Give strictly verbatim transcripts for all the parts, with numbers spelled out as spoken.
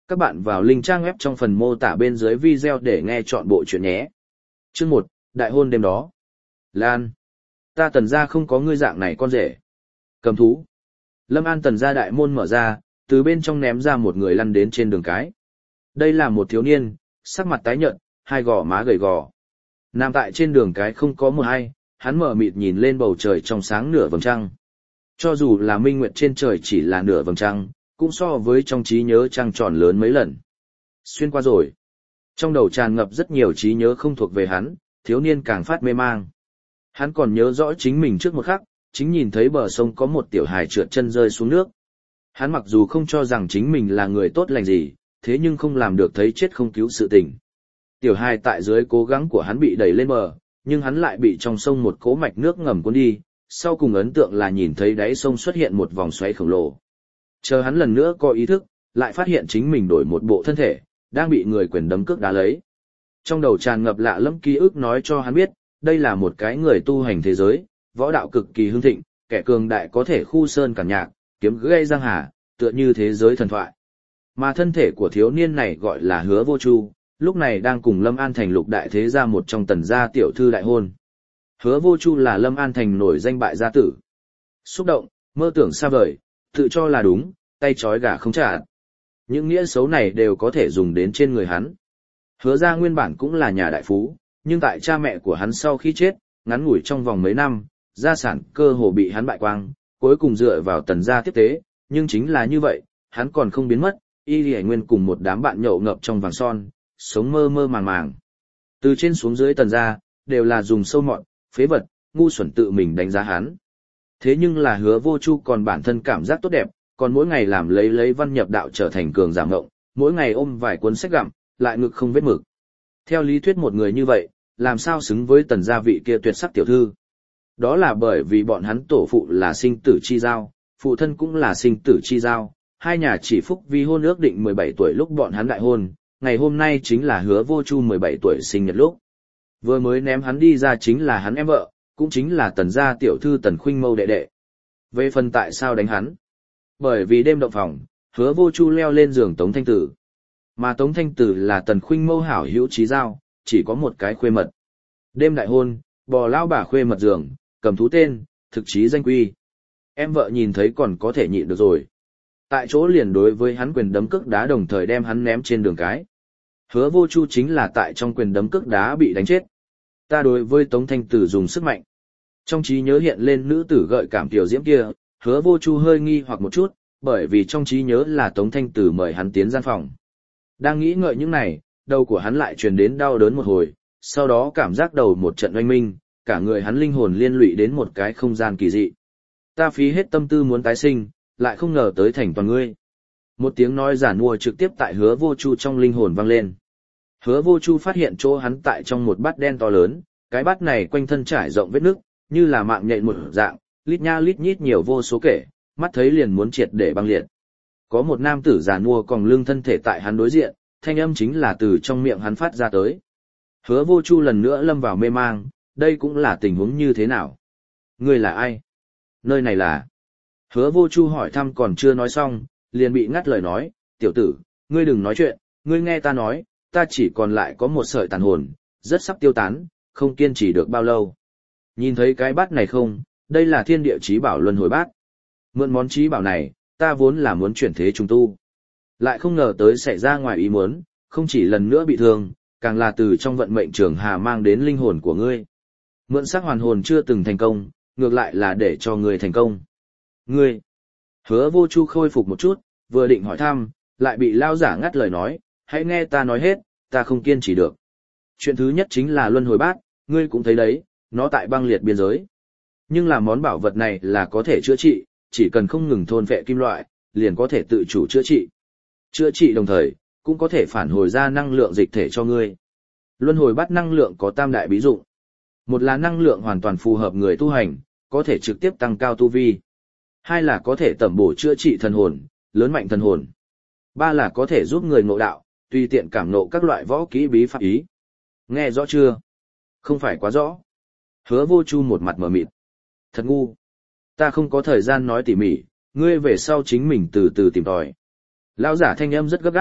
Các bạn vào link trang web trong phần mô tả bên dưới video để nghe chọn bộ chuyện nhé. Chương một, Đại hôn đêm đó. Lan. Ta Tần gia không có ngươi dạng này con rể. Cầm thú. Lâm An Tần gia đại môn mở ra, từ bên trong ném ra một người lăn đến trên đường cái. Đây là một thiếu niên, sắc mặt tái nhợt, hai gò má gầy gò. Nằm tại trên đường cái không có một ai, hắn mở mịt nhìn lên bầu trời trong sáng nửa vầng trăng. Cho dù là minh nguyệt trên trời chỉ là nửa vầng trăng, cũng so với trong trí nhớ trăng tròn lớn mấy lần. Xuyên qua rồi. Trong đầu tràn ngập rất nhiều trí nhớ không thuộc về hắn, thiếu niên càng phát mê mang. Hắn còn nhớ rõ chính mình trước một khắc, chính nhìn thấy bờ sông có một tiểu hài trượt chân rơi xuống nước. Hắn mặc dù không cho rằng chính mình là người tốt lành gì, thế nhưng không làm được thấy chết không cứu sự tình. Tiểu hài tại dưới cố gắng của hắn bị đẩy lên bờ, nhưng hắn lại bị trong sông một cỗ mạch nước ngầm cuốn đi, sau cùng ấn tượng là nhìn thấy đáy sông xuất hiện một vòng xoáy khổng lồ. Chờ hắn lần nữa có ý thức, lại phát hiện chính mình đổi một bộ thân thể, đang bị người quyền đấm cước đá lấy. Trong đầu tràn ngập lạ lẫm ký ức nói cho hắn biết, đây là một cái người tu hành thế giới, võ đạo cực kỳ hưng thịnh, kẻ cường đại có thể khu sơn cản nhạc, kiếm gây giang hà, tựa như thế giới thần thoại. Mà thân thể của thiếu niên này gọi là Hứa Vô Chu, lúc này đang cùng Lâm An Thành lục đại thế gia một trong Tần gia tiểu thư đại hôn. Hứa Vô Chu là Lâm An Thành nổi danh bại gia tử. Xúc động, mơ tưởng xa vời, tự cho là đúng, tay trói gà không trả. Những nghĩa xấu này đều có thể dùng đến trên người hắn. Hứa gia nguyên bản cũng là nhà đại phú, nhưng tại cha mẹ của hắn sau khi chết, ngắn ngủi trong vòng mấy năm, gia sản cơ hồ bị hắn bại quang, cuối cùng dựa vào Tần gia tiếp tế, nhưng chính là như vậy, hắn còn không biến mất, Y Lệ Nguyên cùng một đám bạn nhậu ngập trong vàng son, sống mơ mơ màng màng. Từ trên xuống dưới Tần gia, đều là dùng sâu mọt, phế vật, ngu xuẩn tự mình đánh giá hắn. Thế nhưng là Hứa Vô Chu còn bản thân cảm giác tốt đẹp, còn mỗi ngày làm lấy lấy văn nhập đạo trở thành cường giả ngộng, mỗi ngày ôm vài cuốn sách gặm, lại ngực không vết mực. Theo lý thuyết một người như vậy, làm sao xứng với Tần gia vị kia tuyệt sắc tiểu thư? Đó là bởi vì bọn hắn tổ phụ là sinh tử chi giao, phụ thân cũng là sinh tử chi giao, hai nhà chỉ phúc vi hôn ước định mười bảy tuổi lúc bọn hắn đại hôn, ngày hôm nay chính là Hứa Vô Chu mười bảy tuổi sinh nhật lúc. Vừa mới ném hắn đi ra chính là hắn em vợ, cũng chính là Tần gia tiểu thư Tần Khuynh Mâu đệ đệ. Về phần tại sao đánh hắn? Bởi vì đêm động phòng, Hứa Vô Chu leo lên giường Tống Thanh Tử. Mà Tống Thanh Tử là Tần Khuynh Mâu hảo hữu chí giao, chỉ có một cái khuê mật. Đêm đại hôn, bò lao bà khuê mật giường, cầm thú tên, thực chí danh quy. Em vợ nhìn thấy còn có thể nhịn được rồi. Tại chỗ liền đối với hắn quyền đấm cước đá đồng thời đem hắn ném trên đường cái. Hứa Vô Chu chính là tại trong quyền đấm cước đá bị đánh chết. Ta đối với Tống Thanh Tử dùng sức mạnh. Trong trí nhớ hiện lên nữ tử gợi cảm tiểu diễm kia, Hứa Vô Chu hơi nghi hoặc một chút, bởi vì trong trí nhớ là Tống Thanh Tử mời hắn tiến gian phòng. Đang nghĩ ngợi những này, đầu của hắn lại truyền đến đau đớn một hồi, sau đó cảm giác đầu một trận oanh minh, cả người hắn linh hồn liên lụy đến một cái không gian kỳ dị. Ta phí hết tâm tư muốn tái sinh, lại không ngờ tới thành toàn ngươi. Một tiếng nói giản mua trực tiếp tại Hứa Vô Chu trong linh hồn vang lên. Hứa Vô Chu phát hiện chỗ hắn tại trong một bát đen to lớn, cái bát này quanh thân trải rộng vết nước, như là mạng nhện một dạng, lít nha lít nhít nhiều vô số kể, mắt thấy liền muốn triệt để băng liệt. Có một nam tử già nua còng lưng thân thể tại hắn đối diện, thanh âm chính là từ trong miệng hắn phát ra tới. Hứa Vô Chu lần nữa lâm vào mê mang, đây cũng là tình huống như thế nào? Ngươi là ai? Nơi này là... Hứa Vô Chu hỏi thăm còn chưa nói xong, liền bị ngắt lời nói, tiểu tử, ngươi đừng nói chuyện, ngươi nghe ta nói, ta chỉ còn lại có một sợi tàn hồn, rất sắp tiêu tán, không kiên trì được bao lâu. Nhìn thấy cái bát này không, đây là thiên địa chí bảo luân hồi bát. Mượn món chí bảo này, ta vốn là muốn chuyển thế trùng tu. Lại không ngờ tới xảy ra ngoài ý muốn, không chỉ lần nữa bị thương, càng là từ trong vận mệnh trường hà mang đến linh hồn của ngươi. Mượn xác hoàn hồn chưa từng thành công, ngược lại là để cho ngươi thành công. Ngươi! Hứa Vô Chu khôi phục một chút, vừa định hỏi thăm, lại bị lao giả ngắt lời nói, hãy nghe ta nói hết, ta không kiên trì được. Chuyện thứ nhất chính là luân hồi bát, ngươi cũng thấy đấy, nó tại băng liệt biên giới. Nhưng là món bảo vật này là có thể chữa trị, chỉ cần không ngừng thôn phệ kim loại, liền có thể tự chủ chữa trị. Chữa trị đồng thời, cũng có thể phản hồi ra năng lượng dịch thể cho ngươi. Luân hồi bát năng lượng có tam đại bí dụng. Một là năng lượng hoàn toàn phù hợp người tu hành, có thể trực tiếp tăng cao tu vi. Hai là có thể tẩm bổ chữa trị thần hồn, lớn mạnh thần hồn. Ba là có thể giúp người ngộ đạo, tùy tiện cảm ngộ các loại võ kỹ bí pháp ý. Nghe rõ chưa? Không phải quá rõ. Hứa Vô Chu một mặt mở mịt. Thật ngu. Ta không có thời gian nói tỉ mỉ, ngươi về sau chính mình từ từ tìm tòi. Lão giả thanh âm rất gấp gáp,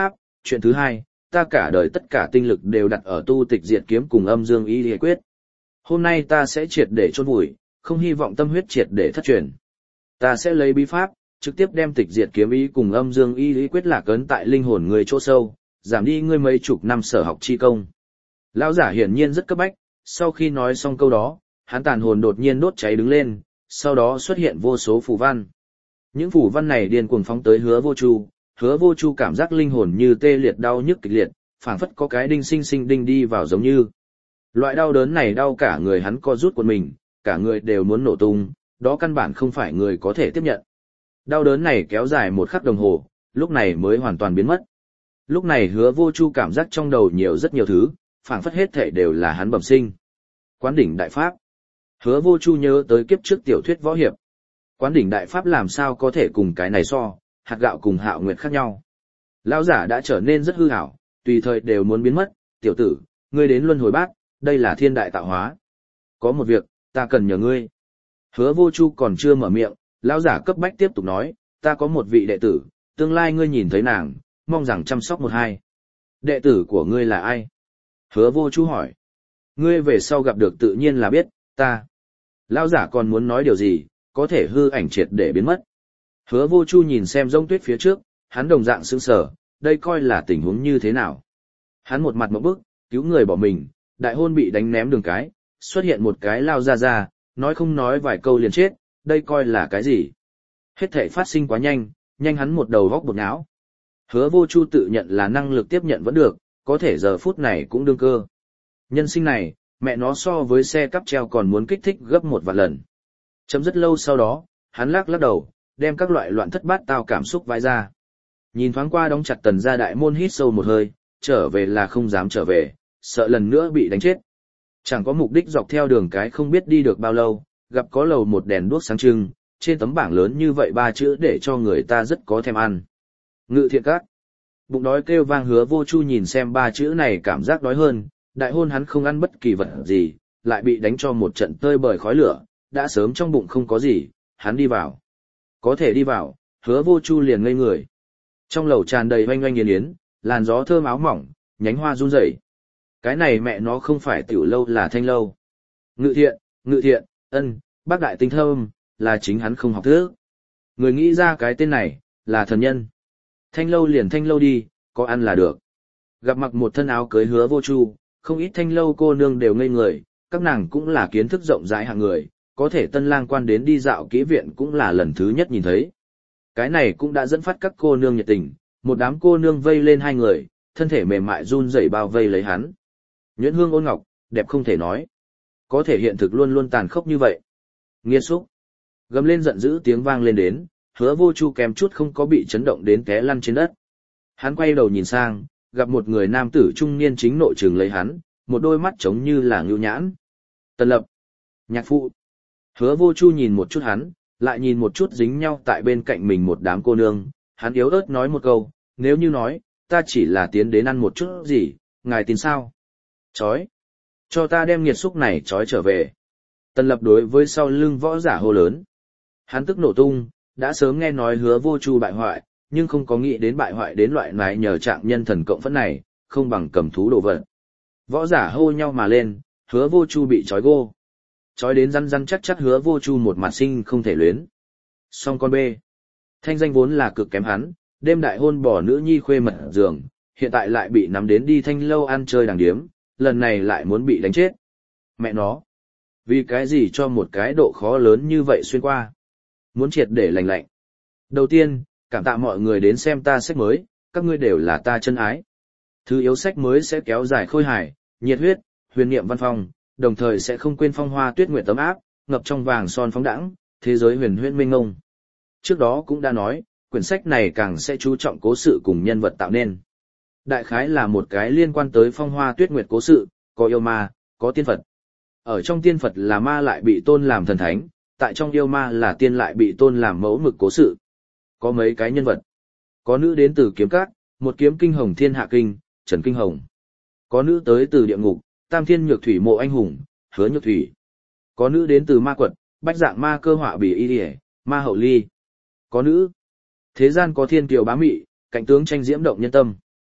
chuyện thứ hai, ta cả đời tất cả tinh lực đều đặt ở tu tịch diệt kiếm cùng âm dương y lý quyết. Hôm nay ta sẽ triệt để chôn vùi, không hy vọng tâm huyết triệt để thất truyền. Ta sẽ lấy bí pháp, trực tiếp đem tịch diệt kiếm ý cùng âm dương y lý quyết lạc ấn tại linh hồn người chỗ sâu, giảm đi ngươi mấy chục năm sở học chi công. Lão giả hiển nhiên rất cấp bách, sau khi nói xong câu đó, hắn tàn hồn đột nhiên đốt cháy đứng lên, sau đó xuất hiện vô số phù văn. Những phù văn này điên cuồng phóng tới Hứa Vô Chu, Hứa Vô Chu cảm giác linh hồn như tê liệt đau nhức kịch liệt, phảng phất có cái đinh sinh sinh đinh đi vào giống như. Loại đau đớn này đau cả người hắn co rút quần mình, cả người đều muốn nổ tung, đó căn bản không phải người có thể tiếp nhận. Đau đớn này kéo dài một khắc đồng hồ, lúc này mới hoàn toàn biến mất. Lúc này Hứa Vô Chu cảm giác trong đầu nhiều rất nhiều thứ, phảng phất hết thể đều là hắn bẩm sinh. Quán đỉnh đại pháp. Hứa Vô Chu nhớ tới kiếp trước tiểu thuyết võ hiệp. Quán đỉnh đại pháp làm sao có thể cùng cái này so, hạt gạo cùng Hạo Nguyệt khác nhau. Lão giả đã trở nên rất hư ảo, tùy thời đều muốn biến mất, tiểu tử, ngươi đến luân hồi bát, đây là thiên đại tạo hóa. Có một việc, ta cần nhờ ngươi. Hứa Vô Chu còn chưa mở miệng, lão giả cấp bách tiếp tục nói, ta có một vị đệ tử, tương lai ngươi nhìn thấy nàng, mong rằng chăm sóc một hai. Đệ tử của ngươi là ai? Hứa Vô Chu hỏi. Ngươi về sau gặp được tự nhiên là biết, ta. Lão giả còn muốn nói điều gì, có thể hư ảnh triệt để biến mất. Hứa Vô Chu nhìn xem rông tuyết phía trước, hắn đồng dạng sững sờ, đây coi là tình huống như thế nào. Hắn một mặt ngộp bức, cứu người bỏ mình, đại hôn bị đánh ném đường cái, xuất hiện một cái lao ra ra, nói không nói vài câu liền chết, đây coi là cái gì. Hết thể phát sinh quá nhanh, nhanh hắn một đầu góc bột não. Hứa Vô Chu tự nhận là năng lực tiếp nhận vẫn được, có thể giờ phút này cũng đương cơ. Nhân sinh này, mẹ nó so với xe cắp treo còn muốn kích thích gấp một vạn lần. Chấm rất lâu sau đó, hắn lắc lắc đầu, đem các loại loạn thất bát tao cảm xúc vãi ra. Nhìn thoáng qua đóng chặt tần gia đại môn hít sâu một hơi, trở về là không dám trở về, sợ lần nữa bị đánh chết. Chẳng có mục đích dọc theo đường cái không biết đi được bao lâu, gặp có lầu một đèn đuốc sáng trưng, trên tấm bảng lớn như vậy ba chữ để cho người ta rất có thèm ăn. Ngự thiện các. Bụng đói kêu vang. Hứa Vô Chu nhìn xem ba chữ này cảm giác đói hơn, đại hôn hắn không ăn bất kỳ vật gì, lại bị đánh cho một trận tơi bời khói lửa, đã sớm trong bụng không có gì, hắn đi vào. Có thể đi vào, Hứa Vô Chu liền ngây người. Trong lầu tràn đầy oanh oanh yến yến, làn gió thơm áo mỏng, nhánh hoa run rẩy. Cái này mẹ nó không phải tiểu lâu là thanh lâu. Ngự thiện, ngự thiện, ân, bác đại tinh thơm, là chính hắn không học thức. Người nghĩ ra cái tên này, là thần nhân. Thanh lâu liền thanh lâu đi, có ăn là được. Gặp mặc một thân áo cưới Hứa Vô Chu, không ít thanh lâu cô nương đều ngây người, các nàng cũng là kiến thức rộng rãi hạng người, có thể tân lang quan đến đi dạo kỹ viện cũng là lần thứ nhất nhìn thấy. Cái này cũng đã dẫn phát các cô nương nhiệt tình, một đám cô nương vây lên hai người, thân thể mềm mại run rẩy bao vây lấy hắn. Nhuyễn hương ôn ngọc, đẹp không thể nói. Có thể hiện thực luôn luôn tàn khốc như vậy. Nghiệt xúc. Gầm lên giận dữ tiếng vang lên đến, Hứa Vô Chu kèm chút không có bị chấn động đến té lăn trên đất. Hắn quay đầu nhìn sang, gặp một người nam tử trung niên chính nội trừng lấy hắn, một đôi mắt trống như là ngưu nhãn. Tần Lập. Nhạc phụ. Hứa Vô Chu nhìn một chút hắn, lại nhìn một chút dính nhau tại bên cạnh mình một đám cô nương, hắn yếu ớt nói một câu, nếu như nói, ta chỉ là tiến đến ăn một chút gì, ngài tin sao? Chói. Cho ta đem nghiệt xúc này chói trở về. Tần Lập đối với sau lưng võ giả hô lớn. Hắn tức nổ tung, đã sớm nghe nói Hứa Vô Chu bại hoại, nhưng không có nghĩ đến bại hoại đến loại này nhờ trạng nhân thần cộng phẫn này, không bằng cầm thú đồ vật. Võ giả hô nhau mà lên, Hứa Vô Chu bị trói gô. Trói đến răn răn chắc chắc Hứa Vô Chu một mặt sinh không thể luyến. Song con bê. Thanh danh vốn là cực kém hắn, đêm đại hôn bỏ nữ nhi khuê mật giường, hiện tại lại bị nắm đến đi thanh lâu ăn chơi đàng điếm, lần này lại muốn bị đánh chết. Mẹ nó. Vì cái gì cho một cái độ khó lớn như vậy xuyên qua? Muốn triệt để lành lạnh. Đầu tiên, cảm tạ mọi người đến xem ta sách mới, các ngươi đều là ta chân ái. Thứ yếu sách mới sẽ kéo dài khôi hài, nhiệt huyết, huyền niệm văn phong, đồng thời sẽ không quên phong hoa tuyết nguyệt tấm áp, ngập trong vàng son phóng đãng, thế giới huyền huyễn mênh mông. Trước đó cũng đã nói, quyển sách này càng sẽ chú trọng cố sự cùng nhân vật tạo nên. Đại khái là một cái liên quan tới phong hoa tuyết nguyệt cố sự, có yêu ma, có tiên Phật. Ở trong tiên Phật là ma lại bị tôn làm thần thánh, tại trong yêu ma là tiên lại bị tôn làm mẫu mực cố sự. Có mấy cái nhân vật. Có nữ đến từ kiếm cát, một kiếm kinh hồng thiên hạ kinh, Trần Kinh Hồng. Có nữ tới từ địa ngục, tam thiên nhược thủy mộ anh hùng, Hứa Nhược Thủy. Có nữ đến từ ma quật, bách dạng ma cơ họa bỉ y điề, ma hậu ly. Có nữ. Thế gian có thiên kiều bá mị, cảnh tướng tranh diễm động nhân tâm.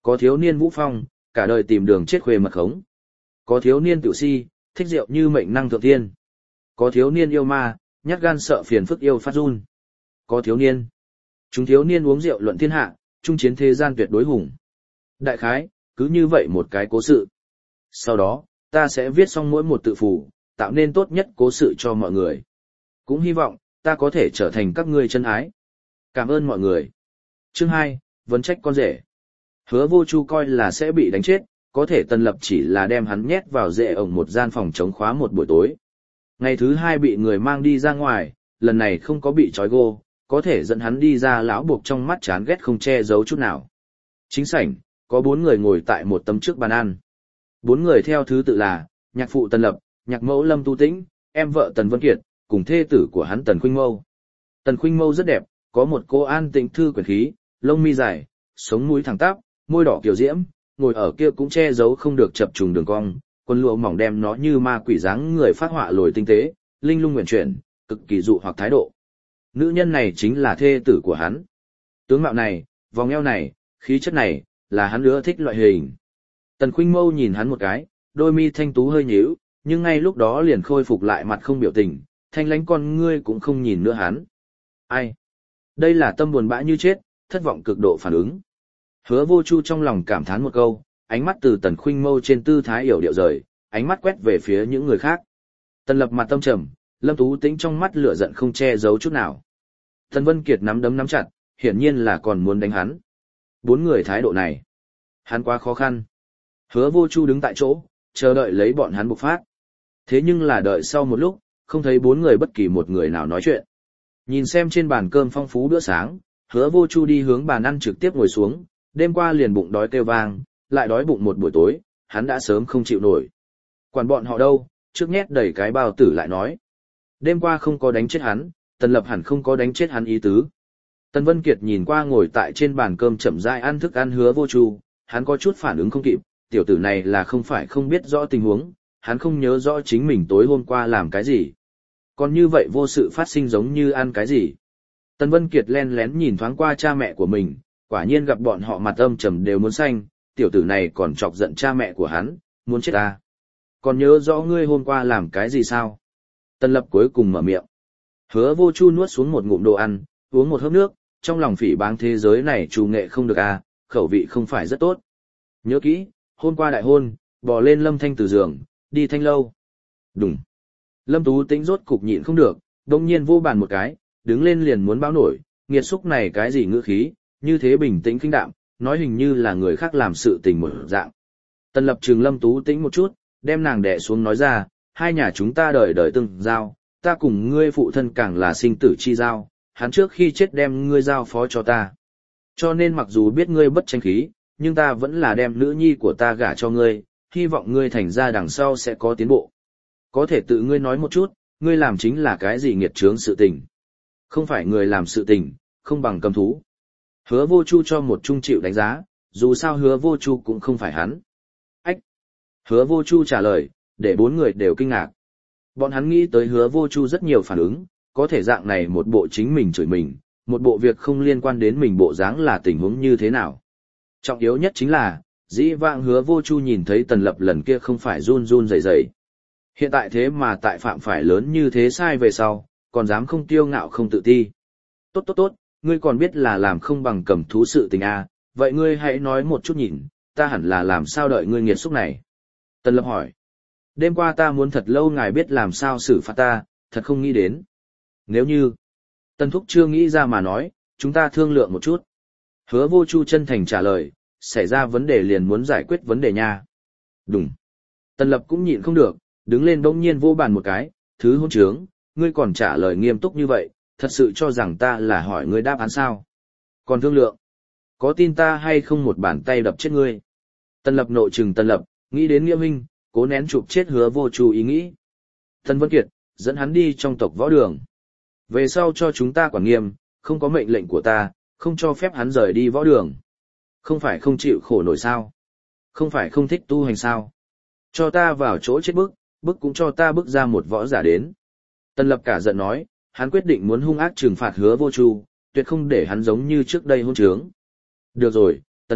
Có thiếu niên vũ phong, cả đời tìm đường chết khuê mật khống. Có thiếu niên tiểu si, thích rượu như mệnh năng thượng thiên. Có thiếu niên yêu ma, nhát gan sợ phiền phức yêu phát run. Có thiếu niên. Chúng thiếu niên uống rượu luận thiên hạ, chung chiến thế gian tuyệt đối hùng. Đại khái, cứ như vậy một cái cố sự. Sau đó, ta sẽ viết xong mỗi một tự phủ, tạo nên tốt nhất cố sự cho mọi người. Cũng hy vọng, ta có thể trở thành các ngươi chân ái. Cảm ơn mọi người. Chương hai, vấn trách con rể. Hứa Vô Chu coi là sẽ bị đánh chết, có thể Tần Lập chỉ là đem hắn nhét vào rễ ổng một gian phòng chống khóa một buổi tối. Ngày thứ hai bị người mang đi ra ngoài, lần này không có bị trói gô, có thể dẫn hắn đi ra lão buộc trong mắt chán ghét không che giấu chút nào. Chính sảnh, có bốn người ngồi tại một tấm trước bàn ăn. Bốn người theo thứ tự là, nhạc phụ Tần Lập, nhạc mẫu Lâm Tu Tĩnh, em vợ Tần Vân Kiệt, cùng thê tử của hắn Tần Khuynh Mâu. Tần Khuynh Mâu rất đẹp, có một cô an tĩnh thư quyển khí, lông mi dài, sống mũi thẳng tắp, môi đỏ kiều diễm, ngồi ở kia cũng che giấu không được chập trùng đường cong, quần lụa mỏng đem nó như ma quỷ dáng người phát họa lồi tinh tế, linh lung nguyện chuyển, cực kỳ dụ hoặc thái độ. Nữ nhân này chính là thê tử của hắn. Tướng mạo này, vòng eo này, khí chất này, là hắn ưa thích loại hình. Tần Khuynh Mâu nhìn hắn một cái, đôi mi thanh tú hơi nhíu, nhưng ngay lúc đó liền khôi phục lại mặt không biểu tình, thanh lánh con ngươi cũng không nhìn nữa hắn. Ai? Đây là tâm buồn bã như chết, thất vọng cực độ phản ứng. Hứa Vô Chu trong lòng cảm thán một câu, ánh mắt từ Tần Khuynh Mâu trên tư thái yểu điệu rời, ánh mắt quét về phía những người khác. Tần Lập mặt tâm trầm, Lâm Tú Tĩnh trong mắt lửa giận không che giấu chút nào. Tần Vân Kiệt nắm đấm nắm chặt, hiển nhiên là còn muốn đánh hắn. Bốn người thái độ này, hắn quá khó khăn. Hứa Vô Chu đứng tại chỗ, chờ đợi lấy bọn hắn bộc phát. Thế nhưng là đợi sau một lúc, không thấy bốn người bất kỳ một người nào nói chuyện. Nhìn xem trên bàn cơm phong phú bữa sáng, Hứa Vô Chu đi hướng bàn ăn trực tiếp ngồi xuống, đêm qua liền bụng đói kêu vang, lại đói bụng một buổi tối, hắn đã sớm không chịu nổi. Quản bọn họ đâu, trước nhét đầy cái bao tử lại nói. Đêm qua không có đánh chết hắn, Tần Lập hẳn không có đánh chết hắn ý tứ. Tần Vân Kiệt nhìn qua ngồi tại trên bàn cơm chậm rãi ăn thức ăn Hứa Vô Chu, hắn có chút phản ứng không kịp, tiểu tử này là không phải không biết rõ tình huống, hắn không nhớ rõ chính mình tối hôm qua làm cái gì. Còn như vậy vô sự phát sinh giống như ăn cái gì. Tần Vân Kiệt len lén nhìn thoáng qua cha mẹ của mình, quả nhiên gặp bọn họ mặt âm trầm đều muốn xanh, tiểu tử này còn chọc giận cha mẹ của hắn, muốn chết ta. Còn nhớ rõ ngươi hôm qua làm cái gì sao? Tần Lập cuối cùng mở miệng. Hứa Vô Chu nuốt xuống một ngụm đồ ăn, uống một hớp nước, trong lòng phỉ báng thế giới này trù nghệ không được à, khẩu vị không phải rất tốt. Nhớ kỹ, hôm qua đại hôn, bò lên Lâm Thanh từ giường, đi thanh lâu. Đúng. Lâm Tú Tĩnh rốt cục nhịn không được, đông nhiên vô bàn một cái, đứng lên liền muốn báo nổi, nghiệt xúc này cái gì ngữ khí, như thế bình tĩnh kinh đạm, nói hình như là người khác làm sự tình một dạng. Tần Lập trừng Lâm Tú Tĩnh một chút, đem nàng đè xuống nói ra, hai nhà chúng ta đời đời từng giao, ta cùng ngươi phụ thân càng là sinh tử chi giao, hắn trước khi chết đem ngươi giao phó cho ta. Cho nên mặc dù biết ngươi bất tranh khí, nhưng ta vẫn là đem nữ nhi của ta gả cho ngươi, hy vọng ngươi thành ra đằng sau sẽ có tiến bộ. Có thể tự ngươi nói một chút, ngươi làm chính là cái gì nghiệt chướng sự tình. Không phải người làm sự tình, không bằng cầm thú. Hứa Vô Chu cho một trung chịu đánh giá, dù sao Hứa Vô Chu cũng không phải hắn. Ách! Hứa Vô Chu trả lời, để bốn người đều kinh ngạc. Bọn hắn nghĩ tới Hứa Vô Chu rất nhiều phản ứng, có thể dạng này một bộ chính mình chửi mình, một bộ việc không liên quan đến mình bộ dáng là tình huống như thế nào. Trọng yếu nhất chính là, dĩ vãng Hứa Vô Chu nhìn thấy Tần Lập lần kia không phải run run rẩy rẩy. Hiện tại thế mà tại phạm phải lớn như thế sai về sau, còn dám không tiêu ngạo không tự ti. Tốt tốt tốt, ngươi còn biết là làm không bằng cầm thú sự tình à, vậy ngươi hãy nói một chút nhìn, ta hẳn là làm sao đợi ngươi nghiệt xúc này. Tần Lập hỏi. Đêm qua ta muốn thật lâu ngài biết làm sao xử phạt ta, thật không nghĩ đến. Nếu như, Tần Thúc chưa nghĩ ra mà nói, chúng ta thương lượng một chút. Hứa Vô Chu chân thành trả lời, xảy ra vấn đề liền muốn giải quyết vấn đề nha. Đúng. Tần Lập cũng nhịn không được, đứng lên bỗng nhiên vô bàn một cái, thứ hôn trướng, ngươi còn trả lời nghiêm túc như vậy, thật sự cho rằng ta là hỏi ngươi đáp án sao. Còn thương lượng, có tin ta hay không một bàn tay đập chết ngươi. Tần Lập nộ trừng Tần Lập, nghĩ đến Nghĩa Minh, cố nén chụp chết Hứa Vô Chu ý nghĩ. Tần Vân Kiệt, dẫn hắn đi trong tộc võ đường. Về sau cho chúng ta quản nghiêm, không có mệnh lệnh của ta, không cho phép hắn rời đi võ đường. Không phải không chịu khổ nổi sao? Không phải không thích tu hành sao? Cho ta vào chỗ chết bức, bức cũng cho ta bức ra một võ giả đến. Tần Lập cả giận nói, hắn quyết định muốn hung ác trừng phạt Hứa Vô Chu, tuyệt không để hắn giống như trước đây hôn trướng. Được rồi, Tần Thúc,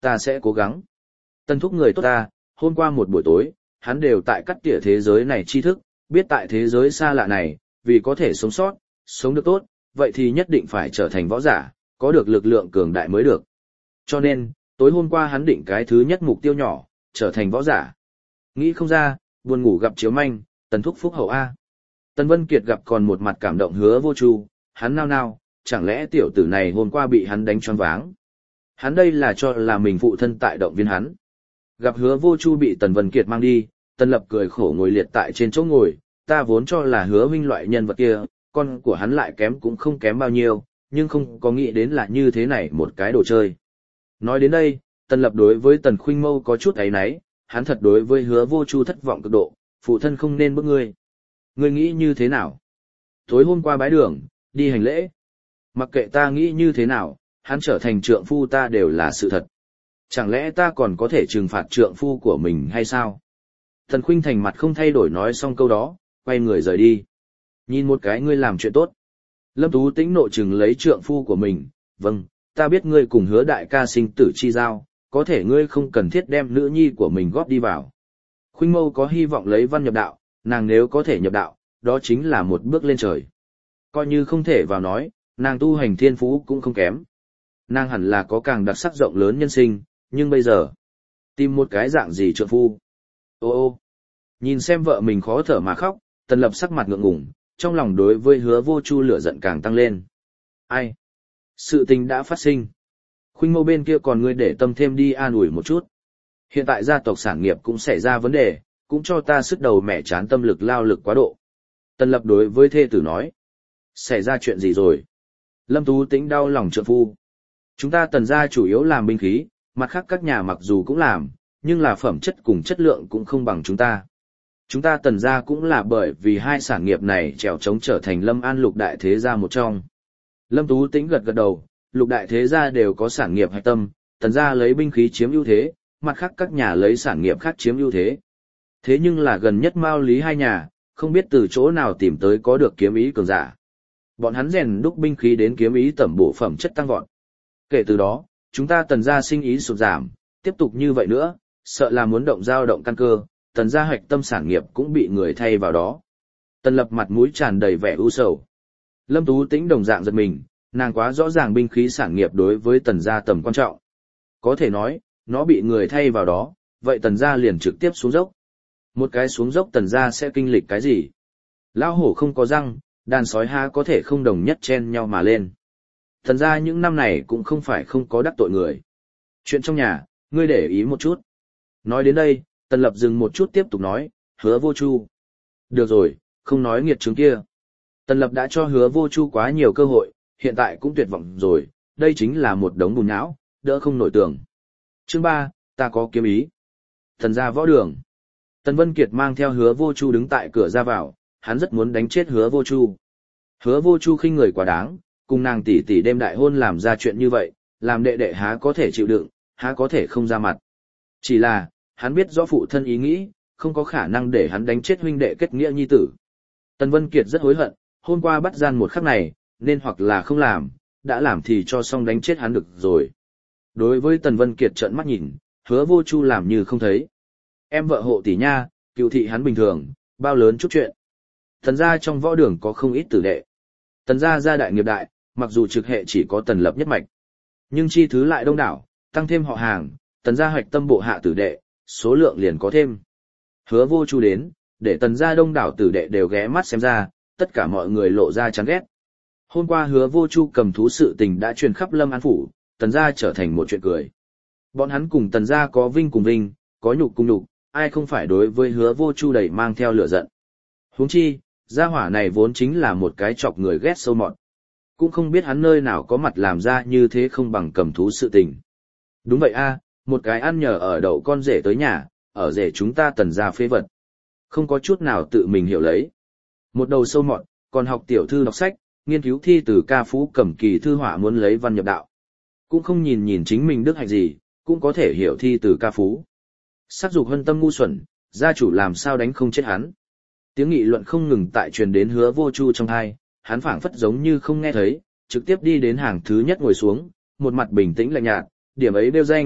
ta sẽ cố gắng. Tần thúc người tốt ta, hôm qua một buổi tối, hắn đều tại cắt tỉa thế giới này tri thức, biết tại thế giới xa lạ này, vì có thể sống sót, sống được tốt, vậy thì nhất định phải trở thành võ giả, có được lực lượng cường đại mới được. Cho nên, tối hôm qua hắn định cái thứ nhất mục tiêu nhỏ, trở thành võ giả. Nghĩ không ra, buồn ngủ gặp chiếu manh, Tần thúc phúc hậu A. Tần Vân Kiệt gặp còn một mặt cảm động Hứa Vô Chu, hắn nao nao, chẳng lẽ tiểu tử này hôm qua bị hắn đánh choáng váng. Hắn đây là cho là mình phụ thân tại động viên hắn. Gặp Hứa Vô Chu bị Tần Vân Kiệt mang đi, Tần Lập cười khổ ngồi liệt tại trên chỗ ngồi, ta vốn cho là Hứa huynh loại nhân vật kia, con của hắn lại kém cũng không kém bao nhiêu, nhưng không có nghĩ đến là như thế này một cái đồ chơi. Nói đến đây, Tần Lập đối với Tần Khuynh Mâu có chút áy náy, hắn thật đối với Hứa Vô Chu thất vọng cực độ, phụ thân không nên bức ngươi. Ngươi nghĩ như thế nào? Tối hôm qua bái đường, đi hành lễ. Mặc kệ ta nghĩ như thế nào, hắn trở thành trượng phu ta đều là sự thật. Chẳng lẽ ta còn có thể trừng phạt trượng phu của mình hay sao? Tần Khuynh Thành mặt không thay đổi nói xong câu đó, quay người rời đi. Nhìn một cái ngươi làm chuyện tốt. Lâm Tú Tĩnh nộ trừng lấy trượng phu của mình, vâng, ta biết ngươi cùng Hứa đại ca sinh tử chi giao, có thể ngươi không cần thiết đem nữ nhi của mình góp đi vào. Khuynh Mâu có hy vọng lấy văn nhập đạo, nàng nếu có thể nhập đạo, đó chính là một bước lên trời. Coi như không thể vào nói, nàng tu hành thiên phú cũng không kém. Nàng hẳn là có càng đặc sắc rộng lớn nhân sinh, nhưng bây giờ, tìm một cái dạng gì trượng phu. Ô ô, nhìn xem vợ mình khó thở mà khóc, Tần Lập sắc mặt ngượng ngùng, trong lòng đối với Hứa Vô Chu lửa giận càng tăng lên. Ai? Sự tình đã phát sinh. Khuynh Mâu bên kia còn ngươi để tâm thêm đi an ủi một chút. Hiện tại gia tộc sản nghiệp cũng xảy ra vấn đề, cũng cho ta sức đầu mẹ chán tâm lực lao lực quá độ. Tần Lập đối với thê tử nói. Xảy ra chuyện gì rồi? Lâm Tú Tĩnh đau lòng trượng phu. Chúng ta Tần gia chủ yếu làm binh khí, mặt khác các nhà mặc dù cũng làm, nhưng là phẩm chất cùng chất lượng cũng không bằng chúng ta. Chúng ta Tần gia cũng là bởi vì hai sản nghiệp này trèo trống trở thành Lâm An lục đại thế gia một trong. Lâm Tú Tĩnh gật gật đầu, lục đại thế gia đều có sản nghiệp hạch tâm, Tần gia lấy binh khí chiếm ưu thế, mặt khác các nhà lấy sản nghiệp khác chiếm ưu thế. Thế nhưng là gần nhất Mao Lý hai nhà, không biết từ chỗ nào tìm tới có được kiếm ý cường giả. Bọn hắn rèn đúc binh khí đến kiếm ý tẩm bổ phẩm chất tăng vọt. Kể từ đó, chúng ta Tần gia sinh ý sụt giảm, tiếp tục như vậy nữa, sợ là muốn động dao động căn cơ, Tần gia hạch tâm sản nghiệp cũng bị người thay vào đó. Tần Lập mặt mũi tràn đầy vẻ u sầu. Lâm Tú Tĩnh đồng dạng giật mình, nàng quá rõ ràng binh khí sản nghiệp đối với Tần gia tầm quan trọng. Có thể nói, nó bị người thay vào đó, vậy Tần gia liền trực tiếp xuống dốc. Một cái xuống dốc Tần gia sẽ kinh lịch cái gì? Lão hổ không có răng, đàn sói há có thể không đồng nhất chen nhau mà lên. Tần gia những năm này cũng không phải không có đắc tội người. Chuyện trong nhà, ngươi để ý một chút. Nói đến đây, Tần Lập dừng một chút tiếp tục nói, Hứa Vô Chu. Được rồi, không nói nghiệt chứng kia. Tần Lập đã cho Hứa Vô Chu quá nhiều cơ hội, hiện tại cũng tuyệt vọng rồi, đây chính là một đống bùn nhão, đỡ không nổi tường. Chương ba, ta có kiếm ý. Tần gia võ đường. Tần Vân Kiệt mang theo Hứa Vô Chu đứng tại cửa ra vào, hắn rất muốn đánh chết Hứa Vô Chu. Hứa Vô Chu khinh người quá đáng, cùng nàng tỷ tỷ đêm đại hôn làm ra chuyện như vậy, làm đệ đệ há có thể chịu đựng, há có thể không ra mặt. Chỉ là, hắn biết rõ phụ thân ý nghĩ, không có khả năng để hắn đánh chết huynh đệ kết nghĩa nhi tử. Tần Vân Kiệt rất hối hận, hôm qua bắt gian một khắc này, nên hoặc là không làm, đã làm thì cho xong đánh chết hắn được rồi. Đối với Tần Vân Kiệt trợn mắt nhìn, Hứa Vô Chu làm như không thấy. Em vợ hộ tỷ nha, cựu thị hắn bình thường, bao lớn chút chuyện. Tần gia trong võ đường có không ít tử đệ. Tần gia gia đại nghiệp đại, mặc dù trực hệ chỉ có Tần Lập nhất mạch, nhưng chi thứ lại đông đảo, tăng thêm họ hàng, Tần gia hoạch tâm bộ hạ tử đệ, số lượng liền có thêm. Hứa Vô Chu đến, để Tần gia đông đảo tử đệ đều ghé mắt xem ra, tất cả mọi người lộ ra chán ghét. Hôm qua Hứa Vô Chu cầm thú sự tình đã truyền khắp Lâm An phủ, Tần gia trở thành một chuyện cười. Bọn hắn cùng Tần gia có vinh cùng vinh, có nhục cùng nhục, ai không phải đối với Hứa Vô Chu đầy mang theo lửa giận. Huống chi, gia hỏa này vốn chính là một cái chọc người ghét sâu mọt. Cũng không biết hắn nơi nào có mặt làm ra như thế không bằng cầm thú sự tình. Đúng vậy a, một cái ăn nhờ ở đậu con rể tới nhà, ở rể chúng ta Tần gia phế vật. Không có chút nào tự mình hiểu lấy. Một đầu sâu mọt, còn học tiểu thư đọc sách, nghiên cứu thi từ ca phú cầm kỳ thư họa muốn lấy văn nhập đạo. Cũng không nhìn nhìn chính mình đức hạnh gì, cũng có thể hiểu thi từ ca phú. Sắc dục hân tâm ngu xuẩn, gia chủ làm sao đánh không chết hắn. Tiếng nghị luận không ngừng tại truyền đến Hứa Vô Chu trong tai, hắn phảng phất giống như không nghe thấy, trực tiếp đi đến hàng thứ nhất ngồi xuống, một mặt bình tĩnh lạnh nhạt, điểm ấy đeo danh,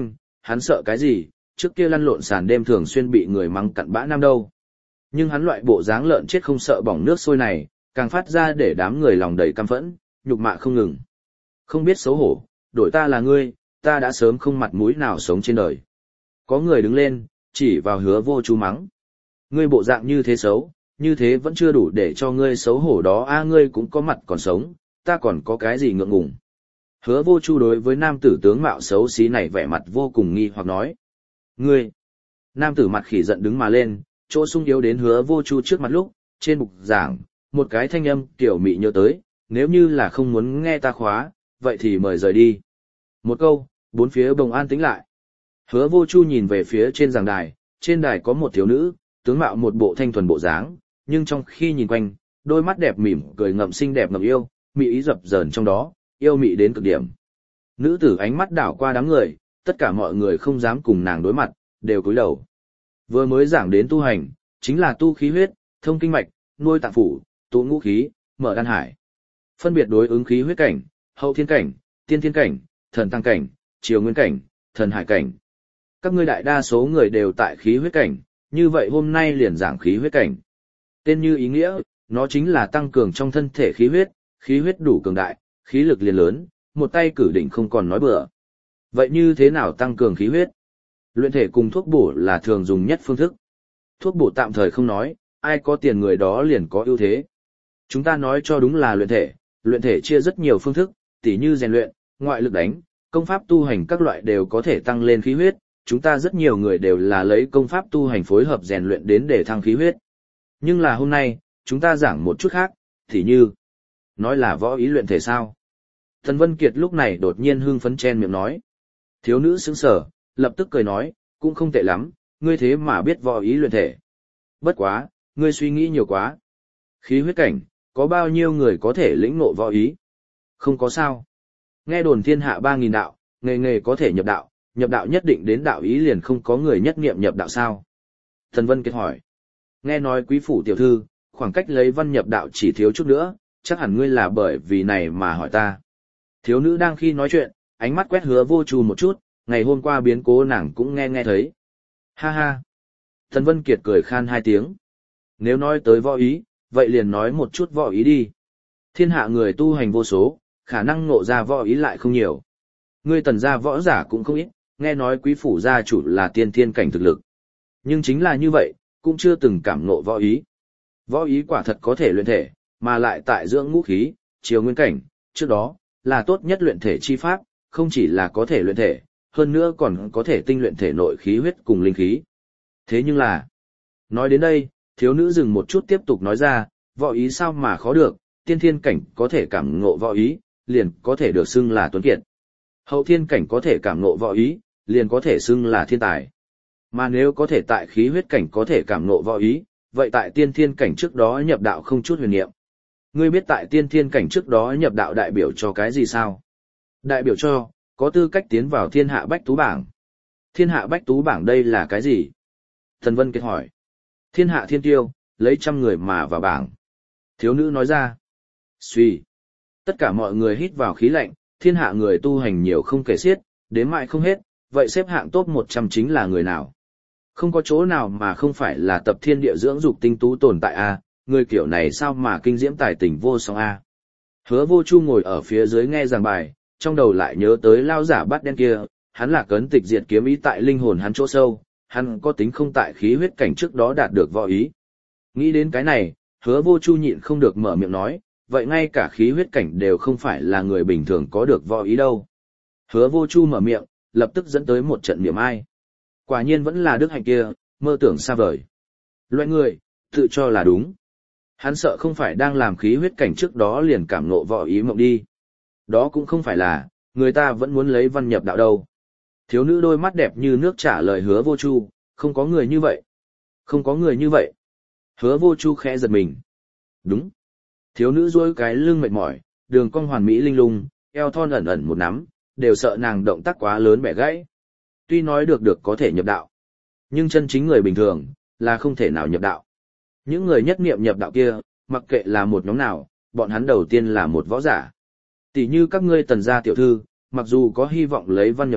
hắn sợ cái gì, trước kia lăn lộn sàn đêm thường xuyên bị người mắng cặn bã nam đâu. Nhưng hắn loại bộ dáng lợn chết không sợ bỏng nước sôi này, càng phát ra để đám người lòng đầy căm phẫn, nhục mạ không ngừng. Không biết xấu hổ, đổi ta là ngươi, ta đã sớm không mặt mũi nào sống trên đời. Có người đứng lên, chỉ vào Hứa Vô Chu mắng. Ngươi bộ dạng như thế xấu, như thế vẫn chưa đủ để cho ngươi xấu hổ đó a, ngươi cũng có mặt còn sống, ta còn có cái gì ngượng ngùng. Hứa Vô Chu đối với nam tử tướng mạo xấu xí này vẻ mặt vô cùng nghi hoặc nói. Ngươi! Nam tử mặt khỉ giận đứng mà lên, chỗ sung yếu đến Hứa Vô Chu trước mặt lúc, trên bục giảng, một cái thanh âm kiểu mị nhớ tới, nếu như là không muốn nghe ta khóa, vậy thì mời rời đi. Một câu, bốn phía bồng an tĩnh lại. Hứa Vô Chu nhìn về phía trên giảng đài, trên đài có một thiếu nữ, tướng mạo một bộ thanh thuần bộ dáng, nhưng trong khi nhìn quanh, đôi mắt đẹp mỉm cười ngậm xinh đẹp ngậm yêu, mị ý dập dờn trong đó, yêu mị đến cực điểm. Nữ tử ánh mắt đảo qua đám người, tất cả mọi người không dám cùng nàng đối mặt, đều cúi đầu. Vừa mới giảng đến tu hành, chính là tu khí huyết, thông kinh mạch, nuôi tạng phủ, tụ ngũ khí, mở đan hải. Phân biệt đối ứng khí huyết cảnh, hậu thiên cảnh, tiên thiên cảnh, thần tăng cảnh, triều nguyên cảnh, thần hải cảnh. Các ngươi đại đa số người đều tại khí huyết cảnh, như vậy hôm nay liền giảng khí huyết cảnh. Tên như ý nghĩa, nó chính là tăng cường trong thân thể khí huyết, khí huyết đủ cường đại, khí lực liền lớn, một tay cử định không còn nói bừa. Vậy như thế nào tăng cường khí huyết? Luyện thể cùng thuốc bổ là thường dùng nhất phương thức. Thuốc bổ tạm thời không nói, ai có tiền người đó liền có ưu thế. Chúng ta nói cho đúng là luyện thể, luyện thể chia rất nhiều phương thức, tỉ như rèn luyện, ngoại lực đánh, công pháp tu hành các loại đều có thể tăng lên khí huyết, chúng ta rất nhiều người đều là lấy công pháp tu hành phối hợp rèn luyện đến để thăng khí huyết. Nhưng là hôm nay, chúng ta giảng một chút khác, tỉ như, nói là võ ý luyện thể sao? Tần Vân Kiệt lúc này đột nhiên hưng phấn chen miệng nói. Thiếu nữ sững sờ, lập tức cười nói, cũng không tệ lắm, ngươi thế mà biết võ ý luyện thể. Bất quá, ngươi suy nghĩ nhiều quá. Khí huyết cảnh, có bao nhiêu người có thể lĩnh ngộ võ ý? Không có sao. Nghe đồn thiên hạ ba nghìn đạo, nghề nghề có thể nhập đạo, nhập đạo nhất định đến đạo ý liền không có người nhất niệm nhập đạo sao? Tần Vân Kiệt hỏi. Nghe nói quý phủ tiểu thư, khoảng cách lấy văn nhập đạo chỉ thiếu chút nữa, chắc hẳn ngươi là bởi vì này mà hỏi ta. Thiếu nữ đang khi nói chuyện, ánh mắt quét Hứa Vô Chu một chút, ngày hôm qua biến cố nàng cũng nghe nghe thấy. Ha ha. Tần Vân Kiệt cười khan hai tiếng. Nếu nói tới võ ý, vậy liền nói một chút võ ý đi. Thiên hạ người tu hành vô số, khả năng ngộ ra võ ý lại không nhiều. Ngươi Tần gia võ giả cũng không ít, nghe nói quý phủ gia chủ là tiên thiên cảnh thực lực. Nhưng chính là như vậy, cũng chưa từng cảm ngộ võ ý. Võ ý quả thật có thể luyện thể, mà lại tại dưỡng ngũ khí, chiều nguyên cảnh, trước đó, là tốt nhất luyện thể chi pháp, không chỉ là có thể luyện thể, hơn nữa còn có thể tinh luyện thể nội khí huyết cùng linh khí. Thế nhưng là, nói đến đây, thiếu nữ dừng một chút tiếp tục nói ra, võ ý sao mà khó được, tiên thiên cảnh có thể cảm ngộ võ ý, liền có thể được xưng là tuấn kiệt. Hậu thiên cảnh có thể cảm ngộ võ ý, liền có thể xưng là thiên tài. Mà nếu có thể tại khí huyết cảnh có thể cảm ngộ võ ý, vậy tại tiên thiên cảnh trước đó nhập đạo không chút huyền niệm. Ngươi biết tại tiên thiên cảnh trước đó nhập đạo đại biểu cho cái gì sao? Đại biểu cho, có tư cách tiến vào thiên hạ bách tú bảng. Thiên hạ bách tú bảng đây là cái gì? Thần Vân Kiệt hỏi. Thiên hạ thiên tiêu, lấy trăm người mà vào bảng. Thiếu nữ nói ra. Suy. Tất cả mọi người hít vào khí lạnh, thiên hạ người tu hành nhiều không kể xiết, đến mãi không hết, vậy xếp hạng top một trăm chính là người nào? Không có chỗ nào mà không phải là tập thiên địa dưỡng dục tinh tú tồn tại a, người kiểu này sao mà kinh diễm tài tình vô song a. Hứa Vô Chu ngồi ở phía dưới nghe giảng bài, trong đầu lại nhớ tới lao giả bắt đen kia, hắn là cấn tịch diệt kiếm ý tại linh hồn hắn chỗ sâu, hắn có tính không tại khí huyết cảnh trước đó đạt được võ ý. Nghĩ đến cái này, Hứa Vô Chu nhịn không được mở miệng nói, vậy ngay cả khí huyết cảnh đều không phải là người bình thường có được võ ý đâu. Hứa Vô Chu mở miệng, lập tức dẫn tới một trận niệm ai. Quả nhiên vẫn là đức hạnh kia, mơ tưởng xa vời. Loại người, tự cho là đúng. Hắn sợ không phải đang làm khí huyết cảnh trước đó liền cảm ngộ võ ý mộng đi. Đó cũng không phải là, người ta vẫn muốn lấy văn nhập đạo đâu. Thiếu nữ đôi mắt đẹp như nước trả lời Hứa Vô Chu, không có người như vậy. Không có người như vậy. Hứa Vô Chu khẽ giật mình. Đúng. Thiếu nữ duỗi cái lưng mệt mỏi, đường cong hoàn mỹ linh lung, eo thon ẩn ẩn một nắm, đều sợ nàng động tác quá lớn bẻ gãy. Tuy nói được được có thể nhập đạo, nhưng chân chính người bình thường là không thể nào nhập đạo. Những người nhất niệm nhập đạo kia, mặc kệ là một nhóm nào, bọn hắn đầu tiên là một võ giả. Tỷ như các ngươi Tần gia tiểu thư, mặc dù có hy vọng lấy văn nhập đạo,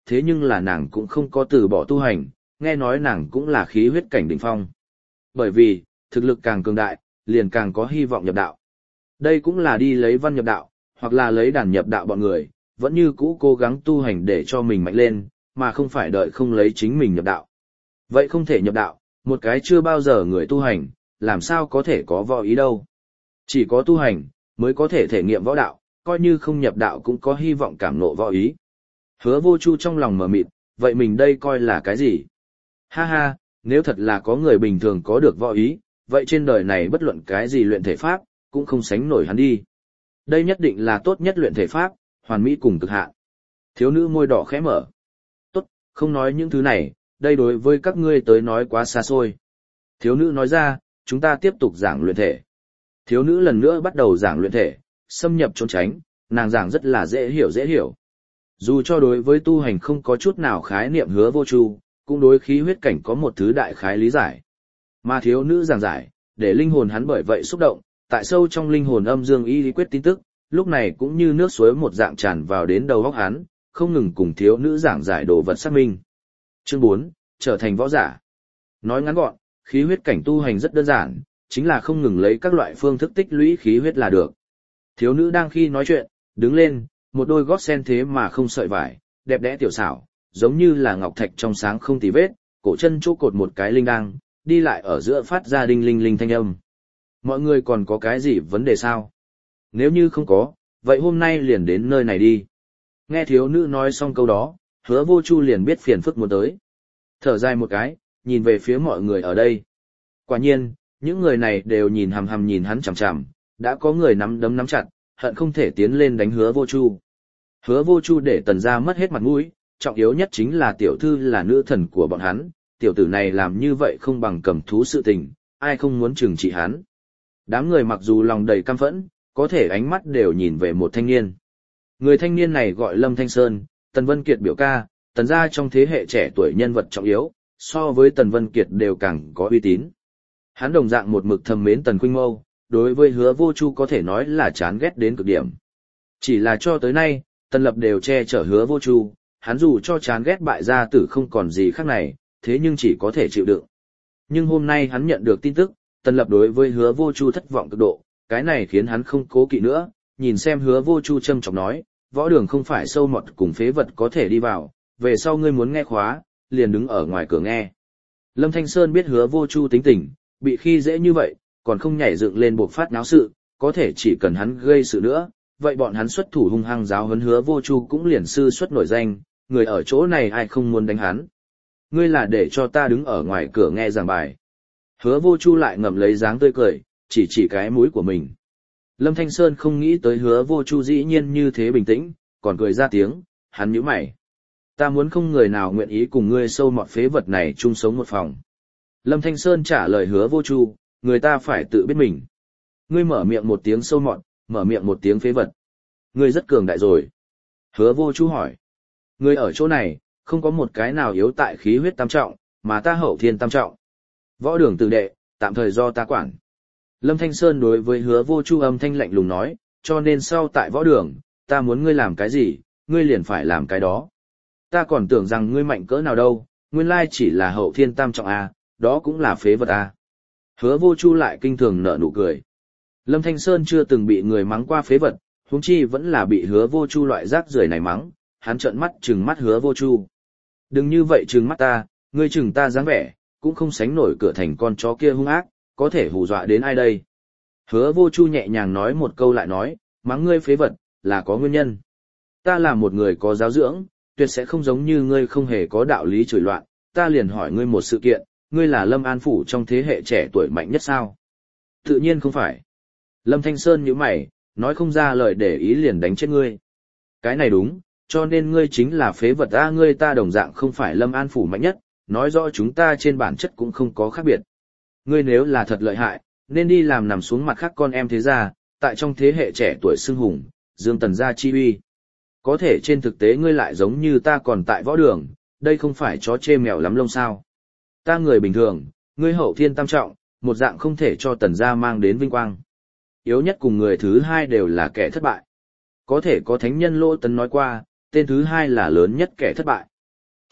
thế nhưng là nàng cũng không có từ bỏ tu hành, nghe nói nàng cũng là khí huyết cảnh đỉnh phong. Bởi vì, thực lực càng cường đại, liền càng có hy vọng nhập đạo. Đây cũng là đi lấy văn nhập đạo, hoặc là lấy đàn nhập đạo bọn người, vẫn như cũ cố gắng tu hành để cho mình mạnh lên, mà không phải đợi không lấy chính mình nhập đạo. Vậy không thể nhập đạo, một cái chưa bao giờ người tu hành, làm sao có thể có võ ý đâu. Chỉ có tu hành, mới có thể thể nghiệm võ đạo, coi như không nhập đạo cũng có hy vọng cảm ngộ võ ý. Hứa Vô Chu trong lòng mở mịt, vậy mình đây coi là cái gì? Ha ha, nếu thật là có người bình thường có được võ ý, vậy trên đời này bất luận cái gì luyện thể pháp, cũng không sánh nổi hắn đi. Đây nhất định là tốt nhất luyện thể pháp, hoàn mỹ cùng cực hạn. Thiếu nữ môi đỏ khẽ mở. Tốt, không nói những thứ này, đây đối với các ngươi tới nói quá xa xôi. Thiếu nữ nói ra, chúng ta tiếp tục giảng luyện thể. Thiếu nữ lần nữa bắt đầu giảng luyện thể, xâm nhập trốn tránh, nàng giảng rất là dễ hiểu dễ hiểu. Dù cho đối với tu hành không có chút nào khái niệm Hứa Vô Chu, cũng đối khí huyết cảnh có một thứ đại khái lý giải. Mà thiếu nữ giảng giải, để linh hồn hắn bởi vậy xúc động, tại sâu trong linh hồn âm dương y lý quyết tin tức, lúc này cũng như nước suối một dạng tràn vào đến đầu óc hắn, không ngừng cùng thiếu nữ giảng giải đồ vật xác minh. Chương bốn, trở thành võ giả. Nói ngắn gọn, khí huyết cảnh tu hành rất đơn giản, chính là không ngừng lấy các loại phương thức tích lũy khí huyết là được. Thiếu nữ đang khi nói chuyện, đứng lên, một đôi gót sen thế mà không sợi vải, đẹp đẽ tiểu xảo, giống như là ngọc thạch trong sáng không tì vết, cổ chân chỗ cột một cái linh đăng, đi lại ở giữa phát ra đinh linh linh thanh âm. Mọi người còn có cái gì vấn đề sao? Nếu như không có, vậy hôm nay liền đến nơi này đi. Nghe thiếu nữ nói xong câu đó, Hứa Vô Chu liền biết phiền phức muốn tới. Thở dài một cái, nhìn về phía mọi người ở đây. Quả nhiên, những người này đều nhìn hằm hằm nhìn hắn chằm chằm, đã có người nắm đấm nắm chặt, hận không thể tiến lên đánh Hứa Vô Chu. Hứa Vô Chu để Tần gia mất hết mặt mũi, trọng yếu nhất chính là tiểu thư là nữ thần của bọn hắn, tiểu tử này làm như vậy không bằng cầm thú sự tình, ai không muốn trừng trị hắn. Đám người mặc dù lòng đầy căm phẫn, có thể ánh mắt đều nhìn về một thanh niên. Người thanh niên này gọi Lâm Thanh Sơn, Tần Vân Kiệt biểu ca, Tần gia trong thế hệ trẻ tuổi nhân vật trọng yếu, so với Tần Vân Kiệt đều càng có uy tín. Hắn đồng dạng một mực thầm mến Tần Khuynh Mâu, đối với Hứa Vô Chu có thể nói là chán ghét đến cực điểm. Chỉ là cho tới nay, Tần Lập đều che chở Hứa Vô Chu, hắn dù cho chán ghét bại gia tử không còn gì khác này, thế nhưng chỉ có thể chịu đựng. Nhưng hôm nay hắn nhận được tin tức, Tần Lập đối với Hứa Vô Chu thất vọng cực độ, cái này khiến hắn không cố kỵ nữa, nhìn xem Hứa Vô Chu châm chọc nói, võ đường không phải sâu mọt cùng phế vật có thể đi vào, về sau ngươi muốn nghe khóa, liền đứng ở ngoài cửa nghe. Lâm Thanh Sơn biết Hứa Vô Chu tính tình, bị khi dễ như vậy, còn không nhảy dựng lên buộc phát náo sự, có thể chỉ cần hắn gây sự nữa, vậy bọn hắn xuất thủ hung hăng giáo huấn Hứa Vô Chu cũng liền sư xuất nổi danh, người ở chỗ này ai không muốn đánh hắn. Ngươi là để cho ta đứng ở ngoài cửa nghe giảng bài. Hứa Vô Chu lại ngậm lấy dáng tươi cười, chỉ chỉ cái mũi của mình. Lâm Thanh Sơn không nghĩ tới Hứa Vô Chu dĩ nhiên như thế bình tĩnh, còn cười ra tiếng, hắn nhíu mày. Ta muốn không người nào nguyện ý cùng ngươi sâu mọt phế vật này chung sống một phòng. Lâm Thanh Sơn trả lời Hứa Vô Chu, người ta phải tự biết mình. Ngươi mở miệng một tiếng sâu mọt, mở miệng một tiếng phế vật. Ngươi rất cường đại rồi. Hứa Vô Chu hỏi. Ngươi ở chỗ này, không có một cái nào yếu tại khí huyết tam trọng, mà ta hậu thiên tam trọng. Võ đường tử đệ, tạm thời do ta quản. Lâm Thanh Sơn đối với Hứa Vô Chu âm thanh lạnh lùng nói, cho nên sau tại võ đường, ta muốn ngươi làm cái gì, ngươi liền phải làm cái đó. Ta còn tưởng rằng ngươi mạnh cỡ nào đâu, nguyên lai chỉ là hậu thiên tam trọng A, đó cũng là phế vật A. Hứa Vô Chu lại kinh thường nở nụ cười. Lâm Thanh Sơn chưa từng bị người mắng qua phế vật, huống chi vẫn là bị Hứa Vô Chu loại rác rưởi này mắng, hắn trợn mắt trừng mắt Hứa Vô Chu. Đừng như vậy trừng mắt ta, ngươi trừng ta dáng vẻ, cũng không sánh nổi cửa thành con chó kia hung ác, có thể hù dọa đến ai đây. Hứa Vô Chu nhẹ nhàng nói một câu lại nói, mắng ngươi phế vật, là có nguyên nhân. Ta là một người có giáo dưỡng, tuyệt sẽ không giống như ngươi không hề có đạo lý chửi loạn, ta liền hỏi ngươi một sự kiện, ngươi là Lâm An Phủ trong thế hệ trẻ tuổi mạnh nhất sao? Tự nhiên không phải. Lâm Thanh Sơn nhíu mày, nói không ra lời để ý liền đánh chết ngươi. Cái này đúng, cho nên ngươi chính là phế vật a, ngươi ta đồng dạng không phải Lâm An Phủ mạnh nhất, nói rõ chúng ta trên bản chất cũng không có khác biệt. Ngươi nếu là thật lợi hại, nên đi làm nằm xuống mặt khác con em thế gia, tại trong thế hệ trẻ tuổi xưng hùng, Dương Tần gia chi uy. Có thể trên thực tế ngươi lại giống như ta còn tại võ đường, đây không phải chó chê mèo lắm lông sao. Ta người bình thường, ngươi hậu thiên tam trọng, một dạng không thể cho Tần gia mang đến vinh quang. Yếu nhất cùng người thứ hai đều là kẻ thất bại. Có thể có thánh nhân Lỗ Tấn nói qua, tên thứ hai là lớn nhất kẻ thất bại.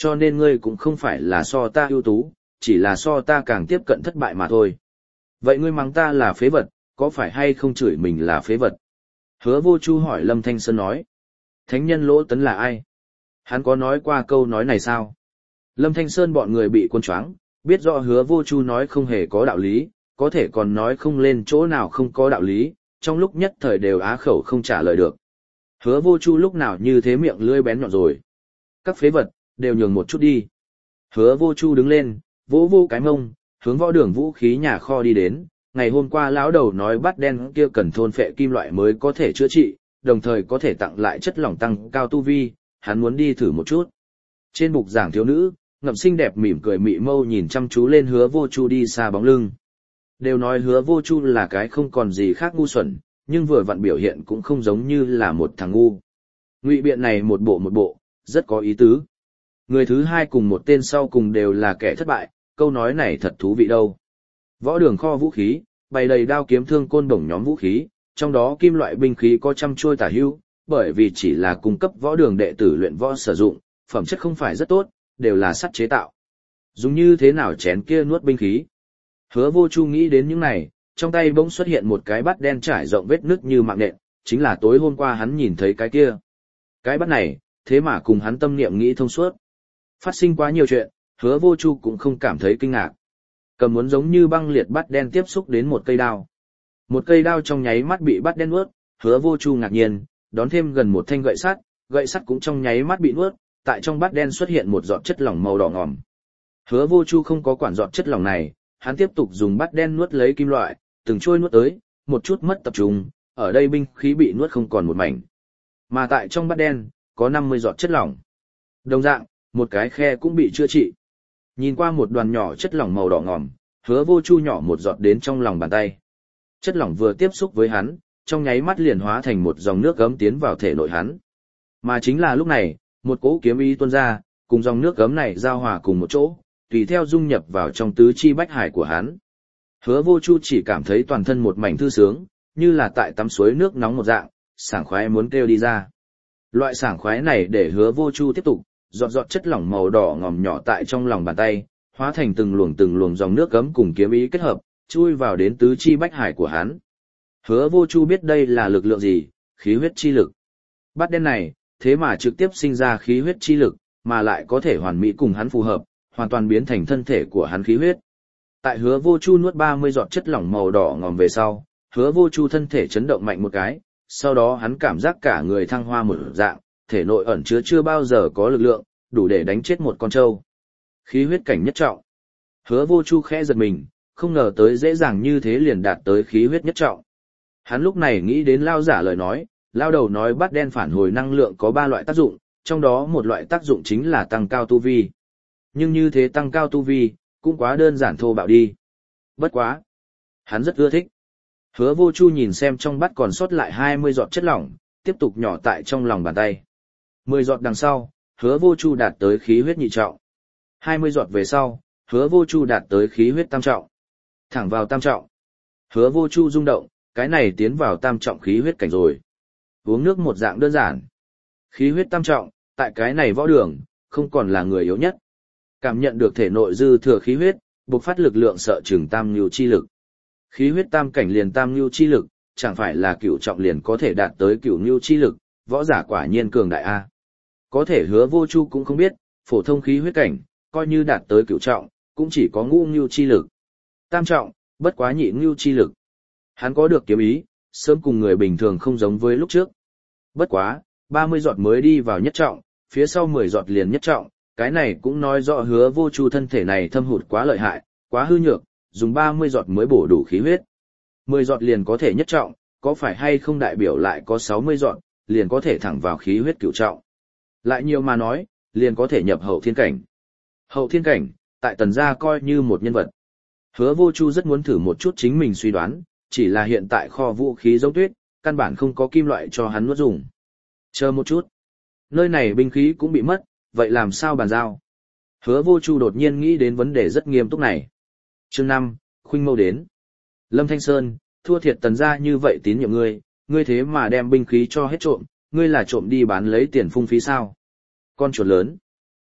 cho nên ngươi cũng không phải là so ta ưu tú, chỉ là so ta càng tiếp cận thất bại mà thôi. Vậy ngươi mắng ta là phế vật, có phải hay không chửi mình là phế vật? Hứa Vô Chu hỏi Lâm Thanh Sơn nói. Thánh nhân Lỗ Tấn là ai? Hắn có nói qua câu nói này sao? Lâm Thanh Sơn bọn người bị cuốn choáng, biết rõ Hứa Vô Chu nói không hề có đạo lý, có thể còn nói không lên chỗ nào không có đạo lý, trong lúc nhất thời đều á khẩu không trả lời được. Hứa Vô Chu lúc nào như thế miệng lưỡi bén nhọn rồi. Các phế vật, đều nhường một chút đi. Hứa Vô Chu đứng lên, vỗ vô cái mông, hướng võ đường vũ khí nhà kho đi đến. Ngày hôm qua lão đầu nói bát đen kia cần thôn phệ kim loại mới có thể chữa trị, đồng thời có thể tặng lại chất lỏng tăng cao tu vi, hắn muốn đi thử một chút. Trên bục giảng thiếu nữ, ngậm xinh đẹp mỉm cười mị mâu nhìn chăm chú lên Hứa Vô Chu đi xa bóng lưng. Đều nói Hứa Vô Chu là cái không còn gì khác ngu xuẩn, nhưng vừa vặn biểu hiện cũng không giống như là một thằng ngu. Ngụy biện này một bộ một bộ, rất có ý tứ. Người thứ hai cùng một tên sau cùng đều là kẻ thất bại, câu nói này thật thú vị đâu. Võ đường kho vũ khí, bày đầy đao kiếm thương côn đồng nhóm vũ khí, trong đó kim loại binh khí có trăm chuôi tả hữu, bởi vì chỉ là cung cấp võ đường đệ tử luyện võ sử dụng, phẩm chất không phải rất tốt, đều là sắt chế tạo. Dùng như thế nào chén kia nuốt binh khí? Hứa Vô Chu nghĩ đến những này, trong tay bỗng xuất hiện một cái bát đen trải rộng vết nứt như mạng nện, chính là tối hôm qua hắn nhìn thấy cái kia. Cái bát này, thế mà cùng hắn tâm niệm nghĩ thông suốt. Phát sinh quá nhiều chuyện, Hứa Vô Chu cũng không cảm thấy kinh ngạc. Cầm muốn giống như băng liệt bát đen tiếp xúc đến một cây đao. Một cây đao trong nháy mắt bị bát đen nuốt, Hứa Vô Chu ngạc nhiên, đón thêm gần một thanh gậy sắt, gậy sắt cũng trong nháy mắt bị nuốt, tại trong bát đen xuất hiện một giọt chất lỏng màu đỏ ngòm. Hứa Vô Chu không có quản giọt chất lỏng này, hắn tiếp tục dùng bát đen nuốt lấy kim loại, từng trôi nuốt tới, một chút mất tập trung, ở đây binh khí bị nuốt không còn một mảnh. Mà tại trong bát đen, có năm mươi giọt chất lỏng. Đồng dạng, một cái khe cũng bị chữa trị. Nhìn qua một đoàn nhỏ chất lỏng màu đỏ ngòm, Hứa Vô Chu nhỏ một giọt đến trong lòng bàn tay. Chất lỏng vừa tiếp xúc với hắn, trong nháy mắt liền hóa thành một dòng nước gấm tiến vào thể nội hắn. Mà chính là lúc này, một cỗ kiếm ý tuôn ra, cùng dòng nước gấm này giao hòa cùng một chỗ, tùy theo dung nhập vào trong tứ chi bách hải của hắn. Hứa Vô Chu chỉ cảm thấy toàn thân một mảnh thư sướng, như là tại tắm suối nước nóng một dạng, sảng khoái muốn kêu đi ra. Loại sảng khoái này để Hứa Vô Chu tiếp tục, giọt giọt chất lỏng màu đỏ ngòm nhỏ tại trong lòng bàn tay, hóa thành từng luồng từng luồng dòng nước gấm cùng kiếm ý kết hợp, chui vào đến tứ chi bách hải của hắn. Hứa Vô Chu biết đây là lực lượng gì, khí huyết chi lực. Bát đen này, thế mà trực tiếp sinh ra khí huyết chi lực, mà lại có thể hoàn mỹ cùng hắn phù hợp, hoàn toàn biến thành thân thể của hắn khí huyết. Tại Hứa Vô Chu nuốt ba mươi giọt chất lỏng màu đỏ ngòm về sau, Hứa Vô Chu thân thể chấn động mạnh một cái, sau đó hắn cảm giác cả người thăng hoa một dạng, thể nội ẩn chứa chưa bao giờ có lực lượng, đủ để đánh chết một con trâu. Khí huyết cảnh nhất trọng. Hứa Vô Chu khẽ giật mình, không ngờ tới dễ dàng như thế liền đạt tới khí huyết nhất trọng. Hắn lúc này nghĩ đến lao giả lời nói, lao đầu nói bát đen phản hồi năng lượng có ba loại tác dụng, trong đó một loại tác dụng chính là tăng cao tu vi. Nhưng như thế tăng cao tu vi, cũng quá đơn giản thô bạo đi. Bất quá. Hắn rất ưa thích. Hứa Vô Chu nhìn xem trong bát còn sót lại hai mươi giọt chất lỏng, tiếp tục nhỏ tại trong lòng bàn tay. mười giọt đằng sau, Hứa Vô Chu đạt tới khí huyết nhị trọng. hai mươi giọt về sau, Hứa Vô Chu đạt tới khí huyết tam trọng. Thẳng vào tam trọng. Hứa Vô Chu rung động, cái này tiến vào tam trọng khí huyết cảnh rồi. Uống nước một dạng đơn giản. Khí huyết tam trọng, tại cái này võ đường, không còn là người yếu nhất. Cảm nhận được thể nội dư thừa khí huyết, bộc phát lực lượng sợ chừng tam nhu chi lực. Khí huyết tam cảnh liền tam nhu chi lực, chẳng phải là cửu trọng liền có thể đạt tới cửu nhu chi lực, võ giả quả nhiên cường đại a. Có thể Hứa Vô Chu cũng không biết, phổ thông khí huyết cảnh, coi như đạt tới cửu trọng, cũng chỉ có ngũ nhu chi lực. Tam trọng, bất quá nhị nhu chi lực. Hắn có được kiếm ý, sớm cùng người bình thường không giống với lúc trước. Bất quá, ba mươi giọt mới đi vào nhất trọng, phía sau mười giọt liền nhất trọng, cái này cũng nói rõ Hứa Vô Chu thân thể này thâm hụt quá lợi hại, quá hư nhược, dùng ba mươi giọt mới bổ đủ khí huyết. mười giọt liền có thể nhất trọng, có phải hay không đại biểu lại có sáu mươi giọt, liền có thể thẳng vào khí huyết cửu trọng. Lại nhiều mà nói, liền có thể nhập hậu thiên cảnh. Hậu thiên cảnh, tại Tần gia coi như một nhân vật. Hứa Vô Chu rất muốn thử một chút chính mình suy đoán, chỉ là hiện tại kho vũ khí giống tuyết, căn bản không có kim loại cho hắn nuốt dùng. Chờ một chút. Nơi này binh khí cũng bị mất, vậy làm sao bàn giao? Hứa Vô Chu đột nhiên nghĩ đến vấn đề rất nghiêm túc này. Chương năm, Khuynh Mâu đến. Lâm Thanh Sơn, thua thiệt Tần gia như vậy tín nhiệm ngươi, ngươi thế mà đem binh khí cho hết trộm, ngươi là trộm đi bán lấy tiền phung phí sao? Con chuột lớn.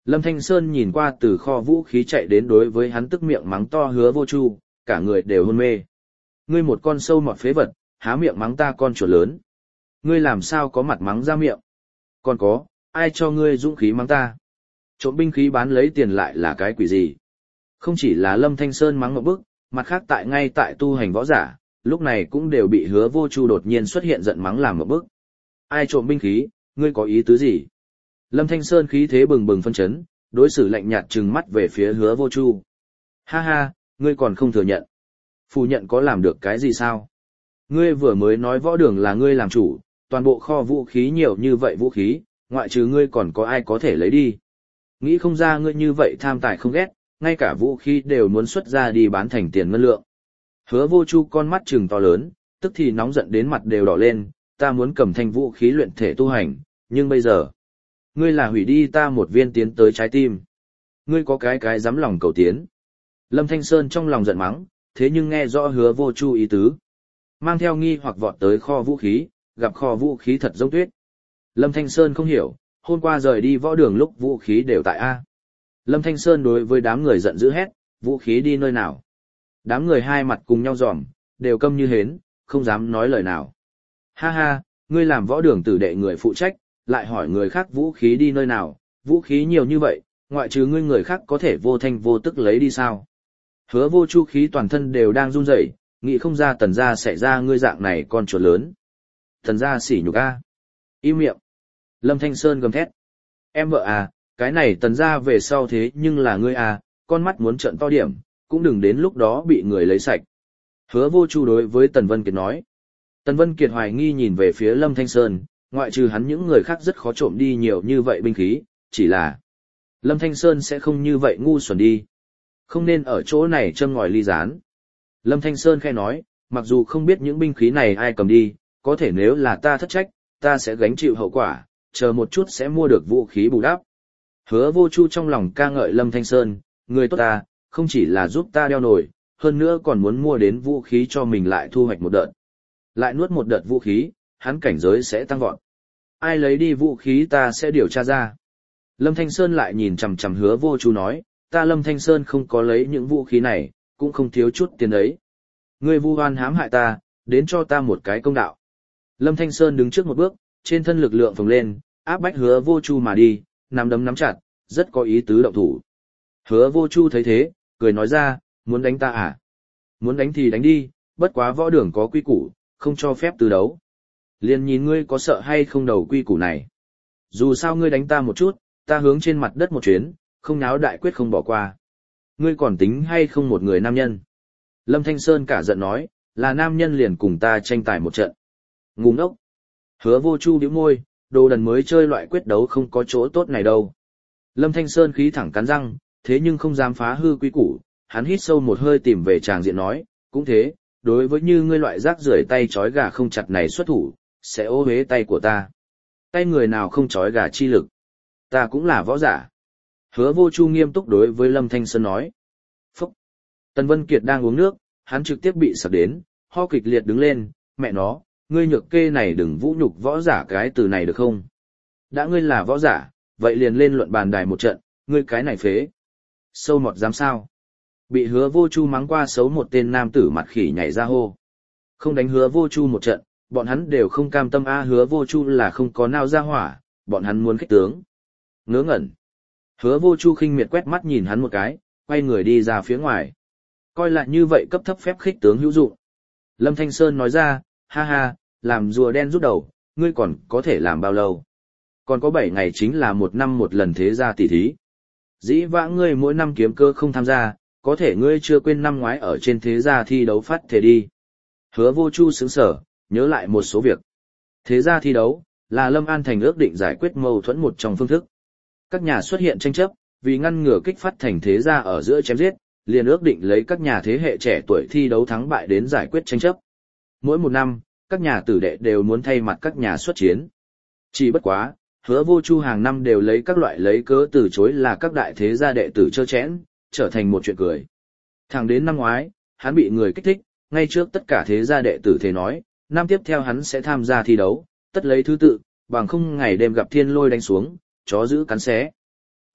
Lâm Thanh Sơn nhìn qua từ kho vũ khí chạy đến đối với hắn tức miệng mắng to Hứa Vô Chu, cả người đều hôn mê. Ngươi một con sâu mọt phế vật, há miệng mắng ta con chuột lớn. Ngươi làm sao có mặt mắng ra miệng? Còn có, ai cho ngươi dũng khí mắng ta? Trộm binh khí bán lấy tiền lại là cái quỷ gì? Không chỉ là Lâm Thanh Sơn mắng ngậm bức, mặt khác tại ngay tại tu hành võ giả, lúc này cũng đều bị Hứa Vô Chu đột nhiên xuất hiện giận mắng làm ngậm bức. Ai trộm binh khí, ngươi có ý tứ gì? Lâm Thanh Sơn khí thế bừng bừng phân chấn, đối xử lạnh nhạt trừng mắt về phía Hứa Vô Chu. Ha ha, ngươi còn không thừa nhận. Phủ nhận có làm được cái gì sao? Ngươi vừa mới nói võ đường là ngươi làm chủ, toàn bộ kho vũ khí nhiều như vậy vũ khí, ngoại trừ ngươi còn có ai có thể lấy đi. Nghĩ không ra ngươi như vậy tham tài không ghét, ngay cả vũ khí đều muốn xuất ra đi bán thành tiền ngân lượng. Hứa Vô Chu con mắt trừng to lớn, tức thì nóng giận đến mặt đều đỏ lên, ta muốn cầm thanh vũ khí luyện thể tu hành, nhưng bây giờ, ngươi là hủy đi ta một viên tiến tới trái tim. Ngươi có cái cái dám lòng cầu tiến. Lâm Thanh Sơn trong lòng giận mắng, thế nhưng nghe rõ Hứa Vô Chu ý tứ. Mang theo nghi hoặc vọt tới kho vũ khí, gặp kho vũ khí thật giống tuyết. Lâm Thanh Sơn không hiểu, hôm qua rời đi võ đường lúc vũ khí đều tại A. Lâm Thanh Sơn đối với đám người giận dữ hét, vũ khí đi nơi nào. Đám người hai mặt cùng nhau giòm, đều câm như hến, không dám nói lời nào. Ha ha, ngươi làm võ đường tử đệ người phụ trách, lại hỏi người khác vũ khí đi nơi nào, vũ khí nhiều như vậy, ngoại trừ ngươi người khác có thể vô thanh vô tức lấy đi sao. Hứa Vô Chu khí toàn thân đều đang run rẩy, nghĩ không ra Tần gia sẽ ra ngươi dạng này con chuột lớn. Tần gia sỉ nhục a. Im miệng. Lâm Thanh Sơn gầm thét. Em vợ à, cái này Tần gia về sau thế nhưng là ngươi à, con mắt muốn trợn to điểm, cũng đừng đến lúc đó bị người lấy sạch. Hứa Vô Chu đối với Tần Vân Kiệt nói. Tần Vân Kiệt hoài nghi nhìn về phía Lâm Thanh Sơn, ngoại trừ hắn những người khác rất khó trộm đi nhiều như vậy binh khí, chỉ là Lâm Thanh Sơn sẽ không như vậy ngu xuẩn đi. Không nên ở chỗ này châm ngòi ly gián. Lâm Thanh Sơn khẽ nói, mặc dù không biết những binh khí này ai cầm đi, có thể nếu là ta thất trách, ta sẽ gánh chịu hậu quả, chờ một chút sẽ mua được vũ khí bù đắp. Hứa Vô Chu trong lòng ca ngợi Lâm Thanh Sơn, người tốt ta, không chỉ là giúp ta đeo nổi, hơn nữa còn muốn mua đến vũ khí cho mình lại thu hoạch một đợt. Lại nuốt một đợt vũ khí, hắn cảnh giới sẽ tăng vọt. Ai lấy đi vũ khí ta sẽ điều tra ra. Lâm Thanh Sơn lại nhìn chằm chằm Hứa Vô Chu nói, ta Lâm Thanh Sơn không có lấy những vũ khí này, cũng không thiếu chút tiền đấy. Ngươi vu oan hãm hại ta, đến cho ta một cái công đạo. Lâm Thanh Sơn đứng trước một bước, trên thân lực lượng phồng lên, áp bách Hứa Vô Chu mà đi, nắm đấm nắm chặt, rất có ý tứ động thủ. Hứa Vô Chu thấy thế, cười nói ra, muốn đánh ta à? Muốn đánh thì đánh đi, bất quá võ đường có quy củ, không cho phép từ đấu. Liền nhìn ngươi có sợ hay không đầu quy củ này. Dù sao ngươi đánh ta một chút, ta hướng trên mặt đất một chuyến, không náo đại quyết không bỏ qua. Ngươi còn tính hay không một người nam nhân? Lâm Thanh Sơn cả giận nói, là nam nhân liền cùng ta tranh tài một trận. Ngu ngốc. Hứa Vô Chu bĩu môi, đồ đần mới chơi loại quyết đấu không có chỗ tốt này đâu. Lâm Thanh Sơn khí thẳng cắn răng, thế nhưng không dám phá hư quy củ, hắn hít sâu một hơi tìm về tràng diện nói, cũng thế, đối với như ngươi loại rác rưởi tay trói gà không chặt này xuất thủ, sẽ ô uế tay của ta. Tay người nào không trói gà chi lực. Ta cũng là võ giả. Hứa Vô Chu nghiêm túc đối với Lâm Thanh Sơn nói. Phúc! Tần Vân Kiệt đang uống nước, hắn trực tiếp bị sặc đến, ho kịch liệt đứng lên, mẹ nó, ngươi nhược kê này đừng vũ nhục võ giả cái từ này được không? Đã ngươi là võ giả, vậy liền lên luận bàn đài một trận, ngươi cái này phế. Sâu mọt dám sao? Bị Hứa Vô Chu mắng qua xấu một tên nam tử mặt khỉ nhảy ra hô. Không đánh Hứa Vô Chu một trận, bọn hắn đều không cam tâm a. Hứa Vô Chu là không có nao ra hỏa, bọn hắn muốn khích tướng. Ngớ ngẩn. Hứa Vô Chu khinh miệt quét mắt nhìn hắn một cái, quay người đi ra phía ngoài. Coi lại như vậy cấp thấp phép khích tướng hữu dụng. Lâm Thanh Sơn nói ra, ha ha, làm rùa đen rút đầu, ngươi còn có thể làm bao lâu? Còn có bảy ngày chính là một năm một lần thế gia tỷ thí. Dĩ vãng ngươi mỗi năm kiếm cơ không tham gia, có thể ngươi chưa quên năm ngoái ở trên thế gia thi đấu phát thể đi. Hứa Vô Chu sững sờ, nhớ lại một số việc. Thế gia thi đấu, là Lâm An Thành ước định giải quyết mâu thuẫn một trong phương thức. Các nhà xuất hiện tranh chấp, vì ngăn ngừa kích phát thành thế gia ở giữa chém giết, liền ước định lấy các nhà thế hệ trẻ tuổi thi đấu thắng bại đến giải quyết tranh chấp. Mỗi một năm, các nhà tử đệ đều muốn thay mặt các nhà xuất chiến. Chỉ bất quá, Hứa Vô Chu hàng năm đều lấy các loại lấy cớ từ chối là các đại thế gia đệ tử trơ chẽn, trở thành một chuyện cười. Thẳng đến năm ngoái, hắn bị người kích thích, ngay trước tất cả thế gia đệ tử thế nói, năm tiếp theo hắn sẽ tham gia thi đấu, tất lấy thứ tự, bằng không ngày đêm gặp thiên lôi đánh xuống, chó giữ cắn xé.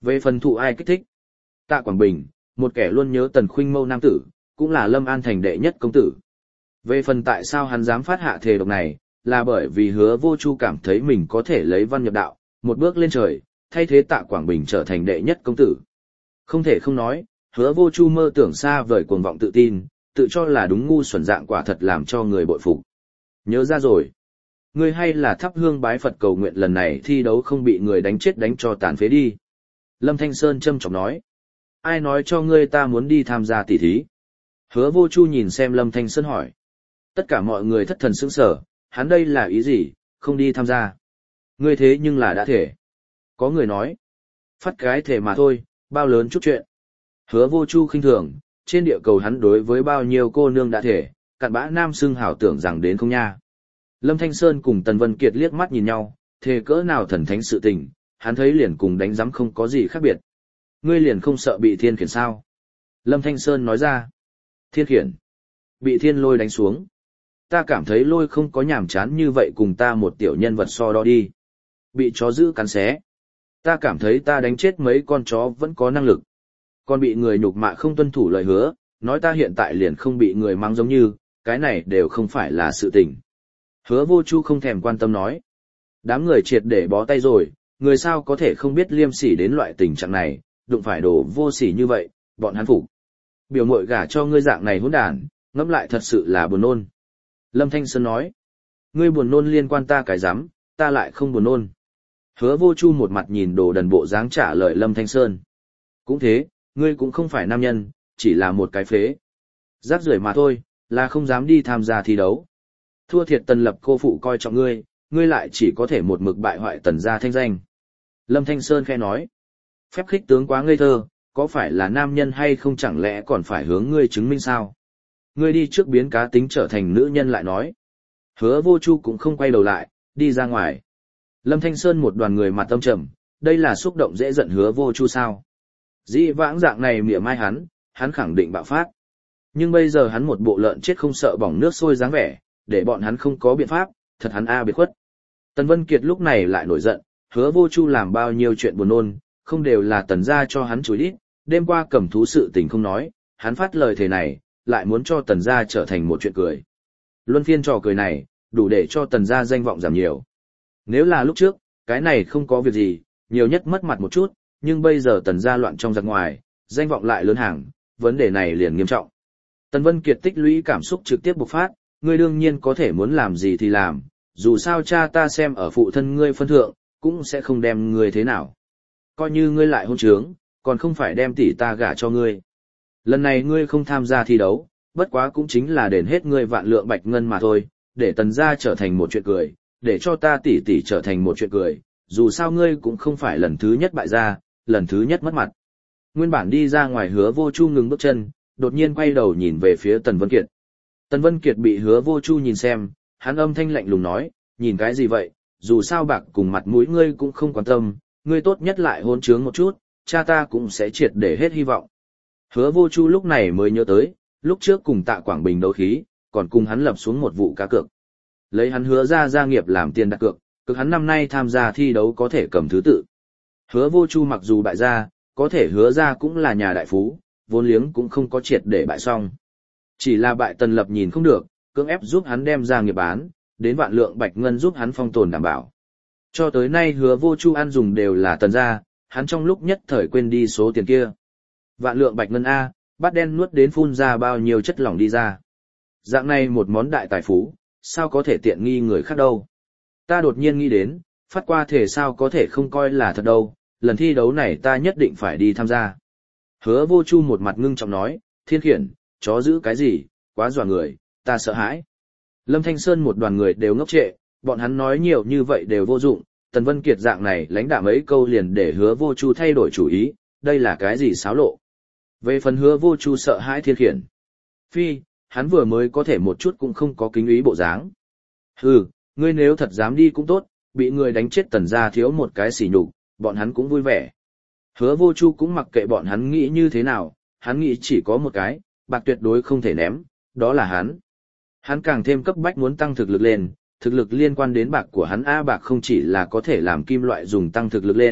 Về phần thụ ai kích thích? Tạ Quảng Bình, một kẻ luôn nhớ Tần Khuynh Mâu nam tử, cũng là Lâm An thành đệ nhất công tử. Về phần tại sao hắn dám phát hạ thề độc này, là bởi vì Hứa Vô Chu cảm thấy mình có thể lấy văn nhập đạo, một bước lên trời, thay thế Tạ Quảng Bình trở thành đệ nhất công tử. Không thể không nói, Hứa Vô Chu mơ tưởng xa vời cuồng vọng tự tin, tự cho là đúng ngu xuẩn dạng quả thật làm cho người bội phục. Nhớ ra rồi. Ngươi hay là thắp hương bái Phật cầu nguyện lần này thi đấu không bị người đánh chết đánh cho tàn phế đi. Lâm Thanh Sơn châm chọc nói. Ai nói cho ngươi ta muốn đi tham gia tỷ thí? Hứa Vô Chu nhìn xem Lâm Thanh Sơn hỏi. Tất cả mọi người thất thần sững sờ, hắn đây là ý gì, không đi tham gia. Ngươi thế nhưng là đã thể. Có người nói. Phát cái thể mà thôi, bao lớn chút chuyện. Hứa Vô Chu khinh thường, trên địa cầu hắn đối với bao nhiêu cô nương đã thể, cặn bã nam xưng hảo tưởng rằng đến không nha. Lâm Thanh Sơn cùng Tần Vân Kiệt liếc mắt nhìn nhau, thề cỡ nào thần thánh sự tình, hắn thấy liền cùng đánh giám không có gì khác biệt. Ngươi liền không sợ bị thiên khiển sao? Lâm Thanh Sơn nói ra. Thiên khiển? Bị thiên lôi đánh xuống. Ta cảm thấy lôi không có nhàm chán như vậy cùng ta một tiểu nhân vật so đo đi. Bị chó giữ cắn xé. Ta cảm thấy ta đánh chết mấy con chó vẫn có năng lực. Còn bị người nhục mạ không tuân thủ lời hứa, nói ta hiện tại liền không bị người mắng giống như, cái này đều không phải là sự tình. Hứa Vô Chu không thèm quan tâm nói. Đám người triệt để bó tay rồi, người sao có thể không biết liêm sỉ đến loại tình trạng này, đụng phải đồ vô sỉ như vậy, bọn hắn phục. Biểu mội gả cho ngươi dạng này hỗn đản, ngẫm lại thật sự là buồn nôn. Lâm Thanh Sơn nói. Ngươi buồn nôn liên quan ta cái rắm, ta lại không buồn nôn. Hứa Vô Chu một mặt nhìn đồ đần bộ dáng trả lời Lâm Thanh Sơn. Cũng thế, ngươi cũng không phải nam nhân, chỉ là một cái phế. Rác rưởi mà thôi, là không dám đi tham gia thi đấu. Thua thiệt Tần Lập cô phụ coi trọng ngươi, ngươi lại chỉ có thể một mực bại hoại Tần gia thanh danh. Lâm Thanh Sơn khẽ nói. Phép khích tướng quá ngây thơ, có phải là nam nhân hay không chẳng lẽ còn phải hướng ngươi chứng minh sao? Ngươi đi trước biến cá tính trở thành nữ nhân lại nói. Hứa Vô Chu cũng không quay đầu lại, đi ra ngoài. Lâm Thanh Sơn một đoàn người mặt tâm trầm, đây là xúc động dễ giận Hứa Vô Chu sao? Dĩ vãng dạng này mỉa mai hắn, hắn khẳng định bạo phát. Nhưng bây giờ hắn một bộ lợn chết không sợ bỏng nước sôi dáng vẻ, để bọn hắn không có biện pháp, thật hắn a biệt khuất. Tần Vân Kiệt lúc này lại nổi giận, Hứa Vô Chu làm bao nhiêu chuyện buồn nôn, không đều là Tần gia cho hắn chối đít, đêm qua cầm thú sự tình không nói, hắn phát lời thề này, lại muốn cho Tần gia trở thành một chuyện cười. Luân phiên trò cười này, đủ để cho Tần gia danh vọng giảm nhiều. Nếu là lúc trước, cái này không có việc gì, nhiều nhất mất mặt một chút, nhưng bây giờ Tần gia loạn trong giặc ngoài, danh vọng lại lớn hàng, vấn đề này liền nghiêm trọng. Tần Vân Kiệt tích lũy cảm xúc trực tiếp bộc phát, ngươi đương nhiên có thể muốn làm gì thì làm, dù sao cha ta xem ở phụ thân ngươi phân thượng, cũng sẽ không đem ngươi thế nào. Coi như ngươi lại hôn trướng, còn không phải đem tỷ ta gả cho ngươi. Lần này ngươi không tham gia thi đấu, bất quá cũng chính là đền hết ngươi vạn lượng bạch ngân mà thôi, để Tần gia trở thành một chuyện cười, để cho ta tỷ tỷ trở thành một chuyện cười, dù sao ngươi cũng không phải lần thứ nhất bại gia, lần thứ nhất mất mặt. Nguyên bản đi ra ngoài Hứa Vô Chu ngừng bước chân, đột nhiên quay đầu nhìn về phía Tần Vân Kiệt. Tần Vân Kiệt bị Hứa Vô Chu nhìn xem, hắn âm thanh lạnh lùng nói, nhìn cái gì vậy, dù sao bạc cùng mặt mũi ngươi cũng không quan tâm, ngươi tốt nhất lại hôn trướng một chút, cha ta cũng sẽ triệt để hết hy vọng. Hứa Vô Chu lúc này mới nhớ tới, lúc trước cùng Tạ Quảng Bình đấu khí, còn cùng hắn lập xuống một vụ cá cược. Lấy hắn hứa ra gia nghiệp làm tiền đặt cược, cực hắn năm nay tham gia thi đấu có thể cầm thứ tự. Hứa Vô Chu mặc dù bại gia, có thể hứa ra cũng là nhà đại phú, vốn liếng cũng không có triệt để bại xong. Chỉ là bại Tần Lập nhìn không được, cưỡng ép giúp hắn đem ra nghiệp bán, đến vạn lượng bạch ngân giúp hắn phong tồn đảm bảo. Cho tới nay Hứa Vô Chu ăn dùng đều là Tần gia, hắn trong lúc nhất thời quên đi số tiền kia. Vạn lượng bạch ngân A, bát đen nuốt đến phun ra bao nhiêu chất lỏng đi ra. Dạng này một món đại tài phú, sao có thể tiện nghi người khác đâu. Ta đột nhiên nghĩ đến, phát qua thể sao có thể không coi là thật đâu, lần thi đấu này ta nhất định phải đi tham gia. Hứa Vô Chu một mặt ngưng trọng nói, thiên khiển, chó giữ cái gì, quá dọa người, ta sợ hãi. Lâm Thanh Sơn một đoàn người đều ngốc trệ, bọn hắn nói nhiều như vậy đều vô dụng, Tần Vân Kiệt dạng này lãnh đạm mấy câu liền để Hứa Vô Chu thay đổi chủ ý, đây là cái gì xáo lộ. Về phần Hứa Vô Chu sợ hãi thiên khiển. Phi, hắn vừa mới có thể một chút cũng không có kính ý bộ dáng. Hừ, ngươi nếu thật dám đi cũng tốt, bị người đánh chết Tần gia thiếu một cái sỉ nhục, bọn hắn cũng vui vẻ. Hứa Vô Chu cũng mặc kệ bọn hắn nghĩ như thế nào, hắn nghĩ chỉ có một cái, bạc tuyệt đối không thể ném, đó là hắn. Hắn càng thêm cấp bách muốn tăng thực lực lên, thực lực liên quan đến bạc của hắn A bạc không chỉ là có thể làm kim loại dùng tăng thực lực lên,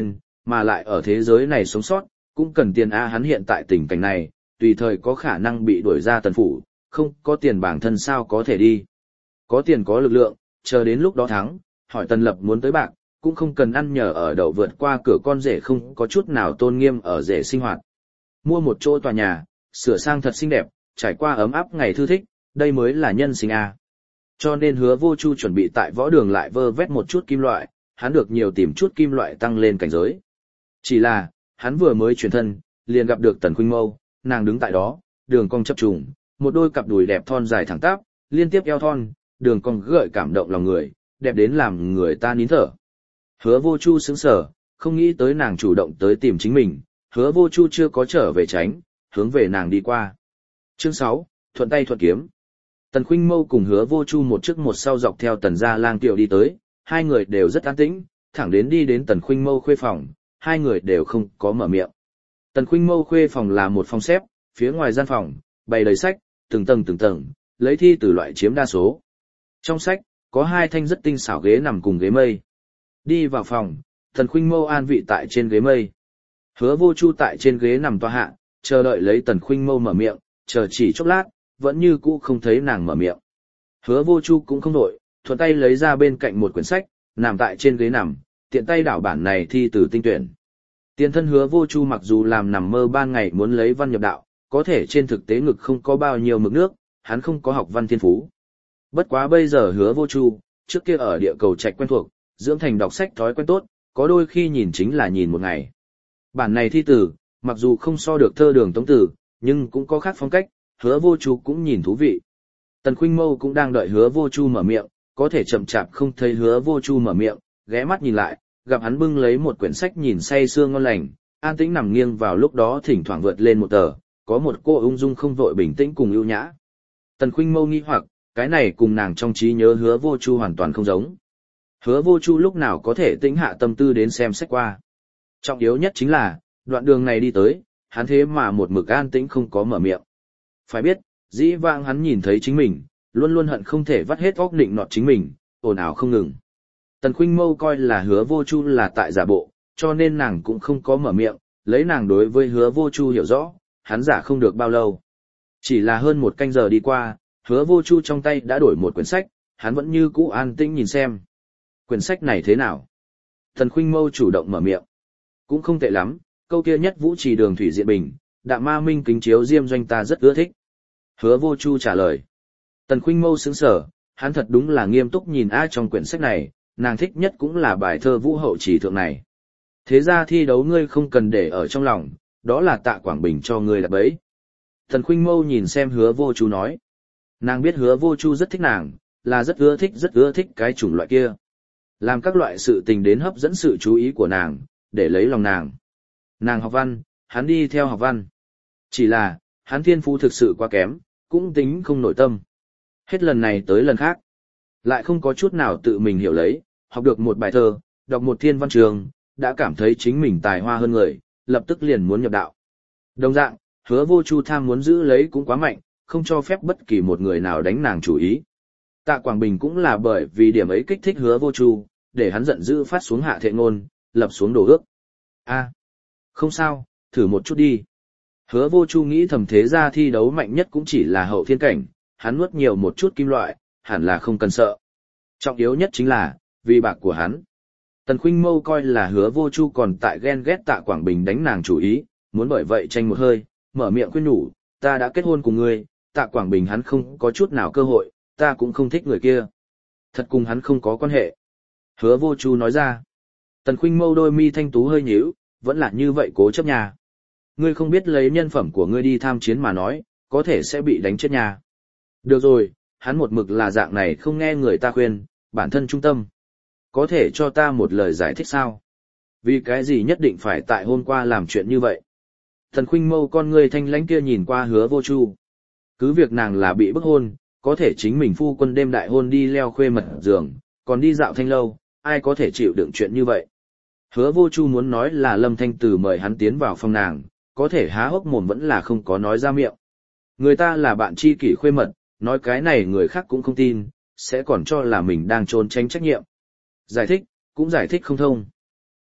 mà lại ở thế giới này sống sót, cũng cần tiền a hắn hiện tại tình cảnh này, tùy thời có khả năng bị đuổi ra tần phủ, không có tiền bản thân sao có thể đi. Có tiền có lực lượng, chờ đến lúc đó thắng, hỏi Tần Lập muốn tới bạc, cũng không cần ăn nhờ ở đậu vượt qua cửa con rể không có chút nào tôn nghiêm ở rể sinh hoạt. Mua một chỗ tòa nhà, sửa sang thật xinh đẹp, trải qua ấm áp ngày thư thích, đây mới là nhân sinh a. Cho nên Hứa Vô Chu chuẩn bị tại võ đường lại vơ vét một chút kim loại, hắn được nhiều tìm chút kim loại tăng lên cảnh giới. Chỉ là, hắn vừa mới chuyển thân, liền gặp được Tần Khuynh Mâu, nàng đứng tại đó, đường cong chập trùng, một đôi cặp đùi đẹp thon dài thẳng tắp, liên tiếp eo thon, đường cong gợi cảm động lòng người, đẹp đến làm người ta nín thở. Hứa Vô Chu sững sờ, không nghĩ tới nàng chủ động tới tìm chính mình, Hứa Vô Chu chưa có trở về tránh, hướng về nàng đi qua. Chương sáu, thuận tay thuận kiếm. Tần Khuynh Mâu cùng Hứa Vô Chu một trước một sau dọc theo Tần gia lang tiểu đi tới, hai người đều rất an tĩnh, thẳng đến đi đến Tần Khuynh Mâu khuê phòng, hai người đều không có mở miệng. Tần Khuynh Mâu khuê phòng là một phòng xếp, phía ngoài gian phòng, bày đầy sách, từng tầng từng tầng, lấy thi từ loại chiếm đa số. Trong sách, có hai thanh rất tinh xảo ghế nằm cùng ghế mây. Đi vào phòng, Tần Khuynh Mâu an vị tại trên ghế mây. Hứa Vô Chu tại trên ghế nằm tọa hạ, chờ đợi lấy Tần Khuynh Mâu mở miệng, chờ chỉ chốc lát, vẫn như cũ không thấy nàng mở miệng. Hứa Vô Chu cũng không đổi, thuận tay lấy ra bên cạnh một quyển sách, nằm tại trên ghế nằm, tiện tay đảo bản này thi từ tinh tuyển. Tiền thân Hứa Vô Chu mặc dù làm nằm mơ ban ngày muốn lấy văn nhập đạo, có thể trên thực tế ngực không có bao nhiêu mực nước, hắn không có học văn thiên phú. Bất quá bây giờ Hứa Vô Chu, trước kia ở địa cầu trạch quen thuộc, dưỡng thành đọc sách thói quen tốt, có đôi khi nhìn chính là nhìn một ngày. Bản này thi từ, mặc dù không so được thơ đường tống tử, nhưng cũng có khác phong cách, Hứa Vô Chu cũng nhìn thú vị. Tần Khuynh Mâu cũng đang đợi Hứa Vô Chu mở miệng, có thể chậm chạp không thấy Hứa Vô Chu mở miệng, ghé mắt nhìn lại, gặp hắn bưng lấy một quyển sách nhìn say sưa ngon lành, an tĩnh nằm nghiêng vào lúc đó thỉnh thoảng vượt lên một tờ, có một cô ung dung không vội bình tĩnh cùng ưu nhã. Tần Khuynh Mâu nghi hoặc, cái này cùng nàng trong trí nhớ Hứa Vô Chu hoàn toàn không giống. Hứa Vô Chu lúc nào có thể tĩnh hạ tâm tư đến xem sách qua. Trọng yếu nhất chính là, đoạn đường này đi tới, hắn thế mà một mực an tĩnh không có mở miệng. Phải biết, dĩ vãng hắn nhìn thấy chính mình, luôn luôn hận không thể vắt hết óc nịnh nọt chính mình, ồn ào không ngừng. Tần Khuynh Mâu coi là Hứa Vô Chu là tại giả bộ, cho nên nàng cũng không có mở miệng, lấy nàng đối với Hứa Vô Chu hiểu rõ, hắn giả không được bao lâu. Chỉ là hơn một canh giờ đi qua, Hứa Vô Chu trong tay đã đổi một quyển sách, hắn vẫn như cũ an tĩnh nhìn xem. Quyển sách này thế nào? Tần Khuynh Mâu chủ động mở miệng. Cũng không tệ lắm, câu kia nhất vũ trì đường thủy diện bình, đạm ma minh kính chiếu diêm doanh ta rất ưa thích. Hứa Vô Chu trả lời. Tần Khuynh Mâu sững sờ, hắn thật đúng là nghiêm túc nhìn a trong quyển sách này, nàng thích nhất cũng là bài thơ vũ hậu trì thượng này. Thế ra thi đấu ngươi không cần để ở trong lòng, đó là Tạ Quảng Bình cho ngươi đặt bẫy. Tần Khuynh Mâu nhìn xem Hứa Vô Chu nói. Nàng biết Hứa Vô Chu rất thích nàng, là rất ưa thích rất ưa thích cái chủng loại kia. Làm các loại sự tình đến hấp dẫn sự chú ý của nàng, để lấy lòng nàng. Nàng học văn, hắn đi theo học văn. Chỉ là, hắn thiên phú thực sự quá kém, cũng tính không nội tâm. Hết lần này tới lần khác. Lại không có chút nào tự mình hiểu lấy, học được một bài thơ, đọc một thiên văn trường, đã cảm thấy chính mình tài hoa hơn người, lập tức liền muốn nhập đạo. Đồng dạng, Hứa Vô Chu tham muốn giữ lấy cũng quá mạnh, không cho phép bất kỳ một người nào đánh nàng chủ ý. Tạ Quảng Bình cũng là bởi vì điểm ấy kích thích Hứa Vô Chu, để hắn giận dữ phát xuống hạ thệ ngôn, lập xuống đồ ước. A, không sao, thử một chút đi. Hứa Vô Chu nghĩ thầm thế ra thi đấu mạnh nhất cũng chỉ là hậu thiên cảnh, hắn nuốt nhiều một chút kim loại, hẳn là không cần sợ. Trọng yếu nhất chính là, vì bạc của hắn. Tần Khuynh Mâu coi là Hứa Vô Chu còn tại ghen ghét Tạ Quảng Bình đánh nàng chủ ý, muốn bởi vậy tranh một hơi, mở miệng khuyên nhủ, ta đã kết hôn cùng ngươi, Tạ Quảng Bình hắn không có chút nào cơ hội, ta cũng không thích người kia. Thật cùng hắn không có quan hệ. Hứa Vô Chu nói ra. Tần Khuynh Mâu đôi mi thanh tú hơi nhíu, vẫn là như vậy cố chấp nhà. Ngươi không biết lấy nhân phẩm của ngươi đi tham chiến mà nói, có thể sẽ bị đánh chết nhà. Được rồi, hắn một mực là dạng này không nghe người ta khuyên, bản thân trung tâm. Có thể cho ta một lời giải thích sao? Vì cái gì nhất định phải tại hôm qua làm chuyện như vậy? Tần Khuynh Mâu con ngươi thanh lãnh kia nhìn qua Hứa Vô Chu. Cứ việc nàng là bị bức hôn, có thể chính mình phu quân đêm đại hôn đi leo khuê mật giường, còn đi dạo thanh lâu, ai có thể chịu đựng chuyện như vậy? Hứa Vô Chu muốn nói là Lâm Thanh Từ mời hắn tiến vào phòng nàng, có thể há hốc mồm vẫn là không có nói ra miệng. Người ta là bạn tri kỷ khuê mật, nói cái này người khác cũng không tin, sẽ còn cho là mình đang trốn tránh trách nhiệm. Giải thích, cũng giải thích không thông.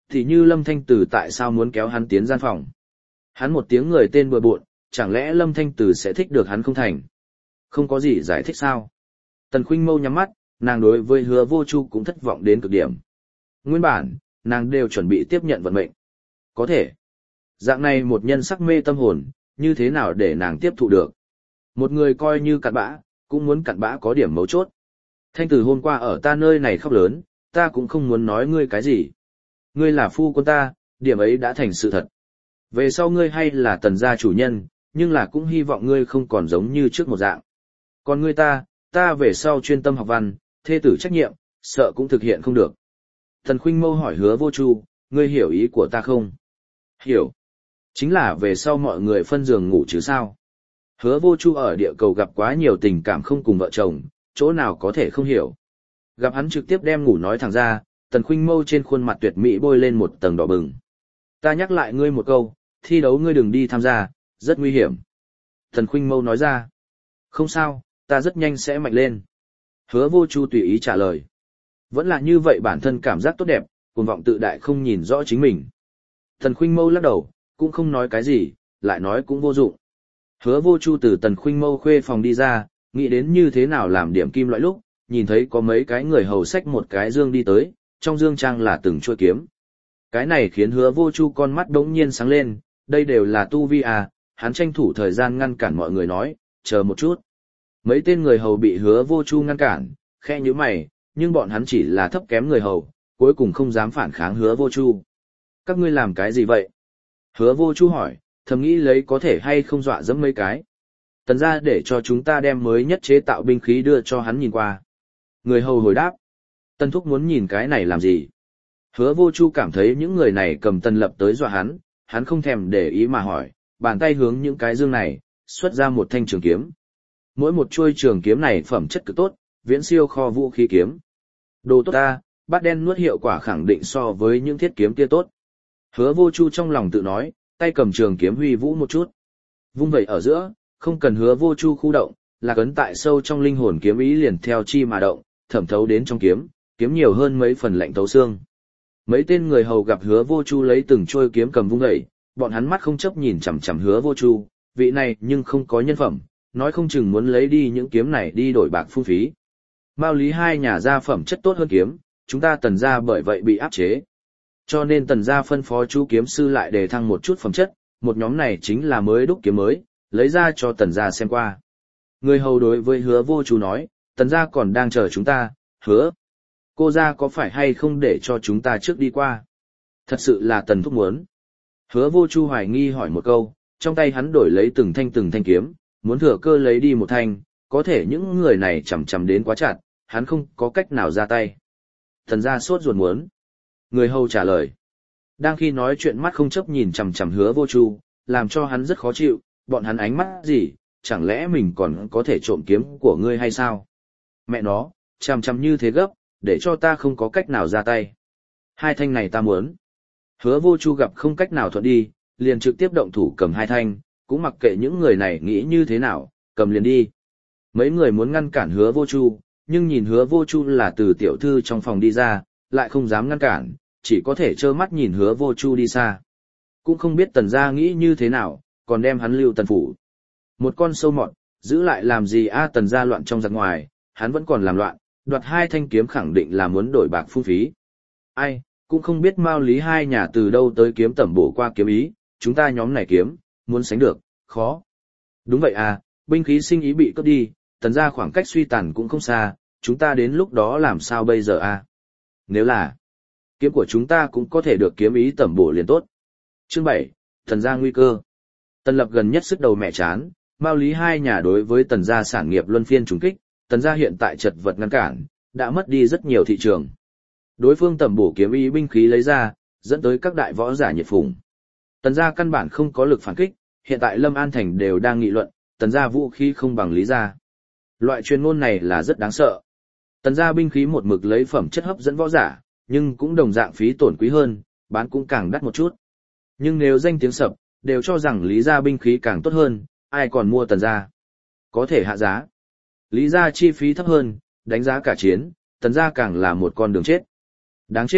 Thì như Lâm Thanh Tử tại sao muốn kéo hắn tiến gian phòng? Hắn một tiếng người tên bừa bộn, chẳng lẽ Lâm Thanh Tử sẽ thích được hắn không thành? Không có gì giải thích sao? Tần Khuynh Mâu nhắm mắt, nàng đối với Hứa Vô Chu cũng thất vọng đến cực điểm. Nguyên bản, nàng đều chuẩn bị tiếp nhận vận mệnh. Có thể, dạng này một nhân sắc mê tâm hồn, như thế nào để nàng tiếp thụ được? Một người coi như cặn bã, cũng muốn cặn bã có điểm mấu chốt. Thanh Tử hôm qua ở ta nơi này khóc lớn, ta cũng không muốn nói ngươi cái gì. Ngươi là phu quân ta, điểm ấy đã thành sự thật. Về sau ngươi hay là Tần gia chủ nhân, nhưng là cũng hy vọng ngươi không còn giống như trước một dạng. Còn ngươi ta, ta về sau chuyên tâm học văn, thê tử trách nhiệm, sợ cũng thực hiện không được. Tần Khuynh Mâu hỏi Hứa Vô Chu, ngươi hiểu ý của ta không? Hiểu. Chính là về sau mọi người phân giường ngủ chứ sao? Hứa Vô Chu ở địa cầu gặp quá nhiều tình cảm không cùng vợ chồng, chỗ nào có thể không hiểu. Gặp hắn trực tiếp đem ngủ nói thẳng ra, Tần Khuynh Mâu trên khuôn mặt tuyệt mỹ bôi lên một tầng đỏ bừng. Ta nhắc lại ngươi một câu, thi đấu ngươi đừng đi tham gia, rất nguy hiểm. Tần Khuynh Mâu nói ra. Không sao, ta rất nhanh sẽ mạnh lên. Hứa Vô Chu tùy ý trả lời. Vẫn là như vậy bản thân cảm giác tốt đẹp, cuồng vọng tự đại không nhìn rõ chính mình. Tần Khuynh Mâu lắc đầu, cũng không nói cái gì, lại nói cũng vô dụng. Hứa Vô Chu từ Tần Khuynh Mâu khuê phòng đi ra, nghĩ đến như thế nào làm điểm kim loại lúc, nhìn thấy có mấy cái người hầu xách một cái dương đi tới, trong dương trang là từng chuôi kiếm. Cái này khiến Hứa Vô Chu con mắt đống nhiên sáng lên, đây đều là tu vi à, hắn tranh thủ thời gian ngăn cản mọi người nói, chờ một chút. Mấy tên người hầu bị Hứa Vô Chu ngăn cản, khẽ nhíu mày, nhưng bọn hắn chỉ là thấp kém người hầu, cuối cùng không dám phản kháng Hứa Vô Chu. Các ngươi làm cái gì vậy? Hứa Vô Chu hỏi, thầm nghĩ lấy có thể hay không dọa dẫm mấy cái. Tần gia để cho chúng ta đem mới nhất chế tạo binh khí đưa cho hắn nhìn qua. Người hầu hồi đáp. Tần thúc muốn nhìn cái này làm gì? Hứa Vô Chu cảm thấy những người này cầm Tần Lập tới dọa hắn, hắn không thèm để ý mà hỏi, bàn tay hướng những cái dương này, xuất ra một thanh trường kiếm. Mỗi một chuôi trường kiếm này phẩm chất cực tốt, viễn siêu kho vũ khí kiếm. Đồ tốt ta, bát đen nuốt hiệu quả khẳng định so với những thiết kiếm kia tốt. Hứa Vô Chu trong lòng tự nói, tay cầm trường kiếm huy vũ một chút. Vung vậy ở giữa, không cần Hứa Vô Chu khu động, là cấn tại sâu trong linh hồn kiếm ý liền theo chi mà động, thẩm thấu đến trong kiếm, kiếm nhiều hơn mấy phần lạnh thấu xương. Mấy tên người hầu gặp Hứa Vô Chu lấy từng trôi kiếm cầm vung dậy, bọn hắn mắt không chấp nhìn chằm chằm Hứa Vô Chu, vị này nhưng không có nhân phẩm, nói không chừng muốn lấy đi những kiếm này đi đổi bạc phung phí. Mao Lý hai nhà gia phẩm chất tốt hơn kiếm, chúng ta Tần gia bởi vậy bị áp chế. Cho nên Tần gia phân phó chú kiếm sư lại đề thăng một chút phẩm chất, một nhóm này chính là mới đúc kiếm mới, lấy ra cho Tần gia xem qua. Người hầu đối với Hứa Vô Chu nói, Tần gia còn đang chờ chúng ta, hứa. Cô gia có phải hay không để cho chúng ta trước đi qua? Thật sự là Tần thúc muốn. Hứa Vô Chu hoài nghi hỏi một câu, trong tay hắn đổi lấy từng thanh từng thanh kiếm, muốn thừa cơ lấy đi một thanh, có thể những người này chằm chằm đến quá chặt, hắn không có cách nào ra tay. Tần gia sốt ruột muốn. Người hầu trả lời. Đang khi nói chuyện mắt không chấp nhìn chằm chằm Hứa Vô Chu, làm cho hắn rất khó chịu, bọn hắn ánh mắt gì, chẳng lẽ mình còn có thể trộm kiếm của ngươi hay sao? Mẹ nó, chằm chằm như thế gấp, để cho ta không có cách nào ra tay. Hai thanh này ta muốn. Hứa Vô Chu gặp không cách nào thuận đi, liền trực tiếp động thủ cầm hai thanh, cũng mặc kệ những người này nghĩ như thế nào, cầm liền đi. Mấy người muốn ngăn cản Hứa Vô Chu, nhưng nhìn Hứa Vô Chu là từ tiểu thư trong phòng đi ra, lại không dám ngăn cản, chỉ có thể trơ mắt nhìn Hứa Vô Chu đi xa. Cũng không biết Tần gia nghĩ như thế nào, còn đem hắn lưu Tần phủ. Một con sâu mọt, giữ lại làm gì a? Tần gia loạn trong giặc ngoài, hắn vẫn còn làm loạn, đoạt hai thanh kiếm khẳng định là muốn đổi bạc phung phí. Ai, cũng không biết Mao Lý hai nhà từ đâu tới kiếm tẩm bổ qua kiếm ý, chúng ta nhóm này kiếm, muốn sánh được, khó. Đúng vậy à, binh khí sinh ý bị cướp đi, Tần gia khoảng cách suy tàn cũng không xa, chúng ta đến lúc đó làm sao bây giờ à? Nếu là kiếm của chúng ta cũng có thể được kiếm ý tẩm bổ liền tốt. Chương bảy, Tần gia nguy cơ. Tần Lập gần nhất sức đầu mẹ chán, Mao Lý hai nhà đối với Tần gia sản nghiệp luân phiên trùng kích, Tần gia hiện tại chật vật ngăn cản, đã mất đi rất nhiều thị trường. Đối phương tẩm bổ kiếm ý binh khí lấy ra, dẫn tới các đại võ giả nhiệt phùng. Tần gia căn bản không có lực phản kích, hiện tại Lâm An Thành đều đang nghị luận, Tần gia vũ khí không bằng Lý gia. Loại truyền ngôn này là rất đáng sợ. Tần gia binh khí một mực lấy phẩm chất hấp dẫn võ giả, nhưng cũng đồng dạng phí tổn quý hơn, bán cũng càng đắt một chút. Nhưng nếu danh tiếng sập, đều cho rằng Lý gia binh khí càng tốt hơn, ai còn mua Tần gia? Có thể hạ giá. Lý gia chi phí thấp hơn, đánh giá cả chiến, Tần gia càng là một con đường chết. Đáng chết,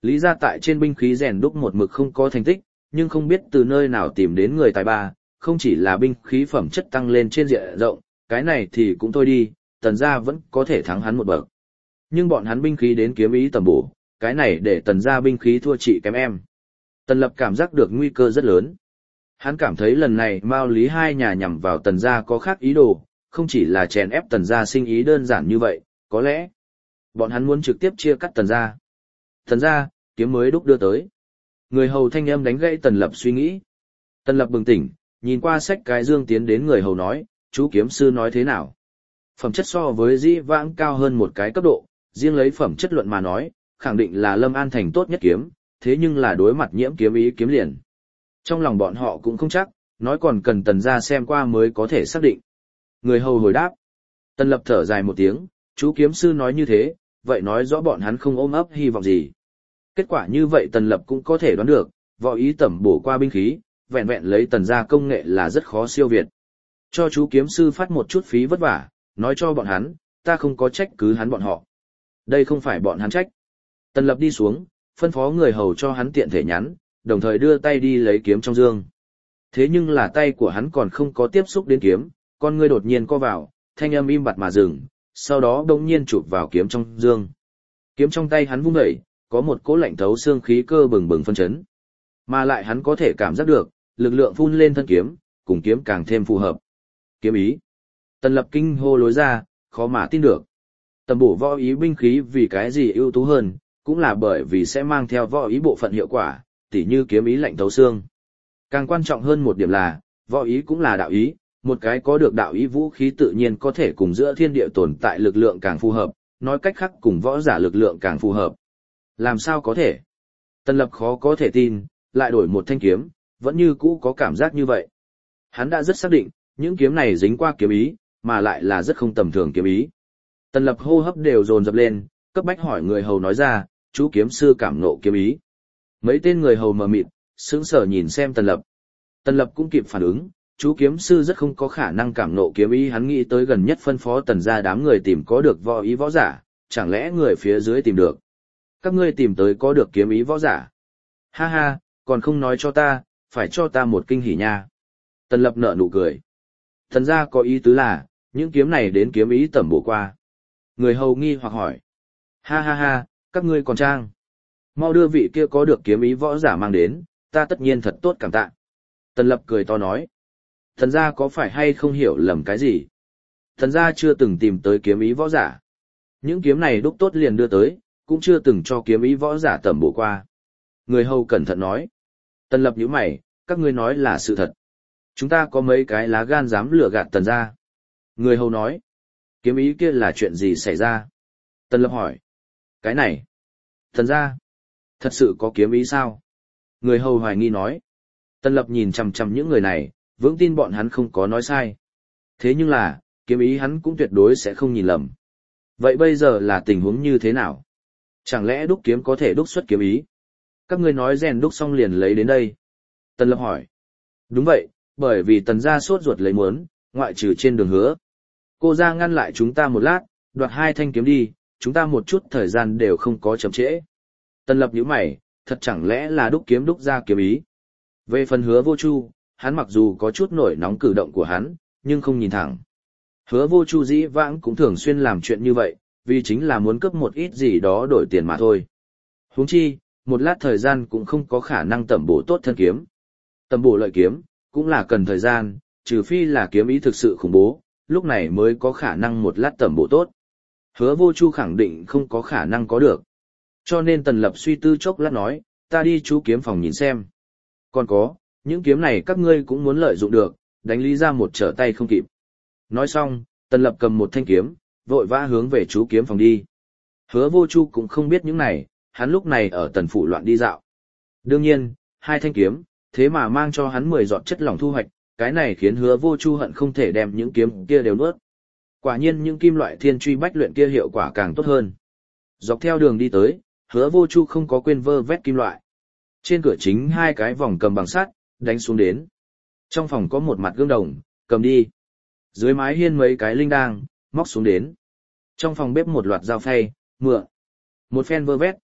Lý ra tại trên binh khí rèn đúc một mực không có thành tích, nhưng không biết từ nơi nào tìm đến người tài ba, không chỉ là binh khí phẩm chất tăng lên trên diện rộng, cái này thì cũng thôi đi, tần gia vẫn có thể thắng hắn một bậc. Nhưng bọn hắn binh khí đến kiếm ý tầm bổ, cái này để tần gia binh khí thua chị kém em. Tần Lập cảm giác được nguy cơ rất lớn. Hắn cảm thấy lần này Mao Lý hai nhà nhằm vào tần gia có khác ý đồ, không chỉ là chèn ép tần gia sinh ý đơn giản như vậy, có lẽ bọn hắn muốn trực tiếp chia cắt tần gia. Tần gia, kiếm mới đúc đưa tới. Người hầu thanh âm đánh gãy Tần Lập suy nghĩ. Tần Lập bừng tỉnh, nhìn qua sách cái dương tiến đến người hầu nói, chú kiếm sư nói thế nào? Phẩm chất so với dĩ vãng cao hơn một cái cấp độ, riêng lấy phẩm chất luận mà nói, khẳng định là Lâm An Thành tốt nhất kiếm, thế nhưng là đối mặt nhiễm kiếm ý kiếm liền. Trong lòng bọn họ cũng không chắc, nói còn cần tần gia xem qua mới có thể xác định. Người hầu hồi đáp. Tần Lập thở dài một tiếng, chú kiếm sư nói như thế, vậy nói rõ bọn hắn không ôm ấp hy vọng gì. Kết quả như vậy Tần Lập cũng có thể đoán được, võ ý tẩm bổ qua binh khí, vẹn vẹn lấy tần gia công nghệ là rất khó siêu việt. Cho chú kiếm sư phát một chút phí vất vả, nói cho bọn hắn, ta không có trách cứ hắn bọn họ. Đây không phải bọn hắn trách. Tần Lập đi xuống, phân phó người hầu cho hắn tiện thể nhắn, đồng thời đưa tay đi lấy kiếm trong dương. Thế nhưng là tay của hắn còn không có tiếp xúc đến kiếm, con ngươi đột nhiên co vào, thanh âm im bặt mà dừng, sau đó đột nhiên chụp vào kiếm trong dương. Kiếm trong tay hắn vung dậy, có một cỗ lạnh thấu xương khí cơ bừng bừng phân chấn. Mà lại hắn có thể cảm giác được, lực lượng phun lên thân kiếm, cùng kiếm càng thêm phù hợp. Kiếm ý. Tần Lập kinh hô lối ra, khó mà tin được. Tầm bổ võ ý binh khí vì cái gì ưu tú hơn, cũng là bởi vì sẽ mang theo võ ý bộ phận hiệu quả, tỉ như kiếm ý lạnh thấu xương. Càng quan trọng hơn một điểm là, võ ý cũng là đạo ý, một cái có được đạo ý vũ khí tự nhiên có thể cùng giữa thiên địa tồn tại lực lượng càng phù hợp, nói cách khác cùng võ giả lực lượng càng phù hợp. Làm sao có thể? Tần Lập khó có thể tin, lại đổi một thanh kiếm, vẫn như cũ có cảm giác như vậy. Hắn đã rất xác định, những kiếm này dính qua kiếm ý, mà lại là rất không tầm thường kiếm ý. Tần Lập hô hấp đều dồn dập lên, cấp bách hỏi người hầu nói ra, chú kiếm sư cảm nộ kiếm ý. Mấy tên người hầu mờ mịt, sững sờ nhìn xem Tần Lập. Tần Lập cũng kịp phản ứng, chú kiếm sư rất không có khả năng cảm nộ kiếm ý, hắn nghĩ tới gần nhất phân phó tần gia đám người tìm có được võ ý võ giả, chẳng lẽ người phía dưới tìm được. Các ngươi tìm tới có được kiếm ý võ giả. Ha ha, còn không nói cho ta, phải cho ta một kinh hỉ nha. Tần Lập nở nụ cười. Thần gia có ý tứ là, những kiếm này đến kiếm ý tẩm bổ qua. Người hầu nghi hoặc hỏi. Ha ha ha, các ngươi còn trang. Mau đưa vị kia có được kiếm ý võ giả mang đến, ta tất nhiên thật tốt cảm tạ. Tần Lập cười to nói. Thần gia có phải hay không hiểu lầm cái gì? Thần gia chưa từng tìm tới kiếm ý võ giả. Những kiếm này đúc tốt liền đưa tới, cũng chưa từng cho kiếm ý võ giả tẩm bổ qua. Người hầu cẩn thận nói. Tần Lập nhíu mày, các ngươi nói là sự thật. Chúng ta có mấy cái lá gan dám lừa gạt tần gia. Người hầu nói. Kiếm ý kia là chuyện gì xảy ra? Tần Lập hỏi. Cái này. Tần gia. Thật sự có kiếm ý sao? Người hầu hoài nghi nói. Tần Lập nhìn chằm chằm những người này, vững tin bọn hắn không có nói sai. Thế nhưng là, kiếm ý hắn cũng tuyệt đối sẽ không nhìn lầm. Vậy bây giờ là tình huống như thế nào? Chẳng lẽ đúc kiếm có thể đúc xuất kiếm ý? Các ngươi nói rèn đúc xong liền lấy đến đây. Tần Lập hỏi. Đúng vậy, bởi vì tần gia sốt ruột lấy muốn, ngoại trừ trên đường hứa. Cô ra ngăn lại chúng ta một lát, đoạt hai thanh kiếm đi, chúng ta một chút thời gian đều không có chậm trễ. Tần Lập nhíu mày, thật chẳng lẽ là đúc kiếm đúc ra kiếm ý? Về phần Hứa Vô Chu, hắn mặc dù có chút nổi nóng cử động của hắn, nhưng không nhìn thẳng. Hứa Vô Chu dĩ vãng cũng thường xuyên làm chuyện như vậy, vì chính là muốn cướp một ít gì đó đổi tiền mà thôi. Huống chi, một lát thời gian cũng không có khả năng tẩm bổ tốt thân kiếm. Tẩm bổ lợi kiếm, cũng là cần thời gian, trừ phi là kiếm ý thực sự khủng bố, lúc này mới có khả năng một lát tẩm bổ tốt. Hứa Vô Chu khẳng định không có khả năng có được. Cho nên Tần Lập suy tư chốc lát nói, ta đi chú kiếm phòng nhìn xem. Còn có, những kiếm này các ngươi cũng muốn lợi dụng được, đánh Lý ra một trở tay không kịp. Nói xong, Tần Lập cầm một thanh kiếm, vội vã hướng về chú kiếm phòng đi. Hứa Vô Chu cũng không biết những này, hắn lúc này ở tần phủ loạn đi dạo. Đương nhiên, hai thanh kiếm, thế mà mang cho hắn mười giọt chất lỏng thu hoạch, cái này khiến Hứa Vô Chu hận không thể đem những kiếm kia đều nuốt. Quả nhiên những kim loại thiên truy bách luyện kia hiệu quả càng tốt hơn. Dọc theo đường đi tới, Hứa Vô Chu không có quên vơ vét kim loại. Trên cửa chính hai cái vòng cầm bằng sắt, đánh xuống đến. Trong phòng có một mặt gương đồng, cầm đi. Dưới mái hiên mấy cái linh đang, móc xuống đến. Trong phòng bếp một loạt dao phay, mượn. Một phen vơ vét,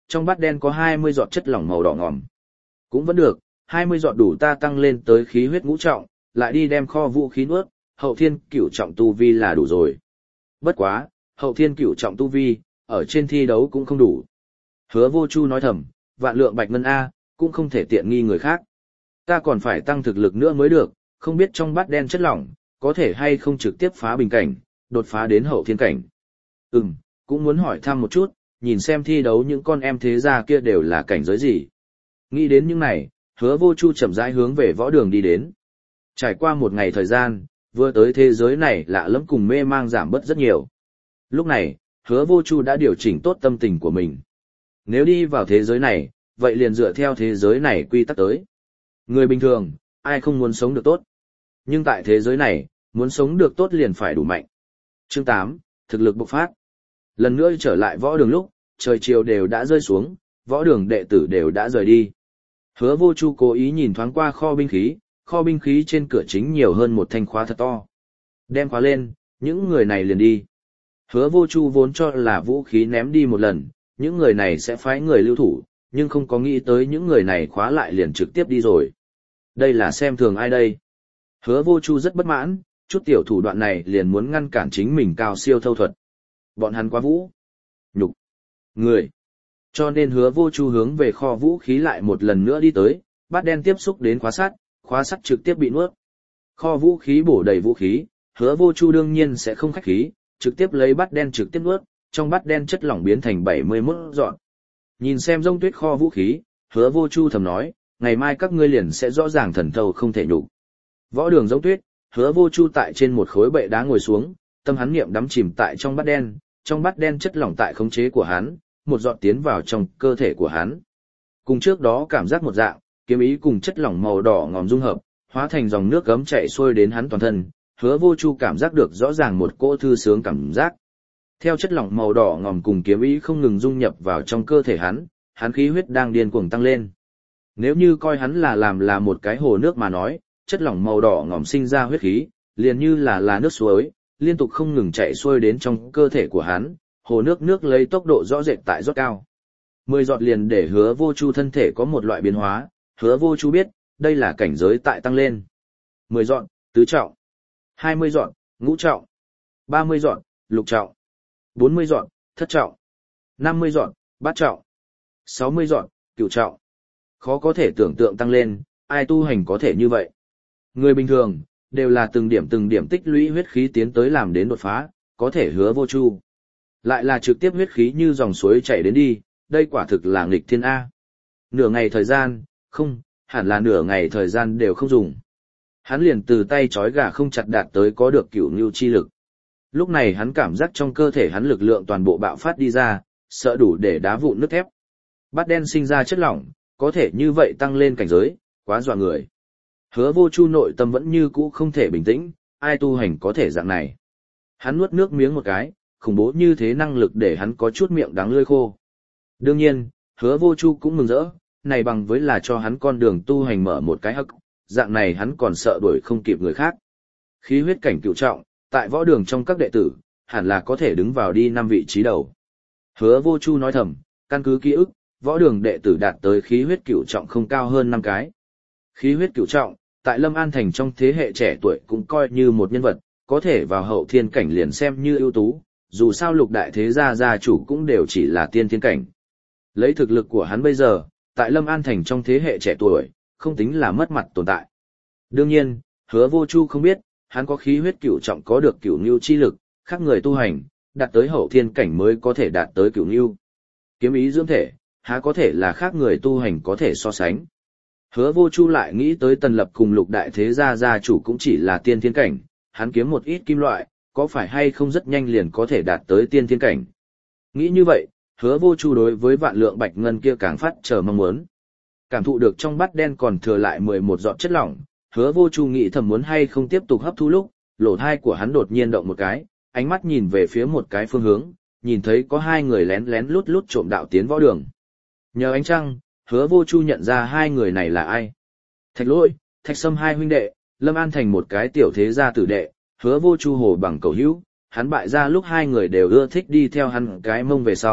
trong bát đen có hai mươi giọt chất lỏng màu đỏ ngòm. Cũng vẫn được, hai mươi giọt đủ ta tăng lên tới khí huyết ngũ trọng, lại đi đem kho vũ khí nuốt, hậu thiên cửu trọng tu vi là đủ rồi. Bất quá, hậu thiên cửu trọng tu vi, ở trên thi đấu cũng không đủ. Hứa Vô Chu nói thầm, vạn lượng bạch ngân A, cũng không thể tiện nghi người khác. Ta còn phải tăng thực lực nữa mới được, không biết trong bát đen chất lỏng, có thể hay không trực tiếp phá bình cảnh, đột phá đến hậu thiên cảnh. Ừm, cũng muốn hỏi thăm một chút, nhìn xem thi đấu những con em thế gia kia đều là cảnh giới gì. Nghĩ đến những này, Hứa Vô Chu chậm rãi hướng về võ đường đi đến. Trải qua một ngày thời gian, vừa tới thế giới này lạ lẫm cùng mê mang giảm bớt rất nhiều. Lúc này, Hứa Vô Chu đã điều chỉnh tốt tâm tình của mình. Nếu đi vào thế giới này, vậy liền dựa theo thế giới này quy tắc tới. Người bình thường, ai không muốn sống được tốt. Nhưng tại thế giới này, muốn sống được tốt liền phải đủ mạnh. Chương tám, thực lực bộc phát. Lần nữa trở lại võ đường lúc, trời chiều đều đã rơi xuống, võ đường đệ tử đều đã rời đi. Hứa Vô Chu cố ý nhìn thoáng qua kho binh khí, kho binh khí trên cửa chính nhiều hơn một thanh khóa thật to. Đem khóa lên, những người này liền đi. Hứa Vô Chu vốn cho là vũ khí ném đi một lần, những người này sẽ phái người lưu thủ, nhưng không có nghĩ tới những người này khóa lại liền trực tiếp đi rồi. Đây là xem thường ai đây? Hứa Vô Chu rất bất mãn, chút tiểu thủ đoạn này liền muốn ngăn cản chính mình cao siêu thâu thuật. Bọn hắn quá vũ. Nhục. Người. Cho nên Hứa Vô Chu hướng về kho vũ khí lại một lần nữa đi tới, bát đen tiếp xúc đến khóa sắt, khóa sắt trực tiếp bị nuốt. Kho vũ khí bổ đầy vũ khí, Hứa Vô Chu đương nhiên sẽ không khách khí, trực tiếp lấy bát đen trực tiếp nuốt, trong bát đen chất lỏng biến thành bảy mươi mốt dọn. Nhìn xem rông tuyết kho vũ khí, Hứa Vô Chu thầm nói, ngày mai các ngươi liền sẽ rõ ràng thần thâu không thể nhục. Võ đường rông tuyết, Hứa Vô Chu tại trên một khối bệ đá ngồi xuống, tâm hắn niệm đắm chìm tại trong bát đen, trong bát đen chất lỏng tại khống chế của hắn, một giọt tiến vào trong cơ thể của hắn. Cùng trước đó cảm giác một dạng, kiếm ý cùng chất lỏng màu đỏ ngòm dung hợp, hóa thành dòng nước gấm chảy xuôi đến hắn toàn thân, Hứa Vô Chu cảm giác được rõ ràng một cỗ thư sướng cảm giác. Theo chất lỏng màu đỏ ngòm cùng kiếm ý không ngừng dung nhập vào trong cơ thể hắn, hắn khí huyết đang điên cuồng tăng lên. Nếu như coi hắn là làm là một cái hồ nước mà nói, chất lỏng màu đỏ ngòm sinh ra huyết khí, liền như là là nước suối, liên tục không ngừng chảy xuôi đến trong cơ thể của hắn, hồ nước nước lấy tốc độ rõ rệt tại rót cao. Mười giọt liền để Hứa Vô Chu thân thể có một loại biến hóa, Hứa Vô Chu biết, đây là cảnh giới tại tăng lên. Mười giọt, tứ trọng. Hai mươi giọt, ngũ trọng. Ba mươi giọt, lục trọng. Bốn mươi giọt, thất trọng. Năm mươi giọt, bát trọng. Sáu mươi giọt, cửu trọng. Khó có thể tưởng tượng tăng lên, ai tu hành có thể như vậy. Người bình thường, đều là từng điểm từng điểm tích lũy huyết khí tiến tới làm đến đột phá, có thể Hứa Vô Chu. Lại là trực tiếp huyết khí như dòng suối chảy đến đi, đây quả thực là nghịch thiên A. Nửa ngày thời gian, không, hẳn là nửa ngày thời gian đều không dùng. Hắn liền từ tay trói gà không chặt đạt tới có được cửu ngưu chi lực. Lúc này hắn cảm giác trong cơ thể hắn lực lượng toàn bộ bạo phát đi ra, sợ đủ để đá vụn nứt thép. Bát đen sinh ra chất lỏng, có thể như vậy tăng lên cảnh giới, quá dọa người. Hứa Vô Chu nội tâm vẫn như cũ không thể bình tĩnh, ai tu hành có thể dạng này. Hắn nuốt nước miếng một cái, khủng bố như thế năng lực để hắn có chút miệng đắng lưỡi khô. Đương nhiên, Hứa Vô Chu cũng mừng rỡ, này bằng với là cho hắn con đường tu hành mở một cái hắc, dạng này hắn còn sợ đuổi không kịp người khác. Khí huyết cảnh cửu trọng, tại võ đường trong các đệ tử, hẳn là có thể đứng vào đi năm vị trí đầu. Hứa Vô Chu nói thầm, căn cứ ký ức, võ đường đệ tử đạt tới khí huyết cửu trọng không cao hơn năm cái. Khí huyết cửu trọng, tại Lâm An Thành trong thế hệ trẻ tuổi cũng coi như một nhân vật, có thể vào hậu thiên cảnh liền xem như ưu tú, dù sao lục đại thế gia gia chủ cũng đều chỉ là tiên thiên cảnh. Lấy thực lực của hắn bây giờ, tại Lâm An Thành trong thế hệ trẻ tuổi, không tính là mất mặt tồn tại. Đương nhiên, Hứa Vô Chu không biết, hắn có khí huyết cửu trọng có được cửu ngưu chi lực, khác người tu hành, đạt tới hậu thiên cảnh mới có thể đạt tới cửu ngưu. Kiếm ý dưỡng thể, há có thể là khác người tu hành có thể so sánh. Hứa Vô Chu lại nghĩ tới Tần Lập cùng lục đại thế gia gia chủ cũng chỉ là tiên thiên cảnh, hắn kiếm một ít kim loại, có phải hay không rất nhanh liền có thể đạt tới tiên thiên cảnh. Nghĩ như vậy, Hứa Vô Chu đối với vạn lượng bạch ngân kia càng phát chờ mong muốn. Cảm thụ được trong bát đen còn thừa lại mười một giọt chất lỏng, Hứa Vô Chu nghĩ thầm muốn hay không tiếp tục hấp thu lúc, lỗ thai của hắn đột nhiên động một cái, ánh mắt nhìn về phía một cái phương hướng, nhìn thấy có hai người lén lén lút lút trộm đạo tiến võ đường. Nhờ ánh trăng, Hứa Vô Chu nhận ra hai người này là ai. Thạch Lỗi, Thạch Sâm hai huynh đệ, Lâm An Thành một cái tiểu thế gia tử đệ, Hứa Vô Chu hồ bằng cầu hữu, hắn bại ra lúc hai người đều ưa thích đi theo hắn cái mông về sau,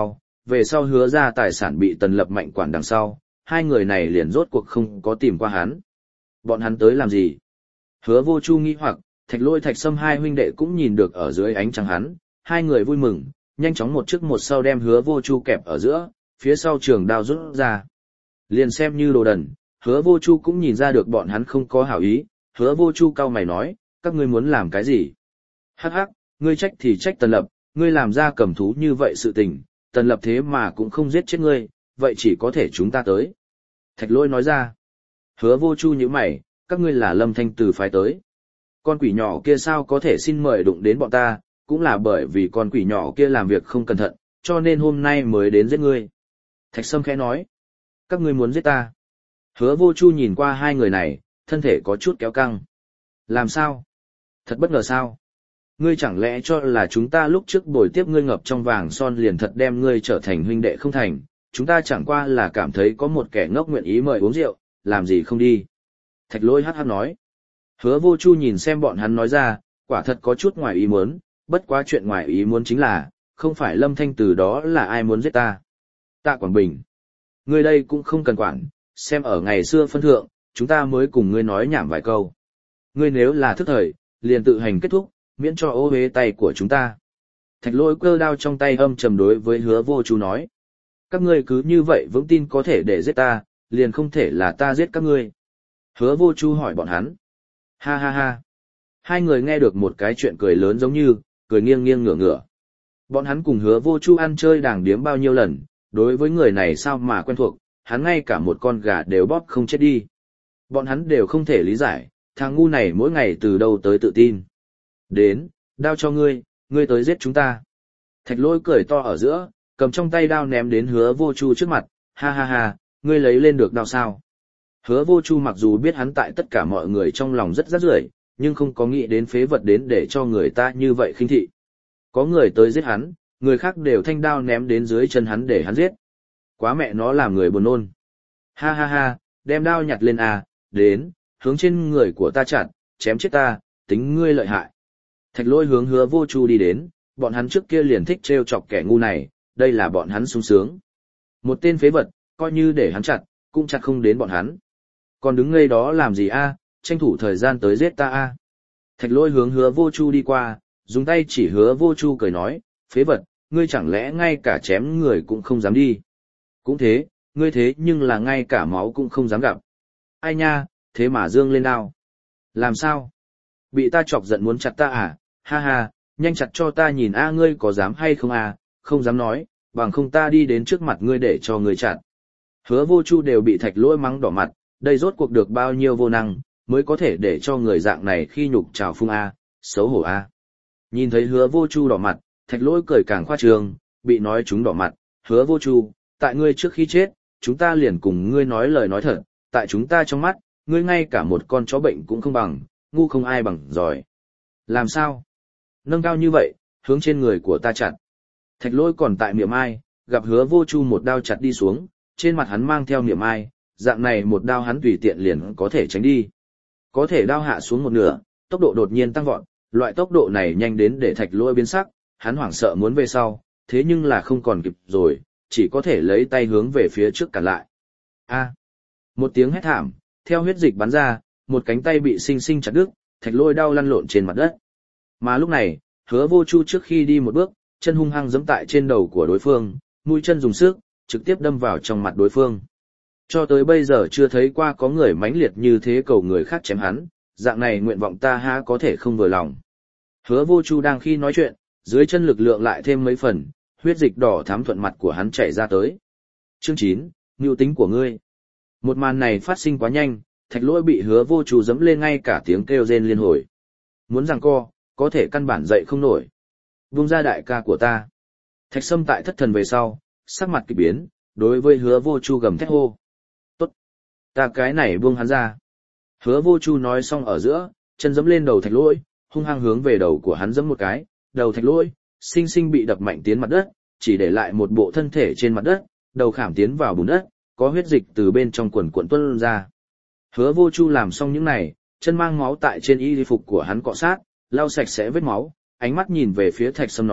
về sau hứa ra tài sản bị Tần Lập mạnh quản đằng sau, hai người này liền rốt cuộc không có tìm qua hắn. Bọn hắn tới làm gì? Hứa Vô Chu nghi hoặc, Thạch Lỗi Thạch Sâm hai huynh đệ cũng nhìn được ở dưới ánh trăng hắn, hai người vui mừng, nhanh chóng một trước một sau đem Hứa Vô Chu kẹp ở giữa, phía sau trường đao rút ra. Liền xem như đồ đần, Hứa Vô Chu cũng nhìn ra được bọn hắn không có hảo ý, Hứa Vô Chu cau mày nói, các ngươi muốn làm cái gì? Hắc hắc, ngươi trách thì trách Tần Lập, ngươi làm ra cầm thú như vậy sự tình, Tần Lập thế mà cũng không giết chết ngươi, vậy chỉ có thể chúng ta tới. Thạch Lỗi nói ra. Hứa Vô Chu nhíu mày, các ngươi là Lâm Thanh Từ phái tới. Con quỷ nhỏ kia sao có thể xin mời đụng đến bọn ta, cũng là bởi vì con quỷ nhỏ kia làm việc không cẩn thận, cho nên hôm nay mới đến giết ngươi. Thạch Sâm khẽ nói. Các ngươi muốn giết ta. Hứa Vô Chu nhìn qua hai người này, thân thể có chút kéo căng. Làm sao? Thật bất ngờ sao? Ngươi chẳng lẽ cho là chúng ta lúc trước bồi tiếp ngươi ngập trong vàng son liền thật đem ngươi trở thành huynh đệ không thành, chúng ta chẳng qua là cảm thấy có một kẻ ngốc nguyện ý mời uống rượu, làm gì không đi. Thạch Lỗi hắc hắc nói. Hứa Vô Chu nhìn xem bọn hắn nói ra, quả thật có chút ngoài ý muốn, bất quá chuyện ngoài ý muốn chính là, không phải Lâm Thanh Từ đó là ai muốn giết ta. Tạ Quảng Bình. Ngươi đây cũng không cần quản, xem ở ngày xưa phân thượng, chúng ta mới cùng ngươi nói nhảm vài câu. Ngươi nếu là thức thời, liền tự hành kết thúc, miễn cho ô uế tay của chúng ta. Thạch Lỗi cơ đao trong tay âm trầm đối với Hứa Vô Chu nói. Các ngươi cứ như vậy vững tin có thể để giết ta, liền không thể là ta giết các ngươi. Hứa Vô Chu hỏi bọn hắn. Ha ha ha. Hai người nghe được một cái chuyện cười lớn giống như, cười nghiêng nghiêng ngửa ngửa. Bọn hắn cùng Hứa Vô Chu ăn chơi đàng điếm bao nhiêu lần, đối với người này sao mà quen thuộc, hắn ngay cả một con gà đều bóp không chết đi. Bọn hắn đều không thể lý giải, thằng ngu này mỗi ngày từ đâu tới tự tin. Đến, đao cho ngươi, ngươi tới giết chúng ta. Thạch Lỗi cười to ở giữa, cầm trong tay đao ném đến Hứa Vô Chu trước mặt, ha ha ha, ngươi lấy lên được đao sao? Hứa Vô Chu mặc dù biết hắn tại tất cả mọi người trong lòng rất rát rưởi, nhưng không có nghĩ đến phế vật đến để cho người ta như vậy khinh thị. Có người tới giết hắn, người khác đều thanh đao ném đến dưới chân hắn để hắn giết. Quá mẹ nó làm người buồn nôn. Ha ha ha, đem đao nhặt lên à, đến, hướng trên người của ta chặt, chém chết ta, tính ngươi lợi hại. Thạch Lỗi hướng Hứa Vô Chu đi đến, bọn hắn trước kia liền thích trêu chọc kẻ ngu này, đây là bọn hắn sung sướng. Một tên phế vật, coi như để hắn chặt, cũng chặt không đến bọn hắn. Còn đứng ngây đó làm gì a? Tranh thủ thời gian tới giết ta a. Thạch Lỗi hướng Hứa Vô Chu đi qua, dùng tay chỉ Hứa Vô Chu cười nói, phế vật, ngươi chẳng lẽ ngay cả chém người cũng không dám đi. Cũng thế, ngươi thế nhưng là ngay cả máu cũng không dám gặp. Ai nha, thế mà dương lên đao. Làm sao? Bị ta chọc giận muốn chặt ta à? Ha ha, nhanh chặt cho ta nhìn a, ngươi có dám hay không à? Không dám nói, bằng không ta đi đến trước mặt ngươi để cho ngươi chặt. Hứa Vô Chu đều bị Thạch Lỗi mắng đỏ mặt, đây rốt cuộc được bao nhiêu vô năng, mới có thể để cho người dạng này khi nhục trào phung a, xấu hổ a. Nhìn thấy Hứa Vô Chu đỏ mặt, Thạch Lỗi cười càng khoa trương, bị nói chúng đỏ mặt, Hứa Vô Chu, tại ngươi trước khi chết, chúng ta liền cùng ngươi nói lời nói thật, tại chúng ta trong mắt, ngươi ngay cả một con chó bệnh cũng không bằng, ngu không ai bằng giỏi. Làm sao? Nâng cao như vậy, hướng trên người của ta chặt. Thạch Lỗi còn tại miệng ai, gặp Hứa Vô Chu một đao chặt đi xuống, trên mặt hắn mang theo miệng ai, dạng này một đao hắn tùy tiện liền có thể tránh đi. Có thể đao hạ xuống một nửa, tốc độ đột nhiên tăng vọt, loại tốc độ này nhanh đến để Thạch Lỗi biến sắc, hắn hoảng sợ muốn về sau, thế nhưng là không còn kịp rồi, chỉ có thể lấy tay hướng về phía trước cản lại. A! Một tiếng hét thảm, theo huyết dịch bắn ra, một cánh tay bị sinh sinh chặt đứt, Thạch Lỗi đau lăn lộn trên mặt đất. Mà lúc này, Hứa Vô Chu trước khi đi một bước, chân hung hăng giẫm tại trên đầu của đối phương, mũi chân dùng sức, trực tiếp đâm vào trong mặt đối phương. Cho tới bây giờ chưa thấy qua có người mãnh liệt như thế cầu người khác chém hắn, dạng này nguyện vọng ta há có thể không vừa lòng. Hứa Vô Chu đang khi nói chuyện, dưới chân lực lượng lại thêm mấy phần, huyết dịch đỏ thắm thuận mặt của hắn chảy ra tới. Chương chín, mưu tính của ngươi. Một màn này phát sinh quá nhanh, Thạch Lỗi bị Hứa Vô Chu giẫm lên ngay cả tiếng kêu rên liên hồi. Muốn giằng co, có thể căn bản dậy không nổi. Vung ra đại ca của ta. Thạch Sâm tại thất thần về sau, sắc mặt kỳ biến, đối với Hứa Vô Chu gầm thét hô. Tốt, ta cái này buông hắn ra. Hứa Vô Chu nói xong ở giữa, chân giẫm lên đầu Thạch Lỗi, hung hăng hướng về đầu của hắn giẫm một cái, đầu Thạch Lỗi sinh sinh bị đập mạnh tiến mặt đất, chỉ để lại một bộ thân thể trên mặt đất, đầu khảm tiến vào bùn đất, có huyết dịch từ bên trong quần cuộn tuôn ra. Hứa Vô Chu làm xong những này, chân mang máu tại trên y phục của hắn cọ sát, lau sạch sẽ vết máu, ánh mắt nhìn về phía Thạch Sâm nói,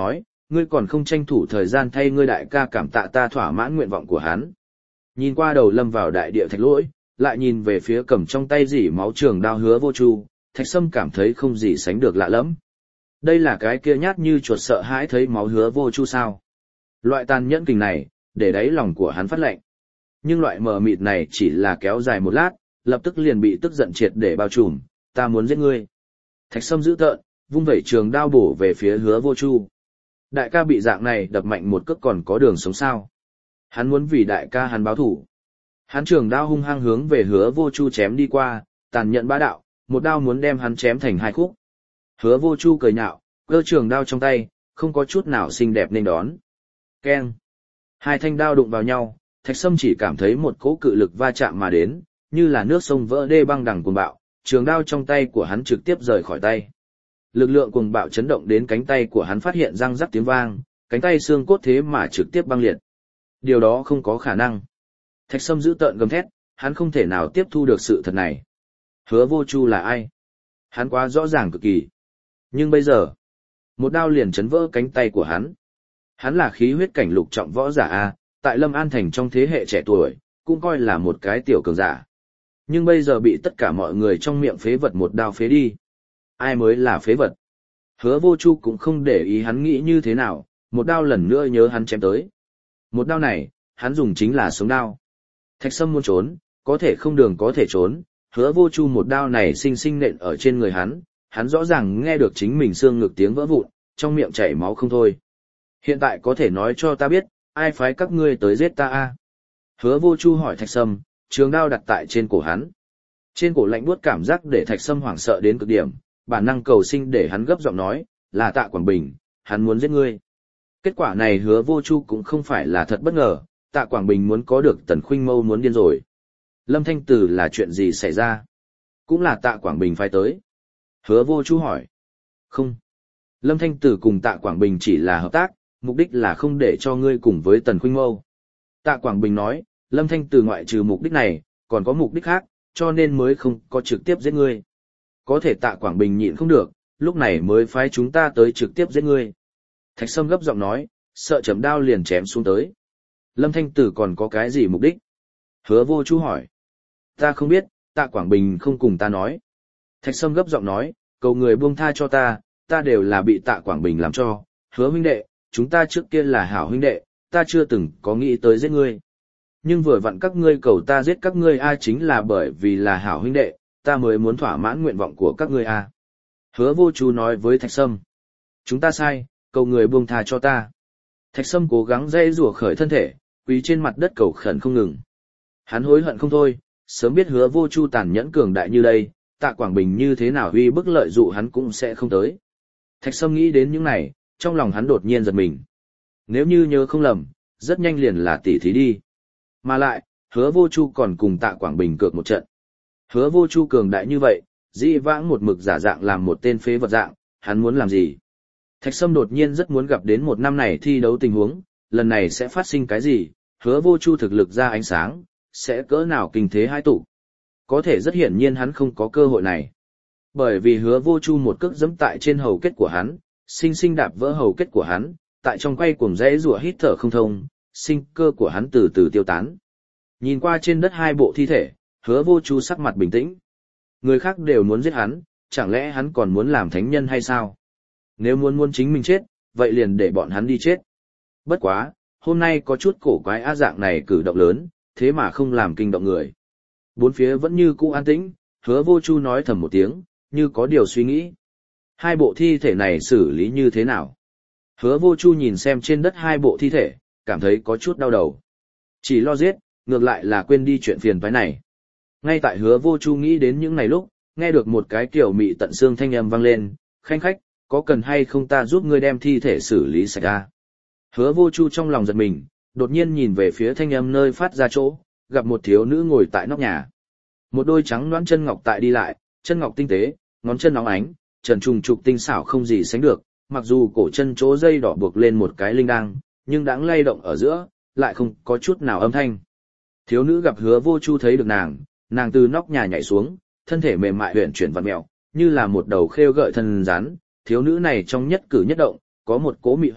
ngươi còn không tranh thủ thời gian thay ngươi đại ca cảm tạ ta thỏa mãn nguyện vọng của hắn. Nhìn qua đầu lâm vào đại địa thạch lỗi, lại nhìn về phía cầm trong tay dỉ máu trường đao Hứa Vô Chu, Thạch Sâm cảm thấy không gì sánh được lạ lẫm. Đây là cái kia nhát như chuột sợ hãi thấy máu Hứa Vô Chu sao? Loại tàn nhẫn kình này, để đáy lòng của hắn phát lạnh. Nhưng loại mờ mịt này chỉ là kéo dài một lát, lập tức liền bị tức giận triệt để bao trùm, ta muốn giết ngươi. Thạch Sâm giữ tợn, vung vẩy trường đao bổ về phía Hứa Vô Chu. Đại ca bị dạng này đập mạnh một cước còn có đường sống sao? Hắn muốn vì đại ca hắn báo thủ. Hắn trường đao hung hăng hướng về Hứa Vô Chu chém đi qua, tàn nhẫn bá đạo, một đao muốn đem hắn chém thành hai khúc. Hứa Vô Chu cười nhạo, cơ trường đao trong tay, không có chút nào xinh đẹp nên đón. Keng. Hai thanh đao đụng vào nhau, Thạch Sâm chỉ cảm thấy một cỗ cự lực va chạm mà đến, như là nước sông vỡ đê băng đằng cuồng bạo, trường đao trong tay của hắn trực tiếp rời khỏi tay. Lực lượng cuồng bạo chấn động đến cánh tay của hắn phát hiện răng rắc tiếng vang, cánh tay xương cốt thế mà trực tiếp băng liệt. Điều đó không có khả năng. Thạch Sâm giữ tợn gầm thét, hắn không thể nào tiếp thu được sự thật này. Hứa Vô Chu là ai? Hắn quá rõ ràng cực kỳ. Nhưng bây giờ, một đao liền chấn vỡ cánh tay của hắn. Hắn là khí huyết cảnh lục trọng võ giả A, tại Lâm An Thành trong thế hệ trẻ tuổi, cũng coi là một cái tiểu cường giả. Nhưng bây giờ bị tất cả mọi người trong miệng phế vật một đao phế đi. Ai mới là phế vật? Hứa Vô Chu cũng không để ý hắn nghĩ như thế nào, một đao lần nữa nhớ hắn chém tới. Một đao này, hắn dùng chính là sống đao. Thạch Sâm muốn trốn, có thể không đường có thể trốn, Hứa Vô Chu một đao này xinh xinh nện ở trên người hắn, hắn rõ ràng nghe được chính mình xương ngực tiếng vỡ vụn, trong miệng chảy máu không thôi. Hiện tại có thể nói cho ta biết, ai phái các ngươi tới giết ta a? Hứa Vô Chu hỏi Thạch Sâm, trường đao đặt tại trên cổ hắn. Trên cổ lạnh buốt cảm giác để Thạch Sâm hoảng sợ đến cực điểm, bản năng cầu sinh để hắn gấp giọng nói, là Tạ Quảng Bình, hắn muốn giết ngươi. Kết quả này Hứa Vô Chu cũng không phải là thật bất ngờ, Tạ Quảng Bình muốn có được Tần Khuynh Mâu muốn điên rồi. Lâm Thanh Tử là chuyện gì xảy ra? Cũng là Tạ Quảng Bình phái tới. Hứa Vô Chu hỏi. Không. Lâm Thanh Tử cùng Tạ Quảng Bình chỉ là hợp tác, mục đích là không để cho ngươi cùng với Tần Khuynh Mâu. Tạ Quảng Bình nói, Lâm Thanh Tử ngoại trừ mục đích này, còn có mục đích khác, cho nên mới không có trực tiếp giết ngươi. Có thể Tạ Quảng Bình nhịn không được, lúc này mới phái chúng ta tới trực tiếp giết ngươi. Thạch Sâm gấp giọng nói, sợ chấm đao liền chém xuống tới. Lâm Thanh Tử còn có cái gì mục đích? Hứa Vô Chu hỏi. Ta không biết, Tạ Quảng Bình không cùng ta nói. Thạch Sâm gấp giọng nói, cầu người buông tha cho ta, ta đều là bị Tạ Quảng Bình làm cho. Hứa huynh đệ, chúng ta trước kia là hảo huynh đệ, ta chưa từng có nghĩ tới giết ngươi. Nhưng vừa vặn các ngươi cầu ta giết các ngươi a chính là bởi vì là hảo huynh đệ, ta mới muốn thỏa mãn nguyện vọng của các ngươi a. Hứa Vô Chu nói với Thạch Sâm. Chúng ta sai, cầu người buông tha cho ta. Thạch Sâm cố gắng dây rủa khởi thân thể, quỳ trên mặt đất cầu khẩn không ngừng. Hắn hối hận không thôi, sớm biết Hứa Vô Chu tàn nhẫn cường đại như đây, Tạ Quảng Bình như thế nào uy bức lợi dụ hắn cũng sẽ không tới. Thạch Sâm nghĩ đến những này, trong lòng hắn đột nhiên giật mình. Nếu như nhớ không lầm, rất nhanh liền là tỷ thí đi. Mà lại, Hứa Vô Chu còn cùng Tạ Quảng Bình cược một trận. Hứa Vô Chu cường đại như vậy, dĩ vãng một mực giả dạng làm một tên phế vật dạng, hắn muốn làm gì? Thạch Sâm đột nhiên rất muốn gặp đến một năm này thi đấu tình huống, lần này sẽ phát sinh cái gì, Hứa Vô Chu thực lực ra ánh sáng, sẽ cỡ nào kinh thế hai tụ. Có thể rất hiển nhiên hắn không có cơ hội này. Bởi vì Hứa Vô Chu một cước giẫm tại trên hầu kết của hắn, sinh sinh đạp vỡ hầu kết của hắn, tại trong quay cuồng rẽ rủa hít thở không thông, sinh cơ của hắn từ từ tiêu tán. Nhìn qua trên đất hai bộ thi thể, Hứa Vô Chu sắc mặt bình tĩnh. Người khác đều muốn giết hắn, chẳng lẽ hắn còn muốn làm thánh nhân hay sao? Nếu muốn muốn chính mình chết, vậy liền để bọn hắn đi chết. Bất quá, hôm nay có chút cổ quái á dạng này cử động lớn, thế mà không làm kinh động người. Bốn phía vẫn như cũ an tĩnh, Hứa Vô Chu nói thầm một tiếng, như có điều suy nghĩ. Hai bộ thi thể này xử lý như thế nào? Hứa Vô Chu nhìn xem trên đất hai bộ thi thể, cảm thấy có chút đau đầu. Chỉ lo giết, ngược lại là quên đi chuyện phiền toái này. Ngay tại Hứa Vô Chu nghĩ đến những ngày lúc, nghe được một cái kiểu mị tận xương thanh âm vang lên, khanh khách, có cần hay không ta giúp ngươi đem thi thể xử lý sạch ra? Hứa Vô Chu trong lòng giật mình, đột nhiên nhìn về phía thanh âm nơi phát ra chỗ, gặp một thiếu nữ ngồi tại nóc nhà. Một đôi trắng nõn chân ngọc tại đi lại, chân ngọc tinh tế, ngón chân óng ánh, trần trùng trục tinh xảo không gì sánh được, mặc dù cổ chân chỗ dây đỏ buộc lên một cái linh đăng, nhưng đãng lay động ở giữa, lại không có chút nào âm thanh. Thiếu nữ gặp Hứa Vô Chu thấy được nàng, nàng từ nóc nhà nhảy xuống, thân thể mềm mại huyền chuyển vặn mèo, như là một đầu khêu gợi thân rắn. Thiếu nữ này trong nhất cử nhất động, có một cỗ mị hoặc,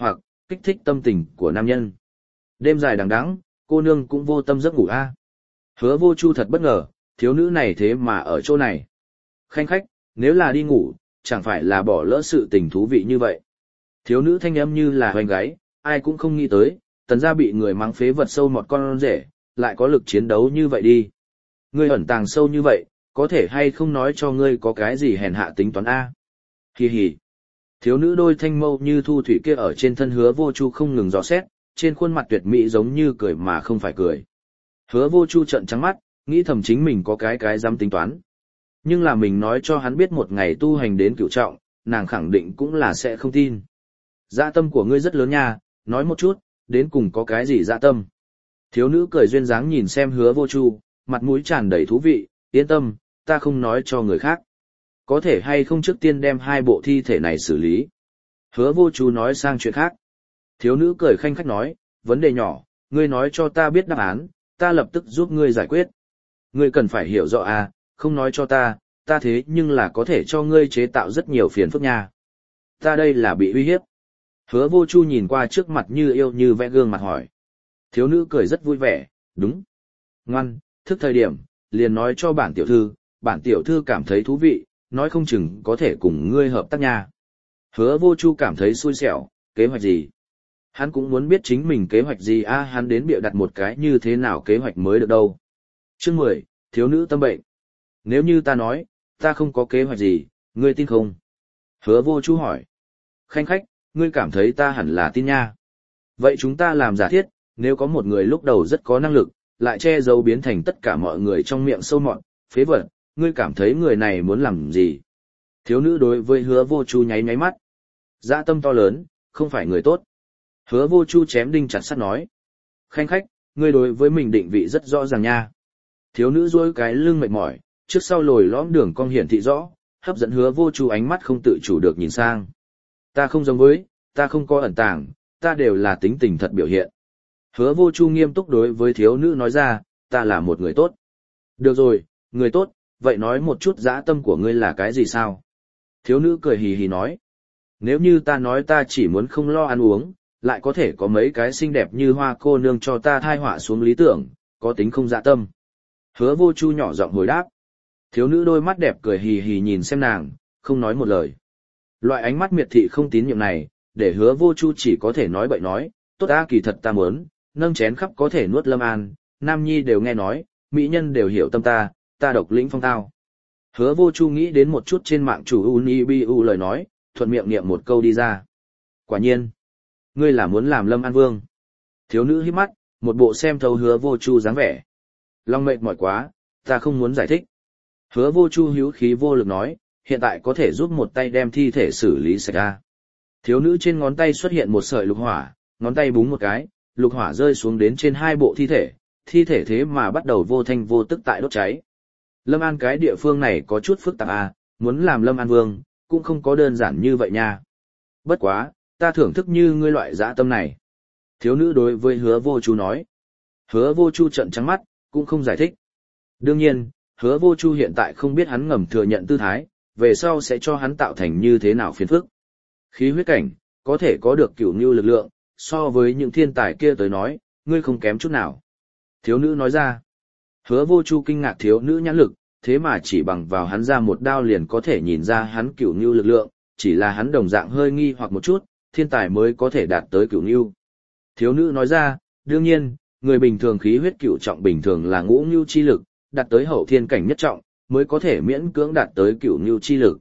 kích thích tâm tình của nam nhân. Đêm dài đằng đẵng, cô nương cũng vô tâm giấc ngủ a. Hứa Vô Chu thật bất ngờ, thiếu nữ này thế mà ở chỗ này. Khanh khách, nếu là đi ngủ, chẳng phải là bỏ lỡ sự tình thú vị như vậy. Thiếu nữ thanh âm như là hoành gáy, ai cũng không nghĩ tới, Tần gia bị người mắng phế vật sâu một con rể, lại có lực chiến đấu như vậy đi. Ngươi ẩn tàng sâu như vậy, có thể hay không nói cho ngươi có cái gì hèn hạ tính toán a? Hì hì. Thiếu nữ đôi thanh mâu như thu thủy kia ở trên thân Hứa Vô Chu không ngừng dò xét, trên khuôn mặt tuyệt mỹ giống như cười mà không phải cười. Hứa Vô Chu trợn trắng mắt, nghĩ thầm chính mình có cái cái dám tính toán. Nhưng là mình nói cho hắn biết một ngày tu hành đến cửu trọng, nàng khẳng định cũng là sẽ không tin. Dạ tâm của ngươi rất lớn nha, nói một chút, đến cùng có cái gì dạ tâm. Thiếu nữ cười duyên dáng nhìn xem Hứa Vô Chu, mặt mũi tràn đầy thú vị, yên tâm, ta không nói cho người khác. Có thể hay không trước tiên đem hai bộ thi thể này xử lý. Hứa Vô Chu nói sang chuyện khác. Thiếu nữ cười khanh khách nói, vấn đề nhỏ, ngươi nói cho ta biết đáp án, ta lập tức giúp ngươi giải quyết. Ngươi cần phải hiểu rõ à, không nói cho ta, ta thế nhưng là có thể cho ngươi chế tạo rất nhiều phiền phức nha. Ta đây là bị uy hiếp. Hứa Vô Chu nhìn qua trước mặt như yêu như vẽ gương mặt hỏi. Thiếu nữ cười rất vui vẻ, đúng. Ngoan, thức thời điểm, liền nói cho bản tiểu thư, bản tiểu thư cảm thấy thú vị, nói không chừng có thể cùng ngươi hợp tác nha. Hứa Vô Chu cảm thấy xui xẻo, kế hoạch gì? Hắn cũng muốn biết chính mình kế hoạch gì a, hắn đến bịa đặt một cái như thế nào kế hoạch mới được đâu. Chương mười, thiếu nữ tâm bệnh. Nếu như ta nói, ta không có kế hoạch gì, ngươi tin không? Hứa Vô Chu hỏi. Khanh khách, ngươi cảm thấy ta hẳn là tin nha. Vậy chúng ta làm giả thiết, nếu có một người lúc đầu rất có năng lực, lại che giấu biến thành tất cả mọi người trong miệng sâu mọt, phế vật, ngươi cảm thấy người này muốn làm gì? Thiếu nữ đối với Hứa Vô Chu nháy nháy mắt. Dạ tâm to lớn, không phải người tốt. Hứa Vô Chu chém đinh chặt sắt nói. Khanh khách, ngươi đối với mình định vị rất rõ ràng nha. Thiếu nữ duỗi cái lưng mệt mỏi, trước sau lồi lõm đường cong hiển thị rõ, hấp dẫn Hứa Vô Chu ánh mắt không tự chủ được nhìn sang. Ta không giống với, ta không có ẩn tàng, ta đều là tính tình thật biểu hiện. Hứa Vô Chu nghiêm túc đối với thiếu nữ nói ra, ta là một người tốt. Được rồi, người tốt, vậy nói một chút dã tâm của ngươi là cái gì sao? Thiếu nữ cười hì hì nói. Nếu như ta nói ta chỉ muốn không lo ăn uống, lại có thể có mấy cái xinh đẹp như hoa cô nương cho ta thai họa xuống lý tưởng, có tính không dạ tâm. Hứa Vô Chu nhỏ giọng hồi đáp. Thiếu nữ đôi mắt đẹp cười hì hì nhìn xem nàng, không nói một lời. Loại ánh mắt miệt thị không tín nhiệm này, để Hứa Vô Chu chỉ có thể nói bậy nói, tốt á, kỳ thật ta muốn, nâng chén khắp có thể nuốt Lâm An, Nam Nhi đều nghe nói, mỹ nhân đều hiểu tâm ta, ta độc lĩnh phong tao. Hứa Vô Chu nghĩ đến một chút trên mạng chủ Unibu lời nói, thuận miệng niệm một câu đi ra. Quả nhiên, ngươi là muốn làm Lâm An Vương. Thiếu nữ híp mắt, một bộ xem thấu Hứa Vô Chu dáng vẻ. Long mệt mỏi quá, ta không muốn giải thích. Hứa Vô Chu hữu khí vô lực nói, hiện tại có thể giúp một tay đem thi thể xử lý sạch ra. Thiếu nữ trên ngón tay xuất hiện một sợi lục hỏa, ngón tay búng một cái, lục hỏa rơi xuống đến trên hai bộ thi thể, thi thể thế mà bắt đầu vô thanh vô tức tại đốt cháy. Lâm An cái địa phương này có chút phức tạp à, muốn làm Lâm An Vương, cũng không có đơn giản như vậy nha. Bất quá, ta thưởng thức như ngươi loại dã tâm này. Thiếu nữ đối với Hứa Vô Chu nói. Hứa Vô Chu trợn trắng mắt, cũng không giải thích. Đương nhiên, Hứa Vô Chu hiện tại không biết hắn ngầm thừa nhận tư thái, về sau sẽ cho hắn tạo thành như thế nào phiền phức. Khí huyết cảnh, có thể có được cửu ngưu lực lượng, so với những thiên tài kia tới nói, ngươi không kém chút nào. Thiếu nữ nói ra. Hứa Vô Chu kinh ngạc thiếu nữ nhãn lực, thế mà chỉ bằng vào hắn ra một đao liền có thể nhìn ra hắn cửu ngưu lực lượng, chỉ là hắn đồng dạng hơi nghi hoặc một chút, thiên tài mới có thể đạt tới cửu ngưu. Thiếu nữ nói ra, đương nhiên, người bình thường khí huyết cửu trọng bình thường là ngũ ngưu chi lực, đạt tới hậu thiên cảnh nhất trọng, mới có thể miễn cưỡng đạt tới cửu ngưu chi lực.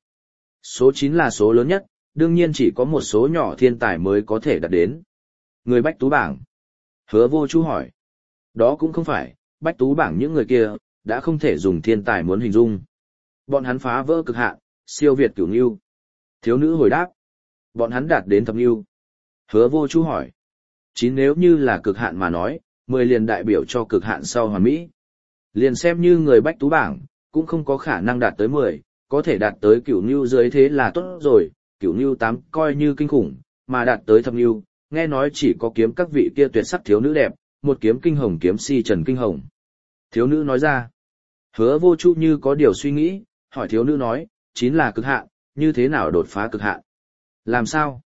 Số chín là số lớn nhất, đương nhiên chỉ có một số nhỏ thiên tài mới có thể đạt đến. Người Bách Tú bảng. Hứa Vô Chu hỏi. Đó cũng không phải, Bách Tú bảng những người kia, đã không thể dùng thiên tài muốn hình dung. Bọn hắn phá vỡ cực hạn, siêu việt cửu ngưu. Thiếu nữ hồi đáp. Bọn hắn đạt đến thập ngưu. Hứa Vô Chu hỏi. Chín nếu như là cực hạn mà nói, mười liền đại biểu cho cực hạn sau hoàn mỹ. Liền xem như người Bách Tú bảng, cũng không có khả năng đạt tới mười, có thể đạt tới cửu ngưu dưới thế là tốt rồi, cửu ngưu tám coi như kinh khủng, mà đạt tới thập ngưu, nghe nói chỉ có kiếm các vị kia tuyệt sắc thiếu nữ đẹp, một kiếm kinh hồng kiếm si Trần Kinh Hồng. Thiếu nữ nói ra. Hứa Vô Chu như có điều suy nghĩ, hỏi thiếu nữ nói, chín là cực hạn, như thế nào đột phá cực hạn? Làm sao?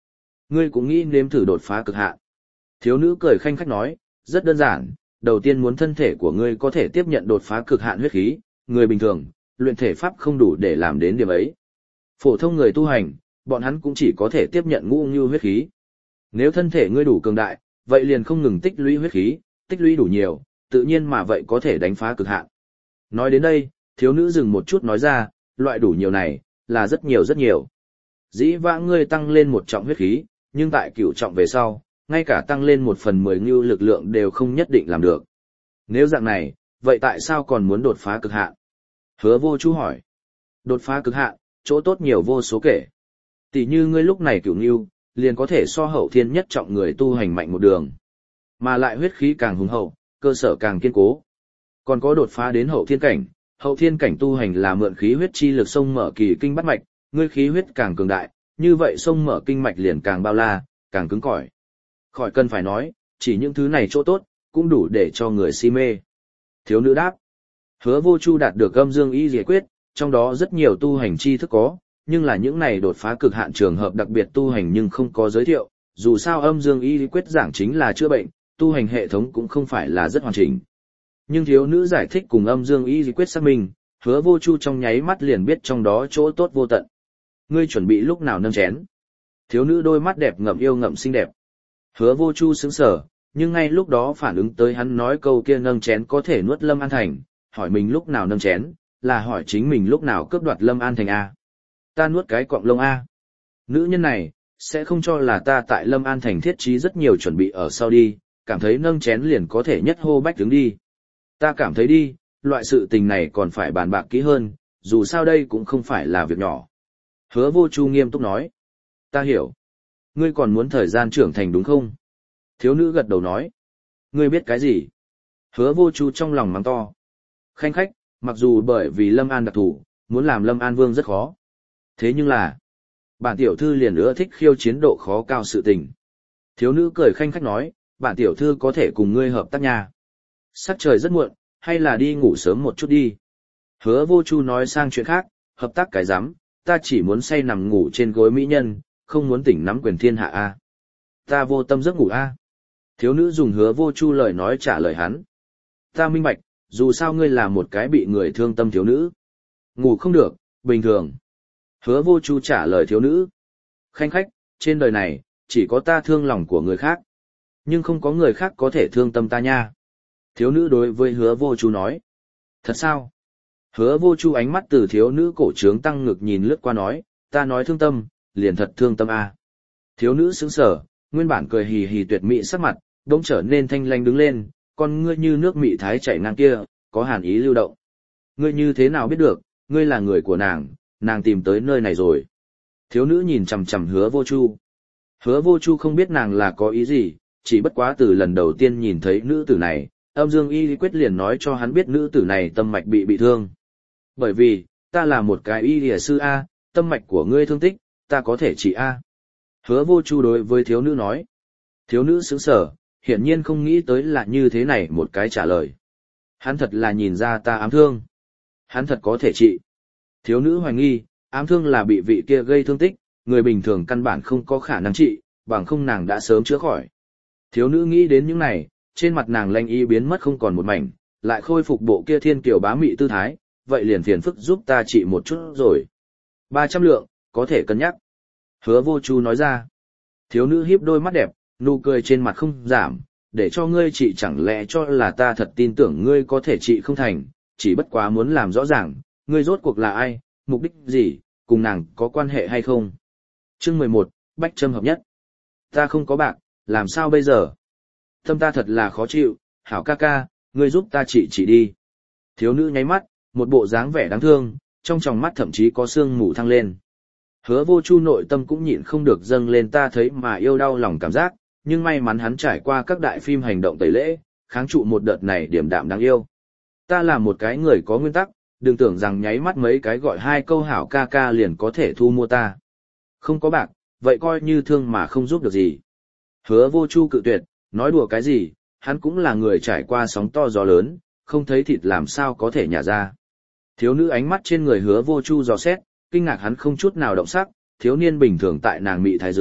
Ngươi cũng nghĩ nếm thử đột phá cực hạn. Thiếu nữ cười khanh khách nói, rất đơn giản, đầu tiên muốn thân thể của ngươi có thể tiếp nhận đột phá cực hạn huyết khí, người bình thường, luyện thể pháp không đủ để làm đến điểm ấy. Phổ thông người tu hành, bọn hắn cũng chỉ có thể tiếp nhận ngũ như huyết khí. Nếu thân thể ngươi đủ cường đại, vậy liền không ngừng tích lũy huyết khí, tích lũy đủ nhiều, tự nhiên mà vậy có thể đánh phá cực hạn. Nói đến đây, thiếu nữ dừng một chút nói ra, loại đủ nhiều này, là rất nhiều rất nhiều. Dĩ vãng ngươi tăng lên một trọng huyết khí, nhưng tại cửu trọng về sau, ngay cả tăng lên một phần mười ngưu lực lượng đều không nhất định làm được. Nếu dạng này, vậy tại sao còn muốn đột phá cực hạn? Hứa Vô Chu hỏi. Đột phá cực hạn, chỗ tốt nhiều vô số kể. Tỷ như ngươi lúc này cửu ngưu, liền có thể so hậu thiên nhất trọng người tu hành mạnh một đường. Mà lại huyết khí càng hùng hậu, cơ sở càng kiên cố. Còn có đột phá đến hậu thiên cảnh, hậu thiên cảnh tu hành là mượn khí huyết chi lực sông mở kỳ kinh bắt mạch, ngươi khí huyết càng cường đại, như vậy sông mở kinh mạch liền càng bao la, càng cứng cỏi. Khỏi cần phải nói, chỉ những thứ này chỗ tốt, cũng đủ để cho người si mê. Thiếu nữ đáp. Hứa Vô Chu đạt được âm dương y giải quyết, trong đó rất nhiều tu hành chi thức có, nhưng là những này đột phá cực hạn trường hợp đặc biệt tu hành nhưng không có giới thiệu, dù sao âm dương y quyết giảng chính là chữa bệnh, tu hành hệ thống cũng không phải là rất hoàn chỉnh. Nhưng thiếu nữ giải thích cùng âm dương y quyết xác minh, Hứa Vô Chu trong nháy mắt liền biết trong đó chỗ tốt vô tận. Ngươi chuẩn bị lúc nào nâng chén? Thiếu nữ đôi mắt đẹp ngậm yêu ngậm xinh đẹp. Hứa Vô Chu sững sờ, nhưng ngay lúc đó phản ứng tới hắn nói câu kia nâng chén có thể nuốt Lâm An Thành, hỏi mình lúc nào nâng chén, là hỏi chính mình lúc nào cướp đoạt Lâm An Thành a. Ta nuốt cái cọng lông a. Nữ nhân này, sẽ không cho là ta tại Lâm An Thành thiết trí rất nhiều chuẩn bị ở sau đi, cảm thấy nâng chén liền có thể nhất hô bách đứng đi. Ta cảm thấy đi, loại sự tình này còn phải bàn bạc kỹ hơn, dù sao đây cũng không phải là việc nhỏ. Hứa Vô Chu nghiêm túc nói. Ta hiểu. Ngươi còn muốn thời gian trưởng thành đúng không? Thiếu nữ gật đầu nói. Ngươi biết cái gì? Hứa Vô Chu trong lòng mắng to. Khanh khách, mặc dù bởi vì Lâm An đặc thủ, muốn làm Lâm An Vương rất khó. Thế nhưng là, bản tiểu thư liền ưa thích khiêu chiến độ khó cao sự tình. Thiếu nữ cười khanh khách nói, bản tiểu thư có thể cùng ngươi hợp tác nha. Sắc trời rất muộn, hay là đi ngủ sớm một chút đi. Hứa Vô Chu nói sang chuyện khác, hợp tác cái rắm, ta chỉ muốn say nằm ngủ trên gối mỹ nhân, không muốn tỉnh nắm quyền thiên hạ a. Ta vô tâm giấc ngủ a. Thiếu nữ dùng Hứa Vô Chu lời nói trả lời hắn. Ta minh bạch, dù sao ngươi là một cái bị người thương tâm thiếu nữ. Ngủ không được, bình thường. Hứa Vô Chu trả lời thiếu nữ. Khanh khách, trên đời này, chỉ có ta thương lòng của người khác. Nhưng không có người khác có thể thương tâm ta nha. Thiếu nữ đối với Hứa Vô Chu nói. Thật sao? Hứa Vô Chu ánh mắt từ thiếu nữ cổ trướng tăng ngực nhìn lướt qua nói, ta nói thương tâm, liền thật thương tâm a. Thiếu nữ sững sờ, nguyên bản cười hì hì tuyệt mỹ sắc mặt, bỗng trở nên thanh lanh đứng lên, con ngươi như nước mị thái chảy ngang kia, có hàn ý lưu động. Ngươi như thế nào biết được, ngươi là người của nàng, nàng tìm tới nơi này rồi. Thiếu nữ nhìn chằm chằm Hứa Vô Chu. Hứa Vô Chu không biết nàng là có ý gì, chỉ bất quá từ lần đầu tiên nhìn thấy nữ tử này, âm dương y quyết liền nói cho hắn biết nữ tử này tâm mạch bị bị thương. Bởi vì, ta là một cái y lìa sư A, tâm mạch của ngươi thương tích, ta có thể trị A. Hứa Vô Chu đối với thiếu nữ nói. Thiếu nữ sững sờ, hiển nhiên không nghĩ tới là như thế này một cái trả lời. Hắn thật là nhìn ra ta ám thương. Hắn thật có thể trị. Thiếu nữ hoài nghi, ám thương là bị vị kia gây thương tích, người bình thường căn bản không có khả năng trị, bằng không nàng đã sớm chữa khỏi. Thiếu nữ nghĩ đến những này, trên mặt nàng lanh y biến mất không còn một mảnh, lại khôi phục bộ kia thiên kiều bá mị tư thái, vậy liền phiền phức giúp ta trị một chút rồi. ba trăm lượng, có thể cân nhắc. Hứa Vô Chu nói ra. Thiếu nữ hiếp đôi mắt đẹp, nụ cười trên mặt không giảm, để cho ngươi trị chẳng lẽ cho là ta thật tin tưởng ngươi có thể trị không thành, chỉ bất quá muốn làm rõ ràng, ngươi rốt cuộc là ai, mục đích gì, cùng nàng có quan hệ hay không. Chương mười một, Bách Châm hợp nhất. Ta không có bạc, làm sao bây giờ? Tâm ta thật là khó chịu, hảo ca ca, ngươi giúp ta trị trị đi. Thiếu nữ nháy mắt, một bộ dáng vẻ đáng thương, trong tròng mắt thậm chí có sương mù thăng lên. Hứa Vô Chu nội tâm cũng nhịn không được dâng lên ta thấy mà yêu đau lòng cảm giác, nhưng may mắn hắn trải qua các đại phim hành động tẩy lễ, kháng trụ một đợt này điểm đạm đáng yêu. Ta là một cái người có nguyên tắc, đừng tưởng rằng nháy mắt mấy cái gọi hai câu hảo ca ca liền có thể thu mua ta. Không có bạc, vậy coi như thương mà không giúp được gì. Hứa Vô Chu cự tuyệt, nói đùa cái gì, hắn cũng là người trải qua sóng to gió lớn, không thấy thịt làm sao có thể nhả ra. Thiếu nữ ánh mắt trên người Hứa Vô Chu dò xét, kinh ngạc hắn không chút nào động sắc, thiếu niên bình thường tại nàng mị thái dưới,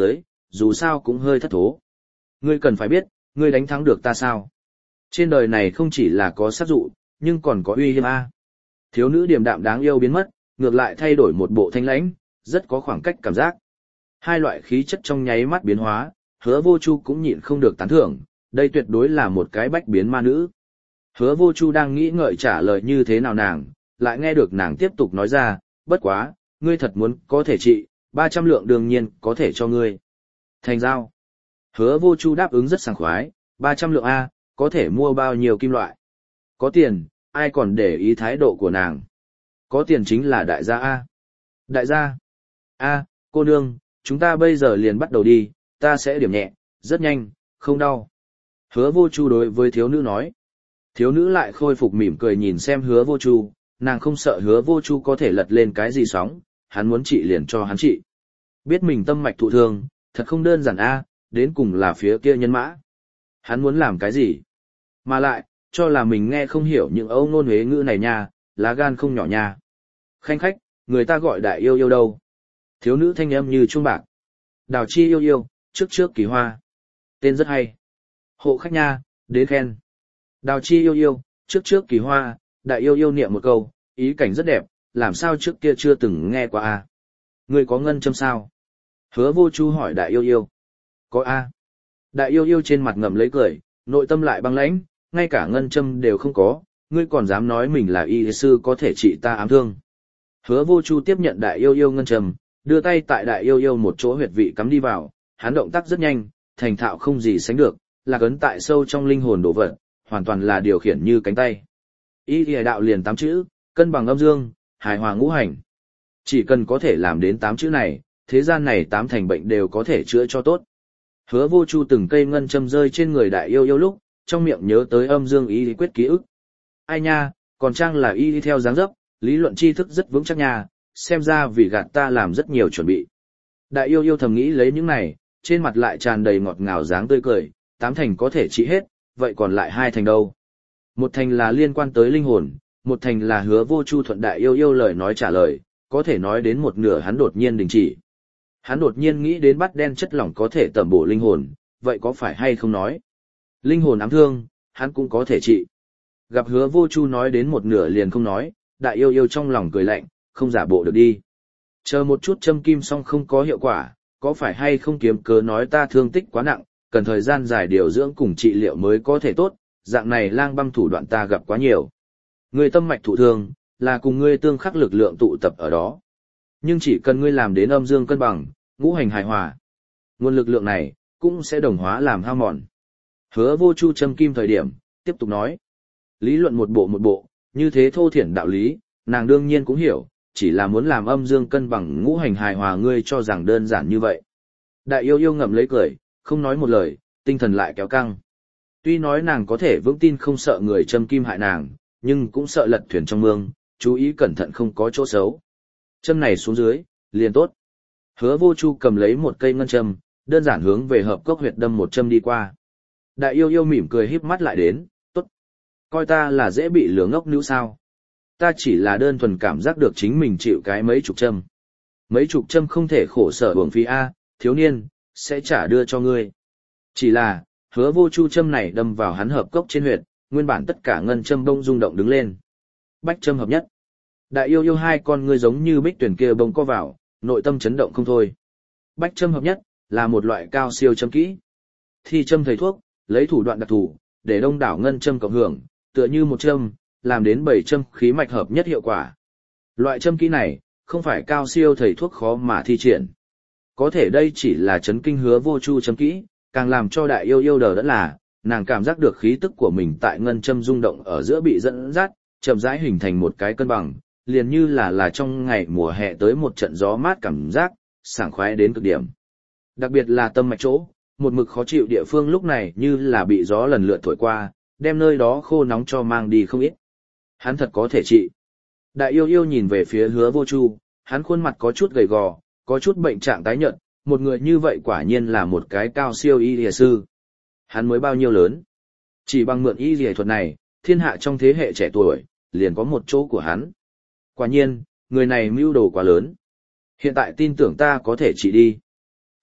dù sao cũng hơi thất thố. Ngươi cần phải biết, ngươi đánh thắng được ta sao? Trên đời này không chỉ là có sát dụ, nhưng còn có uy hiếp a. Thiếu nữ điềm đạm đáng yêu biến mất, ngược lại thay đổi một bộ thanh lãnh, rất có khoảng cách cảm giác. Hai loại khí chất trong nháy mắt biến hóa, Hứa Vô Chu cũng nhịn không được tán thưởng, đây tuyệt đối là một cái bách biến ma nữ. Hứa Vô Chu đang nghĩ ngợi trả lời như thế nào nàng, lại nghe được nàng tiếp tục nói ra, bất quá, ngươi thật muốn có thể trị, ba trăm lượng đương nhiên có thể cho ngươi. Thành giao. Hứa Vô Chu đáp ứng rất sảng khoái, ba trăm lượng A, có thể mua bao nhiêu kim loại. Có tiền, ai còn để ý thái độ của nàng. Có tiền chính là đại gia A. Đại gia. A, cô nương, chúng ta bây giờ liền bắt đầu đi, ta sẽ điểm nhẹ, rất nhanh, không đau. Hứa Vô Chu đối với thiếu nữ nói. Thiếu nữ lại khôi phục mỉm cười nhìn xem Hứa Vô Chu, nàng không sợ Hứa Vô Chu có thể lật lên cái gì sóng, hắn muốn trị liền cho hắn trị. Biết mình tâm mạch thụ thương, thật không đơn giản a, đến cùng là phía kia nhân mã. Hắn muốn làm cái gì? Mà lại, cho là mình nghe không hiểu những âu ngôn huế ngữ này nha, lá gan không nhỏ nha. Khanh khách, người ta gọi đại yêu yêu đâu? Thiếu nữ thanh âm như chuông bạc. Đào chi yêu yêu, trước trước kỳ hoa. Tên rất hay. Hộ khách nha, đến khen. Đào chi yêu yêu, trước trước kỳ hoa, đại yêu yêu niệm một câu, ý cảnh rất đẹp, làm sao trước kia chưa từng nghe qua a? Người có ngân châm sao? Hứa Vô Chu hỏi đại yêu yêu. Có a. Đại yêu yêu trên mặt ngậm lấy cười, nội tâm lại băng lãnh, ngay cả ngân châm đều không có, ngươi còn dám nói mình là y sư có thể trị ta ám thương. Hứa Vô Chu tiếp nhận đại yêu yêu ngân châm, đưa tay tại đại yêu yêu một chỗ huyệt vị cắm đi vào, hắn động tác rất nhanh, thành thạo không gì sánh được, là cấn tại sâu trong linh hồn đổ vật, hoàn toàn là điều khiển như cánh tay. Y lìa đạo liền tám chữ, cân bằng âm dương, hài hòa ngũ hành. Chỉ cần có thể làm đến tám chữ này, thế gian này tám thành bệnh đều có thể chữa cho tốt. Hứa Vô Chu từng cây ngân châm rơi trên người đại yêu yêu lúc, trong miệng nhớ tới âm dương y lý quyết ký ức. Ai nha, còn trang là y đi theo dáng dấp, lý luận tri thức rất vững chắc nha, xem ra vì gạt ta làm rất nhiều chuẩn bị. Đại yêu yêu thầm nghĩ lấy những này, trên mặt lại tràn đầy ngọt ngào dáng tươi cười, tám thành có thể trị hết, vậy còn lại hai thành đâu? Một thành là liên quan tới linh hồn, một thành là Hứa Vô Chu thuận đại yêu yêu lời nói trả lời, có thể nói đến một nửa hắn đột nhiên đình chỉ. Hắn đột nhiên nghĩ đến bát đen chất lỏng có thể tẩm bổ linh hồn, vậy có phải hay không nói? Linh hồn ám thương, hắn cũng có thể trị. Gặp Hứa Vô Chu nói đến một nửa liền không nói, đại yêu yêu trong lòng cười lạnh, không giả bộ được đi. Chờ một chút châm kim xong không có hiệu quả, có phải hay không kiếm cớ nói ta thương tích quá nặng, cần thời gian dài điều dưỡng cùng trị liệu mới có thể tốt, dạng này lang băm thủ đoạn ta gặp quá nhiều. Ngươi tâm mạch thụ thương, là cùng ngươi tương khắc lực lượng tụ tập ở đó. Nhưng chỉ cần ngươi làm đến âm dương cân bằng, ngũ hành hài hòa, nguồn lực lượng này cũng sẽ đồng hóa làm hao mòn. Hứa Vô Chu châm kim thời điểm, tiếp tục nói. Lý luận một bộ một bộ, như thế thô thiển đạo lý, nàng đương nhiên cũng hiểu, chỉ là muốn làm âm dương cân bằng ngũ hành hài hòa ngươi cho rằng đơn giản như vậy. Đại yêu yêu ngậm lấy cười, không nói một lời, tinh thần lại kéo căng. Tuy nói nàng có thể vững tin không sợ người châm kim hại nàng, nhưng cũng sợ lật thuyền trong mương, chú ý cẩn thận không có chỗ xấu. Châm này xuống dưới, liền tốt. Hứa Vô Chu cầm lấy một cây ngân châm, đơn giản hướng về hợp cốc huyệt đâm một châm đi qua. Đại yêu yêu mỉm cười híp mắt lại đến, tốt. Coi ta là dễ bị lừa ngốc nữ sao. Ta chỉ là đơn thuần cảm giác được chính mình chịu cái mấy chục châm. Mấy chục châm không thể khổ sở uổng phí A, thiếu niên, sẽ trả đưa cho ngươi. Chỉ là, Hứa Vô Chu châm này đâm vào hắn hợp cốc trên huyệt, nguyên bản tất cả ngân châm bông rung động đứng lên. Bách châm hợp nhất. Đại yêu yêu hai con ngươi giống như bích tuyển kia bông co vào, nội tâm chấn động không thôi. Bách châm hợp nhất, là một loại cao siêu châm kỹ. Thi châm thầy thuốc, lấy thủ đoạn đặc thù, để đông đảo ngân châm cộng hưởng, tựa như một châm, làm đến bảy châm khí mạch hợp nhất hiệu quả. Loại châm kỹ này, không phải cao siêu thầy thuốc khó mà thi triển. Có thể đây chỉ là chấn kinh Hứa Vô Chu châm kỹ, càng làm cho đại yêu yêu đờ đẫn là, nàng cảm giác được khí tức của mình tại ngân châm rung động ở giữa bị dẫn dắt, chậm rãi hình thành một cái cân bằng, liền như là là trong ngày mùa hè tới một trận gió mát cảm giác, sảng khoái đến cực điểm. Đặc biệt là tâm mạch chỗ, một mực khó chịu địa phương lúc này như là bị gió lần lượt thổi qua, đem nơi đó khô nóng cho mang đi không ít. Hắn thật có thể trị. Đại yêu yêu nhìn về phía Hứa Vô Chu, hắn khuôn mặt có chút gầy gò, có chút bệnh trạng tái nhợt, một người như vậy quả nhiên là một cái cao siêu y y sư. Hắn mới bao nhiêu lớn? Chỉ bằng mượn y y thuật này, thiên hạ trong thế hệ trẻ tuổi, liền có một chỗ của hắn. Quả nhiên, người này mưu đồ quá lớn. Hiện tại tin tưởng ta có thể trị đi.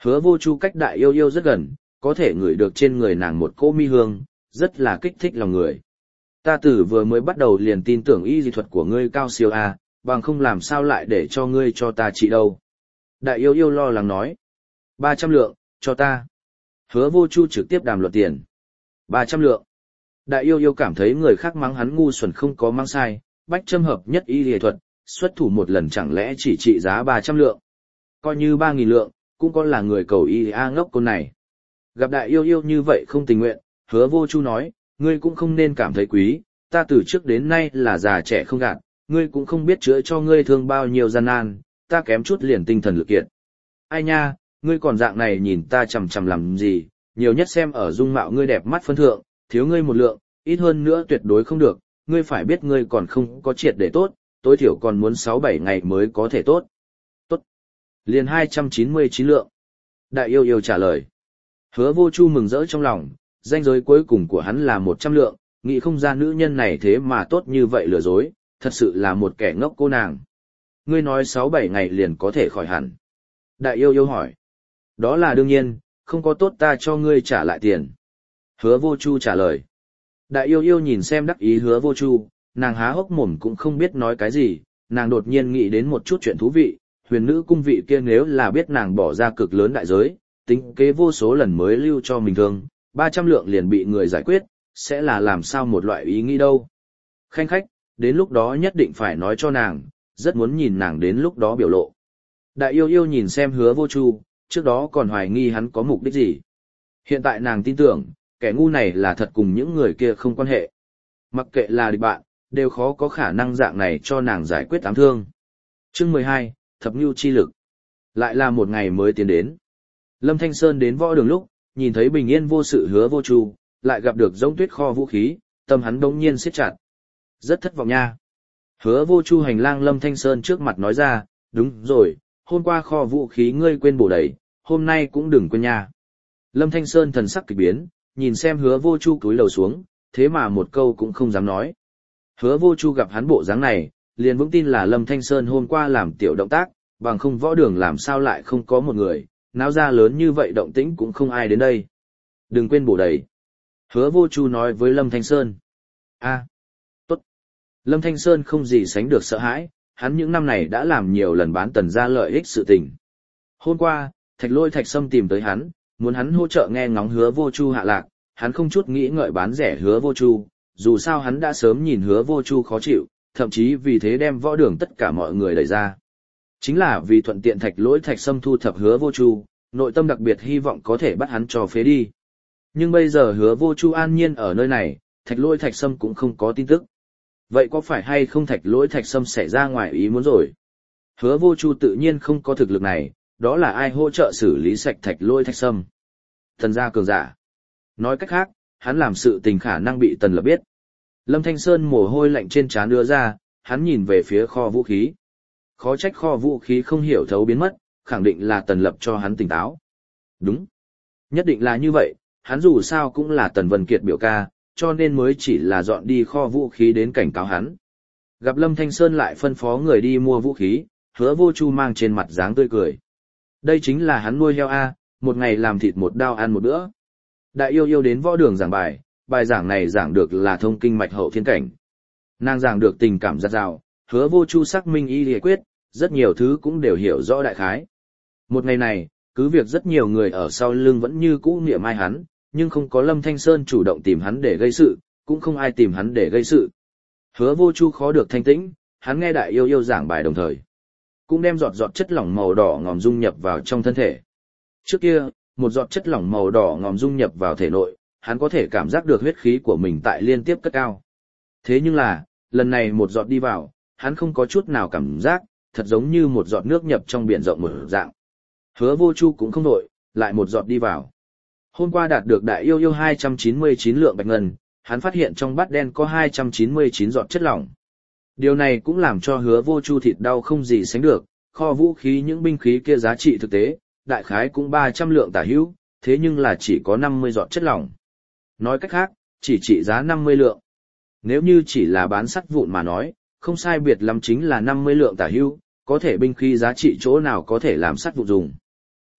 Hứa Vô Chu cách Đại Yêu Yêu rất gần, có thể ngửi được trên người nàng một cỗ mi hương, rất là kích thích lòng người. Ta từ vừa mới bắt đầu liền tin tưởng y dị thuật của ngươi cao siêu a, bằng không làm sao lại để cho ngươi cho ta trị đâu. Đại Yêu Yêu lo lắng nói. ba trăm lượng, cho ta. Hứa Vô Chu trực tiếp đàm luận tiền. ba trăm lượng. Đại Yêu Yêu cảm thấy người khác mắng hắn ngu xuẩn không có mang sai, bách châm hợp nhất y dị thuật, xuất thủ một lần chẳng lẽ chỉ trị giá ba trăm lượng. Coi như ba nghìn lượng, cũng có là người cầu y a ngốc con này. Gặp Đại Yêu Yêu như vậy không tình nguyện, Hứa Vô Chu nói, ngươi cũng không nên cảm thấy quý, ta từ trước đến nay là già trẻ không gạt, ngươi cũng không biết chữa cho ngươi thương bao nhiêu gian nan, ta kém chút liền tinh thần lực kiệt. Ai nha, ngươi còn dạng này nhìn ta chằm chằm làm gì, nhiều nhất xem ở dung mạo ngươi đẹp mắt phân thượng, thiếu ngươi một lượng, ít hơn nữa tuyệt đối không được, ngươi phải biết ngươi còn không có triệt để tốt, tối thiểu còn muốn sáu bảy ngày mới có thể tốt. Tốt. Liền hai trăm chín mươi chín lượng. Đại Yêu Yêu trả lời. Hứa Vô Chu mừng rỡ trong lòng, danh giới cuối cùng của hắn là một trăm lượng, nghĩ không ra nữ nhân này thế mà tốt như vậy lừa dối, thật sự là một kẻ ngốc cô nàng. Ngươi nói sáu bảy ngày liền có thể khỏi hẳn. Đại Yêu Yêu hỏi. Đó là đương nhiên, không có tốt ta cho ngươi trả lại tiền. Hứa Vô Chu trả lời. Đại Yêu Yêu nhìn xem đắc ý Hứa Vô Chu, nàng há hốc mồm cũng không biết nói cái gì, nàng đột nhiên nghĩ đến một chút chuyện thú vị, huyền nữ cung vị kia nếu là biết nàng bỏ ra cực lớn đại giới, tính kế vô số lần mới lưu cho mình thương, ba trăm lượng liền bị người giải quyết, sẽ là làm sao một loại ý nghĩ đâu. Khanh khách, đến lúc đó nhất định phải nói cho nàng, rất muốn nhìn nàng đến lúc đó biểu lộ. Đại Yêu Yêu nhìn xem Hứa Vô Chu, trước đó còn hoài nghi hắn có mục đích gì. Hiện tại nàng tin tưởng, kẻ ngu này là thật cùng những người kia không quan hệ. Mặc kệ là địch bạn, đều khó có khả năng dạng này cho nàng giải quyết ám thương. Chương mười hai, Thập Nưu chi lực. Lại là một ngày mới tiến đến. Lâm Thanh Sơn đến võ đường lúc, nhìn thấy bình yên vô sự Hứa Vô Chu, lại gặp được giống tuyết kho vũ khí, tâm hắn bỗng nhiên siết chặt. Rất thất vọng nha. Hứa Vô Chu hành lang Lâm Thanh Sơn trước mặt nói ra, đúng rồi, hôm qua kho vũ khí ngươi quên bổ đầy, hôm nay cũng đừng quên nha. Lâm Thanh Sơn thần sắc kỳ biến, nhìn xem Hứa Vô Chu cúi đầu xuống, thế mà một câu cũng không dám nói. Hứa Vô Chu gặp hắn bộ dáng này, liền vững tin là Lâm Thanh Sơn hôm qua làm tiểu động tác, bằng không võ đường làm sao lại không có một người, náo ra lớn như vậy động tĩnh cũng không ai đến đây. Đừng quên bổ đầy. Hứa Vô Chu nói với Lâm Thanh Sơn. A, tốt. Lâm Thanh Sơn không gì sánh được sợ hãi, hắn những năm này đã làm nhiều lần bán tần gia lợi ích sự tình. Hôm qua, Thạch Lôi Thạch Sâm tìm tới hắn, muốn hắn hỗ trợ nghe ngóng Hứa Vô Chu hạ lạc, hắn không chút nghĩ ngợi bán rẻ Hứa Vô Chu, dù sao hắn đã sớm nhìn Hứa Vô Chu khó chịu, thậm chí vì thế đem võ đường tất cả mọi người đẩy ra. Chính là vì thuận tiện Thạch Lỗi Thạch Sâm thu thập Hứa Vô Chu, nội tâm đặc biệt hy vọng có thể bắt hắn cho phế đi. Nhưng bây giờ Hứa Vô Chu an nhiên ở nơi này, Thạch Lỗi Thạch Sâm cũng không có tin tức. Vậy có phải hay không Thạch Lỗi Thạch Sâm xảy ra ngoài ý muốn rồi? Hứa Vô Chu tự nhiên không có thực lực này, đó là ai hỗ trợ xử lý sạch Thạch Lỗi Thạch Sâm? Thần gia cường giả. Nói cách khác, hắn làm sự tình khả năng bị Tần Lập biết. Lâm Thanh Sơn mồ hôi lạnh trên trán đưa ra, hắn nhìn về phía kho vũ khí. Khó trách kho vũ khí không hiểu thấu biến mất, khẳng định là Tần Lập cho hắn tỉnh táo. Đúng. Nhất định là như vậy, hắn dù sao cũng là Tần Vân Kiệt biểu ca, cho nên mới chỉ là dọn đi kho vũ khí đến cảnh cáo hắn. Gặp Lâm Thanh Sơn lại phân phó người đi mua vũ khí, Hứa Vô Chu mang trên mặt dáng tươi cười. Đây chính là hắn nuôi heo A, một ngày làm thịt một đao ăn một bữa. Đại Yêu Yêu đến võ đường giảng bài, bài giảng này giảng được là thông kinh mạch hậu thiên cảnh. Nàng giảng được tình cảm giặt rào, Hứa Vô Chu xác minh y lý quyết, rất nhiều thứ cũng đều hiểu rõ đại khái. Một ngày này, cứ việc rất nhiều người ở sau lưng vẫn như cũ niệm ai hắn, nhưng không có Lâm Thanh Sơn chủ động tìm hắn để gây sự, cũng không ai tìm hắn để gây sự. Hứa Vô Chu khó được thanh tĩnh, hắn nghe Đại Yêu Yêu giảng bài đồng thời, cũng đem giọt giọt chất lỏng màu đỏ ngòm dung nhập vào trong thân thể. Trước kia, một giọt chất lỏng màu đỏ ngòm dung nhập vào thể nội, hắn có thể cảm giác được huyết khí của mình tại liên tiếp cất cao. Thế nhưng là, lần này một giọt đi vào, hắn không có chút nào cảm giác, thật giống như một giọt nước nhập trong biển rộng một dạng. Hứa Vô Chu cũng không nổi, lại một giọt đi vào. Hôm qua đạt được Đại Yêu Yêu hai trăm chín mươi chín lượng bạch ngân, hắn phát hiện trong bát đen có hai trăm chín mươi chín giọt chất lỏng. Điều này cũng làm cho Hứa Vô Chu thịt đau không gì sánh được, kho vũ khí những binh khí kia giá trị thực tế, đại khái cũng ba trăm lượng tả hữu, thế nhưng là chỉ có năm mươi giọt chất lỏng. Nói cách khác, chỉ trị giá năm mươi lượng. Nếu như chỉ là bán sắt vụn mà nói, không sai biệt lắm chính là năm mươi lượng tả hữu, có thể binh khí giá trị chỗ nào có thể làm sắt vụn dùng.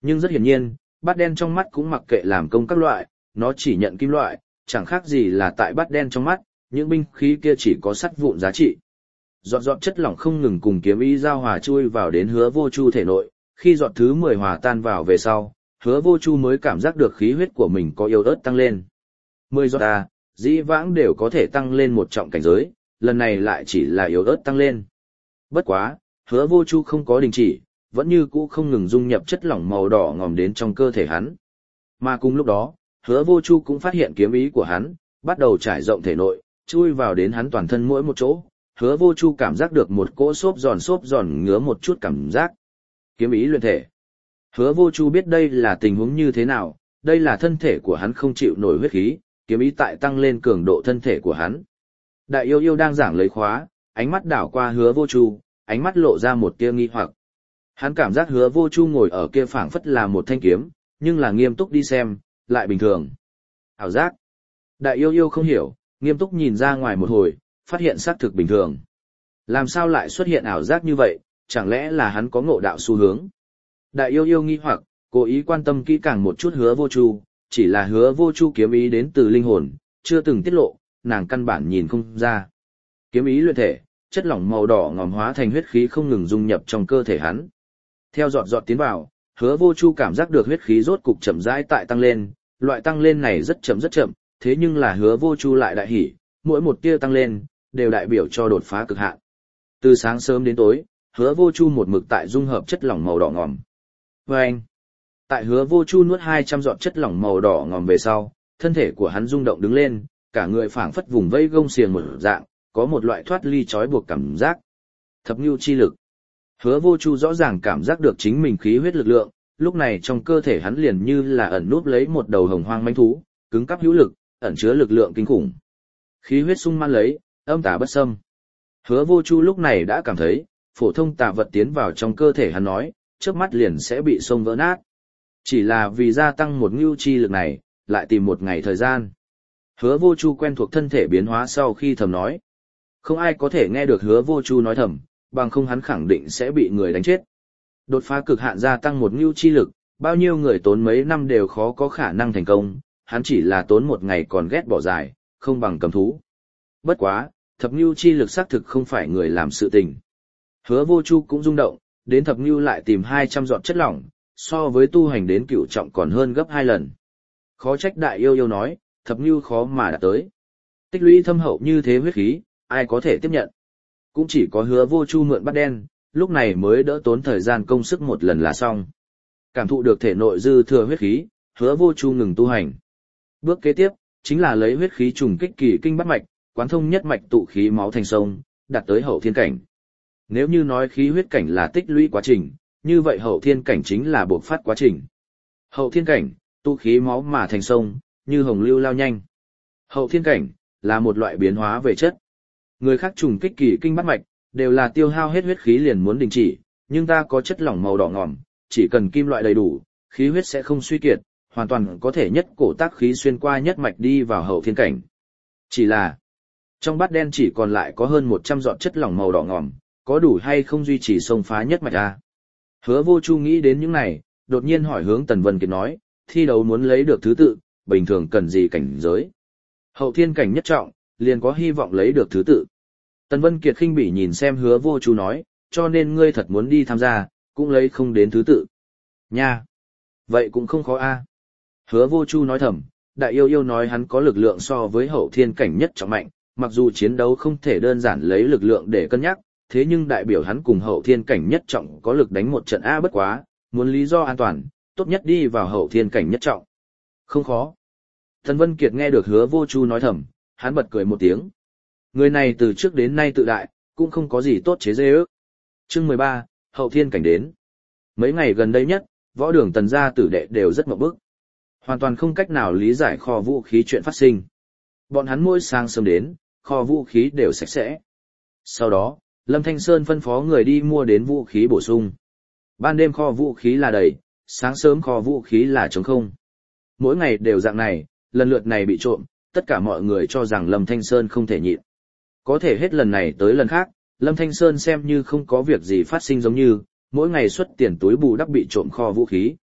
Nhưng rất hiển nhiên, bát đen trong mắt cũng mặc kệ làm công các loại, nó chỉ nhận kim loại, chẳng khác gì là tại bát đen trong mắt, những binh khí kia chỉ có sắt vụn giá trị. Giọt giọt chất lỏng không ngừng cùng kiếm ý giao hòa chui vào đến Hứa Vô Chu thể nội, khi giọt thứ mười hòa tan vào về sau, Hứa Vô Chu mới cảm giác được khí huyết của mình có yếu ớt tăng lên. Mười giọt ta, dĩ vãng đều có thể tăng lên một trọng cảnh giới, lần này lại chỉ là yếu ớt tăng lên. Bất quá, Hứa Vô Chu không có đình chỉ, vẫn như cũ không ngừng dung nhập chất lỏng màu đỏ ngòm đến trong cơ thể hắn. Mà cùng lúc đó, Hứa Vô Chu cũng phát hiện kiếm ý của hắn, bắt đầu trải rộng thể nội, chui vào đến hắn toàn thân mỗi một chỗ. Hứa Vô Chu cảm giác được một cỗ xốp giòn xốp giòn ngứa một chút cảm giác. Kiếm ý luyện thể. Hứa Vô Chu biết đây là tình huống như thế nào, đây là thân thể của hắn không chịu nổi huyết khí, kiếm ý tại tăng lên cường độ thân thể của hắn. Đại yêu yêu đang giảng lấy khóa, ánh mắt đảo qua Hứa Vô Chu, ánh mắt lộ ra một tia nghi hoặc. Hắn cảm giác Hứa Vô Chu ngồi ở kia phảng phất là một thanh kiếm, nhưng là nghiêm túc đi xem, lại bình thường. Ảo giác. Đại yêu yêu không hiểu, nghiêm túc nhìn ra ngoài một hồi, phát hiện xác thực bình thường. Làm sao lại xuất hiện ảo giác như vậy, chẳng lẽ là hắn có ngộ đạo xu hướng? Đại yêu yêu nghi hoặc, cố ý quan tâm kỹ càng một chút Hứa Vô Chu, chỉ là Hứa Vô Chu kiếm ý đến từ linh hồn, chưa từng tiết lộ, nàng căn bản nhìn không ra. Kiếm ý luyện thể, chất lỏng màu đỏ ngòm hóa thành huyết khí không ngừng dung nhập trong cơ thể hắn. Theo giọt giọt tiến vào, Hứa Vô Chu cảm giác được huyết khí rốt cục chậm rãi tại tăng lên, loại tăng lên này rất chậm rất chậm, thế nhưng là Hứa Vô Chu lại đại hỉ, mỗi một tia tăng lên đều đại biểu cho đột phá cực hạn. Từ sáng sớm đến tối, Hứa Vô Chu một mực tại dung hợp chất lỏng màu đỏ ngòm. Và anh, tại Hứa Vô Chu nuốt hai trăm giọt chất lỏng màu đỏ ngòm về sau, thân thể của hắn rung động đứng lên, cả người phảng phất vùng vây gông xiềng một dạng, có một loại thoát ly trói buộc cảm giác. Thập nhu chi lực. Hứa Vô Chu rõ ràng cảm giác được chính mình khí huyết lực lượng, lúc này trong cơ thể hắn liền như là ẩn núp lấy một đầu hồng hoang mãnh thú, cứng cáp hữu lực, ẩn chứa lực lượng kinh khủng. Khí huyết sung mãn lấy, âm tà bất xâm. Hứa Vô Chu lúc này đã cảm thấy, phổ thông tà vật tiến vào trong cơ thể hắn nói, trước mắt liền sẽ bị xông vỡ nát. Chỉ là vì gia tăng một ngưu chi lực này, lại tìm một ngày thời gian. Hứa Vô Chu quen thuộc thân thể biến hóa sau khi thầm nói. Không ai có thể nghe được Hứa Vô Chu nói thầm, bằng không hắn khẳng định sẽ bị người đánh chết. Đột phá cực hạn gia tăng một ngưu chi lực, bao nhiêu người tốn mấy năm đều khó có khả năng thành công, hắn chỉ là tốn một ngày còn ghét bỏ dài, không bằng cầm thú. Bất quá, thập ngưu chi lực xác thực không phải người làm sự tình. Hứa Vô Chu cũng rung động, đến thập ngưu lại tìm hai trăm giọt chất lỏng, so với tu hành đến cửu trọng còn hơn gấp hai lần. Khó trách đại yêu yêu nói, thập ngưu khó mà đạt tới. Tích lũy thâm hậu như thế huyết khí, ai có thể tiếp nhận. Cũng chỉ có Hứa Vô Chu mượn bát đen, lúc này mới đỡ tốn thời gian công sức một lần là xong. Cảm thụ được thể nội dư thừa huyết khí, Hứa Vô Chu ngừng tu hành. Bước kế tiếp, chính là lấy huyết khí trùng kích kỳ kinh bát mạch, quán thông nhất mạch tụ khí máu thành sông, đạt tới hậu thiên cảnh. Nếu như nói khí huyết cảnh là tích lũy quá trình, như vậy hậu thiên cảnh chính là bộc phát quá trình. Hậu thiên cảnh, tụ khí máu mà thành sông, như hồng lưu lao nhanh. Hậu thiên cảnh, là một loại biến hóa về chất. Người khác trùng kích kỳ kinh bát mạch, đều là tiêu hao hết huyết khí liền muốn đình chỉ, nhưng ta có chất lỏng màu đỏ ngòm, chỉ cần kim loại đầy đủ, khí huyết sẽ không suy kiệt, hoàn toàn có thể nhất cổ tác khí xuyên qua nhất mạch đi vào hậu thiên cảnh. Chỉ là, trong bát đen chỉ còn lại có hơn một trăm giọt chất lỏng màu đỏ ngòm, có đủ hay không duy trì xông phá nhất mạch a? Hứa Vô Chu nghĩ đến những này, đột nhiên hỏi hướng Tần Vân Kiệt nói, thi đấu muốn lấy được thứ tự, bình thường cần gì cảnh giới? Hậu thiên cảnh nhất trọng, liền có hy vọng lấy được thứ tự. Tần Vân Kiệt khinh bỉ nhìn xem Hứa Vô Chu nói, cho nên ngươi thật muốn đi tham gia, cũng lấy không đến thứ tự. Nha! Vậy cũng không khó a. Hứa Vô Chu nói thầm, đại yêu yêu nói hắn có lực lượng so với hậu thiên cảnh nhất trọng mạnh, mặc dù chiến đấu không thể đơn giản lấy lực lượng để cân nhắc, thế nhưng đại biểu hắn cùng hậu thiên cảnh nhất trọng có lực đánh một trận A bất quá, muốn lý do an toàn, tốt nhất đi vào hậu thiên cảnh nhất trọng. Không khó. Tần Vân Kiệt nghe được Hứa Vô Chu nói thầm, hắn bật cười một tiếng. Người này từ trước đến nay tự đại, cũng không có gì tốt chế dê ước. Chương mười ba, hậu thiên cảnh đến. Mấy ngày gần đây nhất, võ đường Tần gia tử đệ đều rất ngộp bức. Hoàn toàn không cách nào lý giải kho vũ khí chuyện phát sinh. Bọn hắn mỗi sáng sớm đến, kho vũ khí đều sạch sẽ. Sau đó, Lâm Thanh Sơn phân phó người đi mua đến vũ khí bổ sung. Ban đêm kho vũ khí là đầy, sáng sớm kho vũ khí là trống không. Mỗi ngày đều dạng này, lần lượt này bị trộm, tất cả mọi người cho rằng Lâm Thanh Sơn không thể nhịn. Có thể hết lần này tới lần khác, Lâm Thanh Sơn xem như không có việc gì phát sinh giống như, mỗi ngày xuất tiền túi bù đắp bị trộm kho vũ khí.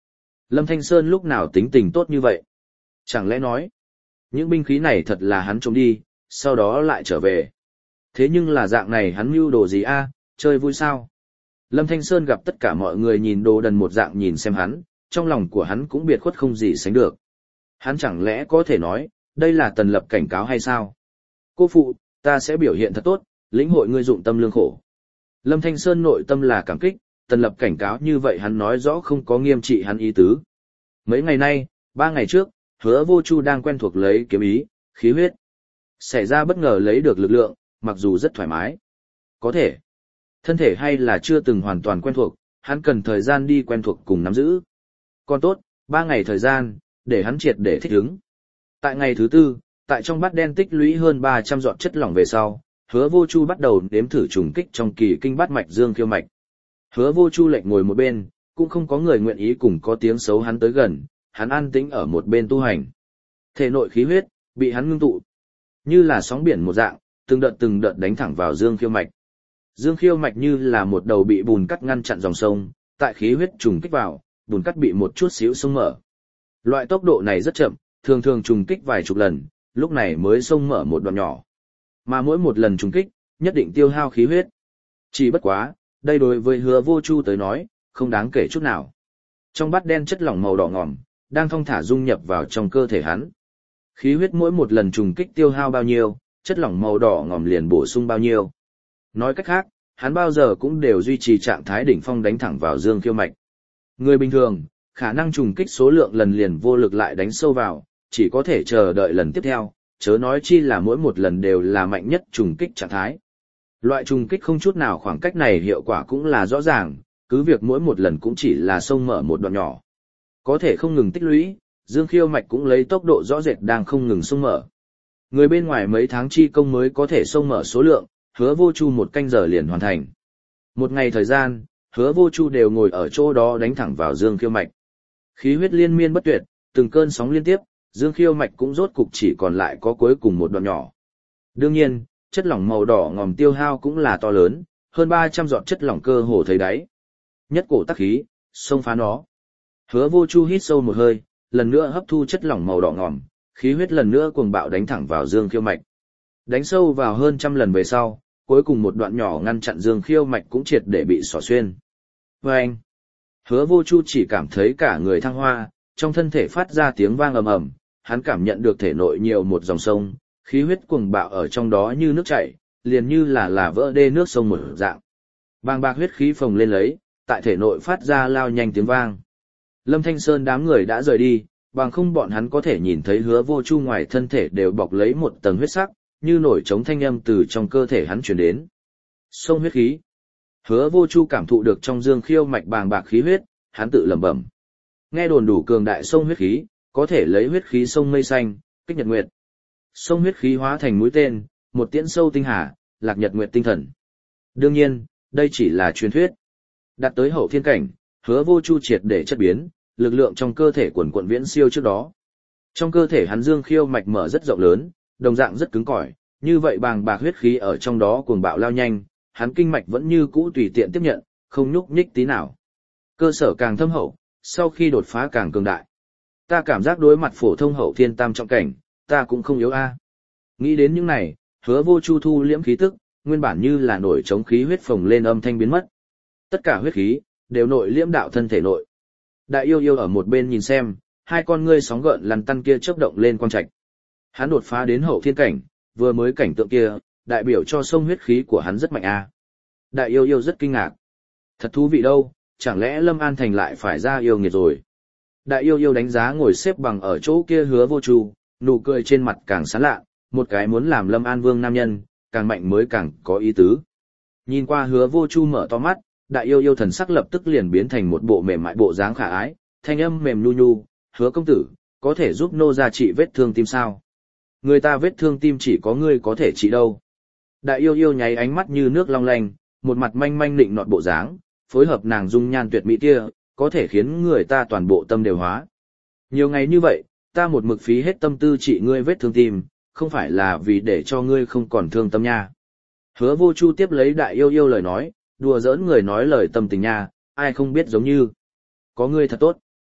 Lâm Thanh Sơn lúc nào tính tình tốt như vậy? Chẳng lẽ nói, những binh khí này thật là hắn trộm đi, sau đó lại trở về. Thế nhưng là dạng này hắn mưu đồ gì a, chơi vui sao? Lâm Thanh Sơn gặp tất cả mọi người nhìn đồ đần một dạng nhìn xem hắn, trong lòng của hắn cũng biệt khuất không gì sánh được. Hắn chẳng lẽ có thể nói, đây là Tần Lập cảnh cáo hay sao? Cô phụ, ta sẽ biểu hiện thật tốt, lĩnh hội ngươi dụng tâm lương khổ. Lâm Thanh Sơn nội tâm là cảm kích, Tần Lập cảnh cáo như vậy hắn nói rõ không có nghiêm trị hắn ý tứ. Mấy ngày nay, ba ngày trước, Hứa Vô Chu đang quen thuộc lấy kiếm ý, khí huyết. Xảy ra bất ngờ lấy được lực lượng, mặc dù rất thoải mái. Có thể, thân thể hay là chưa từng hoàn toàn quen thuộc, hắn cần thời gian đi quen thuộc cùng nắm giữ. Còn tốt, ba ngày thời gian, để hắn triệt để thích ứng. Tại ngày thứ tư, tại trong bát đen tích lũy hơn ba trăm giọt chất lỏng về sau, Hứa Vô Chu bắt đầu đếm thử trùng kích trong kỳ kinh bát mạch dương khiêu mạch. Hứa Vô Chu lệnh ngồi một bên, cũng không có người nguyện ý cùng có tiếng xấu hắn tới gần, hắn an tĩnh ở một bên tu hành. Thể nội khí huyết bị hắn ngưng tụ, như là sóng biển một dạng, từng đợt từng đợt đánh thẳng vào dương khiêu mạch. Dương khiêu mạch như là một đầu bị bùn cắt ngăn chặn dòng sông, tại khí huyết trùng kích vào, bùn cắt bị một chút xíu sông mở. Loại tốc độ này rất chậm, thường thường trùng kích vài chục lần, lúc này mới sông mở một đoạn nhỏ. Mà mỗi một lần trùng kích, nhất định tiêu hao khí huyết. Chỉ bất quá, đây đối với Hứa Vô Chu tới nói, không đáng kể chút nào. Trong bát đen chất lỏng màu đỏ ngòm, đang thong thả dung nhập vào trong cơ thể hắn. Khí huyết mỗi một lần trùng kích tiêu hao bao nhiêu, chất lỏng màu đỏ ngòm liền bổ sung bao nhiêu. Nói cách khác, hắn bao giờ cũng đều duy trì trạng thái đỉnh phong đánh thẳng vào dương khiêu mạch. Người bình thường, khả năng trùng kích số lượng lần liền vô lực lại đánh sâu vào, chỉ có thể chờ đợi lần tiếp theo, chớ nói chi là mỗi một lần đều là mạnh nhất trùng kích trạng thái. Loại trùng kích không chút nào khoảng cách này hiệu quả cũng là rõ ràng, cứ việc mỗi một lần cũng chỉ là sông mở một đoạn nhỏ. Có thể không ngừng tích lũy, dương khiêu mạch cũng lấy tốc độ rõ rệt đang không ngừng sông mở. Người bên ngoài mấy tháng chi công mới có thể sông mở số lượng, Hứa Vô Chu một canh giờ liền hoàn thành. Một ngày thời gian, Hứa Vô Chu đều ngồi ở chỗ đó đánh thẳng vào dương khiêu mạch. Khí huyết liên miên bất tuyệt, từng cơn sóng liên tiếp, dương khiêu mạch cũng rốt cục chỉ còn lại có cuối cùng một đoạn nhỏ. Đương nhiên, chất lỏng màu đỏ ngòm tiêu hao cũng là to lớn, hơn ba trăm giọt chất lỏng cơ hồ thấy đáy. Nhất cổ tắc khí, xông phá nó. Hứa Vô Chu hít sâu một hơi, lần nữa hấp thu chất lỏng màu đỏ ngòm, khí huyết lần nữa cuồng bạo đánh thẳng vào dương khiêu mạch. Đánh sâu vào hơn trăm lần về sau, cuối cùng một đoạn nhỏ ngăn chặn dương khiêu mạch cũng triệt để bị xỏ xuyên. Và anh, Hứa Vô Chu chỉ cảm thấy cả người thăng hoa, trong thân thể phát ra tiếng vang ầm ầm, hắn cảm nhận được thể nội nhiều một dòng sông, khí huyết cuồng bạo ở trong đó như nước chảy, liền như là là vỡ đê nước sông một dạng. Bàng bạc huyết khí phồng lên lấy, tại thể nội phát ra lao nhanh tiếng vang. Lâm Thanh Sơn đám người đã rời đi, bằng không bọn hắn có thể nhìn thấy Hứa Vô Chu ngoài thân thể đều bọc lấy một tầng huyết sắc, như nổi trống thanh âm từ trong cơ thể hắn truyền đến. Sông huyết khí. Hứa Vô Chu cảm thụ được trong dương khiêu mạch bàng bạc khí huyết, hắn tự lẩm bẩm. Nghe đồn đủ cường đại sông huyết khí, có thể lấy huyết khí sông mây xanh, kích nhật nguyệt. Sông huyết khí hóa thành mũi tên, một tiễn sâu tinh hà, lạc nhật nguyệt tinh thần. Đương nhiên, đây chỉ là truyền thuyết. Đạt tới hậu thiên cảnh, Hứa Vô Chu triệt để chất biến, lực lượng trong cơ thể quần quận viễn siêu trước đó. Trong cơ thể hắn dương khiêu mạch mở rất rộng lớn, đồng dạng rất cứng cỏi, như vậy bàng bạc huyết khí ở trong đó cuồng bạo lao nhanh, hắn kinh mạch vẫn như cũ tùy tiện tiếp nhận, không nhúc nhích tí nào. Cơ sở càng thâm hậu, sau khi đột phá càng cường đại. Ta cảm giác đối mặt phổ thông hậu thiên tam trọng cảnh, ta cũng không yếu a. Nghĩ đến những này, Hứa Vô Chu thu liễm khí tức, nguyên bản như là nổi chống khí huyết phồng lên âm thanh biến mất. Tất cả huyết khí đều nội liễm đạo thân thể nội. Đại yêu yêu ở một bên nhìn xem, hai con ngươi sóng gợn lăn tăn kia chớp động lên quang trạch. Hắn đột phá đến hậu thiên cảnh, vừa mới cảnh tượng kia, đại biểu cho sông huyết khí của hắn rất mạnh a. Đại yêu yêu rất kinh ngạc. Thật thú vị đâu, chẳng lẽ Lâm An Thành lại phải ra yêu nghiệt rồi. Đại yêu yêu đánh giá ngồi xếp bằng ở chỗ kia Hứa Vô Chu, nụ cười trên mặt càng sán lạ, một cái muốn làm Lâm An Vương nam nhân, càng mạnh mới càng có ý tứ. Nhìn qua Hứa Vô Chu mở to mắt, đại yêu yêu thần sắc lập tức liền biến thành một bộ mềm mại bộ dáng khả ái, thanh âm mềm nhu nhu, Hứa công tử, có thể giúp nô gia trị vết thương tim sao? Người ta vết thương tim chỉ có ngươi có thể trị đâu. Đại yêu yêu nháy ánh mắt như nước long lanh, một mặt manh manh nịnh nọt bộ dáng, phối hợp nàng dung nhan tuyệt mỹ kia, có thể khiến người ta toàn bộ tâm đều hóa. Nhiều ngày như vậy, ta một mực phí hết tâm tư trị ngươi vết thương tim, không phải là vì để cho ngươi không còn thương tâm nha. Hứa Vô Chu tiếp lấy đại yêu yêu lời nói, đùa giỡn người nói lời tâm tình nha, ai không biết giống như. Có ngươi thật tốt.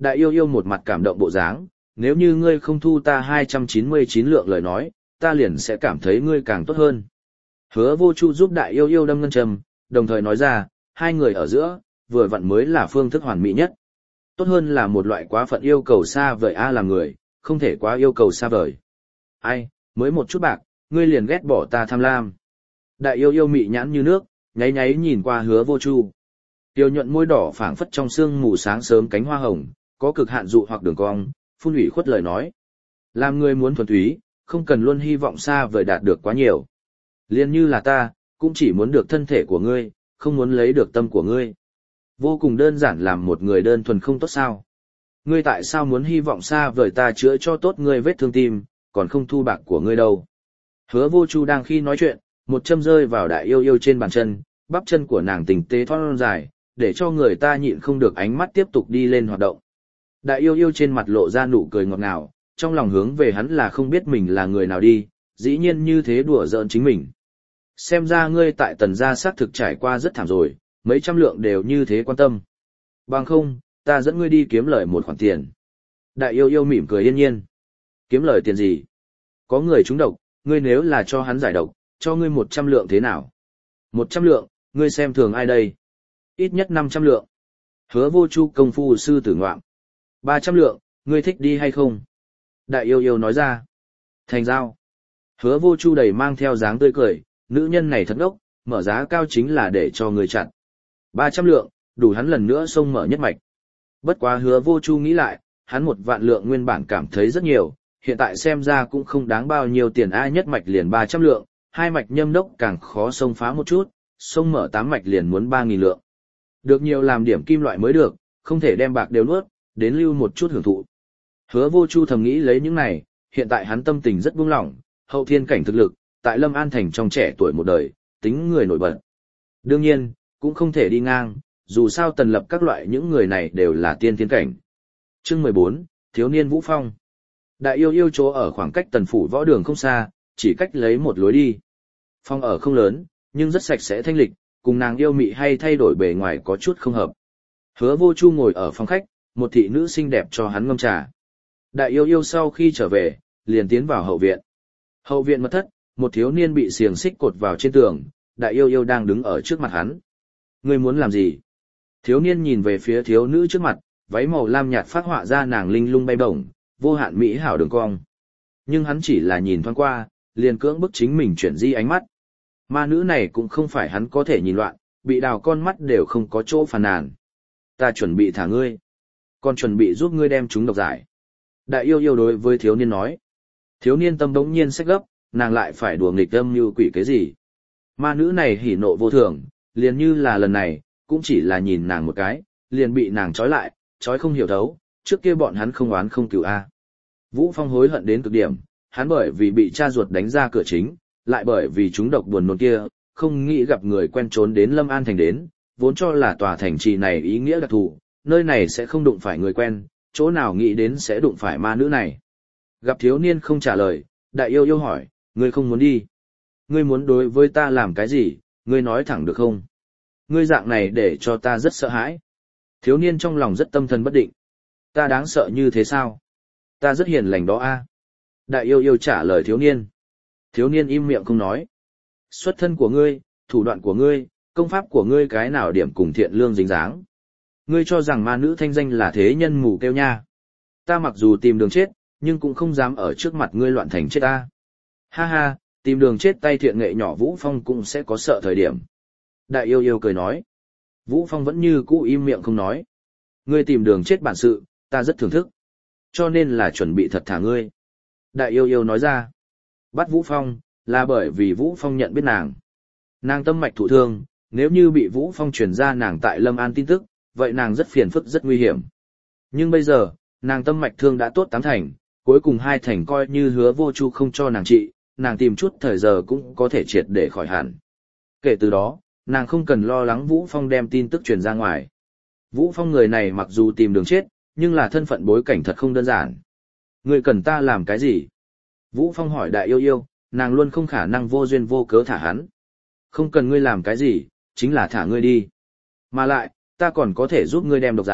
Đại yêu yêu một mặt cảm động bộ dáng, nếu như ngươi không thu ta hai trăm chín mươi chín lượng lời nói, ta liền sẽ cảm thấy ngươi càng tốt hơn. Hứa Vô Chu giúp đại yêu yêu đâm ngân châm, đồng thời nói ra, hai người ở giữa, vừa vặn mới là phương thức hoàn mỹ nhất. Tốt hơn là một loại quá phận yêu cầu xa vời a làm người, không thể quá yêu cầu xa vời. Ai, mới một chút bạc, ngươi liền ghét bỏ ta tham lam. Đại yêu yêu mị nhãn như nước, nháy nháy nhìn qua Hứa Vô Chu. Tiêu nhuận môi đỏ phảng phất trong sương mù sáng sớm cánh hoa hồng, có cực hạn dụ hoặc đường cong, phun ủy khuất lời nói. Làm người muốn thuần túy, không cần luôn hy vọng xa vời đạt được quá nhiều. Liên như là ta, cũng chỉ muốn được thân thể của ngươi, không muốn lấy được tâm của ngươi. Vô cùng đơn giản làm một người đơn thuần không tốt sao. Ngươi tại sao muốn hy vọng xa vời ta chữa cho tốt ngươi vết thương tim, còn không thu bạc của ngươi đâu. Hứa Vô Chu đang khi nói chuyện, một châm rơi vào đại yêu yêu trên bàn chân, bắp chân của nàng tình tế thon dài, để cho người ta nhịn không được ánh mắt tiếp tục đi lên hoạt động. Đại yêu yêu trên mặt lộ ra nụ cười ngọt ngào, trong lòng hướng về hắn là không biết mình là người nào đi, dĩ nhiên như thế đùa giỡn chính mình. Xem ra ngươi tại Tần gia xác thực trải qua rất thảm rồi, mấy trăm lượng đều như thế quan tâm. Bằng không, ta dẫn ngươi đi kiếm lời một khoản tiền. Đại yêu yêu mỉm cười yên nhiên. Kiếm lời tiền gì? Có người trúng độc, ngươi nếu là cho hắn giải độc, cho ngươi một trăm lượng thế nào? Một trăm lượng, ngươi xem thường ai đây? Ít nhất năm trăm lượng. Hứa Vô Chu công phu sư tử ngoạm. Ba trăm lượng, ngươi thích đi hay không? Đại yêu yêu nói ra. Thành giao. Hứa Vô Chu đầy mang theo dáng tươi cười, nữ nhân này thật đốc, mở giá cao chính là để cho người chặn. Ba trăm lượng, đủ hắn lần nữa xông mở nhất mạch. Bất quá Hứa Vô Chu nghĩ lại, hắn một vạn lượng nguyên bản cảm thấy rất nhiều, hiện tại xem ra cũng không đáng bao nhiêu tiền ai nhất mạch liền ba trăm lượng, hai mạch nhâm đốc càng khó xông phá một chút, xông mở tám mạch liền muốn ba nghìn lượng. Được nhiều làm điểm kim loại mới được, không thể đem bạc đều nuốt, đến lưu một chút hưởng thụ. Hứa Vô Chu thầm nghĩ lấy những này, hiện tại hắn tâm tình rất buông lỏng, hậu thiên cảnh thực lực, tại Lâm An Thành trong trẻ tuổi một đời, tính người nổi bật. Đương nhiên, cũng không thể đi ngang, dù sao Tần Lập các loại những người này đều là tiên thiên cảnh. Chương mười bốn, Thiếu niên Vũ Phong. Đại yêu yêu chỗ ở khoảng cách Tần phủ võ đường không xa, chỉ cách lấy một lối đi. Phòng ở không lớn, nhưng rất sạch sẽ thanh lịch, cùng nàng yêu mị hay thay đổi bề ngoài có chút không hợp. Hứa Vô Chu ngồi ở phòng khách, một thị nữ xinh đẹp cho hắn ngâm trà. Đại yêu yêu sau khi trở về, liền tiến vào hậu viện. Hậu viện mật thất, một thiếu niên bị xiềng xích cột vào trên tường, đại yêu yêu đang đứng ở trước mặt hắn. Ngươi muốn làm gì? Thiếu niên nhìn về phía thiếu nữ trước mặt, váy màu lam nhạt phát họa ra nàng linh lung bay bổng, vô hạn mỹ hảo đường cong. Nhưng hắn chỉ là nhìn thoáng qua, liền cưỡng bức chính mình chuyển di ánh mắt. Ma nữ này cũng không phải hắn có thể nhìn loạn, bị đào con mắt đều không có chỗ phàn nàn. Ta chuẩn bị thả ngươi, còn chuẩn bị giúp ngươi đem chúng độc giải. Đại yêu yêu đối với thiếu niên nói. Thiếu niên tâm đống nhiên xách gấp, nàng lại phải đùa nghịch âm như quỷ cái gì. Ma nữ này hỉ nộ vô thường, liền như là lần này, cũng chỉ là nhìn nàng một cái, liền bị nàng trói lại, trói không hiểu thấu, trước kia bọn hắn không oán không cừu a. Vũ Phong hối hận đến cực điểm, hắn bởi vì bị cha ruột đánh ra cửa chính, lại bởi vì chúng độc buồn nôn kia, không nghĩ gặp người quen trốn đến Lâm An Thành đến, vốn cho là tòa thành trì này ý nghĩa đặc thù, nơi này sẽ không đụng phải người quen, chỗ nào nghĩ đến sẽ đụng phải ma nữ này. Gặp thiếu niên không trả lời, đại yêu yêu hỏi, ngươi không muốn đi. Ngươi muốn đối với ta làm cái gì, ngươi nói thẳng được không? Ngươi dạng này để cho ta rất sợ hãi. Thiếu niên trong lòng rất tâm thần bất định. Ta đáng sợ như thế sao? Ta rất hiền lành đó a. Đại yêu yêu trả lời thiếu niên. Thiếu niên im miệng không nói. Xuất thân của ngươi, thủ đoạn của ngươi, công pháp của ngươi cái nào điểm cùng thiện lương dính dáng. Ngươi cho rằng ma nữ thanh danh là thế nhân mù kêu nha. Ta mặc dù tìm đường chết, nhưng cũng không dám ở trước mặt ngươi loạn thành chết ta. Ha ha, tìm đường chết tay thiện nghệ nhỏ Vũ Phong cũng sẽ có sợ thời điểm. Đại yêu yêu cười nói. Vũ Phong vẫn như cũ im miệng không nói. Ngươi tìm đường chết bản sự, ta rất thưởng thức. Cho nên là chuẩn bị thật thả ngươi. Đại yêu yêu nói ra. Bắt Vũ Phong, là bởi vì Vũ Phong nhận biết nàng. Nàng tâm mạch thụ thương, nếu như bị Vũ Phong truyền ra nàng tại Lâm An tin tức, vậy nàng rất phiền phức rất nguy hiểm. Nhưng bây giờ, nàng tâm mạch thương đã tốt tám thành, cuối cùng hai thành coi như Hứa Vô Chu không cho nàng trị, nàng tìm chút thời giờ cũng có thể triệt để khỏi hẳn. Kể từ đó, nàng không cần lo lắng Vũ Phong đem tin tức truyền ra ngoài. Vũ Phong người này mặc dù tìm đường chết, nhưng là thân phận bối cảnh thật không đơn giản. Người cần ta làm cái gì? Vũ Phong hỏi đại yêu yêu, nàng luôn không khả năng vô duyên vô cớ thả hắn. Không cần ngươi làm cái gì, chính là thả ngươi đi. Mà lại, ta còn có thể giúp ngươi đem độc giải,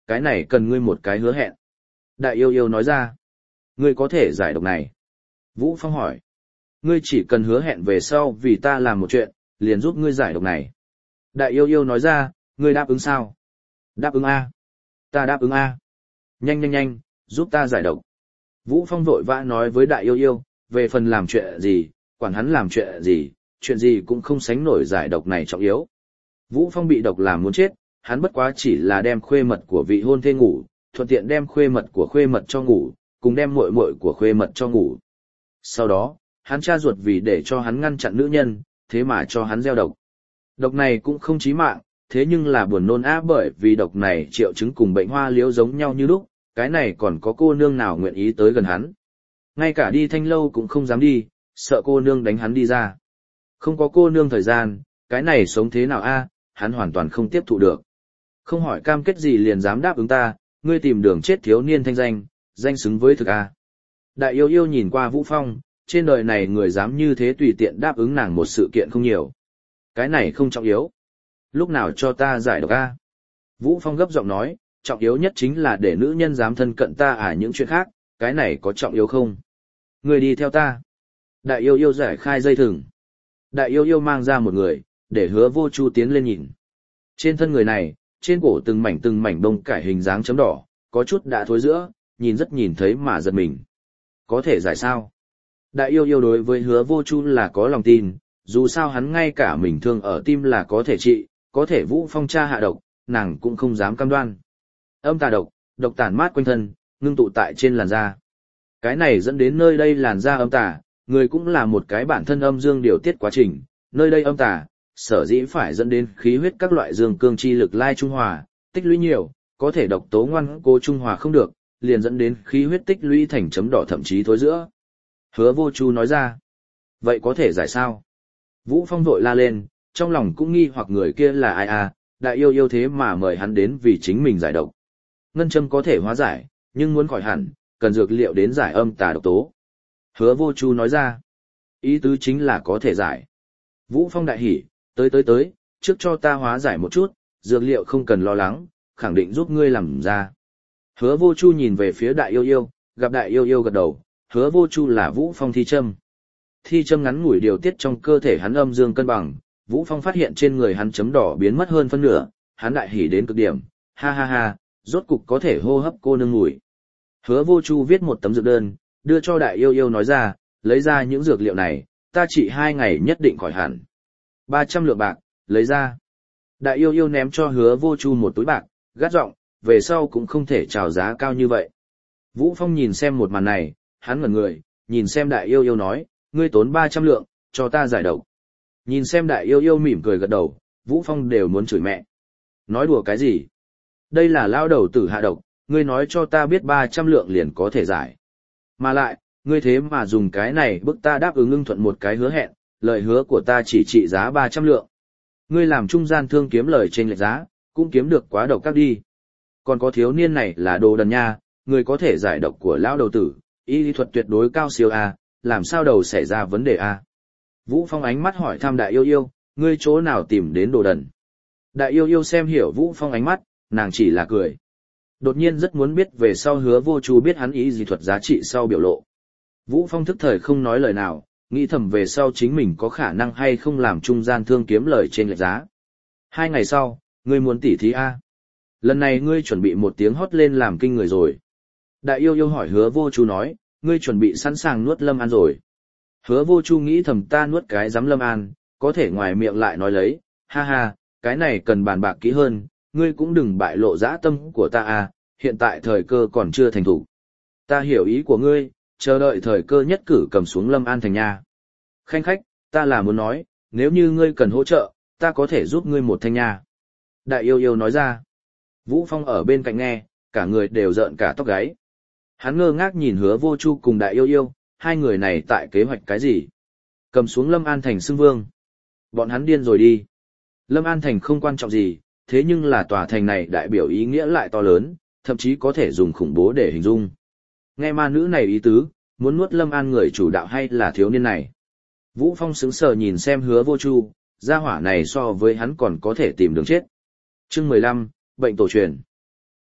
cái này cần ngươi một cái hứa hẹn. Đại yêu yêu nói ra. Ngươi có thể giải độc này. Vũ Phong hỏi. Ngươi chỉ cần hứa hẹn về sau vì ta làm một chuyện, liền giúp ngươi giải độc này. Đại yêu yêu nói ra, ngươi đáp ứng sao? Đáp ứng A. Ta đáp ứng A. Nhanh nhanh nhanh, giúp ta giải độc. Vũ Phong vội vã nói với đại yêu yêu, về phần làm chuyện gì, quản hắn làm chuyện gì, chuyện gì cũng không sánh nổi giải độc này trọng yếu. Vũ Phong bị độc làm muốn chết, hắn bất quá chỉ là đem khuê mật của vị hôn thê ngủ, thuận tiện đem khuê mật của khuê mật cho ngủ, cùng đem muội muội của khuê mật cho ngủ. Sau đó, hắn cha ruột vì để cho hắn ngăn chặn nữ nhân, thế mà cho hắn gieo độc. Độc này cũng không chí mạng, thế nhưng là buồn nôn á, bởi vì độc này triệu chứng cùng bệnh hoa liễu giống nhau như lúc, cái này còn có cô nương nào nguyện ý tới gần hắn. Ngay cả đi thanh lâu cũng không dám đi, sợ cô nương đánh hắn đi ra. Không có cô nương thời gian, cái này sống thế nào a? Hắn hoàn toàn không tiếp thụ được. Không hỏi cam kết gì liền dám đáp ứng ta, ngươi tìm đường chết thiếu niên thanh danh, danh xứng với thực a. Đại yêu yêu nhìn qua Vũ Phong, trên đời này người dám như thế tùy tiện đáp ứng nàng một sự kiện không nhiều. Cái này không trọng yếu. Lúc nào cho ta giải độc a? Vũ Phong gấp giọng nói, trọng yếu nhất chính là để nữ nhân dám thân cận ta à, những chuyện khác, cái này có trọng yếu không? Ngươi đi theo ta. Đại yêu yêu giải khai dây thừng. Đại yêu yêu mang ra một người, để Hứa Vô Chu tiến lên nhìn. Trên thân người này, trên cổ từng mảnh từng mảnh bông cải hình dáng chấm đỏ, có chút đã thối giữa, nhìn rất nhìn thấy mà giật mình. Có thể giải sao? Đại yêu yêu đối với Hứa Vô Chu là có lòng tin, dù sao hắn ngay cả mình thương ở tim là có thể trị, có thể Vũ Phong cha hạ độc, nàng cũng không dám cam đoan. Âm tà độc, độc tản mát quanh thân, ngưng tụ tại trên làn da. Cái này dẫn đến nơi đây làn da âm tà, người cũng là một cái bản thân âm dương điều tiết quá trình, nơi đây âm tà, sở dĩ phải dẫn đến khí huyết các loại dương cương chi lực lai trung hòa, tích lũy nhiều, có thể độc tố ngoan cố trung hòa không được, liền dẫn đến khí huyết tích lũy thành chấm đỏ thậm chí thối giữa. Hứa Vô Chu nói ra, vậy có thể giải sao? Vũ Phong vội la lên, trong lòng cũng nghi hoặc người kia là ai à, đại yêu yêu thế mà mời hắn đến vì chính mình giải độc. Ngân châm có thể hóa giải, nhưng muốn khỏi hẳn, cần dược liệu đến giải âm tà độc tố. Hứa Vô Chu nói ra, ý tứ chính là có thể giải. Vũ Phong đại hỉ, tới tới tới, trước cho ta hóa giải một chút, dược liệu không cần lo lắng, khẳng định giúp ngươi làm ra. Hứa Vô Chu nhìn về phía đại yêu yêu, gặp đại yêu yêu gật đầu, Hứa Vô Chu là Vũ Phong thi châm. Thi châm ngắn ngủi điều tiết trong cơ thể hắn âm dương cân bằng, Vũ Phong phát hiện trên người hắn chấm đỏ biến mất hơn phân nửa, hắn đại hỉ đến cực điểm, ha ha ha, rốt cục có thể hô hấp cô nương mùi. Hứa Vô Chu viết một tấm dược đơn, đưa cho đại yêu yêu nói ra, lấy ra những dược liệu này, ta trị hai ngày nhất định khỏi hẳn. ba trăm lượng bạc, lấy ra. Đại yêu yêu ném cho Hứa Vô Chu một túi bạc, gắt giọng, về sau cũng không thể chào giá cao như vậy. Vũ Phong nhìn xem một màn này, hắn ngẩn người, nhìn xem đại yêu yêu nói, ngươi tốn ba trăm lượng, cho ta giải độc. Nhìn xem đại yêu yêu mỉm cười gật đầu, Vũ Phong đều muốn chửi mẹ. Nói đùa cái gì? Đây là lao đầu tử hạ độc, ngươi nói cho ta biết ba trăm lượng liền có thể giải. Mà lại, ngươi thế mà dùng cái này bức ta đáp ứng ưng thuận một cái hứa hẹn, lời hứa của ta chỉ trị giá ba trăm lượng. Ngươi làm trung gian thương kiếm lời trên lệch giá, cũng kiếm được quá độc các đi. Còn có thiếu niên này là đồ đần nha, ngươi có thể giải độc của lão đầu tử, y lý thuật tuyệt đối cao siêu a, làm sao đầu xảy ra vấn đề a? Vũ Phong ánh mắt hỏi thăm đại yêu yêu, ngươi chỗ nào tìm đến đồ đần? Đại yêu yêu xem hiểu Vũ Phong ánh mắt, nàng chỉ là cười. Đột nhiên rất muốn biết về sau Hứa Vô Chu biết hắn ý gì thuật giá trị sau biểu lộ. Vũ Phong thức thời không nói lời nào, nghĩ thầm về sau chính mình có khả năng hay không làm trung gian thương kiếm lời trên lệch giá. Hai ngày sau, ngươi muốn tỉ thí a? Lần này ngươi chuẩn bị một tiếng hót lên làm kinh người rồi. Đại yêu yêu hỏi Hứa Vô Chu nói, ngươi chuẩn bị sẵn sàng nuốt Lâm An rồi. Hứa Vô Chu nghĩ thầm ta nuốt cái giám Lâm An, có thể ngoài miệng lại nói lấy, ha ha, cái này cần bàn bạc kỹ hơn, ngươi cũng đừng bại lộ dã tâm của ta à, hiện tại thời cơ còn chưa thành thủ. Ta hiểu ý của ngươi, chờ đợi thời cơ nhất cử cầm xuống Lâm An thành nha. Khanh khách, ta là muốn nói, nếu như ngươi cần hỗ trợ, ta có thể giúp ngươi một thanh nha. Đại yêu yêu nói ra. Vũ Phong ở bên cạnh nghe, cả người đều rợn cả tóc gáy. Hắn ngơ ngác nhìn Hứa Vô Chu cùng đại yêu yêu, hai người này tại kế hoạch cái gì? Cầm xuống Lâm An thành xưng vương. Bọn hắn điên rồi đi. Lâm An thành không quan trọng gì, thế nhưng là tòa thành này đại biểu ý nghĩa lại to lớn, thậm chí có thể dùng khủng bố để hình dung. Nghe ma nữ này ý tứ, muốn nuốt Lâm An người chủ đạo hay là thiếu niên này? Vũ Phong sững sờ nhìn xem Hứa Vô Chu, gia hỏa này so với hắn còn có thể tìm đường chết. Chương mười lăm, bệnh tổ truyền.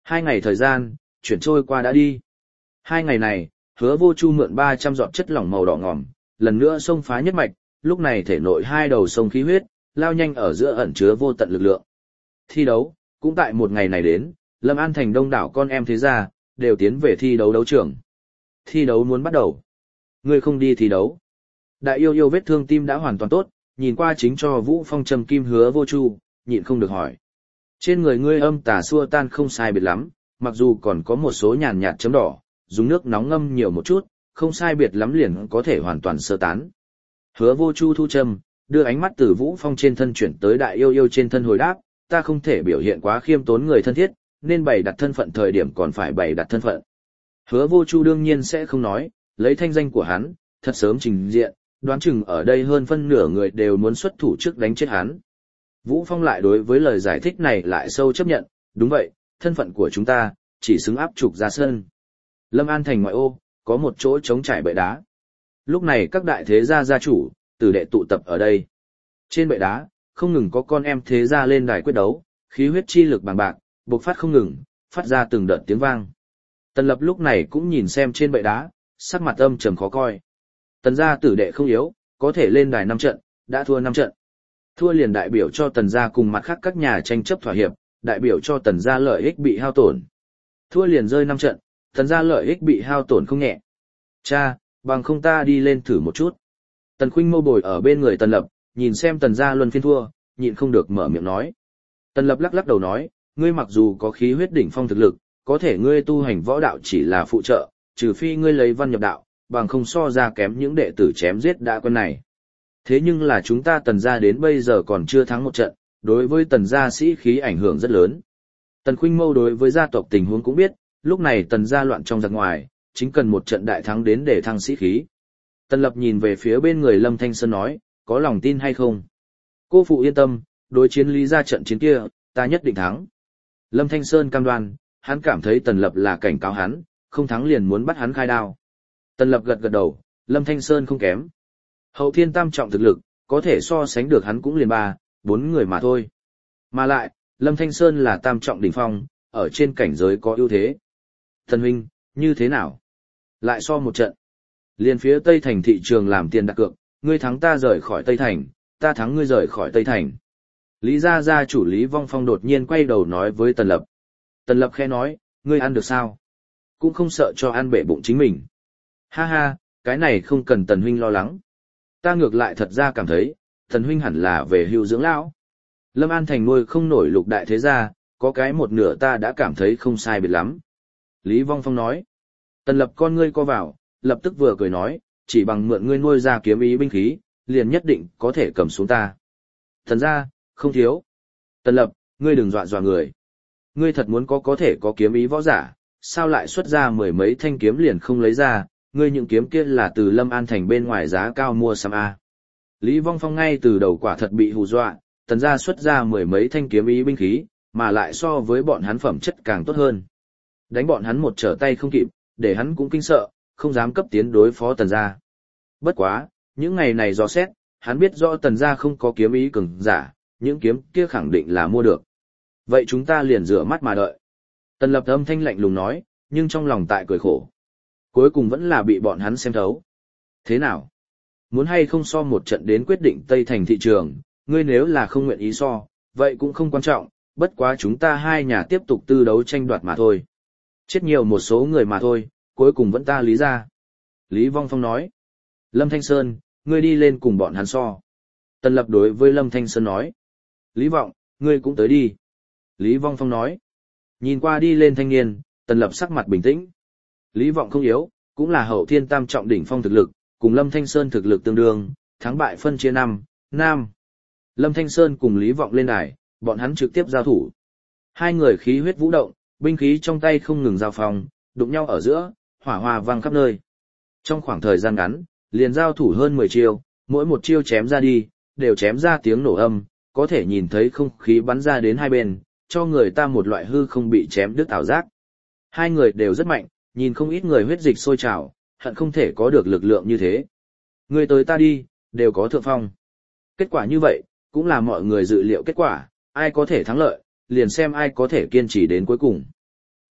Hai ngày thời gian, chuyển trôi qua đã đi. Hai ngày này, Hứa Vô Chu mượn ba trăm giọt chất lỏng màu đỏ ngòm, lần nữa xông phá nhất mạch, lúc này thể nội hai đầu sông khí huyết, lao nhanh ở giữa ẩn chứa vô tận lực lượng. Thi đấu, cũng tại một ngày này đến, Lâm An Thành đông đảo con em thế gia, đều tiến về thi đấu đấu trường. Thi đấu muốn bắt đầu. Ngươi không đi thi đấu. Đại yêu yêu vết thương tim đã hoàn toàn tốt, nhìn qua chính cho Vũ Phong trầm kim Hứa Vô Chu, nhịn không được hỏi. Trên người ngươi âm tà xua tan không sai biệt lắm, mặc dù còn có một số nhàn nhạt chấm đỏ, dùng nước nóng ngâm nhiều một chút, không sai biệt lắm liền có thể hoàn toàn sơ tán. Hứa Vô Chu thu châm, đưa ánh mắt từ Vũ Phong trên thân chuyển tới đại yêu yêu trên thân hồi đáp, ta không thể biểu hiện quá khiêm tốn người thân thiết, nên bày đặt thân phận thời điểm còn phải bày đặt thân phận. Hứa Vô Chu đương nhiên sẽ không nói, lấy thanh danh của hắn, thật sớm trình diện, đoán chừng ở đây hơn phân nửa người đều muốn xuất thủ trước đánh chết hắn. Vũ Phong lại đối với lời giải thích này lại sâu chấp nhận, đúng vậy, thân phận của chúng ta, chỉ xứng áp trục ra sân. Lâm An Thành ngoại ô, có một chỗ trống trải bệ đá. Lúc này các đại thế gia gia chủ, tử đệ tụ tập ở đây. Trên bệ đá, không ngừng có con em thế gia lên đài quyết đấu, khí huyết chi lực bằng bạc, bộc phát không ngừng, phát ra từng đợt tiếng vang. Tần Lập lúc này cũng nhìn xem trên bệ đá, sắc mặt âm trầm khó coi. Tần gia tử đệ không yếu, có thể lên đài năm trận, đã thua năm trận. Thua liền đại biểu cho Tần gia cùng mặt khác các nhà tranh chấp thỏa hiệp, đại biểu cho Tần gia lợi ích bị hao tổn. Thua liền rơi năm trận, Tần gia lợi ích bị hao tổn không nhẹ. Cha, bằng không ta đi lên thử một chút. Tần Khuynh Mâu bồi ở bên người Tần Lập, nhìn xem Tần gia luân phiên thua, nhịn không được mở miệng nói. Tần Lập lắc lắc đầu nói, ngươi mặc dù có khí huyết đỉnh phong thực lực, có thể ngươi tu hành võ đạo chỉ là phụ trợ, trừ phi ngươi lấy văn nhập đạo, bằng không so ra kém những đệ tử chém giết đã quen này. Thế nhưng là chúng ta Tần gia đến bây giờ còn chưa thắng một trận, đối với Tần gia sĩ khí ảnh hưởng rất lớn. Tần Khuynh Mâu đối với gia tộc tình huống cũng biết, lúc này Tần gia loạn trong giặc ngoài, chính cần một trận đại thắng đến để thăng sĩ khí. Tần Lập nhìn về phía bên người Lâm Thanh Sơn nói, có lòng tin hay không? Cô phụ yên tâm, đối chiến Lý gia trận chiến kia, ta nhất định thắng. Lâm Thanh Sơn cam đoan, hắn cảm thấy Tần Lập là cảnh cáo hắn, không thắng liền muốn bắt hắn khai đao. Tần Lập gật gật đầu, Lâm Thanh Sơn không kém. Hậu thiên tam trọng thực lực, có thể so sánh được hắn cũng liền ba, bốn người mà thôi. Mà lại, Lâm Thanh Sơn là tam trọng đỉnh phong, ở trên cảnh giới có ưu thế. Thần huynh, như thế nào? Lại so một trận. Liên phía Tây Thành thị trường làm tiền đặt cược, ngươi thắng ta rời khỏi Tây Thành, ta thắng ngươi rời khỏi Tây Thành. Lý gia gia chủ Lý Vong Phong đột nhiên quay đầu nói với Tần Lập. Tần Lập khẽ nói, ngươi ăn được sao? Cũng không sợ cho ăn bể bụng chính mình. Ha ha, cái này không cần Tần huynh lo lắng. Ta ngược lại thật ra cảm thấy, Tần huynh hẳn là về hưu dưỡng lão. Lâm An Thành nuôi không nổi lục đại thế gia, có cái một nửa ta đã cảm thấy không sai biệt lắm. Lý Vong Phong nói. Tần Lập con ngươi co vào, lập tức vừa cười nói, chỉ bằng mượn ngươi nuôi ra kiếm ý binh khí, liền nhất định có thể cầm xuống ta. Thần ra, không thiếu. Tần Lập, ngươi đừng dọa dọa người. Ngươi thật muốn có có thể có kiếm ý võ giả, sao lại xuất ra mười mấy thanh kiếm liền không lấy ra, ngươi những kiếm kia là từ Lâm An Thành bên ngoài giá cao mua sắm A. Lý Vong Phong ngay từ đầu quả thật bị hù dọa, tần gia xuất ra mười mấy thanh kiếm ý binh khí, mà lại so với bọn hắn phẩm chất càng tốt hơn. Đánh bọn hắn một trở tay không kịp, để hắn cũng kinh sợ, không dám cấp tiến đối phó tần gia. Bất quá, những ngày này dò xét, hắn biết rõ tần gia không có kiếm ý cường giả, những kiếm kia khẳng định là mua được. Vậy chúng ta liền rửa mắt mà đợi. Tần Lập âm thanh lạnh lùng nói, nhưng trong lòng tại cười khổ. Cuối cùng vẫn là bị bọn hắn xem thấu. Thế nào? Muốn hay không so một trận đến quyết định Tây Thành thị trường, ngươi nếu là không nguyện ý so, vậy cũng không quan trọng, bất quá chúng ta hai nhà tiếp tục tư đấu tranh đoạt mà thôi. Chết nhiều một số người mà thôi, cuối cùng vẫn ta Lý ra. Lý Vong Phong nói. Lâm Thanh Sơn, ngươi đi lên cùng bọn hắn so. Tần Lập đối với Lâm Thanh Sơn nói. Lý Vọng, ngươi cũng tới đi. Lý Vong Phong nói. Nhìn qua đi lên thanh niên, Tần Lập sắc mặt bình tĩnh. Lý Vọng không yếu, cũng là hậu thiên tam trọng đỉnh phong thực lực, cùng Lâm Thanh Sơn thực lực tương đương, thắng bại phân chia năm, nam. Lâm Thanh Sơn cùng Lý Vọng lên đài, bọn hắn trực tiếp giao thủ. Hai người khí huyết vũ động, binh khí trong tay không ngừng giao phong, đụng nhau ở giữa, hỏa hoa vang khắp nơi. Trong khoảng thời gian ngắn, liền giao thủ hơn mười chiêu, mỗi một chiêu chém ra đi, đều chém ra tiếng nổ âm, có thể nhìn thấy không khí bắn ra đến hai bên, cho người ta một loại hư không bị chém đứt ảo giác. Hai người đều rất mạnh, nhìn không ít người huyết dịch sôi trào, hận không thể có được lực lượng như thế. Người tới ta đi, đều có thượng phong. Kết quả như vậy, cũng là mọi người dự liệu kết quả, ai có thể thắng lợi, liền xem ai có thể kiên trì đến cuối cùng.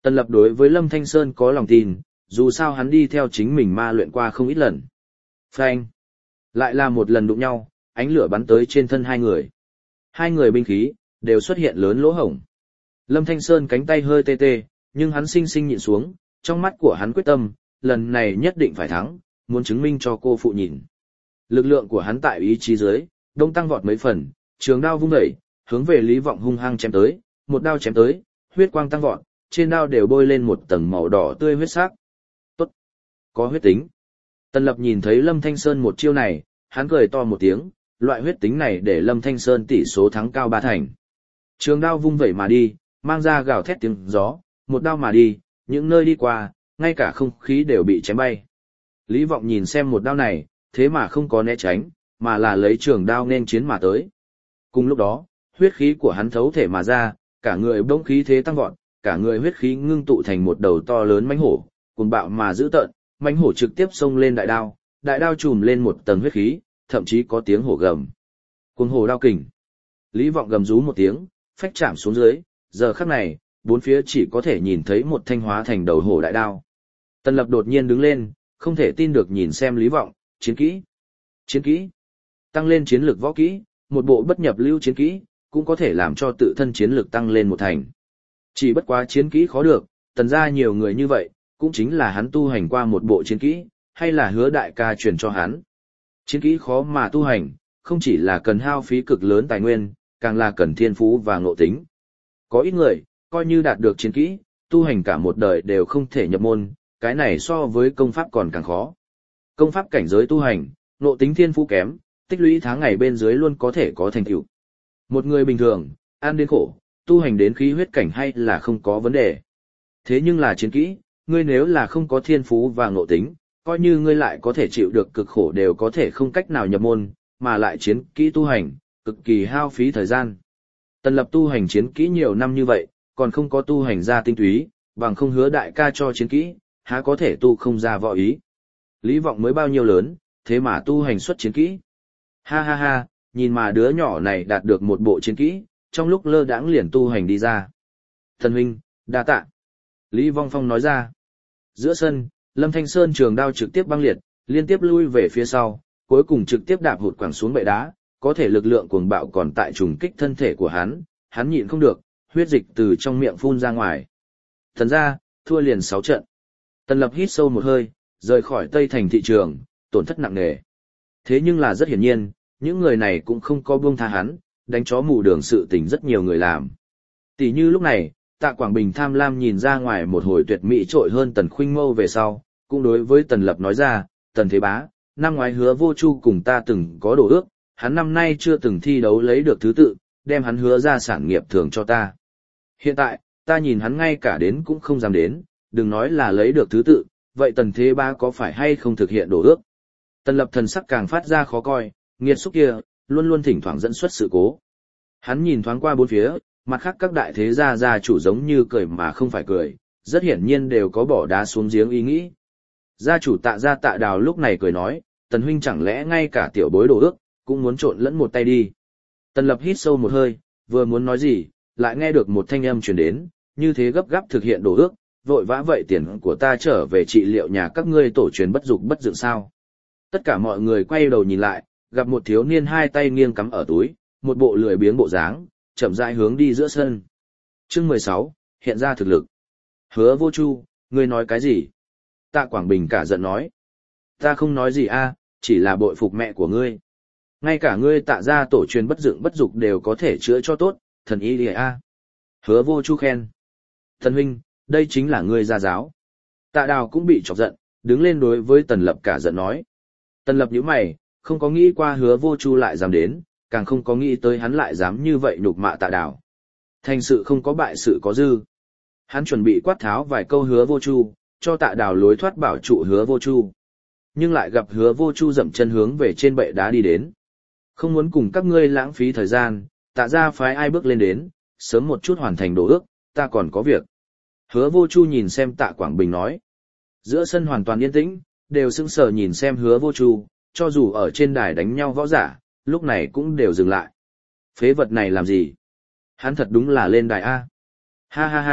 Tần Lập đối với Lâm Thanh Sơn có lòng tin, dù sao hắn đi theo chính mình ma luyện qua không ít lần. Phanh! Lại là một lần đụng nhau, ánh lửa bắn tới trên thân hai người. Hai người binh khí, đều xuất hiện lớn lỗ hổng. Lâm Thanh Sơn cánh tay hơi tê tê, nhưng hắn sinh sinh nhịn xuống, trong mắt của hắn quyết tâm, lần này nhất định phải thắng, muốn chứng minh cho cô phụ nhìn. Lực lượng của hắn tại ý chí dưới, đông tăng vọt mấy phần, trường đao vung đẩy, hướng về Lý Vọng hung hăng chém tới, một đao chém tới, huyết quang tăng vọt, trên đao đều bôi lên một tầng màu đỏ tươi huyết sắc. Tốt, có huyết tính. Tần Lập nhìn thấy Lâm Thanh Sơn một chiêu này, hắn cười to một tiếng, loại huyết tính này để Lâm Thanh Sơn tỷ số thắng cao ba thành. Trường đao vung vẩy mà đi, mang ra gào thét tiếng gió, một đao mà đi, những nơi đi qua, ngay cả không khí đều bị chém bay. Lý Vọng nhìn xem một đao này, thế mà không có né tránh, mà là lấy trường đao nên chiến mà tới. Cùng lúc đó, huyết khí của hắn thấu thể mà ra, cả người bỗng khí thế tăng vọt, cả người huyết khí ngưng tụ thành một đầu to lớn mãnh hổ, cuồng bạo mà dữ tợn, mãnh hổ trực tiếp xông lên đại đao, đại đao trùm lên một tầng huyết khí, thậm chí có tiếng hổ gầm. Cuồng hổ đao kình. Lý Vọng gầm rú một tiếng, phách chạm xuống dưới, giờ khắc này, bốn phía chỉ có thể nhìn thấy một thanh hóa thành đầu hổ đại đao. Tần Lập đột nhiên đứng lên, không thể tin được nhìn xem Lý Vọng, chiến kỹ. Chiến kỹ. Tăng lên chiến lược võ kỹ, một bộ bất nhập lưu chiến kỹ, cũng có thể làm cho tự thân chiến lược tăng lên một thành. Chỉ bất quá chiến kỹ khó được, tần ra nhiều người như vậy, cũng chính là hắn tu hành qua một bộ chiến kỹ, hay là Hứa đại ca truyền cho hắn. Chiến kỹ khó mà tu hành, không chỉ là cần hao phí cực lớn tài nguyên, càng là cần thiên phú và ngộ tính. Có ít người, coi như đạt được chiến kỹ, tu hành cả một đời đều không thể nhập môn, cái này so với công pháp còn càng khó. Công pháp cảnh giới tu hành, ngộ tính thiên phú kém, tích lũy tháng ngày bên dưới luôn có thể có thành tựu. Một người bình thường, ăn đến khổ, tu hành đến khí huyết cảnh hay là không có vấn đề. Thế nhưng là chiến kỹ, ngươi nếu là không có thiên phú và ngộ tính, coi như ngươi lại có thể chịu được cực khổ đều có thể không cách nào nhập môn, mà lại chiến kỹ tu hành, cực kỳ hao phí thời gian. Tần Lập tu hành chiến kỹ nhiều năm như vậy, còn không có tu hành ra tinh túy, bằng không Hứa đại ca cho chiến kỹ, há có thể tu không ra võ ý. Lý Vọng mới bao nhiêu lớn, thế mà tu hành xuất chiến kỹ. Ha ha ha, nhìn mà đứa nhỏ này đạt được một bộ chiến kỹ, trong lúc lơ đãng liền tu hành đi ra. Thần huynh, đa tạ. Lý Vong Phong nói ra. Giữa sân, Lâm Thanh Sơn trường đao trực tiếp băng liệt, liên tiếp lui về phía sau, cuối cùng trực tiếp đạp hụt quẳng xuống bệ đá, có thể lực lượng cuồng bạo còn tại trùng kích thân thể của hắn, hắn nhịn không được, huyết dịch từ trong miệng phun ra ngoài. Thần ra, thua liền sáu trận. Tần Lập hít sâu một hơi, rời khỏi Tây Thành thị trường, tổn thất nặng nề. Thế nhưng là rất hiển nhiên, những người này cũng không có buông tha hắn, đánh chó mù đường sự tình rất nhiều người làm. Tỷ như lúc này, Tạ Quảng Bình tham lam nhìn ra ngoài một hồi tuyệt mỹ trội hơn Tần Khuynh Mâu về sau, cũng đối với Tần Lập nói ra, Tần Thế Bá, năm ngoái Hứa Vô Chu cùng ta từng có đổ ước, hắn năm nay chưa từng thi đấu lấy được thứ tự, đem hắn hứa ra sản nghiệp thưởng cho ta. Hiện tại, ta nhìn hắn ngay cả đến cũng không dám đến, đừng nói là lấy được thứ tự, vậy Tần Thế Bá có phải hay không thực hiện đổ ước? Tần Lập thần sắc càng phát ra khó coi, nghiệt xúc kia, luôn luôn thỉnh thoảng dẫn xuất sự cố. Hắn nhìn thoáng qua bốn phía, mặt khác các đại thế gia gia chủ giống như cười mà không phải cười, rất hiển nhiên đều có bỏ đá xuống giếng ý nghĩ. Gia chủ Tạ gia Tạ Đào lúc này cười nói, Tần huynh chẳng lẽ ngay cả tiểu bối đổ ước, cũng muốn trộn lẫn một tay đi. Tần Lập hít sâu một hơi, vừa muốn nói gì, lại nghe được một thanh âm truyền đến, như thế gấp gáp thực hiện đổ ước, vội vã vậy tiền của ta trở về trị liệu nhà các ngươi tổ truyền bất dục bất dựng sao. Tất cả mọi người quay đầu nhìn lại, gặp một thiếu niên hai tay nghiêng cắm ở túi, một bộ lười biếng bộ dáng, chậm rãi hướng đi giữa sân. Chương mười sáu, hiện ra thực lực. Hứa Vô Chu, ngươi nói cái gì? Tạ Quảng Bình cả giận nói. Ta không nói gì a, chỉ là bội phục mẹ của ngươi. Ngay cả ngươi Tạ gia tổ truyền bất dựng bất dục đều có thể chữa cho tốt, thần y lìa a. Hứa Vô Chu khen. Thần huynh, đây chính là ngươi gia giáo. Tạ Đào cũng bị chọc giận, đứng lên đối với Tần Lập cả giận nói. Tần Lập nhíu mày, không có nghĩ qua Hứa Vô Chu lại dám đến, càng không có nghĩ tới hắn lại dám như vậy nhục mạ Tạ Đào. Thành sự không có bại sự có dư. Hắn chuẩn bị quát tháo vài câu Hứa Vô Chu, cho Tạ Đào lối thoát bảo trụ Hứa Vô Chu. Nhưng lại gặp Hứa Vô Chu dậm chân hướng về trên bệ đá đi đến. Không muốn cùng các ngươi lãng phí thời gian, Tạ gia phái ai bước lên đến, sớm một chút hoàn thành đồ ước, ta còn có việc. Hứa Vô Chu nhìn xem Tạ Quảng Bình nói. Giữa sân hoàn toàn yên tĩnh, đều sững sờ nhìn xem Hứa Vô Chu, cho dù ở trên đài đánh nhau võ giả, lúc này cũng đều dừng lại. Phế vật này làm gì? Hắn thật đúng là lên đài A. Ha ha ha,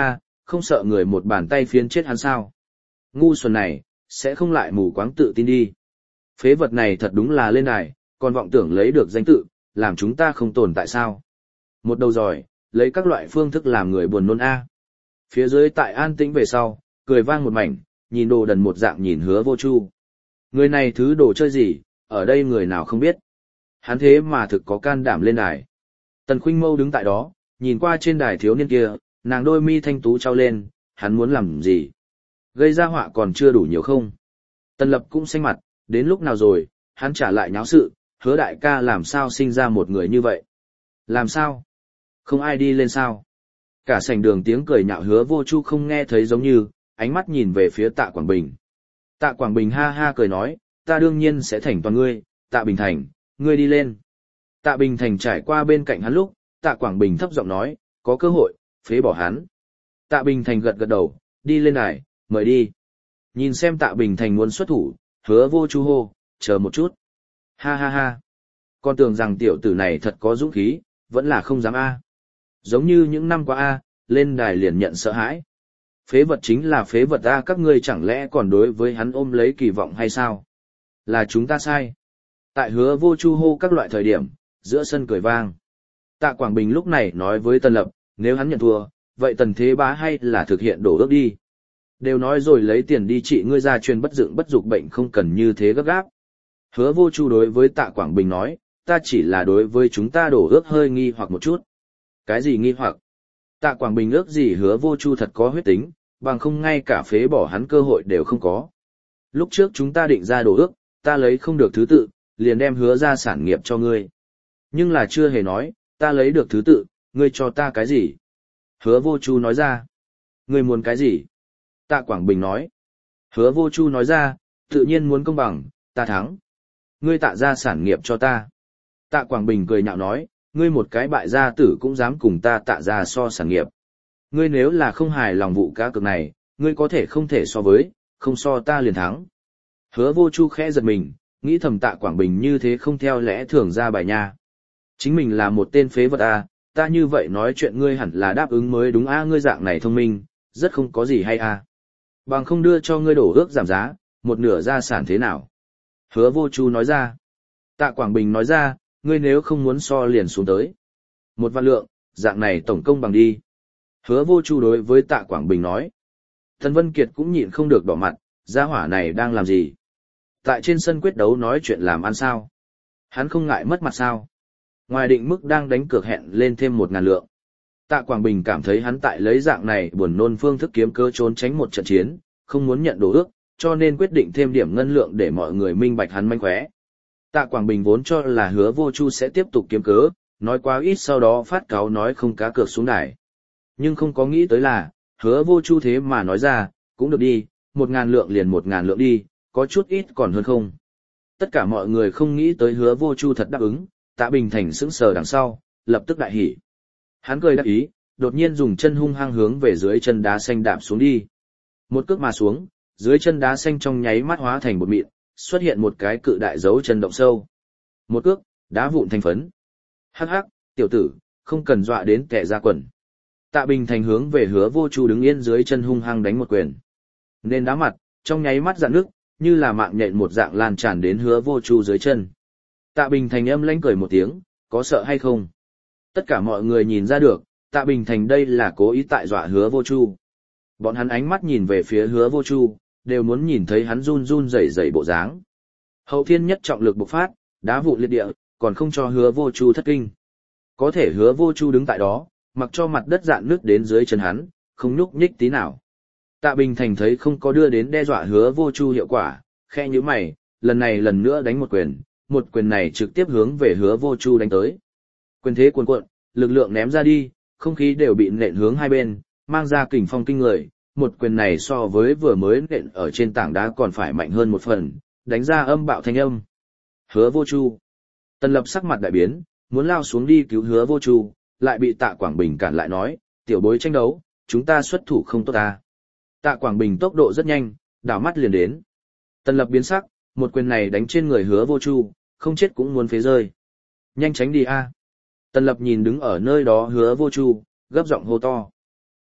không sợ người một bàn tay phiến chết hắn sao. Ngu xuẩn này, sẽ không lại mù quáng tự tin đi. Phế vật này thật đúng là lên đài, còn vọng tưởng lấy được danh tự, làm chúng ta không tồn tại sao. Một đầu giỏi, lấy các loại phương thức làm người buồn nôn a. Phía dưới tại an tĩnh về sau, cười vang một mảnh, nhìn đồ đần một dạng nhìn Hứa Vô Chu. Người này thứ đồ chơi gì, ở đây người nào không biết. Hắn thế mà thực có can đảm lên đài. Tần Khuynh Mâu đứng tại đó, nhìn qua trên đài thiếu niên kia, nàng đôi mi thanh tú trao lên, hắn muốn làm gì? Gây ra họa còn chưa đủ nhiều không? Tần Lập cũng xanh mặt, đến lúc nào rồi, hắn trả lại nháo sự, Hứa đại ca làm sao sinh ra một người như vậy? Làm sao? Không ai đi lên sao? Cả sảnh đường tiếng cười nhạo Hứa Vô Chu không nghe thấy giống như, ánh mắt nhìn về phía Tạ Quảng Bình. Tạ Quảng Bình ha ha cười nói, ta đương nhiên sẽ thành toàn ngươi, Tạ Bình Thành, ngươi đi lên. Tạ Bình Thành trải qua bên cạnh hắn lúc, Tạ Quảng Bình thấp giọng nói, có cơ hội, phế bỏ hắn. Tạ Bình Thành gật gật đầu, đi lên đài, mời đi. Nhìn xem Tạ Bình Thành muốn xuất thủ, Hứa Vô Chu hô, chờ một chút. Ha ha ha. Con tưởng rằng tiểu tử này thật có dũng khí, vẫn là không dám a. Giống như những năm qua a, lên đài liền nhận sợ hãi. Phế vật chính là phế vật a, các ngươi chẳng lẽ còn đối với hắn ôm lấy kỳ vọng hay sao? Là chúng ta sai. Tại Hứa Vô Chu hô các loại thời điểm, giữa sân cười vang. Tạ Quảng Bình lúc này nói với Tần Lập, nếu hắn nhận thua, vậy Tần Thế Bá hay là thực hiện đổ ước đi. Đều nói rồi lấy tiền đi trị ngươi ra truyền bất dựng bất dục bệnh không cần như thế gấp gáp. Hứa Vô Chu đối với Tạ Quảng Bình nói, ta chỉ là đối với chúng ta đổ ước hơi nghi hoặc một chút. Cái gì nghi hoặc? Tạ Quảng Bình ước gì Hứa Vô Chu thật có huyết tính, bằng không ngay cả phế bỏ hắn cơ hội đều không có. Lúc trước chúng ta định ra đổ ước, ta lấy không được thứ tự, liền đem hứa ra sản nghiệp cho ngươi. Nhưng là chưa hề nói, ta lấy được thứ tự, ngươi cho ta cái gì? Hứa Vô Chu nói ra. Ngươi muốn cái gì? Tạ Quảng Bình nói. Hứa Vô Chu nói ra, tự nhiên muốn công bằng, ta thắng. Ngươi tạ ra sản nghiệp cho ta. Tạ Quảng Bình cười nhạo nói, ngươi một cái bại gia tử cũng dám cùng ta tạ ra so sản nghiệp. Ngươi nếu là không hài lòng vụ cá cược này, ngươi có thể không thể so với, không so ta liền thắng. Hứa Vô Chu khẽ giật mình, nghĩ thầm Tạ Quảng Bình như thế không theo lẽ thường ra bài nha. Chính mình là một tên phế vật a, ta như vậy nói chuyện ngươi hẳn là đáp ứng mới đúng a, ngươi dạng này thông minh, rất không có gì hay a. Bằng không đưa cho ngươi đổ ước giảm giá, một nửa gia sản thế nào? Hứa Vô Chu nói ra. Tạ Quảng Bình nói ra, ngươi nếu không muốn so liền xuống tới. Một vạn lượng, dạng này tổng công bằng đi. Hứa Vô Chu đối với Tạ Quảng Bình nói. Tần Vân Kiệt cũng nhịn không được đỏ mặt, gia hỏa này đang làm gì? Tại trên sân quyết đấu nói chuyện làm ăn sao? Hắn không ngại mất mặt sao? Ngoài định mức đang đánh cược hẹn lên thêm một ngàn lượng. Tạ Quảng Bình cảm thấy hắn tại lấy dạng này buồn nôn phương thức kiếm cơ trốn tránh một trận chiến, không muốn nhận đồ ước, cho nên quyết định thêm điểm ngân lượng để mọi người minh bạch hắn manh khóe. Tạ Quảng Bình vốn cho là Hứa Vô Chu sẽ tiếp tục kiếm cớ, nói quá ít sau đó phát cáo nói không cá cược xuống đài. Nhưng không có nghĩ tới là, Hứa Vô Chu thế mà nói ra, cũng được đi, một ngàn lượng liền một ngàn lượng đi, có chút ít còn hơn không. Tất cả mọi người không nghĩ tới Hứa Vô Chu thật đáp ứng, Tạ Bình Thành sững sờ đằng sau, lập tức đại hỉ. Hắn cười đắc ý, đột nhiên dùng chân hung hăng hướng về dưới chân đá xanh đạp xuống đi. Một cước mà xuống, dưới chân đá xanh trong nháy mắt hóa thành bột mịn, xuất hiện một cái cự đại dấu chân động sâu. Một cước, đá vụn thành phấn. Hắc hắc, tiểu tử, không cần dọa đến kẻ ra quần. Tạ Bình Thành hướng về Hứa Vô Chu đứng yên dưới chân hung hăng đánh một quyền. Nên đá mặt, trong nháy mắt dạn nước, như là mạng nhện một dạng lan tràn đến Hứa Vô Chu dưới chân. Tạ Bình Thành âm lãnh cười một tiếng, có sợ hay không? Tất cả mọi người nhìn ra được, Tạ Bình Thành đây là cố ý tại dọa Hứa Vô Chu. Bọn hắn ánh mắt nhìn về phía Hứa Vô Chu, đều muốn nhìn thấy hắn run run rẩy rẩy bộ dáng. Hậu thiên nhất trọng lực bộc phát, đá vụn liệt địa, còn không cho Hứa Vô Chu thất kinh. Có thể Hứa Vô Chu đứng tại đó, mặc cho mặt đất dạn nước đến dưới chân hắn, không nhúc nhích tí nào. Tạ Bình Thành thấy không có đưa đến đe dọa Hứa Vô Chu hiệu quả, khẽ nhíu mày, lần này lần nữa đánh một quyền, một quyền này trực tiếp hướng về Hứa Vô Chu đánh tới. Quyền thế cuồn cuộn, lực lượng ném ra đi, không khí đều bị nện hướng hai bên, mang ra kình phong kinh người, một quyền này so với vừa mới nện ở trên tảng đá còn phải mạnh hơn một phần, đánh ra âm bạo thanh âm. Hứa Vô Chu. Tần Lập sắc mặt đại biến, muốn lao xuống đi cứu Hứa Vô Chu, lại bị Tạ Quảng Bình cản lại nói, tiểu bối tranh đấu, chúng ta xuất thủ không tốt ta. Tạ Quảng Bình tốc độ rất nhanh, đảo mắt liền đến. Tần Lập biến sắc, một quyền này đánh trên người Hứa Vô Chu, không chết cũng muốn phế rơi. Nhanh tránh đi a. Tần Lập nhìn đứng ở nơi đó Hứa Vô Chu, gấp giọng hô to.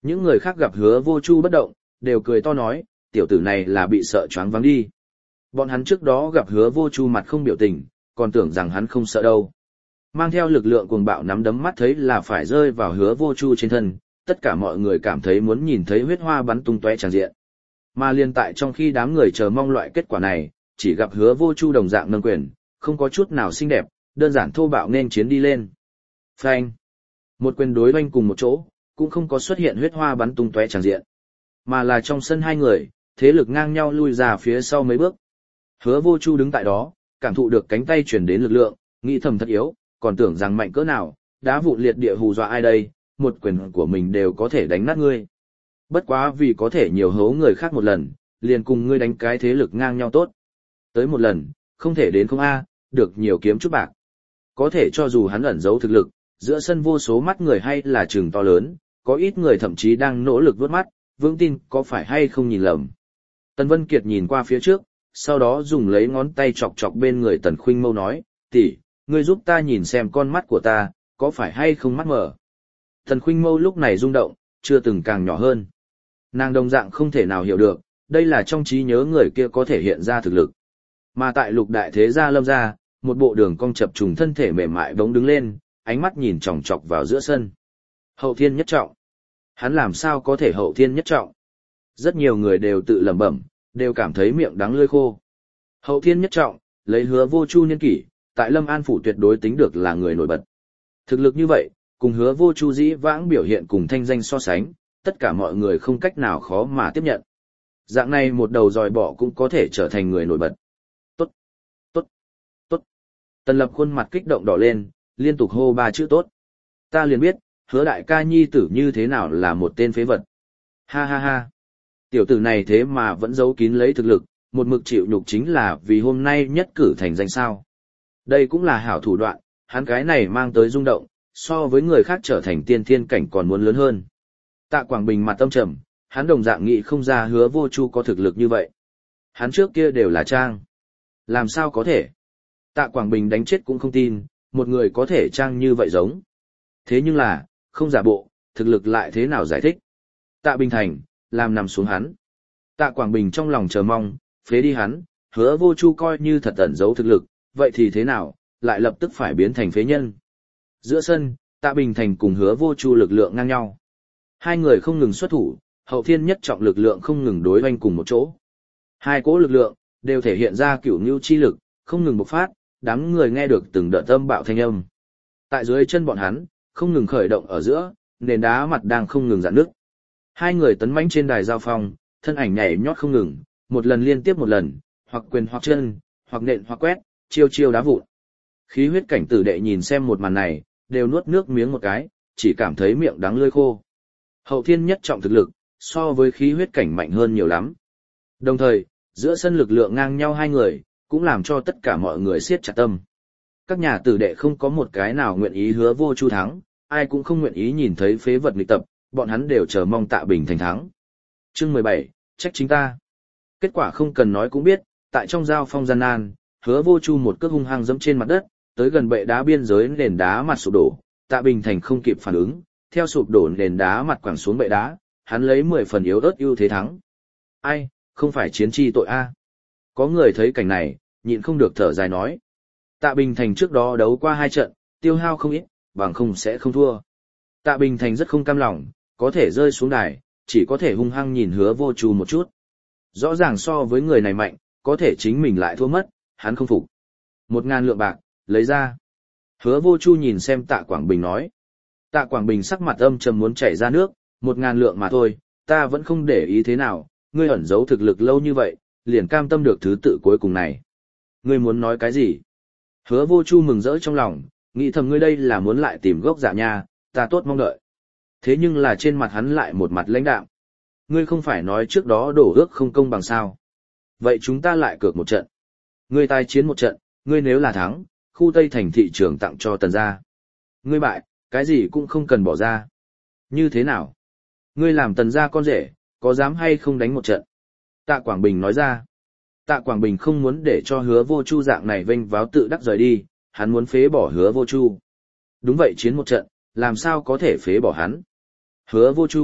Những người khác gặp hứa vô chu bất động, đều cười to nói, tiểu tử này là bị sợ choáng váng đi. Bọn hắn trước đó gặp hứa vô chu mặt không biểu tình, còn tưởng rằng hắn không sợ đâu. Mang theo lực lượng cuồng bạo nắm đấm mắt thấy là phải rơi vào hứa vô chu trên thân, tất cả mọi người cảm thấy muốn nhìn thấy huyết hoa bắn tung tóe tràn diện. Mà liên tại trong khi đám người chờ mong loại kết quả này, chỉ gặp hứa vô chu đồng dạng nâng quyền, không có chút nào xinh đẹp, đơn giản thô bạo nên chiến đi lên. Phanh! Một quyền đối oanh cùng một chỗ, cũng không có xuất hiện huyết hoa bắn tung tóe tràn diện. Mà là trong sân hai người, thế lực ngang nhau lui ra phía sau mấy bước. Hứa vô chu đứng tại đó, cảm thụ được cánh tay chuyển đến lực lượng, nghĩ thầm thật yếu, còn tưởng rằng mạnh cỡ nào, đá vụn liệt địa hù dọa ai đây, một quyền của mình đều có thể đánh nát ngươi. Bất quá vì có thể nhiều hố người khác một lần, liền cùng ngươi đánh cái thế lực ngang nhau tốt. Tới một lần, không thể đến không A, được nhiều kiếm chút bạc. Có thể cho dù hắn ẩn giấu thực lực, giữa sân vô số mắt người hay là trường to lớn, có ít người thậm chí đang nỗ lực vớt mắt, vững tin có phải hay không nhìn lầm. Tần Vân Kiệt nhìn qua phía trước, sau đó dùng lấy ngón tay chọc chọc bên người Tần Khuynh Mâu nói, tỷ, ngươi giúp ta nhìn xem con mắt của ta, có phải hay không mắt mở. Tần Khuynh Mâu lúc này rung động, chưa từng càng nhỏ hơn. Nàng đồng dạng không thể nào hiểu được, đây là trong trí nhớ người kia có thể hiện ra thực lực. Mà tại lục đại thế gia Lâm gia, một bộ đường cong chập trùng thân thể mềm mại bỗng đứng lên, ánh mắt nhìn chòng chọc vào giữa sân. Hậu thiên nhất trọng. Hắn làm sao có thể hậu thiên nhất trọng? Rất nhiều người đều tự lẩm bẩm, đều cảm thấy miệng đắng lưỡi khô. Hậu thiên nhất trọng, lấy hứa vô chu niên kỷ, tại Lâm An phủ tuyệt đối tính được là người nổi bật. Thực lực như vậy, cùng hứa vô chu dĩ vãng biểu hiện cùng thanh danh so sánh, tất cả mọi người không cách nào khó mà tiếp nhận. Dạng này một đầu dòi bỏ cũng có thể trở thành người nổi bật. Tốt, tốt, tốt. Tần Lập khuôn mặt kích động đỏ lên, liên tục hô ba chữ tốt. Ta liền biết, hứa đại ca nhi tử như thế nào là một tên phế vật. Ha ha ha. Tiểu tử này thế mà vẫn giấu kín lấy thực lực, một mực chịu nhục chính là vì hôm nay nhất cử thành danh sao. Đây cũng là hảo thủ đoạn, hắn cái này mang tới rung động, so với người khác trở thành tiên thiên cảnh còn muốn lớn hơn. Tạ Quảng Bình mặt tâm trầm, hắn đồng dạng nghĩ không ra hứa vô chu có thực lực như vậy. Hắn trước kia đều là trang. Làm sao có thể? Tạ Quảng Bình đánh chết cũng không tin, một người có thể trang như vậy giống. Thế nhưng là, không giả bộ, thực lực lại thế nào giải thích? Tạ Bình Thành, làm nằm xuống hắn. Tạ Quảng Bình trong lòng chờ mong, phế đi hắn, hứa vô chu coi như thật ẩn giấu thực lực, vậy thì thế nào, lại lập tức phải biến thành phế nhân. Giữa sân, Tạ Bình Thành cùng hứa vô chu lực lượng ngang nhau. Hai người không ngừng xuất thủ, hậu thiên nhất trọng lực lượng không ngừng đối oanh cùng một chỗ. Hai cỗ lực lượng, đều thể hiện ra cửu nhu chi lực, không ngừng bộc phát, đám người nghe được từng đợt âm bạo thanh âm. Tại dưới chân bọn hắn, không ngừng khởi động ở giữa, nền đá mặt đang không ngừng rạn nứt. Hai người tấn mãnh trên đài giao phong, thân ảnh nhảy nhót không ngừng, một lần liên tiếp một lần, hoặc quyền hoặc chân, hoặc nện hoặc quét, chiêu chiêu đá vụn. Khí huyết cảnh tử đệ nhìn xem một màn này, đều nuốt nước miếng một cái, chỉ cảm thấy miệng đắng lưỡi khô. Hậu thiên nhất trọng thực lực, so với khí huyết cảnh mạnh hơn nhiều lắm. Đồng thời, giữa sân lực lượng ngang nhau hai người, cũng làm cho tất cả mọi người siết chặt tâm. Các nhà tử đệ không có một cái nào nguyện ý hứa vô chu thắng, ai cũng không nguyện ý nhìn thấy phế vật nghịch tập, bọn hắn đều chờ mong Tạ Bình Thành thắng. Chương mười bảy, trách chính ta. Kết quả không cần nói cũng biết, tại trong giao phong gian nan, hứa vô chu một cước hung hăng dẫm trên mặt đất, tới gần bệ đá biên giới nền đá mặt sụp đổ, Tạ Bình Thành không kịp phản ứng, theo sụp đổ nền đá mặt quẳng xuống bệ đá, hắn lấy mười phần yếu ớt ưu thế thắng. Ai, không phải chiến chi tội a. Có người thấy cảnh này, nhịn không được thở dài nói. Tạ Bình Thành trước đó đấu qua hai trận, tiêu hao không ít, bằng không sẽ không thua. Tạ Bình Thành rất không cam lòng, có thể rơi xuống đài, chỉ có thể hung hăng nhìn hứa vô chu một chút. Rõ ràng so với người này mạnh, có thể chính mình lại thua mất, hắn không phục. Một ngàn lượng bạc, lấy ra. Hứa vô chu nhìn xem Tạ Quảng Bình nói. Tạ Quảng Bình sắc mặt âm trầm muốn chảy ra nước, một ngàn lượng mà thôi, ta vẫn không để ý thế nào, ngươi ẩn giấu thực lực lâu như vậy, liền cam tâm được thứ tự cuối cùng này. Ngươi muốn nói cái gì? Hứa vô chu mừng rỡ trong lòng, nghĩ thầm ngươi đây là muốn lại tìm gốc dạ nha, ta tốt mong đợi. Thế nhưng là trên mặt hắn lại một mặt lãnh đạm. Ngươi không phải nói trước đó đổ ước không công bằng sao. Vậy chúng ta lại cược một trận. Ngươi tai chiến một trận, ngươi nếu là thắng, khu Tây thành thị trường tặng cho Tần gia. Ngươi bại, cái gì cũng không cần bỏ ra. Như thế nào? Ngươi làm Tần gia con rể, có dám hay không đánh một trận? Tạ Quảng Bình nói ra. Tạ Quảng Bình không muốn để cho hứa vô chu dạng này vênh váo tự đắc rời đi, hắn muốn phế bỏ hứa vô chu. Đúng vậy chiến một trận, làm sao có thể phế bỏ hắn? Hứa vô chu,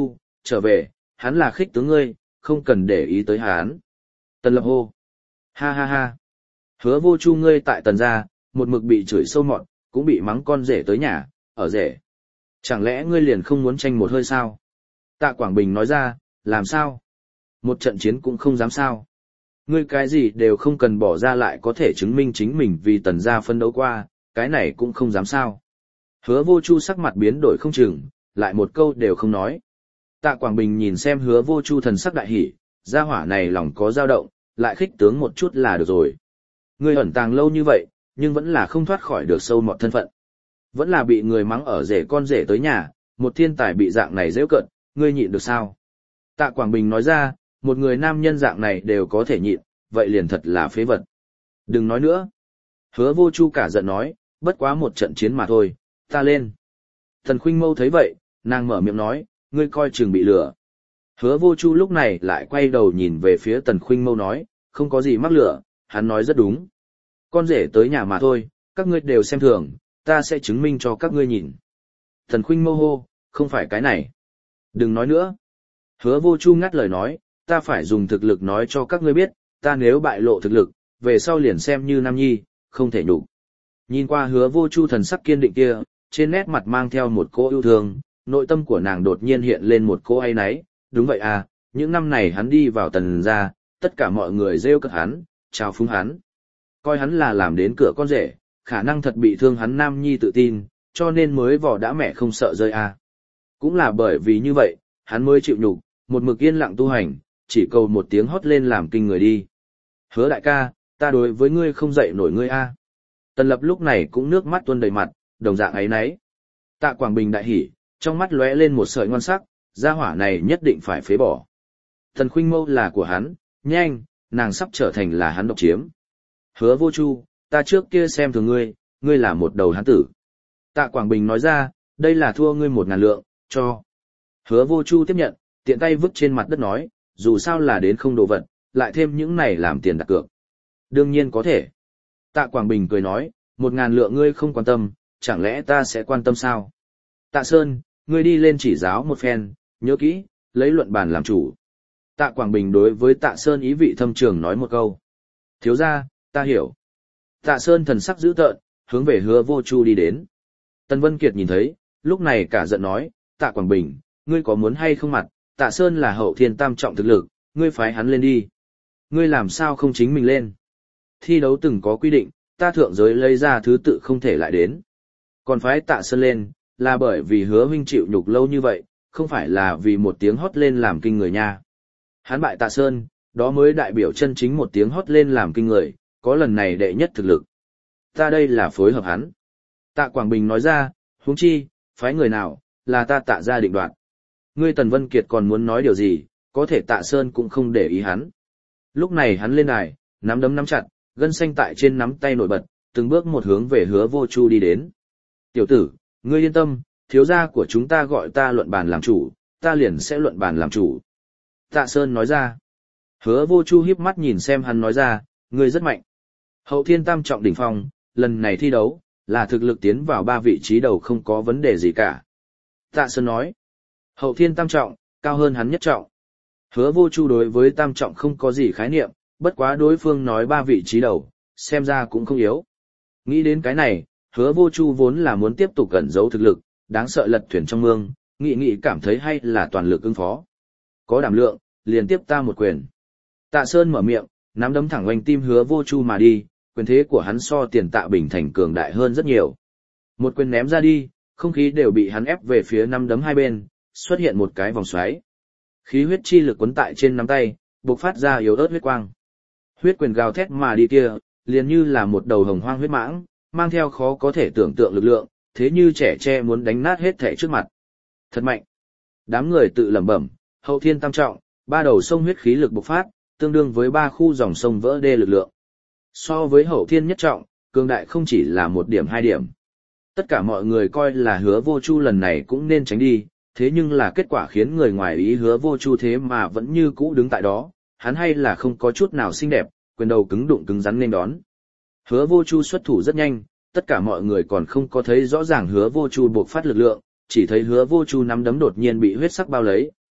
trở về, hắn là khích tướng ngươi, không cần để ý tới hắn. Tần Lập hô. Ha ha ha. Hứa Vô Chu ngươi tại Tần gia, một mực bị chửi sâu mọt, cũng bị mắng con rể tới nhà, ở rể. Chẳng lẽ ngươi liền không muốn tranh một hơi sao? Tạ Quảng Bình nói ra, làm sao? Một trận chiến cũng không dám sao? Ngươi cái gì đều không cần bỏ ra lại có thể chứng minh chính mình vì Tần gia phân đấu qua, cái này cũng không dám sao? Hứa Vô Chu sắc mặt biến đổi không chừng, lại một câu đều không nói. Tạ Quảng Bình nhìn xem Hứa Vô Chu thần sắc đại hỉ, gia hỏa này lòng có dao động, lại khích tướng một chút là được rồi. Ngươi ẩn tàng lâu như vậy, nhưng vẫn là không thoát khỏi được sâu mọt thân phận. Vẫn là bị người mắng ở rể con rể tới nhà, một thiên tài bị dạng này dễ cận, ngươi nhịn được sao? Tạ Quảng Bình nói ra, một người nam nhân dạng này đều có thể nhịn, vậy liền thật là phế vật. Đừng nói nữa. Hứa Vô Chu cả giận nói, bất quá một trận chiến mà thôi, ta lên. Thần Khuynh Mâu thấy vậy, nàng mở miệng nói, ngươi coi chừng bị lửa. Hứa Vô Chu lúc này lại quay đầu nhìn về phía Tần Khuynh Mâu nói, không có gì mắc lửa, hắn nói rất đúng. Con rể tới nhà mà thôi, các ngươi đều xem thường, ta sẽ chứng minh cho các ngươi nhìn. Tần Khuynh Mâu hô, không phải cái này. Đừng nói nữa. Hứa Vô Chu ngắt lời nói, ta phải dùng thực lực nói cho các ngươi biết, ta nếu bại lộ thực lực, về sau liền xem như nam nhi, không thể nhục. Nhìn qua Hứa Vô Chu thần sắc kiên định kia, trên nét mặt mang theo một cỗ yêu thương, nội tâm của nàng đột nhiên hiện lên một cỗ áy náy, đúng vậy à, những năm này hắn đi vào Tần gia, tất cả mọi người rêu cợt hắn, chào phúng hắn. Coi hắn là làm đến cửa con rể, khả năng thật bị thương hắn nam nhi tự tin, cho nên mới vỏ đã mẹ không sợ rơi à. Cũng là bởi vì như vậy, hắn mới chịu nhục, một mực yên lặng tu hành, chỉ cầu một tiếng hót lên làm kinh người đi. Hứa đại ca, ta đối với ngươi không dậy nổi ngươi a. Tần Lập lúc này cũng nước mắt tuôn đầy mặt, đồng dạng ấy nấy. Tạ Quảng Bình đại hỉ, trong mắt lóe lên một sợi ngon sắc, gia hỏa này nhất định phải phế bỏ. Tần Khuynh Mâu là của hắn, nhanh, nàng sắp trở thành là hắn độc chiếm. Hứa Vô Chu, ta trước kia xem thường ngươi, ngươi là một đầu hán tử. Tạ Quảng Bình nói ra, đây là thua ngươi một ngàn lượng, cho. Hứa Vô Chu tiếp nhận, tiện tay vứt trên mặt đất nói, dù sao là đến không đồ vật, lại thêm những này làm tiền đặt cược. Đương nhiên có thể. Tạ Quảng Bình cười nói, một ngàn lượng ngươi không quan tâm, chẳng lẽ ta sẽ quan tâm sao? Tạ Sơn, ngươi đi lên chỉ giáo một phen, nhớ kỹ, lấy luận bàn làm chủ. Tạ Quảng Bình đối với Tạ Sơn ý vị thâm trường nói một câu. Thiếu ra, ta hiểu. Tạ Sơn thần sắc dữ tợn, hướng về Hứa Vô Chu đi đến. Tần Vân Kiệt nhìn thấy, lúc này cả giận nói, Tạ Quảng Bình, ngươi có muốn hay không mặt, Tạ Sơn là hậu thiên tam trọng thực lực, ngươi phái hắn lên đi. Ngươi làm sao không chính mình lên? Thi đấu từng có quy định, ta thượng giới lấy ra thứ tự không thể lại đến. Còn phái Tạ Sơn lên, là bởi vì Hứa huynh chịu nhục lâu như vậy, không phải là vì một tiếng hót lên làm kinh người nha. Hắn bại Tạ Sơn, đó mới đại biểu chân chính một tiếng hót lên làm kinh người, có lần này đệ nhất thực lực. Ta đây là phối hợp hắn. Tạ Quảng Bình nói ra, huống chi, phái người nào, là ta Tạ ra định đoạt. Ngươi Tần Vân Kiệt còn muốn nói điều gì, có thể Tạ Sơn cũng không để ý hắn. Lúc này hắn lên đài, nắm đấm nắm chặt, gân xanh tại trên nắm tay nổi bật, từng bước một hướng về Hứa Vô Chu đi đến. Tiểu tử, ngươi yên tâm, thiếu gia của chúng ta gọi ta luận bàn làm chủ, ta liền sẽ luận bàn làm chủ. Tạ Sơn nói ra. Hứa Vô Chu híp mắt nhìn xem hắn nói ra, ngươi rất mạnh. Hậu thiên tam trọng đỉnh phong, lần này thi đấu, là thực lực tiến vào ba vị trí đầu không có vấn đề gì cả. Tạ Sơn nói. Hậu thiên tam trọng, cao hơn hắn nhất trọng. Hứa Vô Chu đối với tam trọng không có gì khái niệm, bất quá đối phương nói ba vị trí đầu, xem ra cũng không yếu. Nghĩ đến cái này, Hứa Vô Chu vốn là muốn tiếp tục cẩn giấu thực lực, đáng sợ lật thuyền trong mương, nghị nghị cảm thấy hay là toàn lực ứng phó. Có đảm lượng, liền tiếp ta một quyền. Tạ Sơn mở miệng, nắm đấm thẳng oanh tim Hứa Vô Chu mà đi, quyền thế của hắn so tiền Tạ Bình Thành cường đại hơn rất nhiều. Một quyền ném ra đi, không khí đều bị hắn ép về phía nắm đấm hai bên, xuất hiện một cái vòng xoáy. Khí huyết chi lực cuốn tại trên nắm tay, bộc phát ra yếu ớt huyết quang. Huyết quyền gào thét mà đi kia, liền như là một đầu hồng hoang huyết mãng, mang theo khó có thể tưởng tượng lực lượng, thế như trẻ tre muốn đánh nát hết thể trước mặt. Thật mạnh. Đám người tự lẩm bẩm, hậu thiên tam trọng, ba đầu sông huyết khí lực bộc phát, tương đương với ba khu dòng sông vỡ đê lực lượng. So với hậu thiên nhất trọng, cường đại không chỉ là một điểm hai điểm. Tất cả mọi người coi là Hứa Vô Chu lần này cũng nên tránh đi, thế nhưng là kết quả khiến người ngoài ý Hứa Vô Chu thế mà vẫn như cũ đứng tại đó, hắn hay là không có chút nào xinh đẹp, quyền đầu cứng đụng cứng rắn nên đón. Hứa Vô Chu xuất thủ rất nhanh, tất cả mọi người còn không có thấy rõ ràng Hứa Vô Chu buộc phát lực lượng, chỉ thấy Hứa Vô Chu nắm đấm đột nhiên bị huyết sắc bao lấy,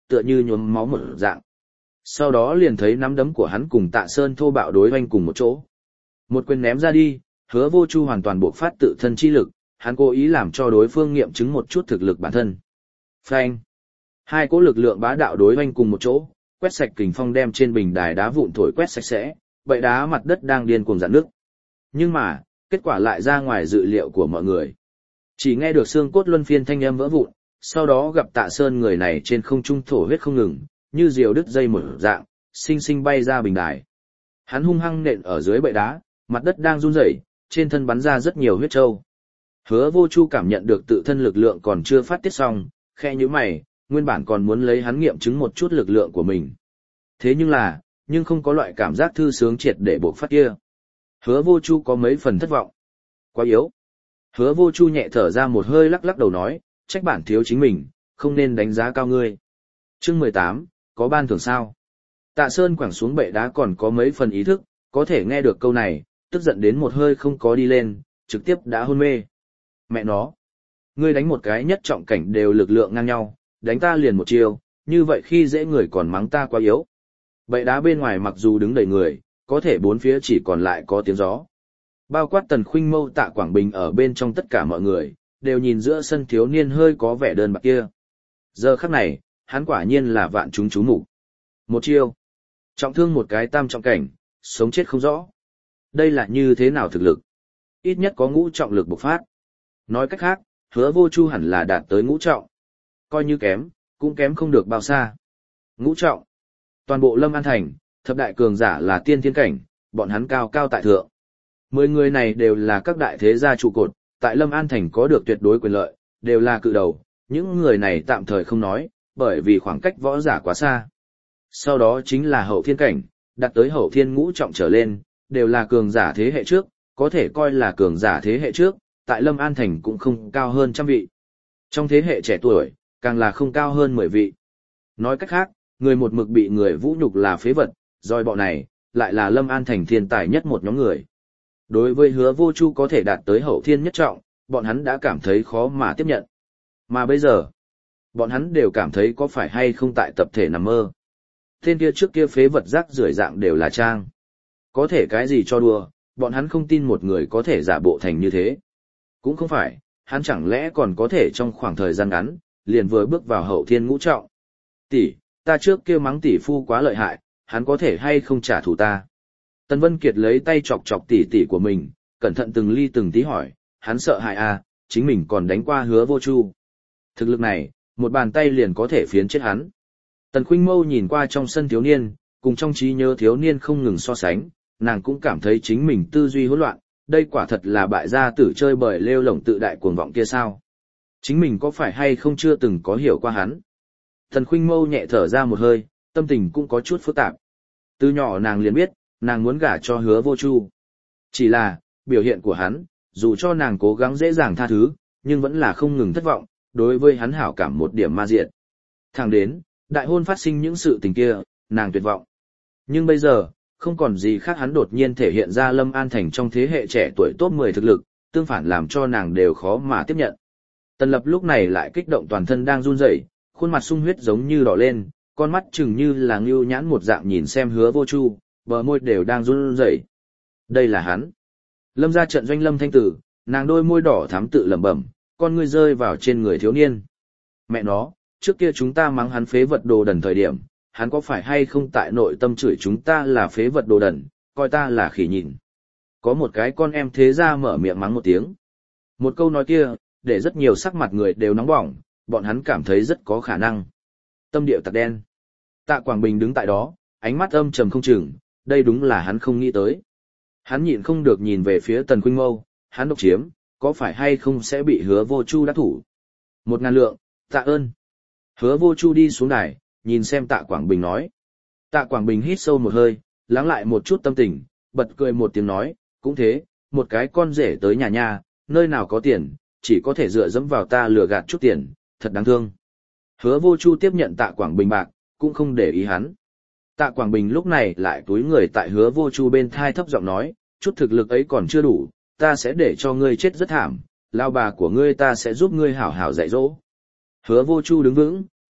tựa như nhuốm máu một dạng. Sau đó liền thấy nắm đấm của hắn cùng Tạ Sơn thô bạo đối hoành cùng một chỗ. Một quyền ném ra đi, Hứa Vô Chu hoàn toàn buộc phát tự thân chi lực, hắn cố ý làm cho đối phương nghiệm chứng một chút thực lực bản thân. Phanh! Hai cỗ lực lượng bá đạo đối hoành cùng một chỗ, quét sạch kình phong đem trên bình đài đá vụn thổi quét sạch sẽ, bậy đá mặt đất đang điên cuồng rạn nước. Nhưng mà, kết quả lại ra ngoài dự liệu của mọi người. Chỉ nghe được xương cốt luân phiên thanh âm vỡ vụn, sau đó gặp Tạ Sơn người này trên không trung thổ huyết không ngừng, như diều đứt dây một dạng, sinh sinh bay ra bình đài. Hắn hung hăng nện ở dưới bệ đá, mặt đất đang run rẩy, trên thân bắn ra rất nhiều huyết trâu. Hứa Vô Chu cảm nhận được tự thân lực lượng còn chưa phát tiết xong, khe nhíu mày, nguyên bản còn muốn lấy hắn nghiệm chứng một chút lực lượng của mình. Thế nhưng là, nhưng không có loại cảm giác thư sướng triệt để buộc phát kia. Hứa Vô Chu có mấy phần thất vọng. Quá yếu. Hứa Vô Chu nhẹ thở ra một hơi lắc lắc đầu nói, trách bản thiếu chính mình, không nên đánh giá cao ngươi. Chương mười tám, có ban thưởng sao? Tạ Sơn quẳng xuống bệ đá còn có mấy phần ý thức, có thể nghe được câu này, tức giận đến một hơi không có đi lên, trực tiếp đã hôn mê. Mẹ nó, ngươi đánh một cái nhất trọng cảnh đều lực lượng ngang nhau, đánh ta liền một chiêu, như vậy khi dễ người còn mắng ta quá yếu. Bệ đá bên ngoài mặc dù đứng đầy người, có thể bốn phía chỉ còn lại có tiếng gió. Bao quát Tần Khuynh Mâu, Tạ Quảng Bình ở bên trong tất cả mọi người, đều nhìn giữa sân thiếu niên hơi có vẻ đơn bạc kia. Giờ khắc này, hắn quả nhiên là vạn chúng chú mục. Một chiêu, trọng thương một cái tam trọng cảnh, sống chết không rõ. Đây là như thế nào thực lực? Ít nhất có ngũ trọng lực bộc phát. Nói cách khác, Hứa Vô Chu hẳn là đạt tới ngũ trọng. Coi như kém, cũng kém không được bao xa. Ngũ trọng. Toàn bộ Lâm An Thành, thập đại cường giả là tiên thiên cảnh, bọn hắn cao cao tại thượng. Mười người này đều là các đại thế gia trụ cột, tại Lâm An Thành có được tuyệt đối quyền lợi, đều là cự đầu. Những người này tạm thời không nói, bởi vì khoảng cách võ giả quá xa. Sau đó chính là hậu thiên cảnh, đạt tới hậu thiên ngũ trọng trở lên, đều là cường giả thế hệ trước, có thể coi là cường giả thế hệ trước, tại Lâm An Thành cũng không cao hơn trăm vị. Trong thế hệ trẻ tuổi, càng là không cao hơn mười vị. Nói cách khác, người một mực bị người vũ nhục là phế vật, roi bọ này, lại là Lâm An Thành thiên tài nhất một nhóm người. Đối với Hứa Vô Chu có thể đạt tới hậu thiên nhất trọng, bọn hắn đã cảm thấy khó mà tiếp nhận. Mà bây giờ, bọn hắn đều cảm thấy có phải hay không tại tập thể nằm mơ. Tên kia trước kia phế vật rác rưởi dạng đều là trang. Có thể cái gì cho đùa, bọn hắn không tin một người có thể giả bộ thành như thế. Cũng không phải, hắn chẳng lẽ còn có thể trong khoảng thời gian ngắn, liền vừa bước vào hậu thiên ngũ trọng. Tỷ, ta trước kia mắng tỷ phu quá lợi hại, hắn có thể hay không trả thù ta. Tần Vân Kiệt lấy tay chọc chọc tỷ tỷ của mình, cẩn thận từng ly từng tí hỏi, hắn sợ hại à, chính mình còn đánh qua Hứa Vô Chu. Thực lực này, một bàn tay liền có thể phiến chết hắn. Tần Khuynh Mâu nhìn qua trong sân thiếu niên, cùng trong trí nhớ thiếu niên không ngừng so sánh, nàng cũng cảm thấy chính mình tư duy hỗn loạn, đây quả thật là bại gia tử chơi bời lêu lổng tự đại cuồng vọng kia sao. Chính mình có phải hay không chưa từng có hiểu qua hắn. Tần Khuynh Mâu nhẹ thở ra một hơi, tâm tình cũng có chút phức tạp. Từ nhỏ nàng liền biết, nàng muốn gả cho Hứa Vô Chu. Chỉ là, biểu hiện của hắn, dù cho nàng cố gắng dễ dàng tha thứ, nhưng vẫn là không ngừng thất vọng, đối với hắn hảo cảm một điểm ma diệt. Thẳng đến, đại hôn phát sinh những sự tình kia, nàng tuyệt vọng. Nhưng bây giờ, không còn gì khác hắn đột nhiên thể hiện ra Lâm An Thành trong thế hệ trẻ tuổi top mười thực lực, tương phản làm cho nàng đều khó mà tiếp nhận. Tần Lập lúc này lại kích động toàn thân đang run rẩy, khuôn mặt sung huyết giống như đỏ lên, con mắt chừng như là ngưu nhãn một dạng nhìn xem Hứa Vô Chu, bờ môi đều đang run rẩy. Đây là hắn. Lâm ra trận doanh Lâm Thanh Tử, nàng đôi môi đỏ thắm tự lẩm bẩm, con ngươi rơi vào trên người thiếu niên. Mẹ nó, trước kia chúng ta mắng hắn phế vật đồ đần thời điểm, hắn có phải hay không tại nội tâm chửi chúng ta là phế vật đồ đần, coi ta là khỉ nhịn. Có một cái con em thế ra mở miệng mắng một tiếng. Một câu nói kia, để rất nhiều sắc mặt người đều nóng bỏng, bọn hắn cảm thấy rất có khả năng. Tâm điệu tặc đen. Tạ Quảng Bình đứng tại đó, ánh mắt âm trầm không chừng, đây đúng là hắn không nghĩ tới. Hắn nhịn không được nhìn về phía Tần Khuynh Mâu, hắn độc chiếm, có phải hay không sẽ bị Hứa Vô Chu đắc thủ. Một ngàn lượng, tạ ơn. Hứa Vô Chu đi xuống đài, nhìn xem Tạ Quảng Bình nói. Tạ Quảng Bình hít sâu một hơi, lắng lại một chút tâm tình, bật cười một tiếng nói, cũng thế, một cái con rể tới nhà nha, nơi nào có tiền, chỉ có thể dựa dẫm vào ta lừa gạt chút tiền, thật đáng thương. Hứa Vô Chu tiếp nhận Tạ Quảng Bình bạc, cũng không để ý hắn. Tạ Quảng Bình lúc này lại túi người tại Hứa Vô Chu bên thai thấp giọng nói, chút thực lực ấy còn chưa đủ, ta sẽ để cho ngươi chết rất thảm, lao bà của ngươi ta sẽ giúp ngươi hảo hảo dạy dỗ. Hứa Vô Chu đứng vững,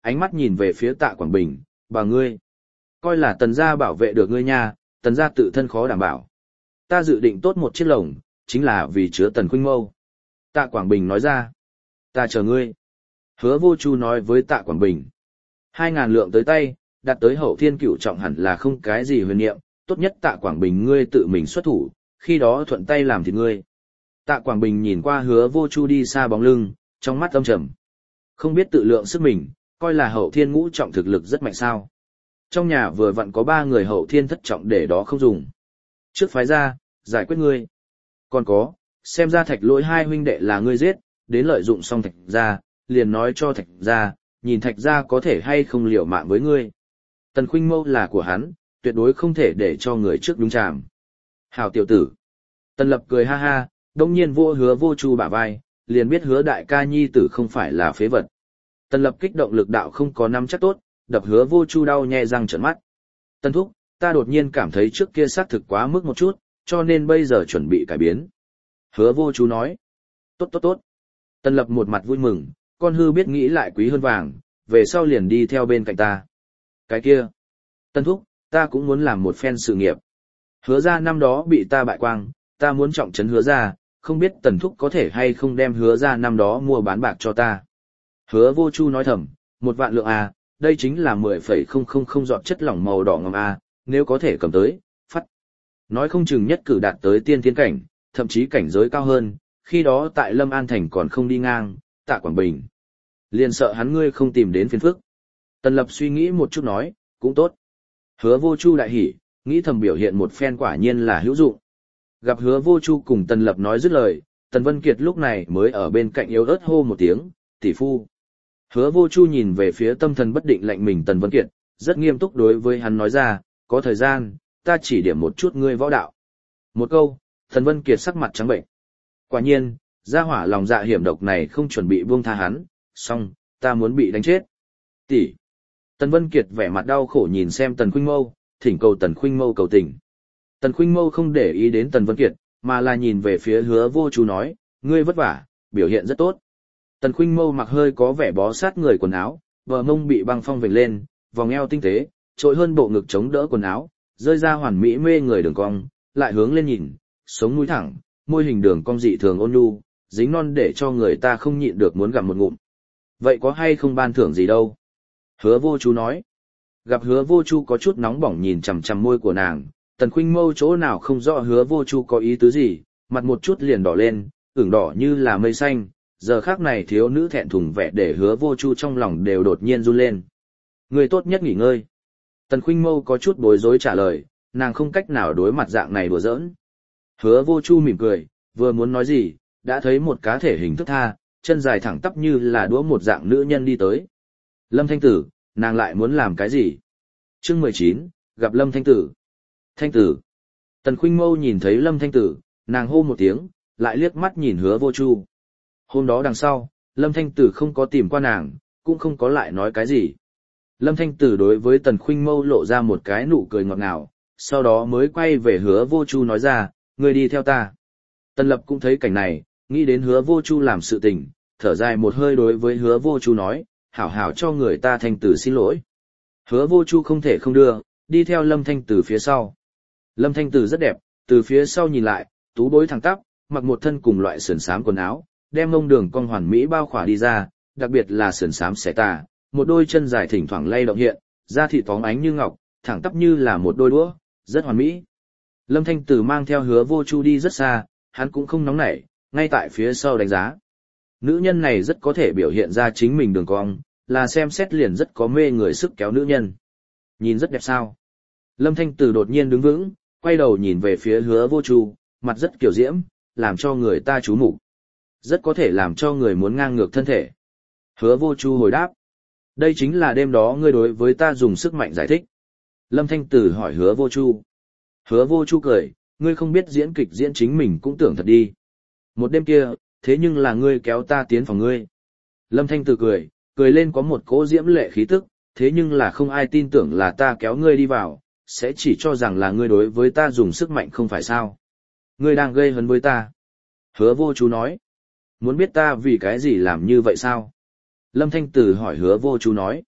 ánh mắt nhìn về phía Tạ Quảng Bình, bà ngươi. Coi là tần gia bảo vệ được ngươi nha, tần gia tự thân khó đảm bảo. Ta dự định tốt một chiếc lồng, chính là vì chứa tần khuynh mâu. Tạ Quảng Bình nói ra. Ta chờ ngươi. Hứa Vô Chu nói với Tạ Quảng Bình. Hai ngàn lượng tới tay, đặt tới hậu thiên cửu trọng hẳn là không cái gì huyền niệm, tốt nhất Tạ Quảng Bình ngươi tự mình xuất thủ, khi đó thuận tay làm thịt ngươi. Tạ Quảng Bình nhìn qua Hứa Vô Chu đi xa bóng lưng, trong mắt âm trầm. Không biết tự lượng sức mình, coi là hậu thiên ngũ trọng thực lực rất mạnh sao. Trong nhà vừa vặn có ba người hậu thiên thất trọng để đó không dùng. Trước phái ra, giải quyết ngươi. Còn có, xem ra Thạch Lỗi hai huynh đệ là ngươi giết, đến lợi dụng xong Thạch gia, liền nói cho Thạch gia, nhìn Thạch gia có thể hay không liều mạng với ngươi. Tần khuynh mâu là của hắn, tuyệt đối không thể để cho người trước đúng chàm. Hảo tiểu tử. Tần Lập cười ha ha, đông nhiên vô Hứa Vô Chu bả vai, liền biết Hứa đại ca nhi tử không phải là phế vật. Tần Lập kích động lực đạo không có nắm chắc tốt, đập Hứa Vô Chu đau nhè răng trợn mắt. Tần thúc, ta đột nhiên cảm thấy trước kia xác thực quá mức một chút, cho nên bây giờ chuẩn bị cải biến. Hứa Vô Chu nói. Tốt tốt tốt. Tần Lập một mặt vui mừng, con hư biết nghĩ lại quý hơn vàng, về sau liền đi theo bên cạnh ta. Cái kia. Tần thúc, ta cũng muốn làm một phen sự nghiệp. Hứa ra năm đó bị ta bại quang, ta muốn trọng trấn Hứa ra, không biết Tần thúc có thể hay không đem Hứa ra năm đó mua bán bạc cho ta. Hứa Vô Chu nói thầm, một vạn lượng à, đây chính là mười phẩy không không không giọt chất lỏng màu đỏ ngòm à, nếu có thể cầm tới, phát. Nói không chừng nhất cử đạt tới tiên thiên cảnh, thậm chí cảnh giới cao hơn, khi đó tại Lâm An Thành còn không đi ngang, Tạ Quảng Bình. Liền sợ hắn ngươi không tìm đến phiền phức. Tần Lập suy nghĩ một chút nói, cũng tốt. Hứa Vô Chu đại hỉ, nghĩ thầm biểu hiện một phen quả nhiên là hữu dụng. Gặp Hứa Vô Chu cùng Tần Lập nói dứt lời, Tần Vân Kiệt lúc này mới ở bên cạnh yếu ớt hô một tiếng, tỷ phu. Hứa Vô Chu nhìn về phía tâm thần bất định lạnh mình Tần Vân Kiệt, rất nghiêm túc đối với hắn nói ra, có thời gian, ta chỉ điểm một chút ngươi võ đạo. Một câu, Tần Vân Kiệt sắc mặt trắng bệnh. Quả nhiên, gia hỏa lòng dạ hiểm độc này không chuẩn bị buông tha hắn, song, ta muốn bị đánh chết. Tỷ. Tần Vân Kiệt vẻ mặt đau khổ nhìn xem Tần Khuynh Mâu, thỉnh cầu Tần Khuynh Mâu cầu tình. Tần Khuynh Mâu không để ý đến Tần Vân Kiệt, mà là nhìn về phía Hứa Vô Chu nói, ngươi vất vả, biểu hiện rất tốt. Tần Khuynh Mâu mặc hơi có vẻ bó sát người quần áo, bờ mông bị băng phong vểnh lên, vòng eo tinh tế, trội hơn bộ ngực chống đỡ quần áo, rơi ra hoàn mỹ mê người đường cong, lại hướng lên nhìn, sống mũi thẳng, môi hình đường cong dị thường ôn nhu, dính non để cho người ta không nhịn được muốn gặm một ngụm. Vậy có hay không ban thưởng gì đâu? Hứa Vô Chu nói. Gặp Hứa Vô Chu có chút nóng bỏng nhìn chằm chằm môi của nàng, Tần Khuynh Mâu chỗ nào không rõ Hứa Vô Chu có ý tứ gì, mặt một chút liền đỏ lên, ửng đỏ như là mây xanh, giờ khác này thiếu nữ thẹn thùng vẻ để Hứa Vô Chu trong lòng đều đột nhiên run lên. Người tốt nhất nghỉ ngơi. Tần Khuynh Mâu có chút bối rối trả lời, nàng không cách nào đối mặt dạng này đùa giỡn. Hứa Vô Chu mỉm cười, vừa muốn nói gì, đã thấy một cá thể hình thức tha, chân dài thẳng tắp như là đũa một dạng nữ nhân đi tới. Lâm Thanh Tử, nàng lại muốn làm cái gì? Chương mười chín, gặp Lâm Thanh Tử. Thanh Tử. Tần Khuynh Mâu nhìn thấy Lâm Thanh Tử, nàng hô một tiếng, lại liếc mắt nhìn Hứa Vô Chu. Hôm đó đằng sau, Lâm Thanh Tử không có tìm qua nàng, cũng không có lại nói cái gì. Lâm Thanh Tử đối với Tần Khuynh Mâu lộ ra một cái nụ cười ngọt ngào, sau đó mới quay về Hứa Vô Chu nói ra, ngươi đi theo ta. Tần Lập cũng thấy cảnh này, nghĩ đến Hứa Vô Chu làm sự tình, thở dài một hơi đối với Hứa Vô Chu nói, hảo hảo cho người ta Thanh Tử xin lỗi. Hứa Vô Chu không thể không đưa, đi theo Lâm Thanh Tử phía sau. Lâm Thanh Tử rất đẹp, từ phía sau nhìn lại, tú bối thẳng tắp, mặc một thân cùng loại sườn xám quần áo, đem mông đường cong hoàn mỹ bao khỏa đi ra, đặc biệt là sườn xám xẻ tà, một đôi chân dài thỉnh thoảng lay động hiện, da thịt phóng ánh như ngọc, thẳng tắp như là một đôi đũa, rất hoàn mỹ. Lâm Thanh Tử mang theo Hứa Vô Chu đi rất xa, hắn cũng không nóng nảy, ngay tại phía sau đánh giá. Nữ nhân này rất có thể biểu hiện ra chính mình đường cong, là xem xét liền rất có mê người sức kéo nữ nhân. Nhìn rất đẹp sao? Lâm Thanh Tử đột nhiên đứng vững, quay đầu nhìn về phía Hứa Vô Chu, mặt rất kiểu diễm, làm cho người ta chú mục. Rất có thể làm cho người muốn ngang ngược thân thể. Hứa Vô Chu hồi đáp. Đây chính là đêm đó ngươi đối với ta dùng sức mạnh giải thích. Lâm Thanh Tử hỏi Hứa Vô Chu. Hứa Vô Chu cười, ngươi không biết diễn kịch diễn chính mình cũng tưởng thật đi. Một đêm kia, thế nhưng là ngươi kéo ta tiến phòng ngươi. Lâm Thanh Tử cười, cười lên có một cỗ diễm lệ khí tức, thế nhưng là không ai tin tưởng là ta kéo ngươi đi vào, sẽ chỉ cho rằng là ngươi đối với ta dùng sức mạnh không phải sao. Ngươi đang gây hấn với ta. Hứa Vô Chu nói. Muốn biết ta vì cái gì làm như vậy sao? Lâm Thanh Tử hỏi Hứa Vô Chu nói.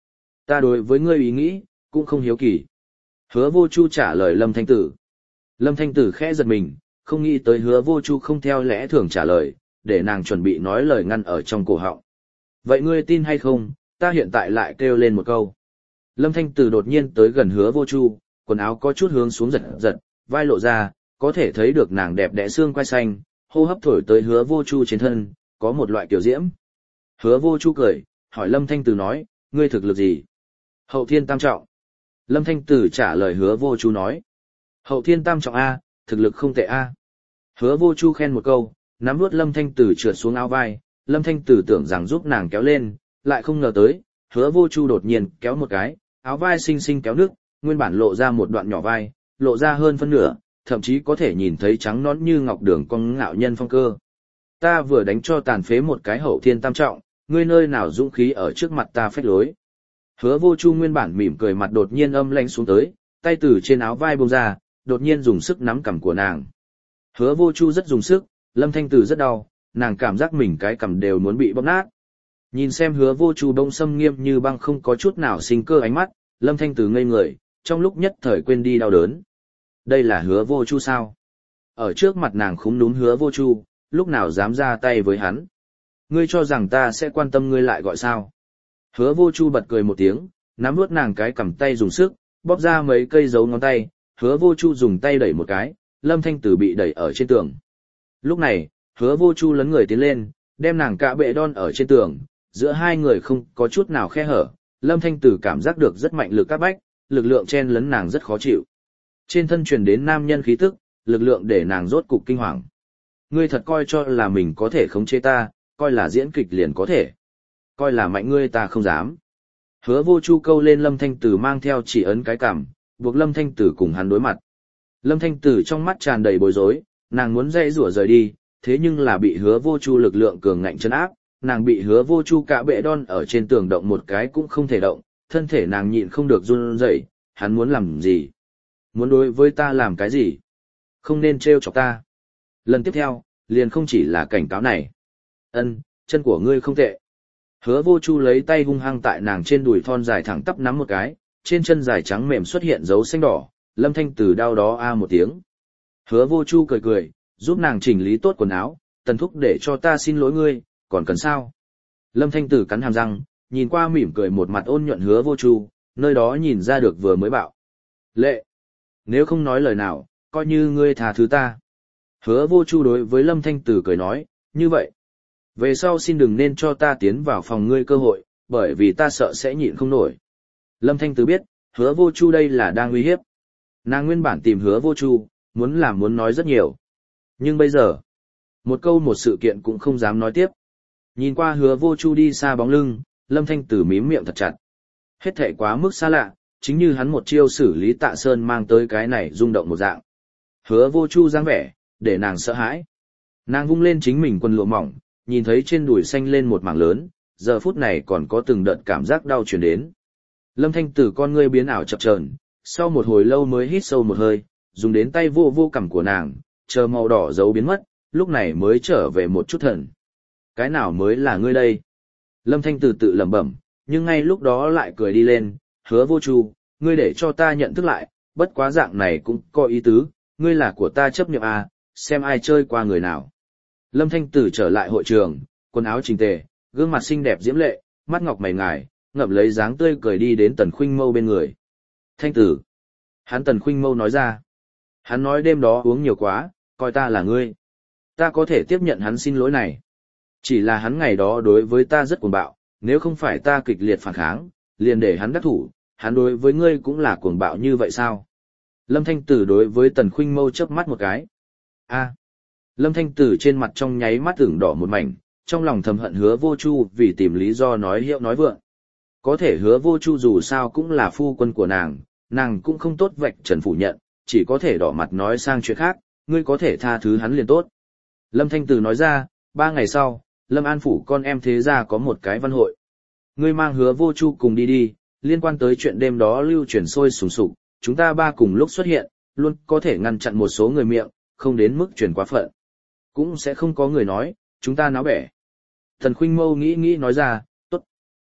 Ta đối với ngươi ý nghĩ, cũng không hiếu kỳ. Hứa vô chu trả lời Lâm Thanh Tử. Lâm Thanh Tử khẽ giật mình, không nghĩ tới hứa vô chu không theo lẽ thường trả lời, để nàng chuẩn bị nói lời ngăn ở trong cổ họng. Vậy ngươi tin hay không, ta hiện tại lại kêu lên một câu. Lâm Thanh Tử đột nhiên tới gần hứa vô chu, quần áo có chút hướng xuống giật giật, vai lộ ra, có thể thấy được nàng đẹp đẽ xương quai xanh, hô hấp thổi tới hứa vô chu trên thân, có một loại kiểu diễm. Hứa vô chu cười, hỏi Lâm Thanh Tử nói, ngươi thực lực gì? Hậu thiên tam trọng. Lâm Thanh Tử trả lời hứa vô chu nói. Hậu thiên tam trọng A, thực lực không tệ A. Hứa vô chu khen một câu, nắm nuốt Lâm Thanh Tử trượt xuống áo vai, Lâm Thanh Tử tưởng rằng giúp nàng kéo lên, lại không ngờ tới, hứa vô chu đột nhiên kéo một cái, áo vai xinh xinh kéo nước, nguyên bản lộ ra một đoạn nhỏ vai, lộ ra hơn phân nửa, thậm chí có thể nhìn thấy trắng nõn như ngọc đường cong ngạo nhân phong cơ. Ta vừa đánh cho tàn phế một cái hậu thiên tam trọng, ngươi nơi nào dũng khí ở trước mặt ta phách lối. Hứa vô chu nguyên bản mỉm cười mặt đột nhiên âm lãnh xuống tới, tay từ trên áo vai buông ra, đột nhiên dùng sức nắm cằm của nàng. Hứa vô chu rất dùng sức, Lâm Thanh Tử rất đau, nàng cảm giác mình cái cằm đều muốn bị bóp nát. Nhìn xem hứa vô chu đông sâm nghiêm như băng không có chút nào sinh cơ ánh mắt, Lâm Thanh Tử ngây người, trong lúc nhất thời quên đi đau đớn. Đây là hứa vô chu sao? Ở trước mặt nàng khúm núm hứa vô chu, lúc nào dám ra tay với hắn? Ngươi cho rằng ta sẽ quan tâm ngươi lại gọi sao? Hứa vô chu bật cười một tiếng, nắm nuốt nàng cái cầm tay dùng sức, bóp ra mấy cây dấu ngón tay, hứa vô chu dùng tay đẩy một cái, Lâm Thanh Tử bị đẩy ở trên tường. Lúc này, hứa vô chu lấn người tiến lên, đem nàng cạ bệ đon ở trên tường, giữa hai người không có chút nào khe hở, Lâm Thanh Tử cảm giác được rất mạnh lực áp bách, lực lượng chen lấn nàng rất khó chịu. Trên thân truyền đến nam nhân khí tức, lực lượng để nàng rốt cục kinh hoàng. Ngươi thật coi cho là mình có thể khống chế ta, coi là diễn kịch liền có thể. Coi là mạnh ngươi ta không dám. Hứa vô chu câu lên Lâm Thanh Tử mang theo chỉ ấn cái cằm, buộc Lâm Thanh Tử cùng hắn đối mặt. Lâm Thanh Tử trong mắt tràn đầy bối rối, nàng muốn dây rủa rời đi, thế nhưng là bị hứa vô chu lực lượng cường ngạnh chân áp, nàng bị hứa vô chu cạ bệ đon ở trên tường động một cái cũng không thể động, thân thể nàng nhịn không được run rẩy, hắn muốn làm gì? Muốn đối với ta làm cái gì? Không nên trêu chọc ta. Lần tiếp theo, liền không chỉ là cảnh cáo này. Ân, chân của ngươi không tệ. Hứa vô chu lấy tay hung hăng tại nàng trên đùi thon dài thẳng tắp nắm một cái, trên chân dài trắng mềm xuất hiện dấu xanh đỏ, Lâm Thanh Tử đau đó a một tiếng. Hứa vô chu cười cười, giúp nàng chỉnh lý tốt quần áo, tần thúc để cho ta xin lỗi ngươi, còn cần sao? Lâm Thanh Tử cắn hàm răng, nhìn qua mỉm cười một mặt ôn nhuận hứa vô chu, nơi đó nhìn ra được vừa mới bạo. Lệ! Nếu không nói lời nào, coi như ngươi tha thứ ta. Hứa vô chu đối với Lâm Thanh Tử cười nói, như vậy. Về sau xin đừng nên cho ta tiến vào phòng ngươi cơ hội, bởi vì ta sợ sẽ nhịn không nổi. Lâm Thanh Tử biết, hứa vô chu đây là đang uy hiếp. Nàng nguyên bản tìm hứa vô chu, muốn làm muốn nói rất nhiều. Nhưng bây giờ, một câu một sự kiện cũng không dám nói tiếp. Nhìn qua hứa vô chu đi xa bóng lưng, Lâm Thanh Tử mím miệng thật chặt. Hết thảy quá mức xa lạ, chính như hắn một chiêu xử lý Tạ Sơn mang tới cái này rung động một dạng. Hứa vô chu dáng vẻ, để nàng sợ hãi. Nàng vung lên chính mình quần lụa mỏng, nhìn thấy trên đùi xanh lên một mảng lớn, giờ phút này còn có từng đợt cảm giác đau truyền đến. Lâm Thanh Tử con ngươi biến ảo chập chờn, sau một hồi lâu mới hít sâu một hơi, dùng đến tay vô vô cằm của nàng, chờ màu đỏ dấu biến mất, lúc này mới trở về một chút thần. Cái nào mới là ngươi đây? Lâm Thanh Tử tự lẩm bẩm, nhưng ngay lúc đó lại cười đi lên, hứa vô chu, ngươi để cho ta nhận thức lại, bất quá dạng này cũng có ý tứ, ngươi là của ta chấp nhận à, xem ai chơi qua người nào. Lâm Thanh Tử trở lại hội trường, quần áo chỉnh tề, gương mặt xinh đẹp diễm lệ, mắt ngọc mày ngài, ngậm lấy dáng tươi cười đi đến Tần Khuynh Mâu bên người. Thanh Tử. Hắn Tần Khuynh Mâu nói ra. Hắn nói đêm đó uống nhiều quá, coi ta là ngươi. Ta có thể tiếp nhận hắn xin lỗi này. Chỉ là hắn ngày đó đối với ta rất cuồng bạo, nếu không phải ta kịch liệt phản kháng, liền để hắn đắc thủ, hắn đối với ngươi cũng là cuồng bạo như vậy sao? Lâm Thanh Tử đối với Tần Khuynh Mâu chớp mắt một cái. A. Lâm Thanh Tử trên mặt trong nháy mắt ửng đỏ một mảnh, trong lòng thầm hận hứa vô chu vì tìm lý do nói hiệu nói vượng. Có thể hứa vô chu dù sao cũng là phu quân của nàng, nàng cũng không tốt vạch trần phủ nhận, chỉ có thể đỏ mặt nói sang chuyện khác, ngươi có thể tha thứ hắn liền tốt. Lâm Thanh Tử nói ra, ba ngày sau, Lâm An phủ con em thế gia có một cái văn hội. Ngươi mang hứa vô chu cùng đi đi, liên quan tới chuyện đêm đó lưu truyền sôi sùng sục, chúng ta ba cùng lúc xuất hiện, luôn có thể ngăn chặn một số người miệng, không đến mức truyền quá phận. Cũng sẽ không có người nói, chúng ta náo bẻ. Thần Khuynh Mâu nghĩ nghĩ nói ra, tốt.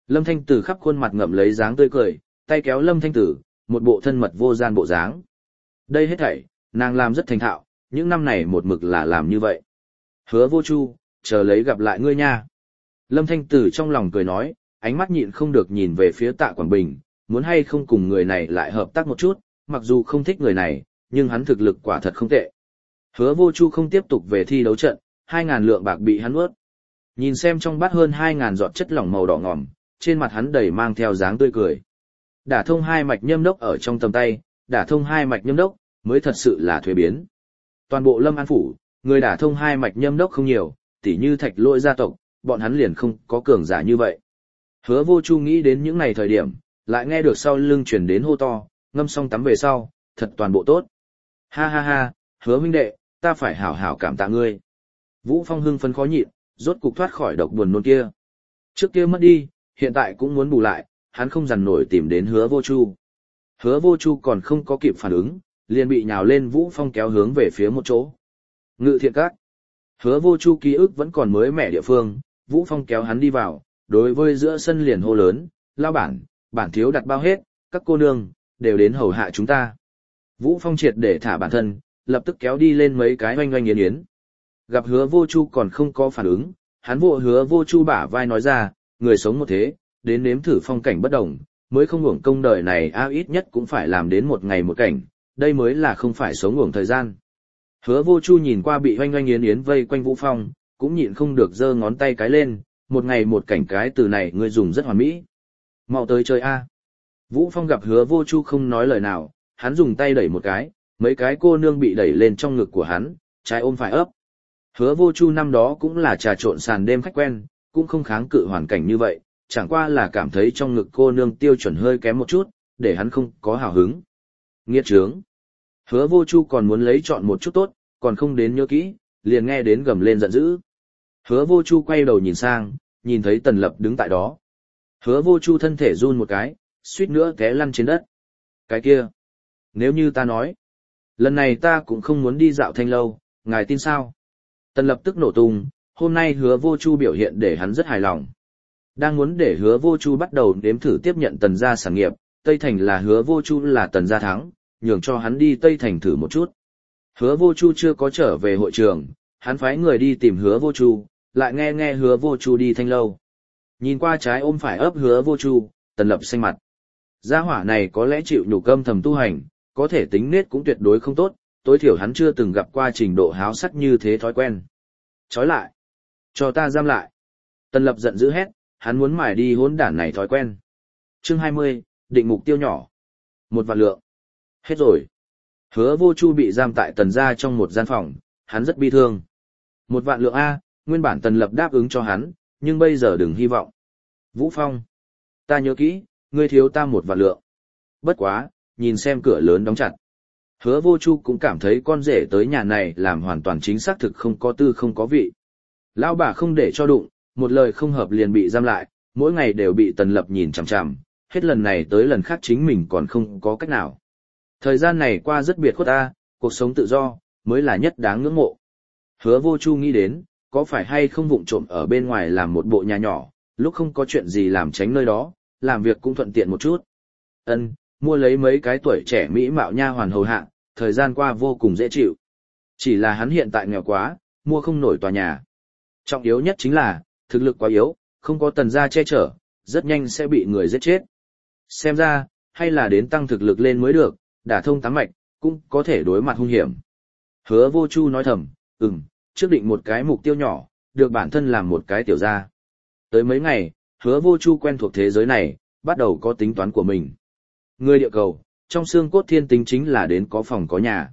Lâm Thanh Tử khắp khuôn mặt ngậm lấy dáng tươi cười, tay kéo Lâm Thanh Tử, một bộ thân mật vô gian bộ dáng. Đây hết thảy, nàng làm rất thành thạo, những năm này một mực là làm như vậy. Hứa Vô Chu, chờ lấy gặp lại ngươi nha. Lâm Thanh Tử trong lòng cười nói, ánh mắt nhịn không được nhìn về phía Tạ Quảng Bình, muốn hay không cùng người này lại hợp tác một chút, mặc dù không thích người này, nhưng hắn thực lực quả thật không tệ. Hứa Vô Chu không tiếp tục về thi đấu trận, hai ngàn lượng bạc bị hắn nuốt. Nhìn xem trong bát hơn hai ngàn giọt chất lỏng màu đỏ ngòm, trên mặt hắn đầy mang theo dáng tươi cười. Đả thông hai mạch nhâm đốc ở trong tầm tay, đả thông hai mạch nhâm đốc mới thật sự là thuế biến. Toàn bộ Lâm An phủ, người đả thông hai mạch nhâm đốc không nhiều, tỉ như Thạch Lỗi gia tộc, bọn hắn liền không có cường giả như vậy. Hứa Vô Chu nghĩ đến những ngày thời điểm, lại nghe được sau lưng truyền đến hô to, ngâm xong tắm về sau, thật toàn bộ tốt. Ha ha ha, Hứa huynh đệ, ta phải hảo hảo cảm tạ ngươi. Vũ Phong hưng phấn khó nhịn, rốt cục thoát khỏi độc buồn nôn kia. Trước kia mất đi, hiện tại cũng muốn bù lại, hắn không dằn nổi tìm đến Hứa Vô Chu. Hứa Vô Chu còn không có kịp phản ứng, liền bị nhào lên Vũ Phong kéo hướng về phía một chỗ. Ngự Thiện Các. Hứa Vô Chu ký ức vẫn còn mới mẻ địa phương, Vũ Phong kéo hắn đi vào, đối với giữa sân liền hô lớn, lao bản, bản thiếu đặt bao hết, các cô nương, đều đến hầu hạ chúng ta. Vũ Phong triệt để thả bản thân, lập tức kéo đi lên mấy cái oanh oanh yến yến. Gặp Hứa Vô Chu còn không có phản ứng, hắn vội Hứa Vô Chu bả vai nói ra, người sống một thế, đến nếm thử phong cảnh bất đồng, mới không uổng công đời này a ít nhất cũng phải làm đến một ngày một cảnh, đây mới là không phải sống uổng thời gian. Hứa Vô Chu nhìn qua bị oanh oanh yến yến vây quanh Vũ Phong, cũng nhịn không được giơ ngón tay cái lên, một ngày một cảnh cái từ này ngươi dùng rất hoàn mỹ. Mau tới chơi a. Vũ Phong gặp Hứa Vô Chu không nói lời nào, hắn dùng tay đẩy một cái, mấy cái cô nương bị đẩy lên trong ngực của hắn, trái ôm phải ấp. Hứa Vô Chu năm đó cũng là trà trộn sàn đêm khách quen, cũng không kháng cự hoàn cảnh như vậy, chẳng qua là cảm thấy trong ngực cô nương tiêu chuẩn hơi kém một chút, để hắn không có hào hứng. Nghiệt trướng. Hứa Vô Chu còn muốn lấy chọn một chút tốt, còn không đến nhớ kỹ, liền nghe đến gầm lên giận dữ. Hứa Vô Chu quay đầu nhìn sang, nhìn thấy Tần Lập đứng tại đó. Hứa Vô Chu thân thể run một cái, suýt nữa té lăn trên đất. Cái kia, nếu như ta nói, lần này ta cũng không muốn đi dạo Thanh Lâu, ngài tin sao? Tần Lập tức nổ tung, hôm nay Hứa Vô Chu biểu hiện để hắn rất hài lòng. Đang muốn để Hứa Vô Chu bắt đầu nếm thử tiếp nhận Tần gia sản nghiệp, Tây Thành là Hứa Vô Chu là Tần gia thắng, nhường cho hắn đi Tây Thành thử một chút. Hứa Vô Chu chưa có trở về hội trường, hắn phái người đi tìm Hứa Vô Chu, lại nghe nghe Hứa Vô Chu đi Thanh Lâu. Nhìn qua trái ôm phải ấp Hứa Vô Chu, Tần Lập xanh mặt. Gia hỏa này có lẽ chịu nhục âm thầm tu hành, có thể tính nết cũng tuyệt đối không tốt, tối thiểu hắn chưa từng gặp qua trình độ háo sắc như thế thói quen. Chói lại! Cho ta giam lại! Tần Lập giận dữ hét, hắn muốn mải đi hỗn đản này thói quen. Chương hai mươi, định mục tiêu nhỏ. Một vạn lượng. Hết rồi. Hứa Vô Chu bị giam tại Tần gia trong một gian phòng, hắn rất bi thương. Một vạn lượng A, nguyên bản Tần Lập đáp ứng cho hắn, nhưng bây giờ đừng hy vọng. Vũ Phong. Ta nhớ kỹ, ngươi thiếu ta một vạn lượng. Bất quá, nhìn xem cửa lớn đóng chặt. Hứa Vô Chu cũng cảm thấy con rể tới nhà này làm hoàn toàn chính xác thực không có tư không có vị. Lão bà không để cho đụng, một lời không hợp liền bị giam lại, mỗi ngày đều bị Tần Lập nhìn chằm chằm, hết lần này tới lần khác chính mình còn không có cách nào. Thời gian này qua rất biệt khuất ta, cuộc sống tự do, mới là nhất đáng ngưỡng mộ. Hứa Vô Chu nghĩ đến, có phải hay không vụng trộm ở bên ngoài làm một bộ nhà nhỏ, lúc không có chuyện gì làm tránh nơi đó, làm việc cũng thuận tiện một chút. Ân, mua lấy mấy cái tuổi trẻ mỹ mạo nha hoàn hầu hạ, thời gian qua vô cùng dễ chịu. Chỉ là hắn hiện tại nghèo quá, mua không nổi tòa nhà. Trọng yếu nhất chính là, thực lực quá yếu, không có Tần gia che chở, rất nhanh sẽ bị người giết chết. Xem ra, hay là đến tăng thực lực lên mới được, đả thông tám mạch, cũng có thể đối mặt hung hiểm. Hứa Vô Chu nói thầm, ừm, trước định một cái mục tiêu nhỏ, được bản thân làm một cái tiểu gia. Tới mấy ngày, Hứa Vô Chu quen thuộc thế giới này, bắt đầu có tính toán của mình. Người địa cầu, trong xương cốt thiên tính chính là đến có phòng có nhà.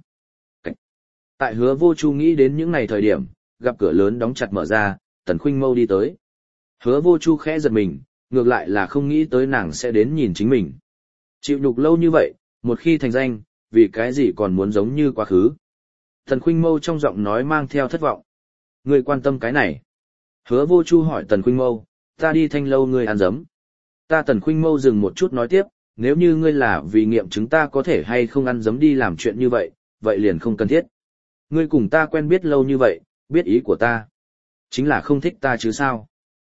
Tại Hứa Vô Chu nghĩ đến những ngày thời điểm, gặp cửa lớn đóng chặt mở ra, Tần Khuynh Mâu đi tới. Hứa Vô Chu khẽ giật mình, ngược lại là không nghĩ tới nàng sẽ đến nhìn chính mình. Chịu nhục lâu như vậy, một khi thành danh, vì cái gì còn muốn giống như quá khứ. Tần Khuynh Mâu trong giọng nói mang theo thất vọng. Ngươi quan tâm cái này. Hứa Vô Chu hỏi Tần Khuynh Mâu, ta đi Thanh Lâu ngươi ăn dấm. Ta Tần Khuynh Mâu dừng một chút nói tiếp, nếu như ngươi là vì nghiệm chứng ta có thể hay không ăn dấm đi làm chuyện như vậy, vậy liền không cần thiết. Ngươi cùng ta quen biết lâu như vậy, biết ý của ta. Chính là không thích ta chứ sao.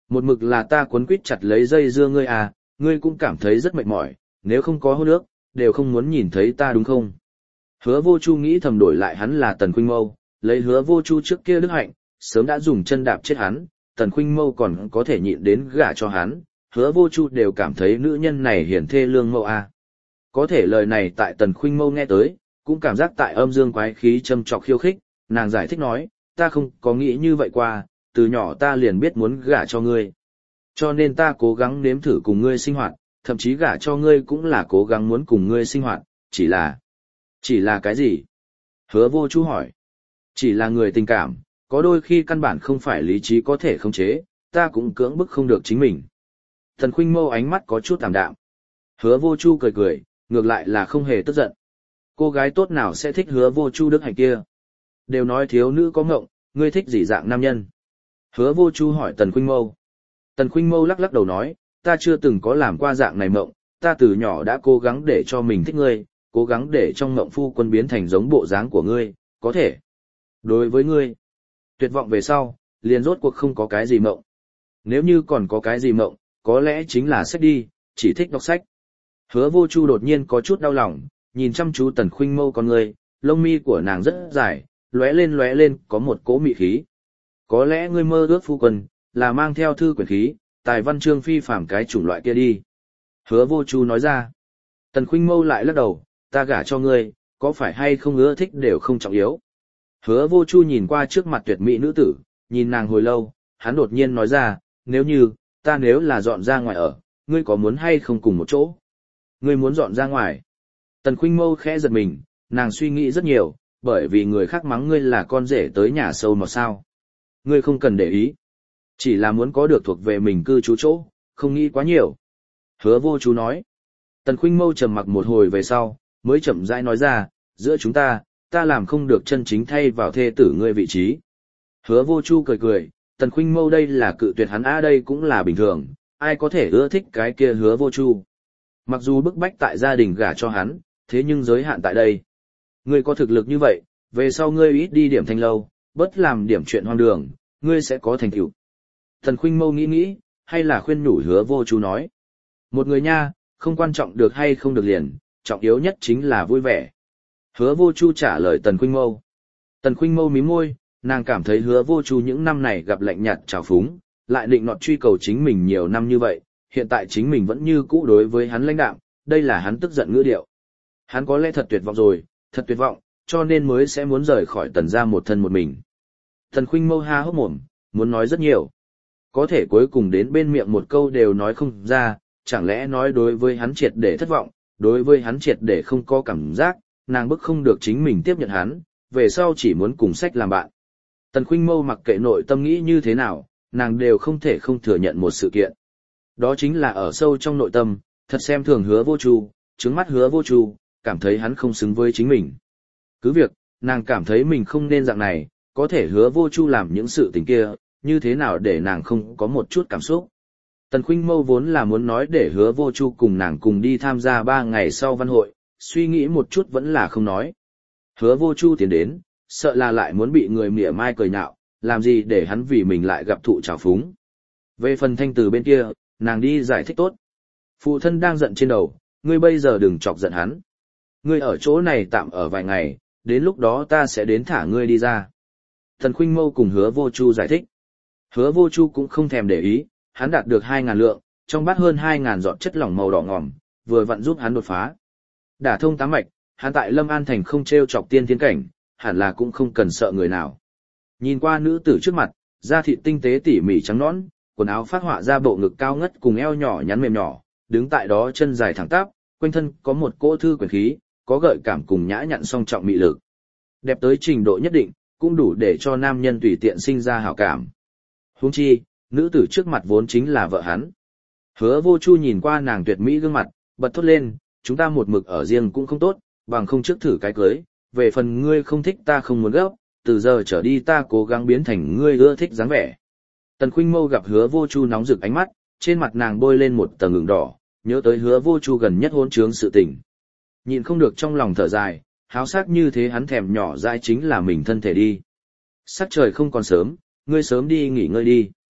Một mực là ta quấn quýt chặt lấy dây dưa ngươi à, ngươi cũng cảm thấy rất mệt mỏi, nếu không có hôn ước, đều không muốn nhìn thấy ta đúng không? Hứa vô chu nghĩ thầm đổi lại hắn là Tần Khuynh Mâu, lấy hứa vô chu trước kia đức hạnh, sớm đã dùng chân đạp chết hắn, Tần Khuynh Mâu còn có thể nhịn đến gả cho hắn, hứa vô chu đều cảm thấy nữ nhân này hiển thê lương mẫu à. Có thể lời này tại Tần Khuynh Mâu nghe tới, cũng cảm giác tại âm dương quái khí châm trọc khiêu khích, nàng giải thích nói, ta không có nghĩ như vậy qua, từ nhỏ ta liền biết muốn gả cho ngươi. Cho nên ta cố gắng nếm thử cùng ngươi sinh hoạt, thậm chí gả cho ngươi cũng là cố gắng muốn cùng ngươi sinh hoạt, chỉ là... Chỉ là cái gì? Hứa vô chu hỏi. Chỉ là người tình cảm, có đôi khi căn bản không phải lý trí có thể khống chế, ta cũng cưỡng bức không được chính mình. Tần Khuynh Mâu ánh mắt có chút tạm đạm. Hứa vô chu cười cười, ngược lại là không hề tức giận. Cô gái tốt nào sẽ thích hứa vô chu đức hạnh kia? Đều nói thiếu nữ có ngộng, ngươi thích gì dạng nam nhân? Hứa vô chu hỏi Tần Khuynh Mâu. Tần Khuynh Mâu lắc lắc đầu nói, ta chưa từng có làm qua dạng này mộng, ta từ nhỏ đã cố gắng để cho mình thích ngươi, cố gắng để trong mộng phu quân biến thành giống bộ dáng của ngươi, có thể. Đối với ngươi, tuyệt vọng về sau, liền rốt cuộc không có cái gì mộng. Nếu như còn có cái gì mộng, có lẽ chính là sách đi, chỉ thích đọc sách. Hứa vô chu đột nhiên có chút đau lòng, nhìn chăm chú Tần Khuynh Mâu con ngươi, lông mi của nàng rất dài, lóe lên lóe lên có một cỗ mị khí. Có lẽ ngươi mơ ước phu quân, là mang theo thư quyển khí, tài văn chương phi phàm cái chủng loại kia đi. Hứa vô chu nói ra. Tần Khuynh Mâu lại lắc đầu, ta gả cho ngươi, có phải hay không ưa thích đều không trọng yếu. Hứa vô chu nhìn qua trước mặt tuyệt mỹ nữ tử, nhìn nàng hồi lâu, hắn đột nhiên nói ra, nếu như, ta nếu là dọn ra ngoài ở, ngươi có muốn hay không cùng một chỗ? Ngươi muốn dọn ra ngoài. Tần Khuynh Mâu khẽ giật mình, nàng suy nghĩ rất nhiều, bởi vì người khác mắng ngươi là con rể tới nhà sâu mà sao. Ngươi không cần để ý. Chỉ là muốn có được thuộc về mình cư trú chỗ, không nghĩ quá nhiều. Hứa vô chu nói. Tần Khuynh Mâu trầm mặc một hồi về sau, mới chậm rãi nói ra, giữa chúng ta, ta làm không được chân chính thay vào thê tử ngươi vị trí. Hứa vô chu cười cười, Tần Khuynh Mâu đây là cự tuyệt hắn á đây cũng là bình thường, ai có thể ưa thích cái kia hứa vô chu. Mặc dù bức bách tại gia đình gả cho hắn, thế nhưng giới hạn tại đây. Ngươi có thực lực như vậy, về sau ngươi ít đi điểm thanh lâu, bớt làm điểm chuyện hoang đường, ngươi sẽ có thành tựu. Tần Khuynh Mâu nghĩ nghĩ, hay là khuyên nhủ hứa vô chu nói. Một người nha, không quan trọng được hay không được liền, trọng yếu nhất chính là vui vẻ. Hứa vô chu trả lời Tần Khuynh Mâu. Tần Khuynh Mâu mím môi, nàng cảm thấy hứa vô chu những năm này gặp lạnh nhạt trào phúng, lại định nọt truy cầu chính mình nhiều năm như vậy, hiện tại chính mình vẫn như cũ đối với hắn lãnh đạm, đây là hắn tức giận ngữ điệu. Hắn có lẽ thật tuyệt vọng rồi, thật tuyệt vọng, cho nên mới sẽ muốn rời khỏi Tần gia một thân một mình. Tần Khuynh Mâu há hốc mồm, muốn nói rất nhiều. Có thể cuối cùng đến bên miệng một câu đều nói không ra, chẳng lẽ nói đối với hắn triệt để thất vọng, đối với hắn triệt để không có cảm giác, nàng bức không được chính mình tiếp nhận hắn, về sau chỉ muốn cùng sách làm bạn. Tần Khuynh Mâu mặc kệ nội tâm nghĩ như thế nào, nàng đều không thể không thừa nhận một sự kiện. Đó chính là ở sâu trong nội tâm, thật xem thường hứa vô chu, trứng mắt hứa vô chu, cảm thấy hắn không xứng với chính mình. Cứ việc, nàng cảm thấy mình không nên dạng này, có thể hứa vô chu làm những sự tình kia, như thế nào để nàng không có một chút cảm xúc. Tần Khuynh Mâu vốn là muốn nói để hứa vô chu cùng nàng cùng đi tham gia ba ngày sau văn hội, suy nghĩ một chút vẫn là không nói. Hứa vô chu tiến đến, sợ là lại muốn bị người mỉa mai cười nhạo, làm gì để hắn vì mình lại gặp thụ trào phúng. Về phần Thanh Từ bên kia, nàng đi giải thích tốt. Phụ thân đang giận trên đầu, ngươi bây giờ đừng chọc giận hắn. Ngươi ở chỗ này tạm ở vài ngày, đến lúc đó ta sẽ đến thả ngươi đi ra. Tần Khuynh Mâu cùng hứa vô chu giải thích. Hứa vô chu cũng không thèm để ý, hắn đạt được hai ngàn lượng, trong bát hơn hai ngàn giọt chất lỏng màu đỏ ngòm, vừa vặn giúp hắn đột phá. Đả thông tám mạch, hắn tại Lâm An Thành không treo chọc tiên tiến cảnh, hẳn là cũng không cần sợ người nào. Nhìn qua nữ tử trước mặt, da thịt tinh tế tỉ mỉ trắng nõn, quần áo phát họa ra bộ ngực cao ngất cùng eo nhỏ nhắn mềm nhỏ, đứng tại đó chân dài thẳng tắp, quanh thân có một cỗ thư quyển khí, có gợi cảm cùng nhã nhặn song trọng mị lực. Đẹp tới trình độ nhất định, cũng đủ để cho nam nhân tùy tiện sinh ra hảo cảm. Huống chi, nữ tử trước mặt vốn chính là vợ hắn. Hứa vô chu nhìn qua nàng tuyệt mỹ gương mặt, bật thốt lên, chúng ta một mực ở riêng cũng không tốt, bằng không trước thử cái cưới, về phần ngươi không thích ta không muốn gấp, từ giờ trở đi ta cố gắng biến thành ngươi ưa thích dáng vẻ. Tần Khuynh Mâu gặp hứa vô chu nóng rực ánh mắt, trên mặt nàng bôi lên một tầng ửng đỏ, nhớ tới hứa vô chu gần nhất hôn trướng sự tình. Nhịn không được trong lòng thở dài, háo sắc như thế hắn thèm nhỏ dãi chính là mình thân thể đi. Sắc trời không còn sớm, ngươi sớm đi nghỉ ngơi đi.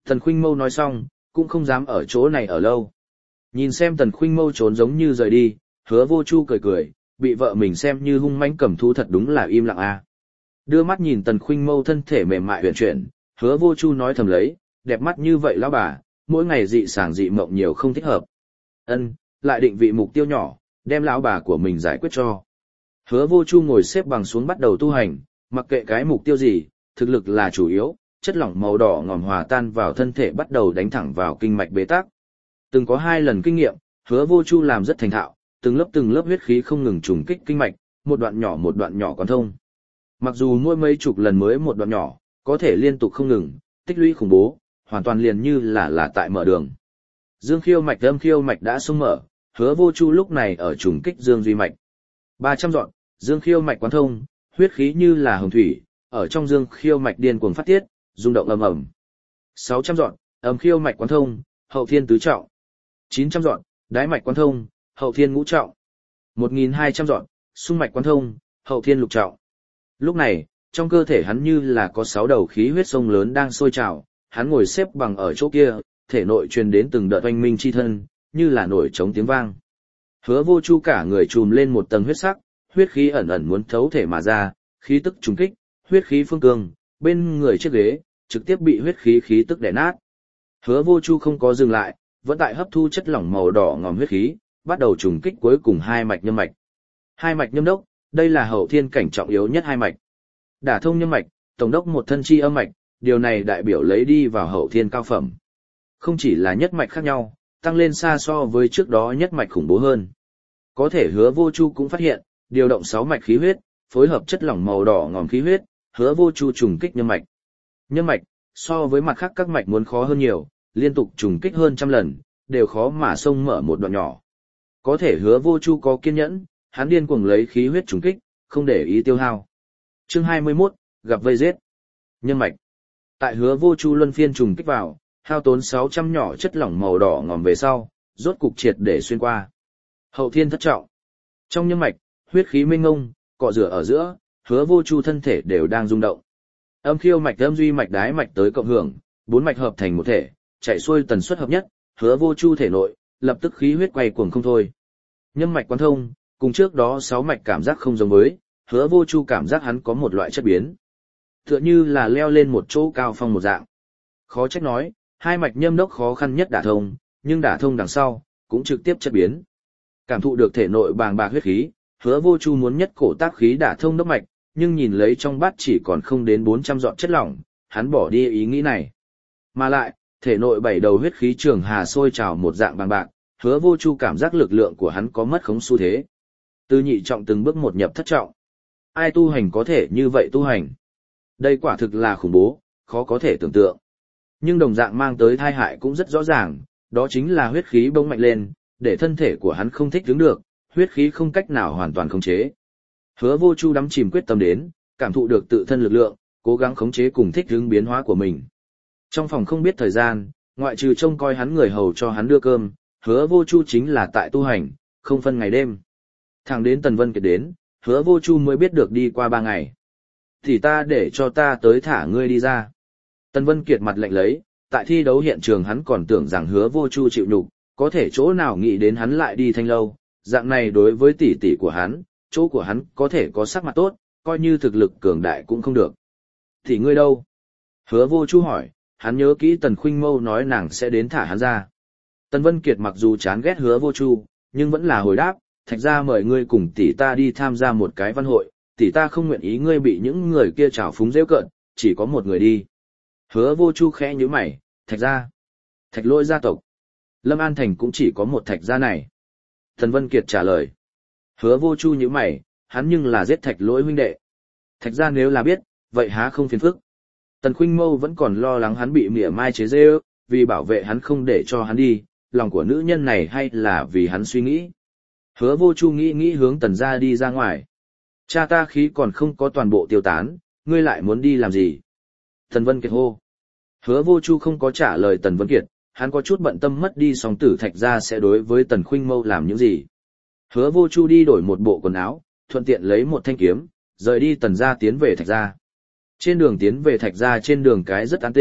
Tần Khuynh Mâu nói xong, cũng không dám ở chỗ này ở lâu. Nhìn xem Tần Khuynh Mâu trốn giống như rời đi, Hứa Vô Chu cười cười, bị vợ mình xem như hung mãnh cầm thú thật đúng là im lặng a. Đưa mắt nhìn Tần Khuynh Mâu thân thể mềm mại huyền chuyển, Hứa Vô Chu nói thầm lấy, đẹp mắt như vậy lão bà, mỗi ngày dị sảng dị mộng nhiều không thích hợp. Ân, lại định vị mục tiêu nhỏ, đem lão bà của mình giải quyết cho. Hứa Vô Chu ngồi xếp bằng xuống bắt đầu tu hành, mặc kệ cái mục tiêu gì, thực lực là chủ yếu, chất lỏng màu đỏ ngòm hòa tan vào thân thể bắt đầu đánh thẳng vào kinh mạch bế tắc. Từng có hai lần kinh nghiệm, Hứa Vô Chu làm rất thành thạo, từng lớp từng lớp huyết khí không ngừng trùng kích kinh mạch, một đoạn nhỏ một đoạn nhỏ quán thông. Mặc dù mỗi mấy chục lần mới một đoạn nhỏ, có thể liên tục không ngừng, tích lũy khủng bố, hoàn toàn liền như là là tại mở đường. Dương khiêu mạch âm khiêu mạch đã xung mở, Hứa Vô Chu lúc này ở trùng kích dương duy mạch. ba trăm dọn, dương khiêu mạch quán thông, huyết khí như là hồng thủy, ở trong dương khiêu mạch điên cuồng phát tiết, rung động ầm ầm. sáu trăm dọn, âm khiêu mạch quán thông, hậu thiên tứ trọng. chín trăm dọn, đái mạch quán thông, hậu thiên ngũ trọng. một nghìn hai trăm dọn, xung mạch quán thông, hậu thiên lục trọng. Lúc này, trong cơ thể hắn như là có sáu đầu khí huyết sông lớn đang sôi trào, hắn ngồi xếp bằng ở chỗ kia, thể nội truyền đến từng đợt oanh minh chi thân, như là nổi trống tiếng vang. Hứa Vô Chu cả người trùm lên một tầng huyết sắc, huyết khí ẩn ẩn muốn thấu thể mà ra, khí tức trùng kích, huyết khí phương cương, bên người chiếc ghế trực tiếp bị huyết khí khí tức đè nát. Hứa Vô Chu không có dừng lại, vẫn tại hấp thu chất lỏng màu đỏ ngòm huyết khí, bắt đầu trùng kích cuối cùng hai mạch nhâm mạch. Hai mạch nhâm đốc, đây là hậu thiên cảnh trọng yếu nhất hai mạch. Đả thông nhâm mạch, tổng đốc một thân chi âm mạch, điều này đại biểu lấy đi vào hậu thiên cao phẩm. Không chỉ là nhất mạch khác nhau, tăng lên xa so với trước đó nhất mạch khủng bố hơn. Có thể Hứa Vô Chu cũng phát hiện, điều động sáu mạch khí huyết, phối hợp chất lỏng màu đỏ ngòm khí huyết, Hứa Vô Chu trùng kích nhâm mạch. Nhâm mạch, so với mặt khác các mạch muốn khó hơn nhiều, liên tục trùng kích hơn trăm lần, đều khó mà xông mở một đoạn nhỏ. Có thể Hứa Vô Chu có kiên nhẫn, hắn điên cuồng lấy khí huyết trùng kích, không để ý tiêu hao. Chương hai mươi mốt, gặp vây giết. Nhâm mạch. Tại Hứa Vô Chu luân phiên trùng kích vào, hao tốn sáu trăm nhỏ chất lỏng màu đỏ ngòm về sau, rốt cục triệt để xuyên qua. Hậu thiên thất trọng. Trong nhâm mạch, huyết khí mênh mông, cọ rửa ở giữa, Hứa Vô Chu thân thể đều đang rung động. Âm khiêu mạch âm duy mạch đái mạch tới cộng hưởng, bốn mạch hợp thành một thể, chạy xuôi tần suất hợp nhất, Hứa Vô Chu thể nội, lập tức khí huyết quay cuồng không thôi. Nhâm mạch quán thông, cùng trước đó sáu mạch cảm giác không giống với, Hứa Vô Chu cảm giác hắn có một loại chất biến. Tựa như là leo lên một chỗ cao phong một dạng. Khó trách nói, hai mạch nhâm đốc khó khăn nhất đả thông, nhưng đả thông đằng sau, cũng trực tiếp chất biến. Cảm thụ được thể nội bàng bạc huyết khí, Hứa Vô Chu muốn nhất cổ tác khí đả thông đốc mạch, nhưng nhìn lấy trong bát chỉ còn không đến bốn trăm giọt chất lỏng, hắn bỏ đi ý nghĩ này. Mà lại, thể nội bảy đầu huyết khí trường hà sôi trào một dạng bàng bạc, Hứa Vô Chu cảm giác lực lượng của hắn có mất khống xu thế. Từ nhị trọng từng bước một nhập thất trọng. Ai tu hành có thể như vậy tu hành? Đây quả thực là khủng bố, khó có thể tưởng tượng. Nhưng đồng dạng mang tới tai hại cũng rất rõ ràng, đó chính là huyết khí bỗng mạnh lên, để thân thể của hắn không thích ứng được, huyết khí không cách nào hoàn toàn khống chế. Hứa Vô Chu đắm chìm quyết tâm đến, cảm thụ được tự thân lực lượng, cố gắng khống chế cùng thích ứng biến hóa của mình. Trong phòng không biết thời gian, ngoại trừ trông coi hắn người hầu cho hắn đưa cơm, Hứa Vô Chu chính là tại tu hành, không phân ngày đêm. Thẳng đến Tần Vân Kiệt đến, Hứa Vô Chu mới biết được đi qua ba ngày. Thì ta để cho ta tới thả ngươi đi ra. Tần Vân Kiệt mặt lạnh lấy, tại thi đấu hiện trường hắn còn tưởng rằng Hứa Vô Chu chịu nhục, có thể chỗ nào nghĩ đến hắn lại đi thanh lâu, dạng này đối với tỷ tỷ của hắn, chỗ của hắn có thể có sắc mặt tốt, coi như thực lực cường đại cũng không được. Thì ngươi đâu? Hứa Vô Chu hỏi, hắn nhớ kỹ Tần Khuynh Mâu nói nàng sẽ đến thả hắn ra. Tần Vân Kiệt mặc dù chán ghét Hứa Vô Chu, nhưng vẫn là hồi đáp, Thạch gia mời ngươi cùng tỷ ta đi tham gia một cái văn hội, tỷ ta không nguyện ý ngươi bị những người kia trào phúng giễu cợt, chỉ có một người đi. Hứa Vô Chu khẽ nhíu mày, Thạch gia, Thạch Lỗi gia tộc. Lâm An Thành cũng chỉ có một Thạch gia này. Tần Vân Kiệt trả lời. Hứa Vô Chu nhíu mày, hắn nhưng là giết Thạch Lỗi huynh đệ. Thạch gia nếu là biết, vậy há không phiền phức. Tần Khuynh Mâu vẫn còn lo lắng hắn bị mỉa mai chế giễu, vì bảo vệ hắn không để cho hắn đi, lòng của nữ nhân này hay là vì hắn suy nghĩ. Hứa Vô Chu nghĩ nghĩ hướng Tần gia đi ra ngoài. Cha ta khí còn không có toàn bộ tiêu tán, ngươi lại muốn đi làm gì? Tần Vân Kiệt hô. Hứa Vô Chu không có trả lời Tần Vân Kiệt, hắn có chút bận tâm mất đi song tử Thạch gia sẽ đối với Tần Khuynh Mâu làm những gì. Hứa Vô Chu đi đổi một bộ quần áo, thuận tiện lấy một thanh kiếm, rời đi Tần gia tiến về Thạch gia. Trên đường tiến về Thạch gia trên đường cái rất an tĩnh,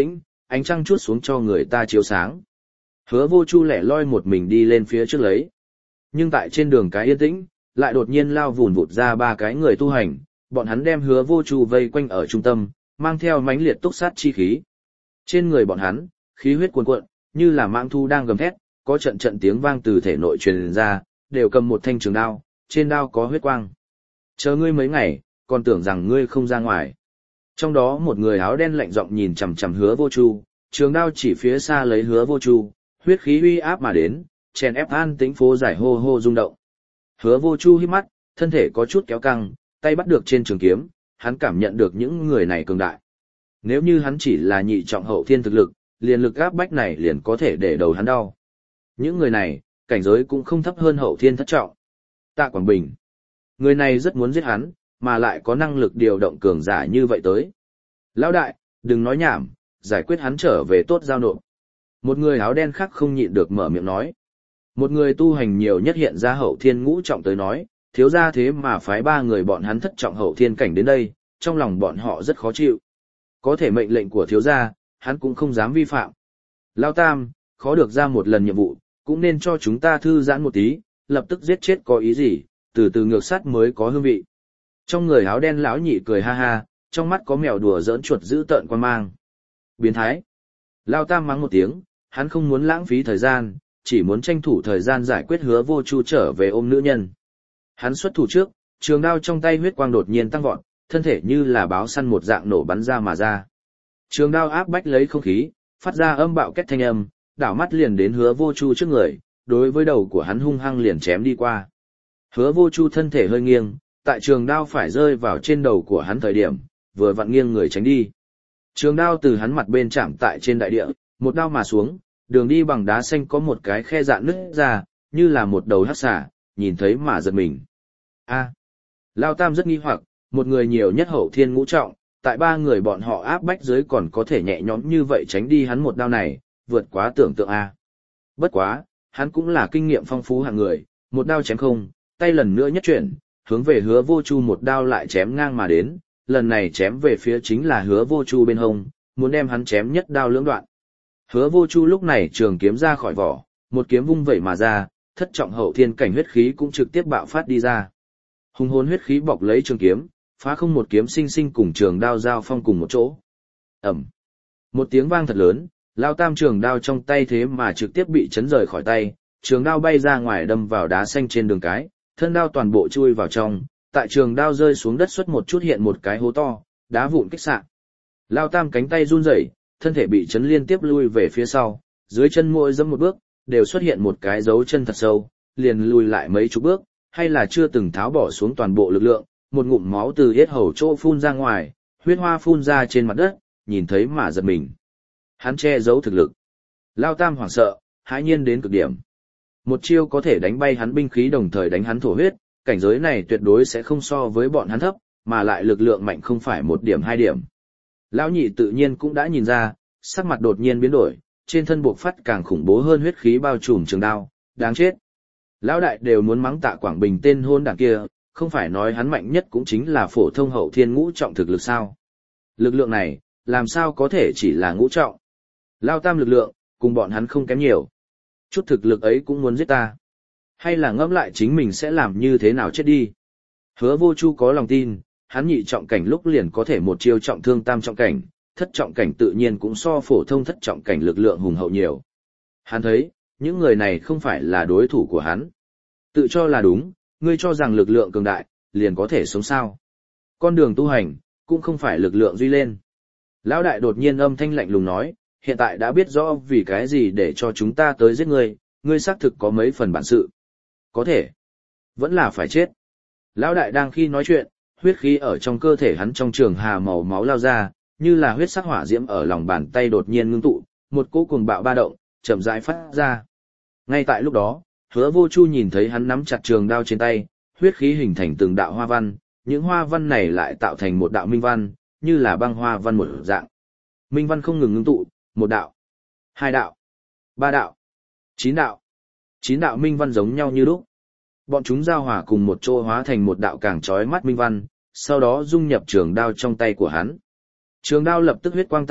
ánh trăng chuốt xuống cho người ta chiếu sáng. Hứa Vô Chu lẻ loi một mình đi lên phía trước lấy. Nhưng tại trên đường cái yên tĩnh, lại đột nhiên lao vùn vụt ra ba cái người tu hành, bọn hắn đem Hứa Vô Chu vây quanh ở trung tâm, mang theo mãnh liệt túc sát chi khí. Trên người bọn hắn, khí huyết cuồn cuộn, như là mãng thu đang gầm thét, có trận trận tiếng vang từ thể nội truyền ra, đều cầm một thanh trường đao, trên đao có huyết quang. Chờ ngươi mấy ngày, còn tưởng rằng ngươi không ra ngoài. Trong đó một người áo đen lạnh giọng nhìn chằm chằm Hứa Vô Chu, trường đao chỉ phía xa lấy Hứa Vô Chu, huyết khí uy áp mà đến, chèn ép an tĩnh phố giải hô hô rung động. Hứa Vô Chu hít mắt, thân thể có chút kéo căng, tay bắt được trên trường kiếm, hắn cảm nhận được những người này cường đại. Nếu như hắn chỉ là nhị trọng hậu thiên thực lực, liền lực áp bách này liền có thể để đầu hắn đau. Những người này, cảnh giới cũng không thấp hơn hậu thiên thất trọng. Tạ Quảng Bình. Người này rất muốn giết hắn, mà lại có năng lực điều động cường giả như vậy tới. Lão đại, đừng nói nhảm, giải quyết hắn trở về tốt giao nộp. Một người áo đen khác không nhịn được mở miệng nói. Một người tu hành nhiều nhất hiện ra hậu thiên ngũ trọng tới nói, thiếu ra thế mà phái ba người bọn hắn thất trọng hậu thiên cảnh đến đây, trong lòng bọn họ rất khó chịu. Có thể mệnh lệnh của thiếu gia, hắn cũng không dám vi phạm. Lao Tam, khó được ra một lần nhiệm vụ, cũng nên cho chúng ta thư giãn một tí, lập tức giết chết có ý gì, từ từ ngược sát mới có hương vị. Trong người áo đen lão nhị cười ha ha, trong mắt có mèo đùa giỡn chuột giữ tợn quan mang. Biến thái. Lao Tam mắng một tiếng, hắn không muốn lãng phí thời gian, chỉ muốn tranh thủ thời gian giải quyết Hứa Vô Chu trở về ôm nữ nhân. Hắn xuất thủ trước, trường đao trong tay huyết quang đột nhiên tăng vọt, thân thể như là báo săn một dạng nổ bắn ra mà ra. Trường đao áp bách lấy không khí, phát ra âm bạo két thanh âm, đảo mắt liền đến Hứa Vô Chu trước người, đối với đầu của hắn hung hăng liền chém đi qua. Hứa Vô Chu thân thể hơi nghiêng, tại trường đao phải rơi vào trên đầu của hắn thời điểm, vừa vặn nghiêng người tránh đi. Trường đao từ hắn mặt bên chạm tại trên đại địa, một đao mà xuống, đường đi bằng đá xanh có một cái khe dạn nứt ra, như là một đầu hắc xà, nhìn thấy mà giật mình. A. Lao Tam rất nghi hoặc, một người nhiều nhất hậu thiên ngũ trọng, tại ba người bọn họ áp bách dưới còn có thể nhẹ nhõm như vậy tránh đi hắn một đao này, vượt quá tưởng tượng A. Bất quá, hắn cũng là kinh nghiệm phong phú hạng người, một đao chém không, tay lần nữa nhất chuyển, hướng về Hứa Vô Chu một đao lại chém ngang mà đến, lần này chém về phía chính là Hứa Vô Chu bên hông, muốn đem hắn chém nhất đao lưỡng đoạn. Hứa Vô Chu lúc này trường kiếm ra khỏi vỏ, một kiếm vung vẩy mà ra, thất trọng hậu thiên cảnh huyết khí cũng trực tiếp bạo phát đi ra. Hùng hồn huyết khí bọc lấy trường kiếm, phá không một kiếm sinh sinh cùng trường đao giao phong cùng một chỗ. Ầm. Một tiếng vang thật lớn, Lao Tam trường đao trong tay thế mà trực tiếp bị chấn rời khỏi tay, trường đao bay ra ngoài đâm vào đá xanh trên đường cái, thân đao toàn bộ chui vào trong, tại trường đao rơi xuống đất xuất một chút hiện một cái hố to, đá vụn kích xạ. Lao Tam cánh tay run rẩy, thân thể bị chấn liên tiếp lui về phía sau, dưới chân mỗi dẫm một bước, đều xuất hiện một cái dấu chân thật sâu, liền lùi lại mấy chục bước, hay là chưa từng tháo bỏ xuống toàn bộ lực lượng, một ngụm máu từ yết hầu chỗ phun ra ngoài, huyết hoa phun ra trên mặt đất, nhìn thấy mà giật mình. Hắn che giấu thực lực. Lao Tam hoảng sợ, hãi nhiên đến cực điểm. Một chiêu có thể đánh bay hắn binh khí đồng thời đánh hắn thổ huyết, cảnh giới này tuyệt đối sẽ không so với bọn hắn thấp, mà lại lực lượng mạnh không phải một điểm hai điểm. Lão nhị tự nhiên cũng đã nhìn ra, sắc mặt đột nhiên biến đổi, trên thân buộc phát càng khủng bố hơn huyết khí bao trùm trường đao, đáng chết. Lão đại đều muốn mắng Tạ Quảng Bình tên hôn đảng kia, không phải nói hắn mạnh nhất cũng chính là phổ thông hậu thiên ngũ trọng thực lực sao. Lực lượng này, làm sao có thể chỉ là ngũ trọng. Lao Tam lực lượng, cùng bọn hắn không kém nhiều. Chút thực lực ấy cũng muốn giết ta. Hay là ngẫm lại chính mình sẽ làm như thế nào chết đi. Hứa Vô Chu có lòng tin, hắn nhị trọng cảnh lúc liền có thể một chiêu trọng thương tam trọng cảnh, thất trọng cảnh tự nhiên cũng so phổ thông thất trọng cảnh lực lượng hùng hậu nhiều. Hắn thấy, những người này không phải là đối thủ của hắn. Tự cho là đúng, ngươi cho rằng lực lượng cường đại, liền có thể sống sao. Con đường tu hành, cũng không phải lực lượng duy lên. Lão đại đột nhiên âm thanh lạnh lùng nói, hiện tại đã biết rõ vì cái gì để cho chúng ta tới giết ngươi, ngươi xác thực có mấy phần bản sự. Có thể, vẫn là phải chết. Lão đại đang khi nói chuyện, huyết khí ở trong cơ thể hắn trong trường hà màu máu lao ra, như là huyết sắc hỏa diễm ở lòng bàn tay đột nhiên ngưng tụ, một cỗ cuồng bạo ba động, chậm rãi phát ra. Ngay tại lúc đó, Hứa Vô Chu nhìn thấy hắn nắm chặt trường đao trên tay, huyết khí hình thành từng đạo hoa văn, những hoa văn này lại tạo thành một đạo minh văn, như là băng hoa văn một dạng. Minh văn không ngừng ngưng tụ, một đạo, hai đạo, ba đạo, chín đạo. Chín đạo minh văn giống nhau như lúc. Bọn chúng giao hòa cùng một chỗ hóa thành một đạo càng chói mắt minh văn, sau đó dung nhập trường đao trong tay của hắn. Trường đao lập tức huyết quang tăng vọt,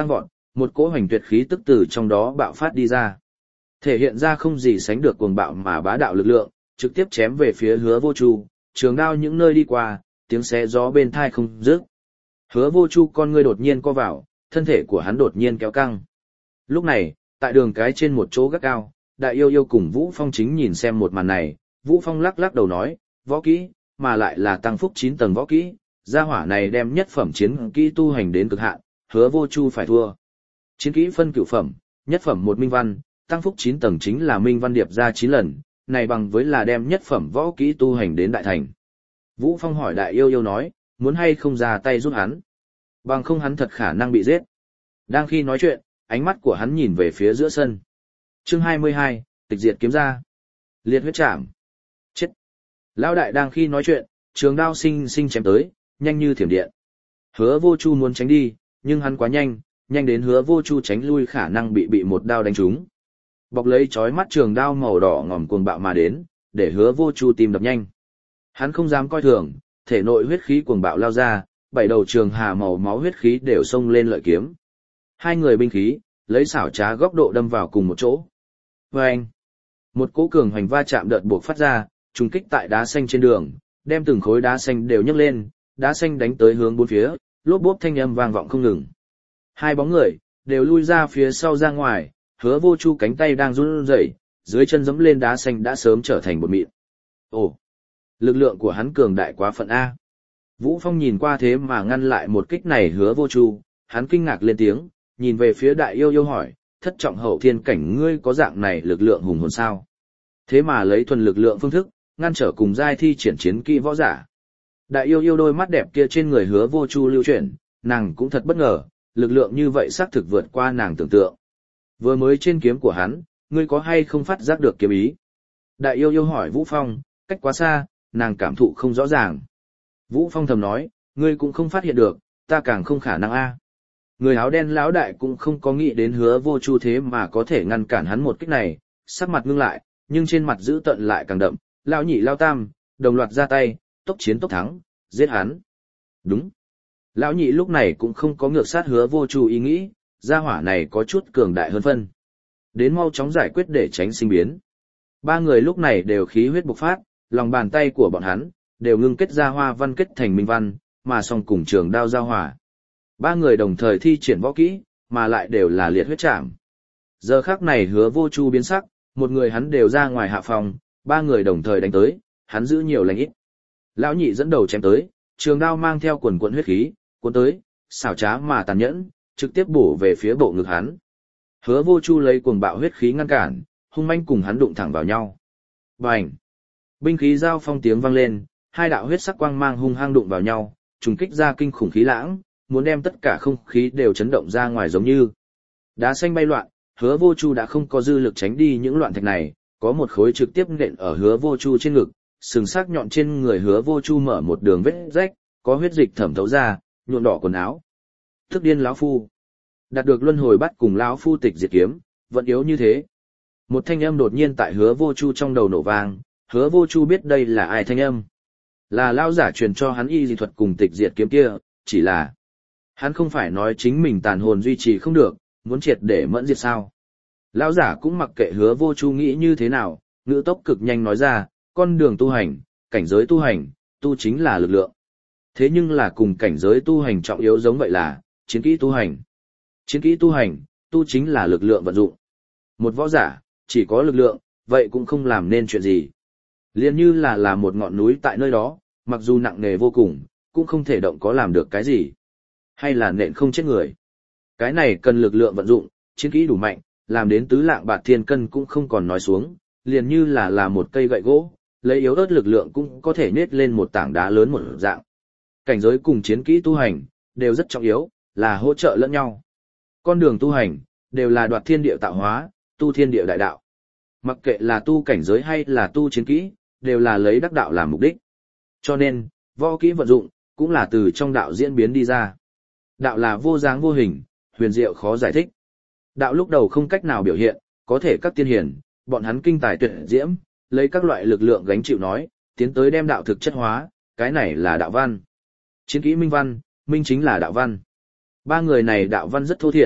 một cỗ hoành tuyệt khí tức từ trong đó bạo phát đi ra. Thể hiện ra không gì sánh được cuồng bạo mà bá đạo lực lượng, trực tiếp chém về phía Hứa Vô Chu, trường đao những nơi đi qua, tiếng xé gió bên tai không dứt. Hứa Vô Chu con ngươi đột nhiên co vào, thân thể của hắn đột nhiên kéo căng. Lúc này, tại đường cái trên một chỗ gác cao, Đại Yêu Yêu cùng Vũ Phong chính nhìn xem một màn này, Vũ Phong lắc lắc đầu nói, võ kỹ, mà lại là tăng phúc chín tầng võ kỹ, gia hỏa này đem nhất phẩm chiến kỹ tu hành đến cực hạn, Hứa Vô Chu phải thua. Chiến kỹ phân cửu phẩm, nhất phẩm một minh văn, tăng phúc chín tầng chính là minh văn điệp ra chín lần, này bằng với là đem nhất phẩm võ kỹ tu hành đến đại thành. Vũ Phong hỏi Đại Yêu Yêu nói, muốn hay không ra tay giúp hắn? Bằng không hắn thật khả năng bị giết. Đang khi nói chuyện, ánh mắt của hắn nhìn về phía giữa sân. Chương hai mươi hai, tịch diệt kiếm ra. Liệt huyết trảm. Chết. Lão đại đang khi nói chuyện, trường đao sinh sinh chém tới, nhanh như thiểm điện. Hứa Vô Chu muốn tránh đi, nhưng hắn quá nhanh, nhanh đến Hứa Vô Chu tránh lui khả năng bị bị một đao đánh trúng. Bọc lấy chói mắt trường đao màu đỏ ngòm cuồng bạo mà đến, để Hứa Vô Chu tim đập nhanh. Hắn không dám coi thường, thể nội huyết khí cuồng bạo lao ra, bảy đầu trường hà màu máu huyết khí đều xông lên lợi kiếm. Hai người binh khí, lấy xảo trá góc độ đâm vào cùng một chỗ. Vâng! Một cỗ cường hoành va chạm đợt buộc phát ra, trùng kích tại đá xanh trên đường, đem từng khối đá xanh đều nhấc lên, đá xanh đánh tới hướng bốn phía, lốp bốp thanh âm vang vọng không ngừng. Hai bóng người đều lui ra phía sau ra ngoài, Hứa Vô Chu cánh tay đang run rẩy, dưới chân giẫm lên đá xanh đã sớm trở thành bột mịn. Ồ, lực lượng của hắn cường đại quá phận a. Vũ Phong nhìn qua thế mà ngăn lại một kích này Hứa Vô Chu, hắn kinh ngạc lên tiếng, nhìn về phía Đại Yêu Yêu hỏi, thất trọng hậu thiên cảnh ngươi có dạng này lực lượng hùng hồn sao? Thế mà lấy thuần lực lượng phương thức, ngăn trở cùng giai thi triển chiến kỹ võ giả. Đại Yêu Yêu đôi mắt đẹp kia trên người Hứa Vô Chu lưu chuyển, nàng cũng thật bất ngờ, lực lượng như vậy xác thực vượt qua nàng tưởng tượng. Vừa mới trên kiếm của hắn, ngươi có hay không phát giác được kiếm ý? Đại Yêu Yêu hỏi Vũ Phong, cách quá xa, nàng cảm thụ không rõ ràng. Vũ Phong thầm nói, ngươi cũng không phát hiện được, ta càng không khả năng a. Người áo đen lão đại cũng không có nghĩ đến Hứa Vô Chu thế mà có thể ngăn cản hắn một kích này, sắc mặt ngưng lại, nhưng trên mặt giữ tợn lại càng đậm, lão nhị lão tam, đồng loạt ra tay, tốc chiến tốc thắng, giết hắn. Đúng. Lão nhị lúc này cũng không có ngược sát Hứa Vô Chu ý nghĩ, gia hỏa này có chút cường đại hơn phân. Đến mau chóng giải quyết để tránh sinh biến. Ba người lúc này đều khí huyết bộc phát, lòng bàn tay của bọn hắn đều ngưng kết ra hoa văn kết thành minh văn, mà song cùng trường đao giao hòa. Ba người đồng thời thi triển võ kỹ, mà lại đều là liệt huyết trảm. Giờ khắc này Hứa Vô Chu biến sắc, một người hắn đều ra ngoài hạ phòng, ba người đồng thời đánh tới, hắn giữ nhiều lành ít. Lão nhị dẫn đầu chém tới, trường đao mang theo quần quần huyết khí, cuốn tới, xảo trá mà tàn nhẫn, trực tiếp bổ về phía bộ ngực hắn. Hứa Vô Chu lấy cuồng bạo huyết khí ngăn cản, hung manh cùng hắn đụng thẳng vào nhau. Bành! Binh khí giao phong tiếng vang lên, hai đạo huyết sắc quang mang hung hăng đụng vào nhau, trùng kích ra kinh khủng khí lãng, muốn đem tất cả không khí đều chấn động ra ngoài giống như đá xanh bay loạn. Hứa Vô Chu đã không có dư lực tránh đi những loạn thạch này, có một khối trực tiếp nện ở Hứa Vô Chu trên ngực, sừng sắc nhọn trên người Hứa Vô Chu mở một đường vết rách, có huyết dịch thẩm thấu ra, nhuộm đỏ quần áo. Thức điên lão phu, đạt được luân hồi bắt cùng lão phu tịch diệt kiếm, vẫn yếu như thế. Một thanh âm đột nhiên tại Hứa Vô Chu trong đầu nổ vang, Hứa Vô Chu biết đây là ai thanh âm. Là lão giả truyền cho hắn y dị thuật cùng tịch diệt kiếm kia, chỉ là hắn không phải nói chính mình tàn hồn duy trì không được, muốn triệt để mẫn diệt sao. Lão giả cũng mặc kệ Hứa Vô Chu nghĩ như thế nào, ngữ tốc cực nhanh nói ra, con đường tu hành, cảnh giới tu hành, tu chính là lực lượng. Thế nhưng là cùng cảnh giới tu hành trọng yếu giống vậy là, chiến kỹ tu hành. Chiến kỹ tu hành, tu chính là lực lượng vận dụng. Một võ giả, chỉ có lực lượng, vậy cũng không làm nên chuyện gì. Liên như là là một ngọn núi tại nơi đó, mặc dù nặng nề vô cùng, cũng không thể động có làm được cái gì. Hay là nện không chết người. Cái này cần lực lượng vận dụng, chiến kỹ đủ mạnh, làm đến tứ lạng bạt thiên cân cũng không còn nói xuống, liền như là là một cây gậy gỗ, lấy yếu ớt lực lượng cũng có thể nết lên một tảng đá lớn một dạng. Cảnh giới cùng chiến kỹ tu hành, đều rất trọng yếu, là hỗ trợ lẫn nhau. Con đường tu hành, đều là đoạt thiên địa tạo hóa, tu thiên địa đại đạo. Mặc kệ là tu cảnh giới hay là tu chiến kỹ, đều là lấy đắc đạo làm mục đích. Cho nên, võ kỹ vận dụng, cũng là từ trong đạo diễn biến đi ra. Đạo là vô dáng vô hình, huyền diệu khó giải thích. Đạo lúc đầu không cách nào biểu hiện, có thể các tiên hiển, bọn hắn kinh tài tuyệt diễm, lấy các loại lực lượng gánh chịu nói, tiến tới đem đạo thực chất hóa, cái này là đạo văn. Chiến kỹ minh văn, minh chính là đạo văn. Ba người này đạo văn rất thô thiển,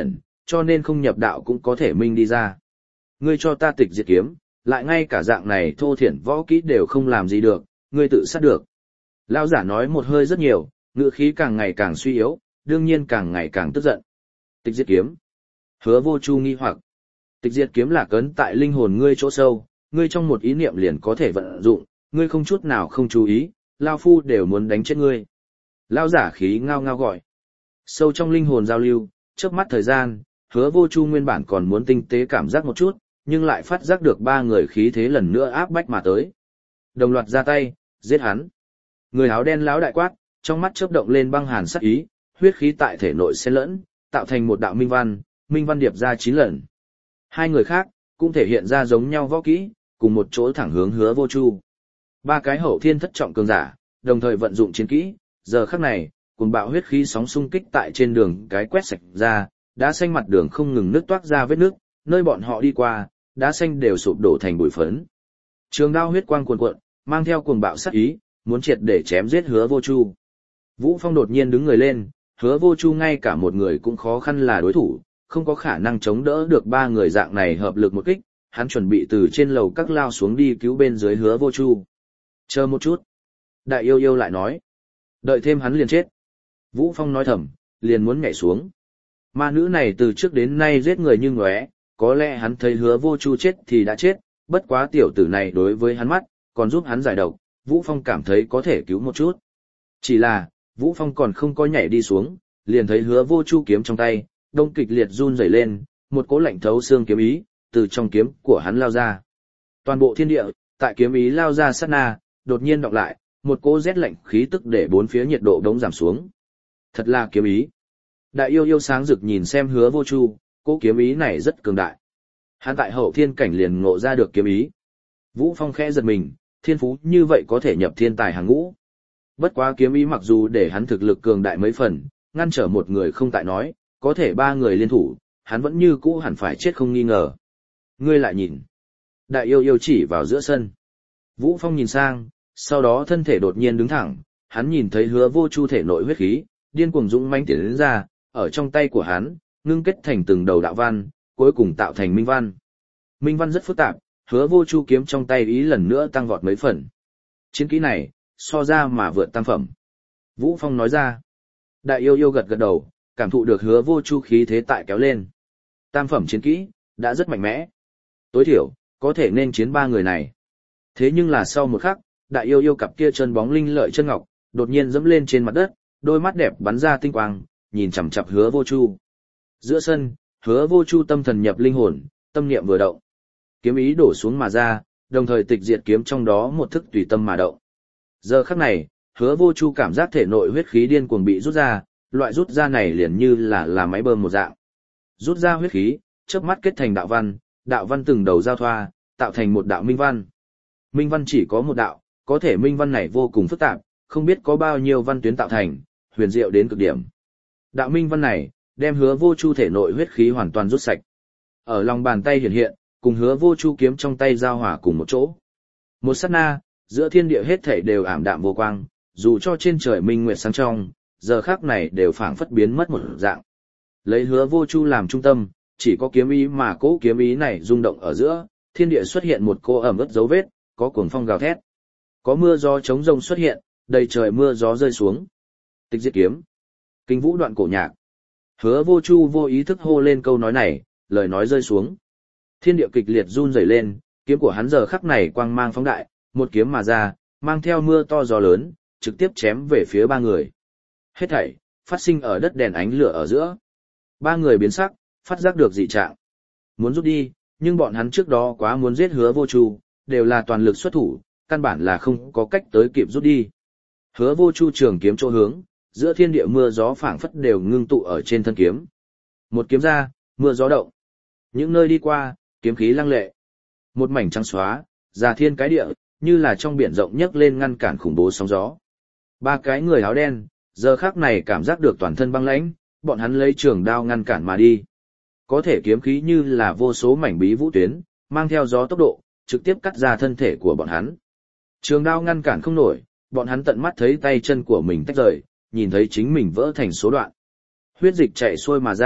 cho nên không nhập đạo cũng có thể minh đi ra. Ngươi cho ta tịch diệt kiếm, lại ngay cả dạng này thô thiển võ kỹ đều không làm gì được, ngươi tự sát được. Lão giả nói một hơi rất nhiều, ngữ khí càng ngày càng suy yếu, đương nhiên càng ngày càng tức giận. Tịch diệt kiếm. Hứa Vô Chu nghi hoặc. Tịch diệt kiếm là cấn tại linh hồn ngươi chỗ sâu, ngươi trong một ý niệm liền có thể vận dụng, ngươi không chút nào không chú ý, lão phu đều muốn đánh chết ngươi. Lão giả khí ngao ngao gọi. Sâu trong linh hồn giao lưu, chớp mắt thời gian, Hứa Vô Chu nguyên bản còn muốn tinh tế cảm giác một chút, nhưng lại phát giác được ba người khí thế lần nữa áp bách mà tới. Đồng loạt ra tay, giết hắn. Người áo đen lão đại quát, trong mắt chớp động lên băng hàn sắc ý, huyết khí tại thể nội xen lẫn, tạo thành một đạo minh văn, minh văn điệp ra chín lần. Hai người khác cũng thể hiện ra giống nhau võ kỹ, cùng một chỗ thẳng hướng Hứa Vô Chu. Ba cái hậu thiên thất trọng cường giả, đồng thời vận dụng chiến kỹ, giờ khắc này, cuồng bạo huyết khí sóng xung kích tại trên đường cái quét sạch ra, đá xanh mặt đường không ngừng nứt toác ra vết nước, nơi bọn họ đi qua, đá xanh đều sụp đổ thành bụi phấn. Trường đao huyết quang cuồn cuộn, mang theo cuồng bạo sát ý, muốn triệt để chém giết Hứa Vô Chu. Vũ Phong đột nhiên đứng người lên, Hứa Vô Chu ngay cả một người cũng khó khăn là đối thủ, không có khả năng chống đỡ được ba người dạng này hợp lực một kích, hắn chuẩn bị từ trên lầu các lao xuống đi cứu bên dưới Hứa Vô Chu. Chờ một chút. Đại yêu yêu lại nói. Đợi thêm hắn liền chết. Vũ Phong nói thầm, liền muốn nhảy xuống. Ma nữ này từ trước đến nay giết người như ngóe, có lẽ hắn thấy Hứa Vô Chu chết thì đã chết, bất quá tiểu tử này đối với hắn mắt, còn giúp hắn giải độc, Vũ Phong cảm thấy có thể cứu một chút. Chỉ là, Vũ Phong còn không có nhảy đi xuống, liền thấy Hứa Vô Chu kiếm trong tay, đông kịch liệt run rẩy lên, một cỗ lạnh thấu xương kiếm ý, từ trong kiếm của hắn lao ra. Toàn bộ thiên địa, tại kiếm ý lao ra sát na, đột nhiên đọc lại, một cỗ rét lạnh khí tức để bốn phía nhiệt độ đống giảm xuống. Thật là kiếm ý. Đại yêu yêu sáng rực nhìn xem Hứa Vô Chu, cỗ kiếm ý này rất cường đại. Hắn tại hậu thiên cảnh liền ngộ ra được kiếm ý. Vũ Phong khẽ giật mình, thiên phú như vậy có thể nhập thiên tài hàng ngũ. Bất quá kiếm ý mặc dù để hắn thực lực cường đại mấy phần, ngăn trở một người không tại nói, có thể ba người liên thủ, hắn vẫn như cũ hẳn phải chết không nghi ngờ. Ngươi lại nhìn. Đại yêu yêu chỉ vào giữa sân. Vũ Phong nhìn sang, sau đó thân thể đột nhiên đứng thẳng, hắn nhìn thấy Hứa Vô Chu thể nội huyết khí, điên cuồng dũng mãnh tiến đến ra, ở trong tay của hắn, ngưng kết thành từng đầu đạo văn, cuối cùng tạo thành minh văn. Minh văn rất phức tạp, Hứa Vô Chu kiếm trong tay ý lần nữa tăng vọt mấy phần. Chiến kỹ này, so ra mà vượt tam phẩm. Vũ Phong nói ra. Đại yêu yêu gật gật đầu, cảm thụ được Hứa Vô Chu khí thế tại kéo lên. Tam phẩm chiến kỹ, đã rất mạnh mẽ. Tối thiểu, có thể nên chiến ba người này. Thế nhưng là sau một khắc, đại yêu yêu cặp kia chân bóng linh lợi chân ngọc, đột nhiên dẫm lên trên mặt đất, đôi mắt đẹp bắn ra tinh quang, nhìn chằm chằm Hứa Vô Chu. Giữa sân, Hứa Vô Chu tâm thần nhập linh hồn, tâm niệm vừa động. Kiếm ý đổ xuống mà ra, đồng thời tịch diệt kiếm trong đó một thức tùy tâm mà động. Giờ khắc này, Hứa Vô Chu cảm giác thể nội huyết khí điên cuồng bị rút ra, loại rút ra này liền như là là máy bơm một dạng. Rút ra huyết khí, chớp mắt kết thành đạo văn, đạo văn từng đầu giao thoa, tạo thành một đạo minh văn. Minh văn chỉ có một đạo, có thể minh văn này vô cùng phức tạp, không biết có bao nhiêu văn tuyến tạo thành, huyền diệu đến cực điểm. Đạo minh văn này, đem Hứa Vô Chu thể nội huyết khí hoàn toàn rút sạch. Ở lòng bàn tay hiện hiện, cùng Hứa Vô Chu kiếm trong tay giao hòa cùng một chỗ. Một sát na, giữa thiên địa hết thảy đều ảm đạm vô quang, dù cho trên trời minh nguyệt sáng trong, giờ khắc này đều phảng phất biến mất một dạng. Lấy Hứa Vô Chu làm trung tâm, chỉ có kiếm ý mà cỗ kiếm ý này rung động ở giữa, thiên địa xuất hiện một cô ẩm ướt dấu vết, có cuồng phong gào thét. Có mưa gió chống rông xuất hiện, đầy trời mưa gió rơi xuống. Tịch diệt kiếm. Kinh vũ đoạn cổ nhạc. Hứa Vô Chu vô ý thức hô lên câu nói này, lời nói rơi xuống. Thiên địa kịch liệt run rẩy lên, kiếm của hắn giờ khắc này quang mang phóng đại, một kiếm mà ra, mang theo mưa to gió lớn, trực tiếp chém về phía ba người. Hết thảy phát sinh ở đất đèn ánh lửa ở giữa. Ba người biến sắc, phát giác được dị trạng. Muốn rút đi, nhưng bọn hắn trước đó quá muốn giết Hứa Vô Chu, đều là toàn lực xuất thủ, căn bản là không có cách tới kịp rút đi. Hứa Vô Chu trường kiếm chỗ hướng, giữa thiên địa mưa gió phảng phất đều ngưng tụ ở trên thân kiếm. Một kiếm ra, mưa gió động. Những nơi đi qua, kiếm khí lăng lệ. Một mảnh trắng xóa, già thiên cái địa, như là trong biển rộng nhấc lên ngăn cản khủng bố sóng gió. Ba cái người áo đen, giờ khắc này cảm giác được toàn thân băng lãnh, bọn hắn lấy trường đao ngăn cản mà đi. Có thể kiếm khí như là vô số mảnh bí vũ tuyến, mang theo gió tốc độ, trực tiếp cắt ra thân thể của bọn hắn. Trường đao ngăn cản không nổi, bọn hắn tận mắt thấy tay chân của mình tách rời, nhìn thấy chính mình vỡ thành số đoạn. Huyết dịch chạy xuôi mà ra,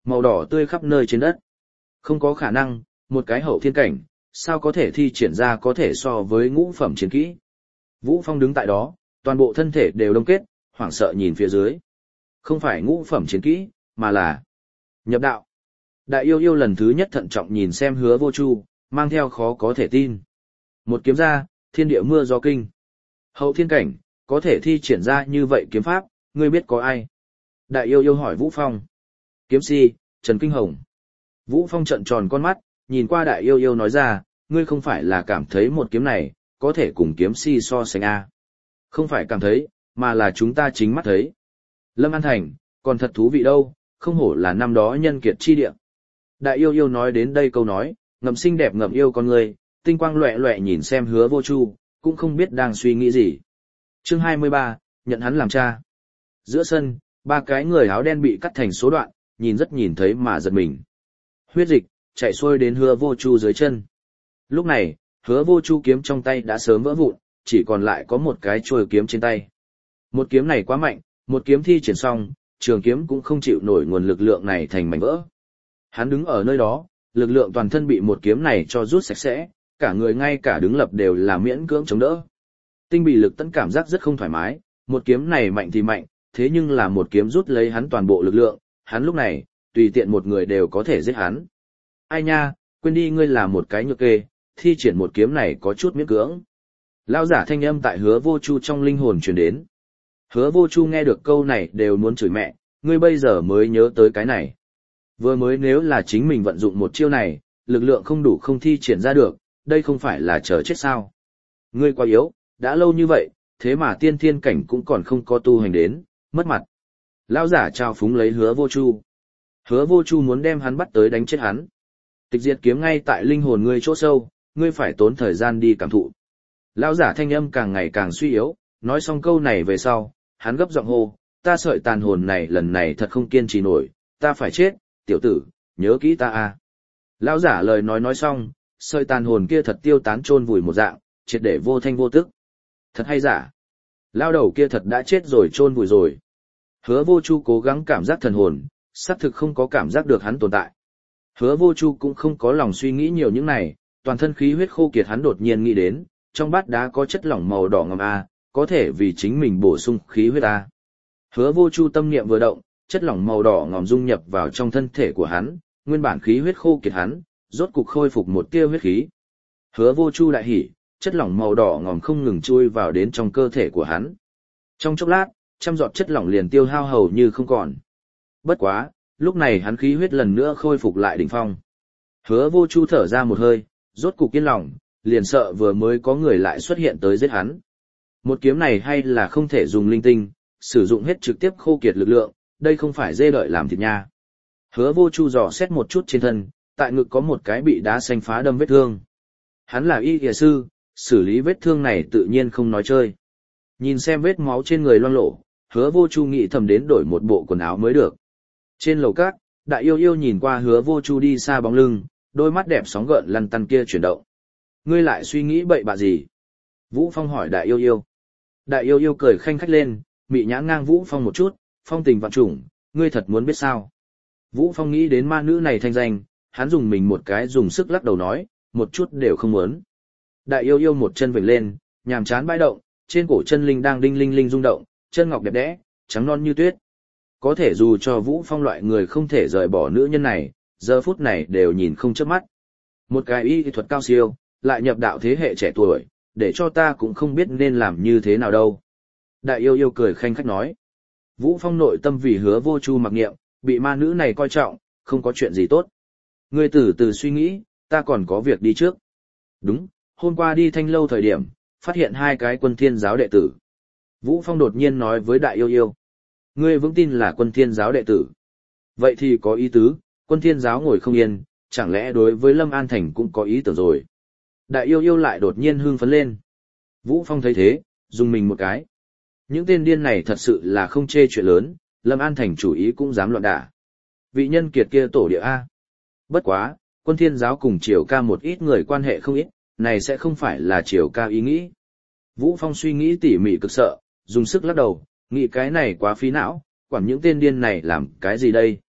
màu đỏ tươi khắp nơi trên đất. Không có khả năng, một cái hậu thiên cảnh, sao có thể thi triển ra có thể so với ngũ phẩm chiến kỹ. Vũ Phong đứng tại đó, toàn bộ thân thể đều đông kết, hoảng sợ nhìn phía dưới. Không phải ngũ phẩm chiến kỹ, mà là nhập đạo. Đại yêu yêu lần thứ nhất thận trọng nhìn xem Hứa Vô Chu, mang theo khó có thể tin. Một kiếm ra, thiên địa mưa gió kinh. Hậu thiên cảnh, có thể thi triển ra như vậy kiếm pháp, ngươi biết có ai? Đại yêu yêu hỏi Vũ Phong. Kiếm si, Trần Kinh Hồng. Vũ Phong trợn tròn con mắt, nhìn qua đại yêu yêu nói ra, ngươi không phải là cảm thấy một kiếm này, có thể cùng kiếm si so sánh a? Không phải cảm thấy, mà là chúng ta chính mắt thấy. Lâm An Thành, còn thật thú vị đâu, không hổ là năm đó nhân kiệt chi địa. Đại yêu yêu nói đến đây câu nói, ngậm xinh đẹp ngậm yêu con người, tinh quang loẹ loẹ nhìn xem Hứa Vô Chu, cũng không biết đang suy nghĩ gì. Chương hai mươi ba, nhận hắn làm cha. Giữa sân, ba cái người áo đen bị cắt thành số đoạn, nhìn rất nhìn thấy mà giật mình. Huyết dịch chạy xuôi đến Hứa Vô Chu dưới chân. Lúc này, Hứa Vô Chu kiếm trong tay đã sớm vỡ vụn, chỉ còn lại có một cái chuôi kiếm trên tay. Một kiếm này quá mạnh, một kiếm thi triển xong, trường kiếm cũng không chịu nổi nguồn lực lượng này thành mảnh vỡ. Hắn đứng ở nơi đó, lực lượng toàn thân bị một kiếm này cho rút sạch sẽ, cả người ngay cả đứng lập đều là miễn cưỡng chống đỡ. Tinh bị lực tấn cảm giác rất không thoải mái, một kiếm này mạnh thì mạnh, thế nhưng là một kiếm rút lấy hắn toàn bộ lực lượng, hắn lúc này, tùy tiện một người đều có thể giết hắn. Ai nha, quên đi ngươi là một cái nhược kê, thi triển một kiếm này có chút miễn cưỡng. Lao giả thanh âm tại Hứa Vô Chu trong linh hồn truyền đến. Hứa Vô Chu nghe được câu này đều muốn chửi mẹ, ngươi bây giờ mới nhớ tới cái này. Vừa mới nếu là chính mình vận dụng một chiêu này, lực lượng không đủ không thi triển ra được, đây không phải là chờ chết sao. Ngươi quá yếu, đã lâu như vậy, thế mà tiên thiên cảnh cũng còn không có tu hành đến, mất mặt. Lão giả trao phúng lấy Hứa Vô Chu. Hứa Vô Chu muốn đem hắn bắt tới đánh chết hắn. Tịch diệt kiếm ngay tại linh hồn ngươi chỗ sâu, ngươi phải tốn thời gian đi cảm thụ. Lão giả thanh âm càng ngày càng suy yếu, nói xong câu này về sau, hắn gấp giọng hô, ta sợi tàn hồn này lần này thật không kiên trì nổi, ta phải chết, tiểu tử, nhớ kỹ ta a. Lão giả lời nói nói xong, sợi tàn hồn kia thật tiêu tán chôn vùi một dạng, triệt để vô thanh vô tức. Thật hay giả? Lão đầu kia thật đã chết rồi chôn vùi rồi. Hứa Vô Chu cố gắng cảm giác thần hồn, xác thực không có cảm giác được hắn tồn tại. Hứa Vô Chu cũng không có lòng suy nghĩ nhiều những này, toàn thân khí huyết khô kiệt hắn đột nhiên nghĩ đến, trong bát đá có chất lỏng màu đỏ ngầm a, có thể vì chính mình bổ sung khí huyết a. Hứa Vô Chu tâm niệm vừa động, chất lỏng màu đỏ ngòm dung nhập vào trong thân thể của hắn, nguyên bản khí huyết khô kiệt hắn, rốt cục khôi phục một tia huyết khí. Hứa Vô Chu đại hỉ, chất lỏng màu đỏ ngòm không ngừng chui vào đến trong cơ thể của hắn. Trong chốc lát, trăm giọt chất lỏng liền tiêu hao hầu như không còn. Bất quá, lúc này hắn khí huyết lần nữa khôi phục lại đỉnh phong. Hứa Vô Chu thở ra một hơi, rốt cục yên lòng, liền sợ vừa mới có người lại xuất hiện tới giết hắn. Một kiếm này hay là không thể dùng linh tinh, sử dụng hết trực tiếp khô kiệt lực lượng, đây không phải dê đợi làm thịt nha. Hứa Vô Chu dò xét một chút trên thân, tại ngực có một cái bị đá xanh phá đâm vết thương. Hắn là y y sư, xử lý vết thương này tự nhiên không nói chơi. Nhìn xem vết máu trên người loang lổ, Hứa Vô Chu nghĩ thầm đến đổi một bộ quần áo mới được. Trên lầu cát, Đại Yêu Yêu nhìn qua Hứa Vô Chu đi xa bóng lưng, đôi mắt đẹp sóng gợn lăn tăn kia chuyển động. Ngươi lại suy nghĩ bậy bạ gì? Vũ Phong hỏi Đại Yêu Yêu. Đại Yêu Yêu cười khanh khách lên, mị nhãn ngang Vũ Phong một chút, phong tình vạn trùng, ngươi thật muốn biết sao? Vũ Phong nghĩ đến ma nữ này thanh danh, hắn dùng mình một cái dùng sức lắc đầu nói, một chút đều không muốn. Đại Yêu Yêu một chân vểnh lên, nhàm chán bãi động, trên cổ chân linh đang đinh linh linh rung động, chân ngọc đẹp đẽ, trắng non như tuyết. Có thể dù cho Vũ Phong loại người không thể rời bỏ nữ nhân này, giờ phút này đều nhìn không chớp mắt. Một cái y thuật cao siêu, lại nhập đạo thế hệ trẻ tuổi, để cho ta cũng không biết nên làm như thế nào đâu. Đại Yêu Yêu cười khanh khách nói. Vũ Phong nội tâm vì Hứa Vô Chu mặc niệm, bị ma nữ này coi trọng, không có chuyện gì tốt. Ngươi từ từ suy nghĩ, ta còn có việc đi trước. Đúng, hôm qua đi Thanh Lâu thời điểm, phát hiện hai cái Quân Thiên giáo đệ tử. Vũ Phong đột nhiên nói với Đại Yêu Yêu. Ngươi vững tin là Quân Thiên giáo đệ tử. Vậy thì có ý tứ, Quân Thiên giáo ngồi không yên, chẳng lẽ đối với Lâm An Thành cũng có ý tưởng rồi. Đại Yêu Yêu lại đột nhiên hưng phấn lên. Vũ Phong thấy thế, dùng mình một cái. Những tên điên này thật sự là không chê chuyện lớn, Lâm An Thành chủ ý cũng dám loạn đả. Vị nhân kiệt kia tổ địa A. Bất quá, Quân Thiên giáo cùng Triều Ca một ít người quan hệ không ít, này sẽ không phải là Triều Ca ý nghĩ. Vũ Phong suy nghĩ tỉ mỉ cực sợ, dùng sức lắc đầu, nghĩ cái này quá phí não, quản những tên điên này làm cái gì đây.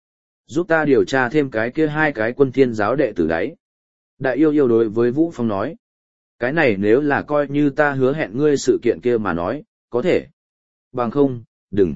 Giúp ta điều tra thêm cái kia hai cái quân thiên giáo đệ tử đấy. Đại yêu yêu đối với Vũ Phong nói. Cái này nếu là coi như ta hứa hẹn ngươi sự kiện kia mà nói, có thể. Bằng không, đừng.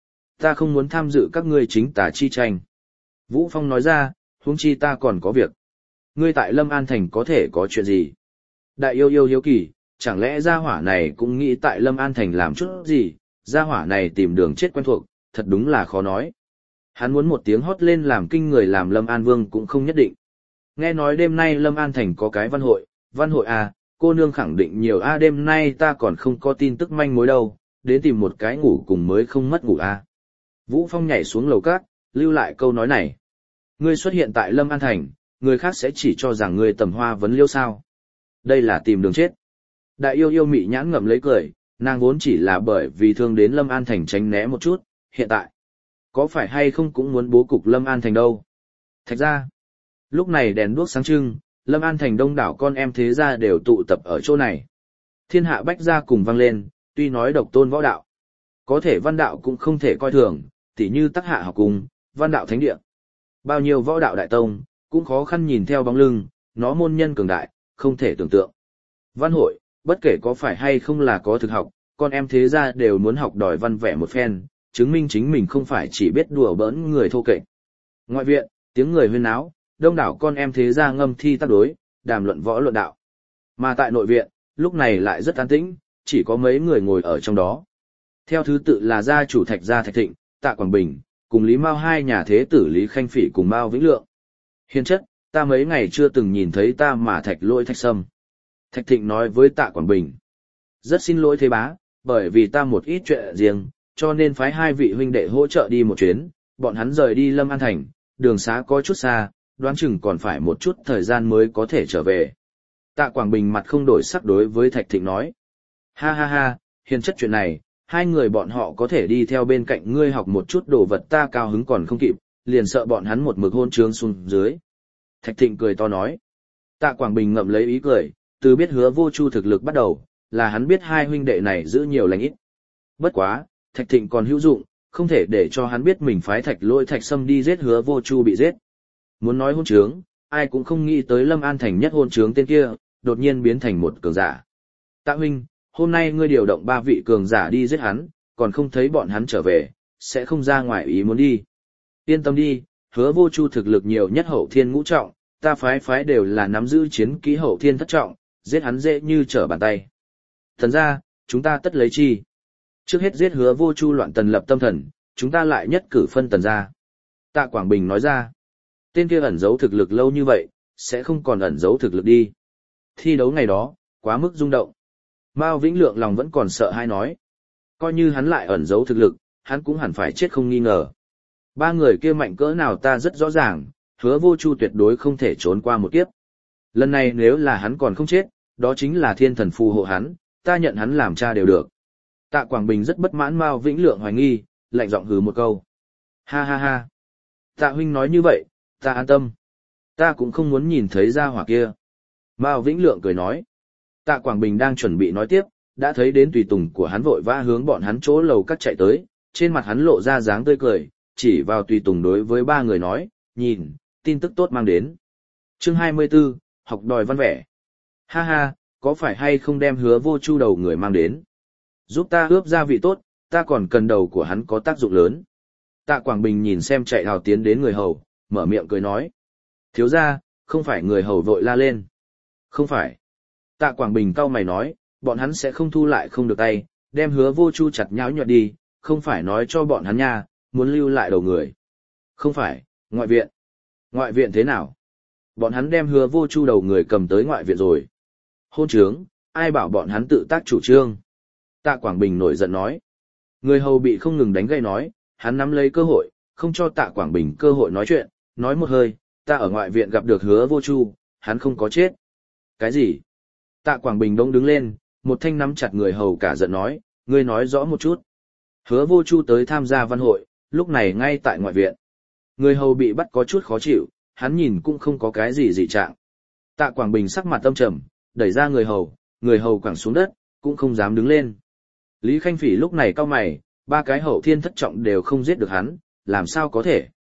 Ta không muốn tham dự các ngươi chính tà chi tranh. Vũ Phong nói ra, huống chi ta còn có việc. Ngươi tại Lâm An Thành có thể có chuyện gì? Đại yêu yêu hiếu kỳ, chẳng lẽ gia hỏa này cũng nghĩ tại Lâm An Thành làm chút gì, gia hỏa này tìm đường chết quen thuộc, thật đúng là khó nói. Hắn muốn một tiếng hót lên làm kinh người làm Lâm An Vương cũng không nhất định. Nghe nói đêm nay Lâm An Thành có cái văn hội, văn hội à, cô nương khẳng định nhiều a à, đêm nay ta còn không có tin tức manh mối đâu, đến tìm một cái ngủ cùng mới không mất ngủ a à. Vũ Phong nhảy xuống lầu cát, lưu lại câu nói này. Ngươi xuất hiện tại Lâm An Thành, người khác sẽ chỉ cho rằng ngươi tầm hoa vấn liêu sao. Đây là tìm đường chết. Đại yêu yêu mị nhãn ngậm lấy cười, nàng vốn chỉ là bởi vì thương đến Lâm An Thành tránh né một chút, hiện tại. Có phải hay không cũng muốn bố cục Lâm An Thành đâu. Thạch ra. Lúc này đèn đuốc sáng trưng, Lâm An Thành đông đảo con em thế gia đều tụ tập ở chỗ này. Thiên hạ bách gia cùng vang lên, tuy nói độc tôn võ đạo. Có thể văn đạo cũng không thể coi thường, tỉ như Tắc Hạ học cùng, văn đạo thánh địa. Bao nhiêu võ đạo đại tông, cũng khó khăn nhìn theo bóng lưng, nó môn nhân cường đại, không thể tưởng tượng. Văn hội, bất kể có phải hay không là có thực học, con em thế gia đều muốn học đòi văn vẻ một phen, chứng minh chính mình không phải chỉ biết đùa bỡn người thô kệch. Ngoại viện, tiếng người huyên náo, đông đảo con em thế gia ngâm thi tác đối, đàm luận võ luận đạo. Mà tại nội viện, lúc này lại rất an tĩnh, chỉ có mấy người ngồi ở trong đó. Theo thứ tự là gia chủ Thạch gia Thạch Thịnh, Tạ Quảng Bình, cùng Lý Mao hai nhà thế tử Lý Khanh Phỉ cùng Mao Vĩnh Lượng. Hiền chất, ta mấy ngày chưa từng nhìn thấy ta mà Thạch lỗi Thạch Sâm. Thạch Thịnh nói với Tạ Quảng Bình. Rất xin lỗi thế bá, bởi vì ta một ít chuyện riêng, cho nên phái hai vị huynh đệ hỗ trợ đi một chuyến, bọn hắn rời đi Lâm An Thành, đường xá có chút xa, đoán chừng còn phải một chút thời gian mới có thể trở về. Tạ Quảng Bình mặt không đổi sắc đối với Thạch Thịnh nói. Ha ha ha, hiền chất chuyện này, hai người bọn họ có thể đi theo bên cạnh ngươi học một chút đồ vật ta cao hứng còn không kịp, liền sợ bọn hắn một mực hôn trướng xuống dưới. Thạch Thịnh cười to nói. Tạ Quảng Bình ngậm lấy ý cười, từ biết Hứa Vô Chu thực lực bắt đầu, là hắn biết hai huynh đệ này giữ nhiều lành ít. Bất quá, Thạch Thịnh còn hữu dụng, không thể để cho hắn biết mình phái Thạch lỗi Thạch Sâm đi giết Hứa Vô Chu bị giết. Muốn nói hôn trướng, ai cũng không nghĩ tới Lâm An Thành nhất hôn trướng tên kia, đột nhiên biến thành một cường giả. Tạ huynh, hôm nay ngươi điều động ba vị cường giả đi giết hắn, còn không thấy bọn hắn trở về, sẽ không ra ngoài ý muốn đi. Yên tâm đi, Hứa Vô Chu thực lực nhiều nhất hậu thiên ngũ trọng, ta phái phái đều là nắm giữ chiến kỹ hậu thiên thất trọng, giết hắn dễ như trở bàn tay. Thần ra, chúng ta tất lấy chi. Trước hết giết Hứa Vô Chu loạn tần lập tâm thần, chúng ta lại nhất cử phân tần ra. Tạ Quảng Bình nói ra. Tên kia ẩn giấu thực lực lâu như vậy, sẽ không còn ẩn giấu thực lực đi. Thi đấu ngày đó, quá mức rung động. Mao Vĩnh Lượng lòng vẫn còn sợ hai nói. Coi như hắn lại ẩn giấu thực lực, hắn cũng hẳn phải chết không nghi ngờ. Ba người kia mạnh cỡ nào ta rất rõ ràng, Hứa Vô Chu tuyệt đối không thể trốn qua một kiếp. Lần này nếu là hắn còn không chết, đó chính là thiên thần phù hộ hắn, ta nhận hắn làm cha đều được. Tạ Quảng Bình rất bất mãn Mao Vĩnh Lượng hoài nghi, lạnh giọng hừ một câu. Ha ha ha. Tạ huynh nói như vậy, ta an tâm. Ta cũng không muốn nhìn thấy gia hỏa kia. Mao Vĩnh Lượng cười nói. Tạ Quảng Bình đang chuẩn bị nói tiếp, đã thấy đến tùy tùng của hắn vội vã hướng bọn hắn chỗ lầu các chạy tới, trên mặt hắn lộ ra dáng tươi cười, chỉ vào tùy tùng đối với ba người nói, nhìn, tin tức tốt mang đến. Chương hai mươi 24, học đòi văn vẻ. Ha ha, có phải hay không đem Hứa Vô Chu đầu người mang đến? Giúp ta ướp gia vị tốt, ta còn cần đầu của hắn có tác dụng lớn. Tạ Quảng Bình nhìn xem chạy hào tiến đến người hầu, mở miệng cười nói. Thiếu gia, không phải người hầu vội la lên. Không phải. Tạ Quảng Bình cau mày nói, bọn hắn sẽ không thu lại không được tay, đem Hứa Vô Chu chặt nhão nhọt đi, không phải nói cho bọn hắn nha, muốn lưu lại đầu người. Không phải, ngoại viện. Ngoại viện thế nào? Bọn hắn đem Hứa Vô Chu đầu người cầm tới ngoại viện rồi. Hôn trướng, ai bảo bọn hắn tự tác chủ trương? Tạ Quảng Bình nổi giận nói. Người hầu bị không ngừng đánh gây nói, hắn nắm lấy cơ hội, không cho Tạ Quảng Bình cơ hội nói chuyện, nói một hơi, ta ở ngoại viện gặp được Hứa Vô Chu, hắn không có chết. Cái gì? Tạ Quảng Bình đông đứng lên, một thanh nắm chặt người hầu cả giận nói, ngươi nói rõ một chút. Hứa Vô Chu tới tham gia văn hội, lúc này ngay tại ngoại viện. Người hầu bị bắt có chút khó chịu, hắn nhìn cũng không có cái gì dị trạng. Tạ Quảng Bình sắc mặt âm trầm, đẩy ra người hầu, người hầu quẳng xuống đất, cũng không dám đứng lên. Lý Khanh Phỉ lúc này cau mày, ba cái hậu thiên thất trọng đều không giết được hắn, làm sao có thể?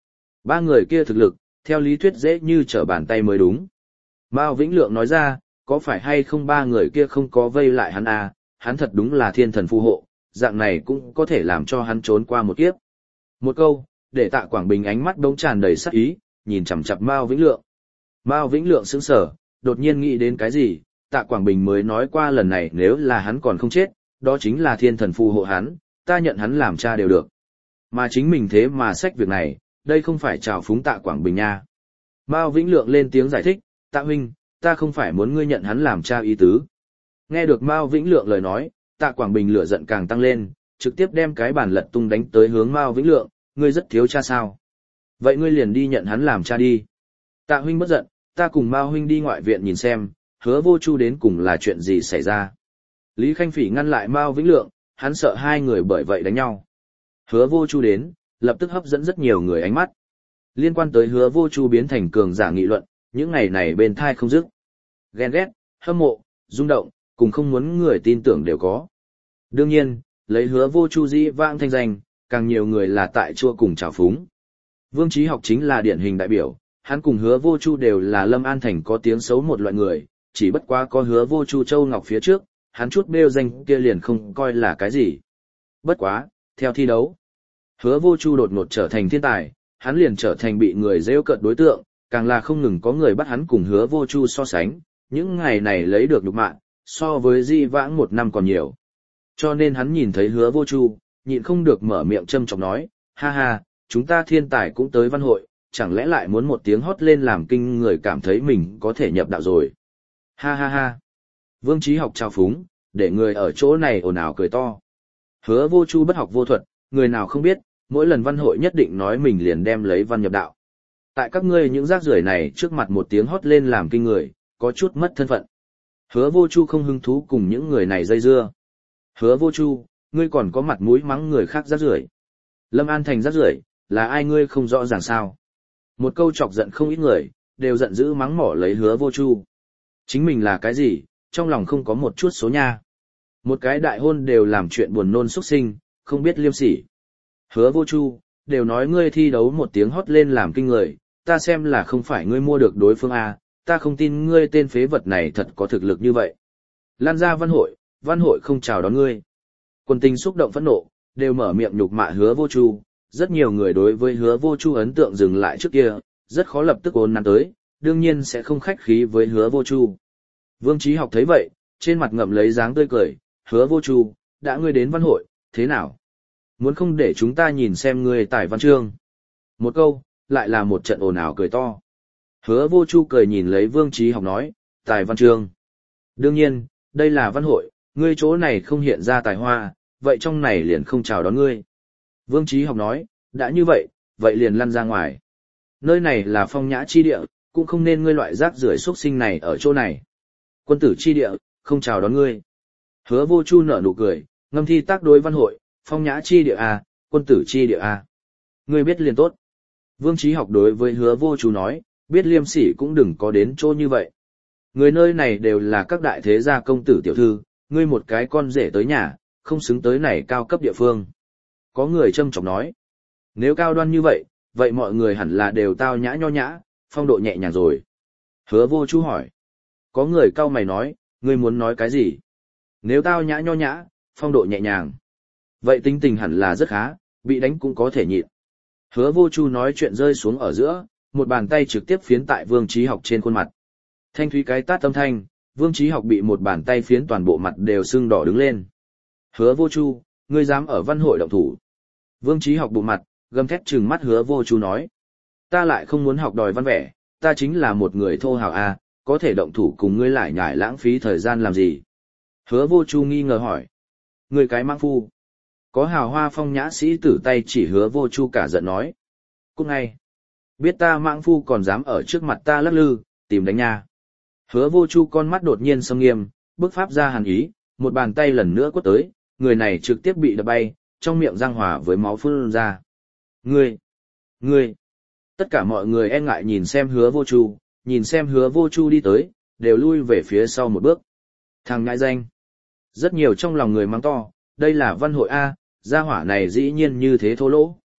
Ba người kia thực lực, theo lý thuyết dễ như trở bàn tay mới đúng. Mao Vĩnh Lượng nói ra, có phải hay không ba người kia không có vây lại hắn à, hắn thật đúng là thiên thần phù hộ, dạng này cũng có thể làm cho hắn trốn qua một kiếp. Một câu, để Tạ Quảng Bình ánh mắt đống tràn đầy sắc ý, nhìn chằm chằm Mao Vĩnh Lượng. Mao Vĩnh Lượng sững sờ, đột nhiên nghĩ đến cái gì, Tạ Quảng Bình mới nói qua lần này nếu là hắn còn không chết, đó chính là thiên thần phù hộ hắn, ta nhận hắn làm cha đều được. Mà chính mình thế mà xách việc này, đây không phải trào phúng Tạ Quảng Bình nha. Mao Vĩnh Lượng lên tiếng giải thích, Tạ huynh, ta không phải muốn ngươi nhận hắn làm cha ý tứ. Nghe được Mao Vĩnh Lượng lời nói, Tạ Quảng Bình lửa giận càng tăng lên, trực tiếp đem cái bàn lật tung đánh tới hướng Mao Vĩnh Lượng, ngươi rất thiếu cha sao? Vậy ngươi liền đi nhận hắn làm cha đi. Tạ huynh bất giận, ta cùng Mao huynh đi ngoại viện nhìn xem, Hứa Vô Chu đến cùng là chuyện gì xảy ra. Lý Khanh Phỉ ngăn lại Mao Vĩnh Lượng, hắn sợ hai người bởi vậy đánh nhau. Hứa Vô Chu đến, lập tức hấp dẫn rất nhiều người ánh mắt. Liên quan tới Hứa Vô Chu biến thành cường giả nghị luận, những ngày này bên thai không dứt. Ghen ghét, hâm mộ, rung động, cùng không muốn người tin tưởng đều có. Đương nhiên, lấy Hứa Vô Chu dĩ vãng thanh danh, càng nhiều người là tại chua cùng trào phúng. Vương Chí Học chính là điển hình đại biểu, hắn cùng Hứa Vô Chu đều là Lâm An Thành có tiếng xấu một loại người, chỉ bất quá có Hứa Vô Chu Châu Ngọc phía trước, hắn chút bêu danh kia liền không coi là cái gì. Bất quá, theo thi đấu, Hứa Vô Chu đột ngột trở thành thiên tài, hắn liền trở thành bị người giễu cợt đối tượng, càng là không ngừng có người bắt hắn cùng Hứa Vô Chu so sánh, những ngày này lấy được nhục mạ, so với di vãng một năm còn nhiều. Cho nên hắn nhìn thấy Hứa Vô Chu, nhịn không được mở miệng châm chọc nói, ha ha, chúng ta thiên tài cũng tới văn hội, chẳng lẽ lại muốn một tiếng hót lên làm kinh người cảm thấy mình có thể nhập đạo rồi. Ha ha ha. Vương Chí Học trao phúng, để người ở chỗ này ồn ào cười to. Hứa Vô Chu bất học vô thuật, người nào không biết, mỗi lần văn hội nhất định nói mình liền đem lấy văn nhập đạo. Tại các ngươi những rác rưởi này trước mặt một tiếng hót lên làm kinh người, có chút mất thân phận. Hứa Vô Chu không hứng thú cùng những người này dây dưa. Hứa Vô Chu, ngươi còn có mặt mũi mắng người khác rác rưởi. Lâm An Thành rác rưởi, là ai ngươi không rõ ràng sao? Một câu chọc giận không ít người, đều giận dữ mắng mỏ lấy Hứa Vô Chu. Chính mình là cái gì, trong lòng không có một chút số nha. Một cái đại hôn đều làm chuyện buồn nôn xuất sinh, không biết liêm sỉ. Hứa Vô Chu, đều nói ngươi thi đấu một tiếng hót lên làm kinh người, ta xem là không phải ngươi mua được đối phương A, ta không tin ngươi tên phế vật này thật có thực lực như vậy. Lan ra văn hội, văn hội không chào đón ngươi. Quân tình xúc động phẫn nộ, đều mở miệng nhục mạ Hứa Vô Chu, rất nhiều người đối với Hứa Vô Chu ấn tượng dừng lại trước kia, rất khó lập tức ôn nắn tới, đương nhiên sẽ không khách khí với Hứa Vô Chu. Vương Chí Học thấy vậy, trên mặt ngậm lấy dáng tươi cười, Hứa Vô Chu, đã ngươi đến văn hội, thế nào? Muốn không để chúng ta nhìn xem ngươi tài văn chương. Một câu, lại là một trận ồn ào cười to. Hứa Vô Chu cười nhìn lấy Vương Chí Học nói, tài văn chương. Đương nhiên, đây là văn hội, ngươi chỗ này không hiện ra tài hoa, vậy trong này liền không chào đón ngươi. Vương Chí Học nói, đã như vậy, vậy liền lăn ra ngoài. Nơi này là phong nhã chi địa, cũng không nên ngươi loại rác rưởi xuất sinh này ở chỗ này. Quân tử chi địa, không chào đón ngươi. Hứa Vô Chu nở nụ cười, ngâm thi tác đối văn hội, phong nhã chi địa a, quân tử chi địa a. Ngươi biết liền tốt. Vương Chí Học đối với Hứa Vô Chu nói, biết liêm sỉ cũng đừng có đến chỗ như vậy. Người nơi này đều là các đại thế gia công tử tiểu thư, ngươi một cái con rể tới nhà, không xứng tới này cao cấp địa phương. Có người châm chọc nói, nếu cao đoan như vậy, vậy mọi người hẳn là đều tao nhã nho nhã, phong độ nhẹ nhàng rồi. Hứa Vô Chu hỏi, có người cau mày nói, ngươi muốn nói cái gì? Nếu tao nhã nho nhã, phong độ nhẹ nhàng, vậy tính tình hẳn là rất khá, bị đánh cũng có thể nhịn. Hứa Vô Chu nói chuyện rơi xuống ở giữa, một bàn tay trực tiếp phiến tại Vương Chí Học trên khuôn mặt. Thanh thúy cái tát âm thanh, Vương Chí Học bị một bàn tay phiến toàn bộ mặt đều sưng đỏ đứng lên. Hứa Vô Chu, ngươi dám ở văn hội động thủ? Vương Chí Học bụng mặt, gầm thét trừng mắt Hứa Vô Chu nói, ta lại không muốn học đòi văn vẻ, ta chính là một người thô hào a, có thể động thủ cùng ngươi lại nhải lãng phí thời gian làm gì? Hứa Vô Chu nghi ngờ hỏi, ngươi cái mãng phu. Có hào hoa phong nhã sĩ tử tay chỉ Hứa Vô Chu cả giận nói, cút ngay, biết ta mãng phu còn dám ở trước mặt ta lắc lư, tìm đánh nha. Hứa Vô Chu con mắt đột nhiên sâm nghiêm, bức pháp ra hàn ý, một bàn tay lần nữa quất tới, người này trực tiếp bị đập bay, trong miệng răng hòa với máu phun ra. Ngươi, ngươi, tất cả mọi người e ngại nhìn xem Hứa Vô Chu, nhìn xem Hứa Vô Chu đi tới, đều lui về phía sau một bước. Thằng ngại danh. Rất nhiều trong lòng người mắng to, đây là văn hội A, gia hỏa này dĩ nhiên như thế thô lỗ.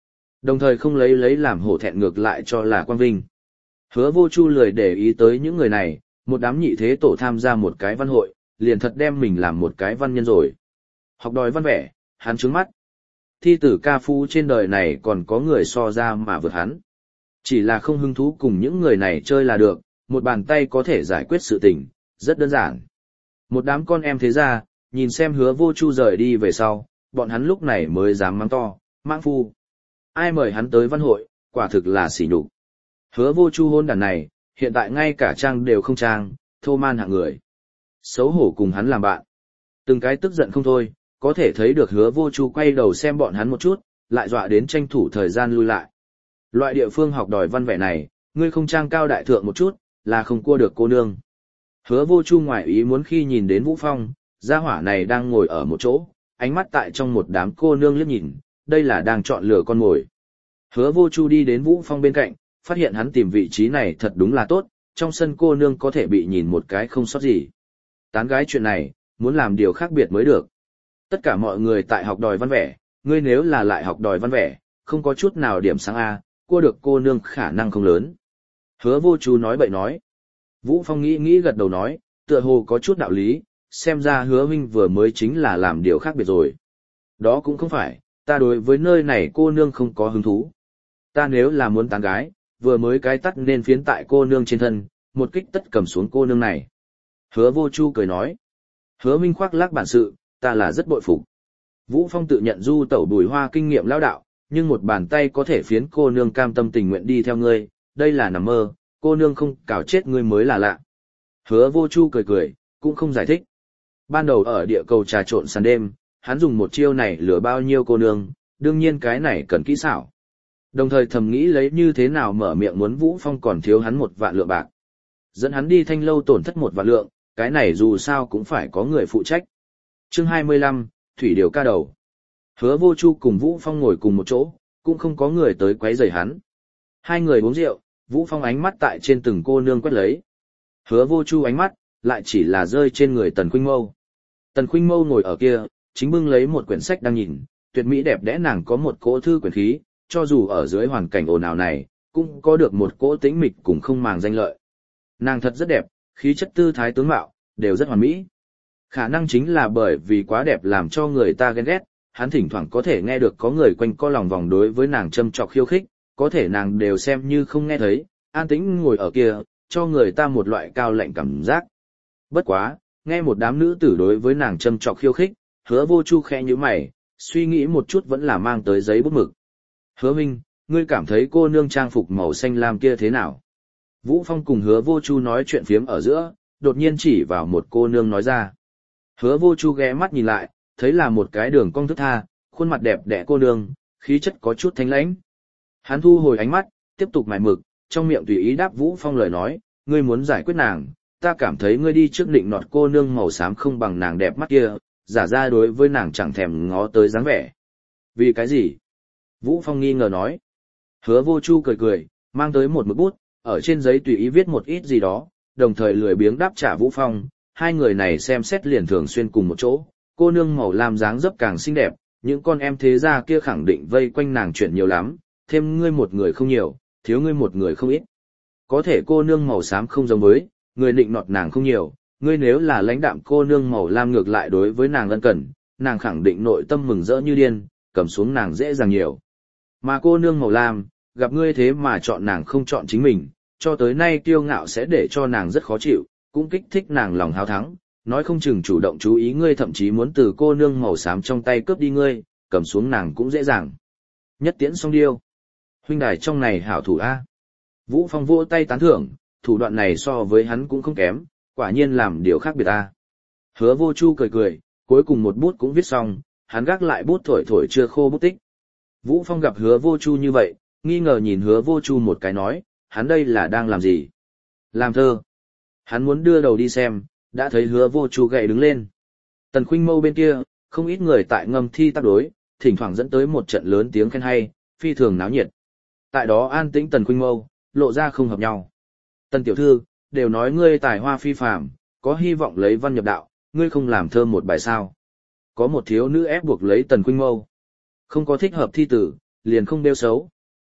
Đồng thời không lấy lấy làm hổ thẹn ngược lại cho là quang vinh. Hứa Vô Chu lười để ý tới những người này, một đám nhị thế tổ tham gia một cái văn hội, liền thật đem mình làm một cái văn nhân rồi. Học đòi văn vẻ, hắn trướng mắt. Thi tử ca phu trên đời này còn có người so ra mà vượt hắn. Chỉ là không hứng thú cùng những người này chơi là được, một bàn tay có thể giải quyết sự tình, rất đơn giản. Một đám con em thế ra, nhìn xem Hứa Vô Chu rời đi về sau, bọn hắn lúc này mới dám mắng to, mãng phu. Ai mời hắn tới văn hội, quả thực là sỉ nhục. Hứa Vô Chu hôn đàn này, hiện tại ngay cả trang đều không trang, thô man hạng người. Xấu hổ cùng hắn làm bạn. Từng cái tức giận không thôi, có thể thấy được Hứa Vô Chu quay đầu xem bọn hắn một chút, lại dọa đến tranh thủ thời gian lui lại. Loại địa phương học đòi văn vẻ này, ngươi không trang cao đại thượng một chút, là không cua được cô nương. Hứa Vô Chu ngoài ý muốn khi nhìn đến Vũ Phong, gia hỏa này đang ngồi ở một chỗ, ánh mắt tại trong một đám cô nương liếc nhìn, đây là đang chọn lựa con mồi. Hứa Vô Chu đi đến Vũ Phong bên cạnh, phát hiện hắn tìm vị trí này thật đúng là tốt, trong sân cô nương có thể bị nhìn một cái không sót gì. Tán gái chuyện này, muốn làm điều khác biệt mới được. Tất cả mọi người tại học đòi văn vẻ, ngươi nếu là lại học đòi văn vẻ, không có chút nào điểm sáng A, cua được cô nương khả năng không lớn. Hứa Vô Chu nói bậy nói. Vũ Phong nghĩ nghĩ gật đầu nói, tựa hồ có chút đạo lý, xem ra Hứa huynh vừa mới chính là làm điều khác biệt rồi. Đó cũng không phải, ta đối với nơi này cô nương không có hứng thú. Ta nếu là muốn tán gái, vừa mới cái tắt nên phiến tại cô nương trên thân, một kích tất cầm xuống cô nương này. Hứa Vô Chu cười nói. Hứa huynh khoác lác bản sự, ta là rất bội phục. Vũ Phong tự nhận du tẩu bùi hoa kinh nghiệm lão đạo, nhưng một bàn tay có thể phiến cô nương cam tâm tình nguyện đi theo ngươi, đây là nằm mơ, cô nương không cào chết ngươi mới là lạ. Hứa Vô Chu cười cười, cũng không giải thích. Ban đầu ở địa cầu trà trộn sàn đêm, hắn dùng một chiêu này lừa bao nhiêu cô nương, đương nhiên cái này cần kỹ xảo. Đồng thời thầm nghĩ lấy như thế nào mở miệng muốn Vũ Phong còn thiếu hắn một vạn lượng bạc. Dẫn hắn đi thanh lâu tổn thất một vạn lượng, cái này dù sao cũng phải có người phụ trách. Chương hai mươi lăm, Thủy Điều ca đầu. Hứa Vô Chu cùng Vũ Phong ngồi cùng một chỗ, cũng không có người tới quấy rầy hắn. Hai người uống rượu, Vũ Phong ánh mắt tại trên từng cô nương quét lấy. Hứa Vô Chu ánh mắt, lại chỉ là rơi trên người Tần Khuynh Mâu. Tần Khuynh Mâu ngồi ở kia, chính bưng lấy một quyển sách đang nhìn, tuyệt mỹ đẹp đẽ nàng có một cỗ thư quyển khí, cho dù ở dưới hoàn cảnh ồn ào này, cũng có được một cỗ tĩnh mịch cùng không màng danh lợi. Nàng thật rất đẹp, khí chất tư thái tướng mạo, đều rất hoàn mỹ. Khả năng chính là bởi vì quá đẹp làm cho người ta ghen ghét, hắn thỉnh thoảng có thể nghe được có người quanh co lòng vòng đối với nàng châm chọc khiêu khích, có thể nàng đều xem như không nghe thấy, an tĩnh ngồi ở kia, cho người ta một loại cao lạnh cảm giác. Bất quá, nghe một đám nữ tử đối với nàng châm chọc khiêu khích, Hứa Vô Chu khẽ nhíu mày, suy nghĩ một chút vẫn là mang tới giấy bút mực. Hứa huynh, ngươi cảm thấy cô nương trang phục màu xanh lam kia thế nào? Vũ Phong cùng Hứa Vô Chu nói chuyện phiếm ở giữa, đột nhiên chỉ vào một cô nương nói ra. Hứa Vô Chu ghé mắt nhìn lại, thấy là một cái đường cong thức tha, khuôn mặt đẹp đẽ cô nương, khí chất có chút thanh lãnh. Hắn thu hồi ánh mắt, tiếp tục mải mực, trong miệng tùy ý đáp Vũ Phong lời nói, ngươi muốn giải quyết nàng, ta cảm thấy ngươi đi trước định nọt cô nương màu xám không bằng nàng đẹp mắt kia, giả ra đối với nàng chẳng thèm ngó tới dáng vẻ. Vì cái gì? Vũ Phong nghi ngờ nói. Hứa Vô Chu cười cười, mang tới một mực bút, ở trên giấy tùy ý viết một ít gì đó, đồng thời lười biếng đáp trả Vũ Phong, hai người này xem xét liền thường xuyên cùng một chỗ, cô nương màu lam dáng dấp càng xinh đẹp, những con em thế gia kia khẳng định vây quanh nàng chuyện nhiều lắm, thêm ngươi một người không nhiều, thiếu ngươi một người không ít. Có thể cô nương màu xám không giống với, người định nọt nàng không nhiều, ngươi nếu là lãnh đạm cô nương màu lam ngược lại đối với nàng ân cần, nàng khẳng định nội tâm mừng rỡ như điên, cầm xuống nàng dễ dàng nhiều. Mà cô nương màu lam, gặp ngươi thế mà chọn nàng không chọn chính mình, cho tới nay kiêu ngạo sẽ để cho nàng rất khó chịu, cũng kích thích nàng lòng háo thắng, nói không chừng chủ động chú ý ngươi thậm chí muốn từ cô nương màu xám trong tay cướp đi ngươi, cầm xuống nàng cũng dễ dàng. Nhất tiễn song điêu. Huynh đài trong này hảo thủ A. Vũ Phong vỗ tay tán thưởng, thủ đoạn này so với hắn cũng không kém, quả nhiên làm điều khác biệt A. Hứa Vô Chu cười cười, cuối cùng một bút cũng viết xong, hắn gác lại bút thổi thổi chưa khô bút tích. Vũ Phong gặp Hứa Vô Chu như vậy, nghi ngờ nhìn Hứa Vô Chu một cái nói, hắn đây là đang làm gì? Làm thơ. Hắn muốn đưa đầu đi xem, đã thấy Hứa Vô Chu gậy đứng lên. Tần Khuynh Mâu bên kia, không ít người tại ngâm thi tác đối, thỉnh thoảng dẫn tới một trận lớn tiếng khen hay, phi thường náo nhiệt. Tại đó an tĩnh Tần Khuynh Mâu, lộ ra không hợp nhau. Tần tiểu thư, đều nói ngươi tài hoa phi phàm, có hy vọng lấy văn nhập đạo, ngươi không làm thơ một bài sao? Có một thiếu nữ ép buộc lấy Tần Khuynh Mâu. Không có thích hợp thi tử, liền không đeo xấu,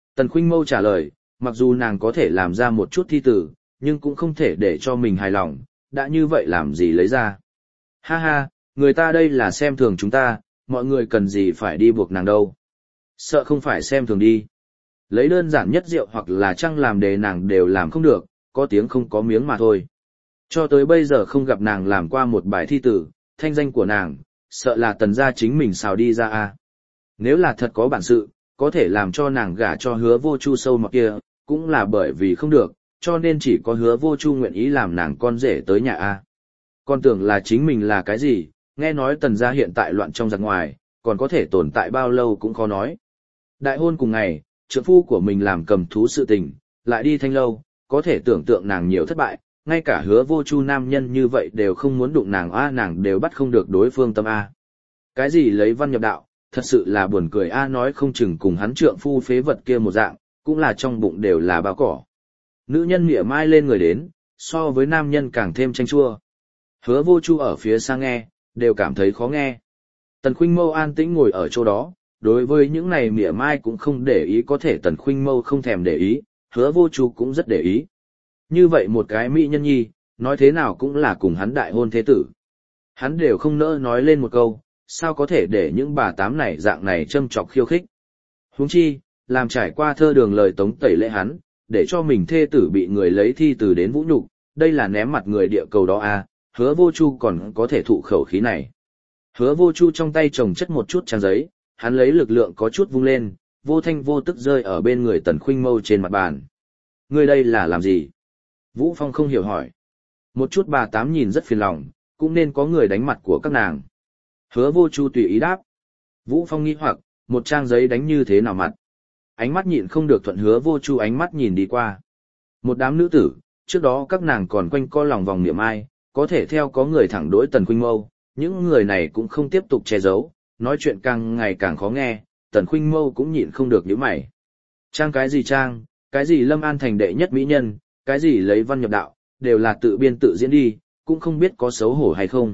Tần Khuynh Mâu trả lời, mặc dù nàng có thể làm ra một chút thi tử, nhưng cũng không thể để cho mình hài lòng, đã như vậy làm gì lấy ra. Ha ha, người ta đây là xem thường chúng ta, mọi người cần gì phải đi buộc nàng đâu. Sợ không phải xem thường đi. Lấy đơn giản nhất rượu hoặc là trăng làm đề nàng đều làm không được, có tiếng không có miếng mà thôi. Cho tới bây giờ không gặp nàng làm qua một bài thi tử, thanh danh của nàng, sợ là tần gia chính mình xào đi ra a. Nếu là thật có bản sự, có thể làm cho nàng gả cho Hứa Vô Chu sâu mọt kia, cũng là bởi vì không được, cho nên chỉ có Hứa Vô Chu nguyện ý làm nàng con rể tới nhà a. Con tưởng là chính mình là cái gì, nghe nói tần gia hiện tại loạn trong giặc ngoài, còn có thể tồn tại bao lâu cũng khó nói. Đại hôn cùng ngày, trượng phu của mình làm cầm thú sự tình, lại đi thanh lâu, có thể tưởng tượng nàng nhiều thất bại, ngay cả Hứa Vô Chu nam nhân như vậy đều không muốn đụng nàng a, nàng đều bắt không được đối phương tâm a. Cái gì lấy văn nhập đạo, thật sự là buồn cười a, nói không chừng cùng hắn trượng phu phế vật kia một dạng, cũng là trong bụng đều là bao cỏ. Nữ nhân mỉa mai lên người đến, so với nam nhân càng thêm chanh chua. Hứa Vô Chu ở phía xa nghe, đều cảm thấy khó nghe. Tần Khuynh Mâu an tĩnh ngồi ở chỗ đó, đối với những này mỉa mai cũng không để ý, có thể Tần Khuynh Mâu không thèm để ý, Hứa Vô Chu cũng rất để ý. Như vậy một cái mỹ nhân nhi, nói thế nào cũng là cùng hắn đại hôn thế tử. Hắn đều không nỡ nói lên một câu, sao có thể để những bà tám này dạng này châm chọc khiêu khích. Huống chi, làm trải qua thơ đường lời tống tẩy lễ hắn, để cho mình thê tử bị người lấy thi từ đến vũ nhục, đây là ném mặt người địa cầu đó à, Hứa Vô Chu còn có thể thụ khẩu khí này. Hứa Vô Chu trong tay chồng chất một chút trang giấy, hắn lấy lực lượng có chút vung lên, vô thanh vô tức rơi ở bên người Tần Khuynh Mâu trên mặt bàn. Ngươi đây là làm gì? Vũ Phong không hiểu hỏi. Một chút bà tám nhìn rất phiền lòng, cũng nên có người đánh mặt của các nàng. Hứa Vô Chu tùy ý đáp. Vũ Phong nghi hoặc, một trang giấy đánh như thế nào mặt? Ánh mắt nhịn không được thuận Hứa Vô Chu ánh mắt nhìn đi qua. Một đám nữ tử, trước đó các nàng còn quanh co lòng vòng niệm ai, có thể theo có người thẳng đối Tần Khuynh Mâu, những người này cũng không tiếp tục che giấu, nói chuyện càng ngày càng khó nghe, Tần Khuynh Mâu cũng nhịn không được nhíu mày. Trang cái gì trang, cái gì Lâm An thành đệ nhất mỹ nhân, cái gì lấy văn nhập đạo, đều là tự biên tự diễn đi, cũng không biết có xấu hổ hay không.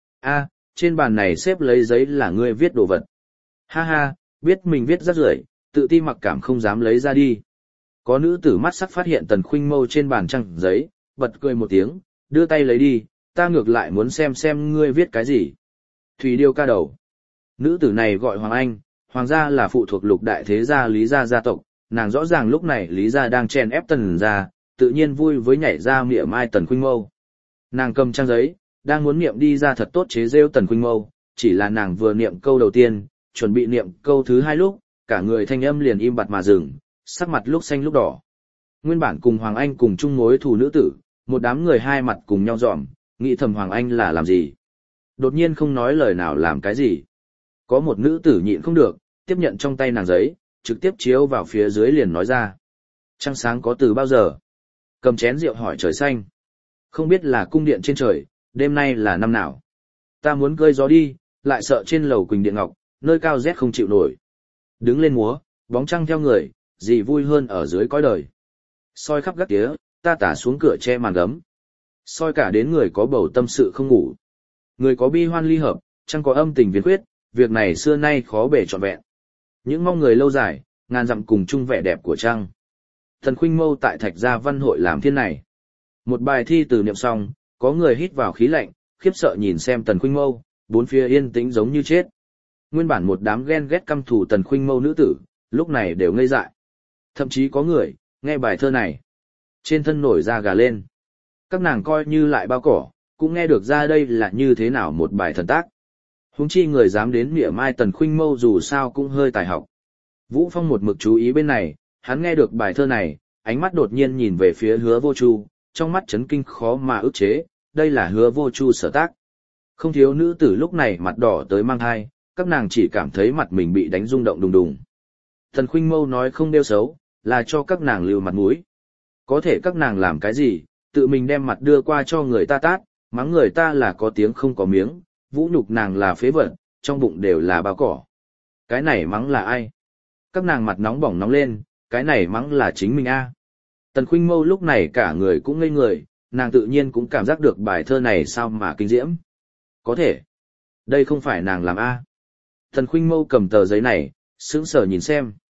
A, trên bàn này xếp lấy giấy là ngươi viết đồ vật. Ha ha, biết mình viết rất rưởi, tự ti mặc cảm không dám lấy ra đi. Có nữ tử mắt sắc phát hiện Tần Khuynh Mâu trên bàn trang giấy, bật cười một tiếng, đưa tay lấy đi, ta ngược lại muốn xem xem ngươi viết cái gì. Thủy Điêu ca đầu. Nữ tử này gọi Hoàng Anh, Hoàng gia là phụ thuộc lục đại thế gia Lý gia gia tộc, nàng rõ ràng lúc này Lý gia đang chen ép Tần gia, tự nhiên vui với nhảy ra mỉa mai Tần Khuynh Mâu. Nàng cầm trang giấy, đang muốn niệm đi ra thật tốt chế rêu Tần Khuynh Mâu, chỉ là nàng vừa niệm câu đầu tiên, chuẩn bị niệm câu thứ hai lúc, cả người thanh âm liền im bặt mà dừng, sắc mặt lúc xanh lúc đỏ. Nguyên bản cùng Hoàng Anh cùng chung mối thù nữ tử, một đám người hai mặt cùng nhau dòm, nghĩ thầm Hoàng Anh là làm gì. Đột nhiên không nói lời nào làm cái gì. Có một nữ tử nhịn không được, tiếp nhận trong tay nàng giấy, trực tiếp chiếu vào phía dưới liền nói ra. Trăng sáng có từ bao giờ? Cầm chén rượu hỏi trời xanh. Không biết là cung điện trên trời, đêm nay là năm nào? Ta muốn cơi gió đi, lại sợ trên lầu Quỳnh Điện Ngọc, nơi cao rét không chịu nổi. Đứng lên múa, bóng trăng theo người, gì vui hơn ở dưới cõi đời. Soi khắp gác tía, ta tả xuống cửa che màn gấm. Soi cả đến người có bầu tâm sự không ngủ. Người có bi hoan ly hợp, chẳng có âm tình viên quyết, việc này xưa nay khó bể trọn vẹn. Những mong người lâu dài, ngàn dặm cùng chung vẻ đẹp của trăng. Tần Khuynh Mâu tại Thạch Gia Văn hội làm thiên này. Một bài thi từ niệm xong, có người hít vào khí lạnh, khiếp sợ nhìn xem Tần Khuynh Mâu, bốn phía yên tĩnh giống như chết. Nguyên bản một đám ghen ghét căm thù Tần Khuynh Mâu nữ tử, lúc này đều ngây dại. Thậm chí có người, nghe bài thơ này, trên thân nổi da gà lên. Các nàng coi như lại bao cỏ, cũng nghe được ra đây là như thế nào một bài thần tác. Huống chi người dám đến mỉa mai Tần Khuynh Mâu dù sao cũng hơi tài học. Vũ Phong một mực chú ý bên này, hắn nghe được bài thơ này, ánh mắt đột nhiên nhìn về phía Hứa Vô Chu, trong mắt chấn kinh khó mà ức chế, đây là Hứa Vô Chu sở tác. Không thiếu nữ tử lúc này mặt đỏ tới mang hai, các nàng chỉ cảm thấy mặt mình bị đánh rung động đùng đùng. Tần Khuynh Mâu nói không đeo xấu, là cho các nàng lưu mặt mũi. Có thể các nàng làm cái gì, tự mình đem mặt đưa qua cho người ta tát, mắng người ta là có tiếng không có miếng, vũ nhục nàng là phế vật, trong bụng đều là bao cỏ. Cái này mắng là ai? Các nàng mặt nóng bỏng nóng lên, cái này mắng là chính mình a. Tần Khuynh Mâu lúc này cả người cũng ngây người, nàng tự nhiên cũng cảm giác được bài thơ này sao mà kinh diễm. Có thể, đây không phải nàng làm a. Tần Khuynh Mâu cầm tờ giấy này, sững sờ nhìn xem.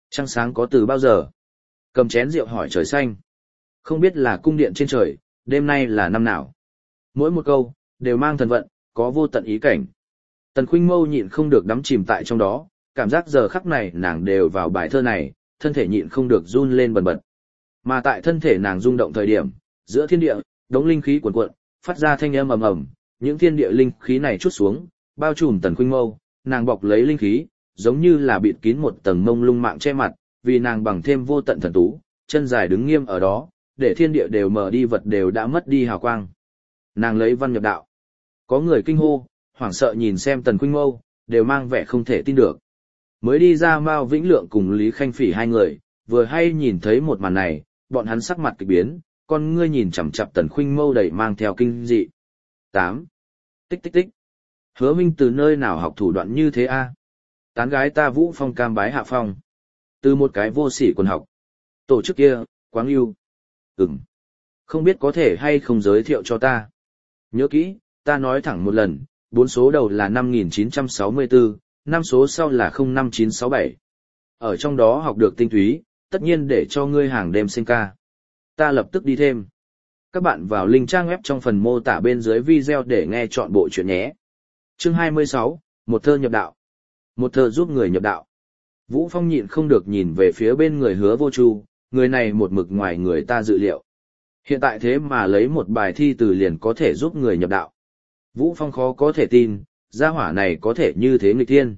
Trăng sáng có từ bao giờ? Cầm chén rượu hỏi trời xanh. Không biết là cung điện trên trời, đêm nay là năm nào. Mỗi một câu, đều mang thần vận, có vô tận ý cảnh. Tần Khuynh Mâu nhịn không được đắm chìm tại trong đó, cảm giác giờ khắc này nàng đều vào bài thơ này, thân thể nhịn không được run lên bần bật. Mà tại thân thể nàng rung động thời điểm, giữa thiên địa, đống linh khí cuồn cuộn, phát ra thanh âm ầm ầm, những thiên địa linh khí này trút xuống, bao trùm Tần Khuynh Mâu, nàng bọc lấy linh khí, giống như là bịt kín một tầng mông lung mạng che mặt, vì nàng bằng thêm vô tận thần tú, chân dài đứng nghiêm ở đó, để thiên địa đều mờ đi, vật đều đã mất đi hào quang. Nàng lấy văn nhập đạo. Có người kinh hô, hoảng sợ nhìn xem Tần Khuynh Mâu, đều mang vẻ không thể tin được. Mới đi ra Mao Vĩnh Lượng cùng Lý Khanh Phỉ hai người, vừa hay nhìn thấy một màn này, bọn hắn sắc mặt kỳ biến, con ngươi nhìn chằm chằm Tần Khuynh Mâu đầy mang theo kinh dị. tám. Tích tích tích. Hứa Minh từ nơi nào học thủ đoạn như thế a? Tán gái ta Vũ Phong cam bái hạ phong. Từ một cái vô sỉ quần học. Tổ chức kia, Quáng Yêu. Ừm. Không biết có thể hay không giới thiệu cho ta. Nhớ kỹ, ta nói thẳng một lần, bốn số đầu là năm nghìn chín trăm sáu mươi tư, năm số sau là không năm chín sáu bảy. Ở trong đó học được tinh túy, tất nhiên để cho ngươi hàng đêm sinh ca. Ta lập tức đi thêm. Các bạn vào link trang web trong phần mô tả bên dưới video để nghe chọn bộ chuyện nhé. Chương hai mươi sáu, một thơ nhập đạo. Một thơ giúp người nhập đạo. Vũ Phong nhịn không được nhìn về phía bên người Hứa Vô Chu, người này một mực ngoài người ta dự liệu. Hiện tại thế mà lấy một bài thi từ liền có thể giúp người nhập đạo. Vũ Phong khó có thể tin, gia hỏa này có thể như thế nghịch thiên.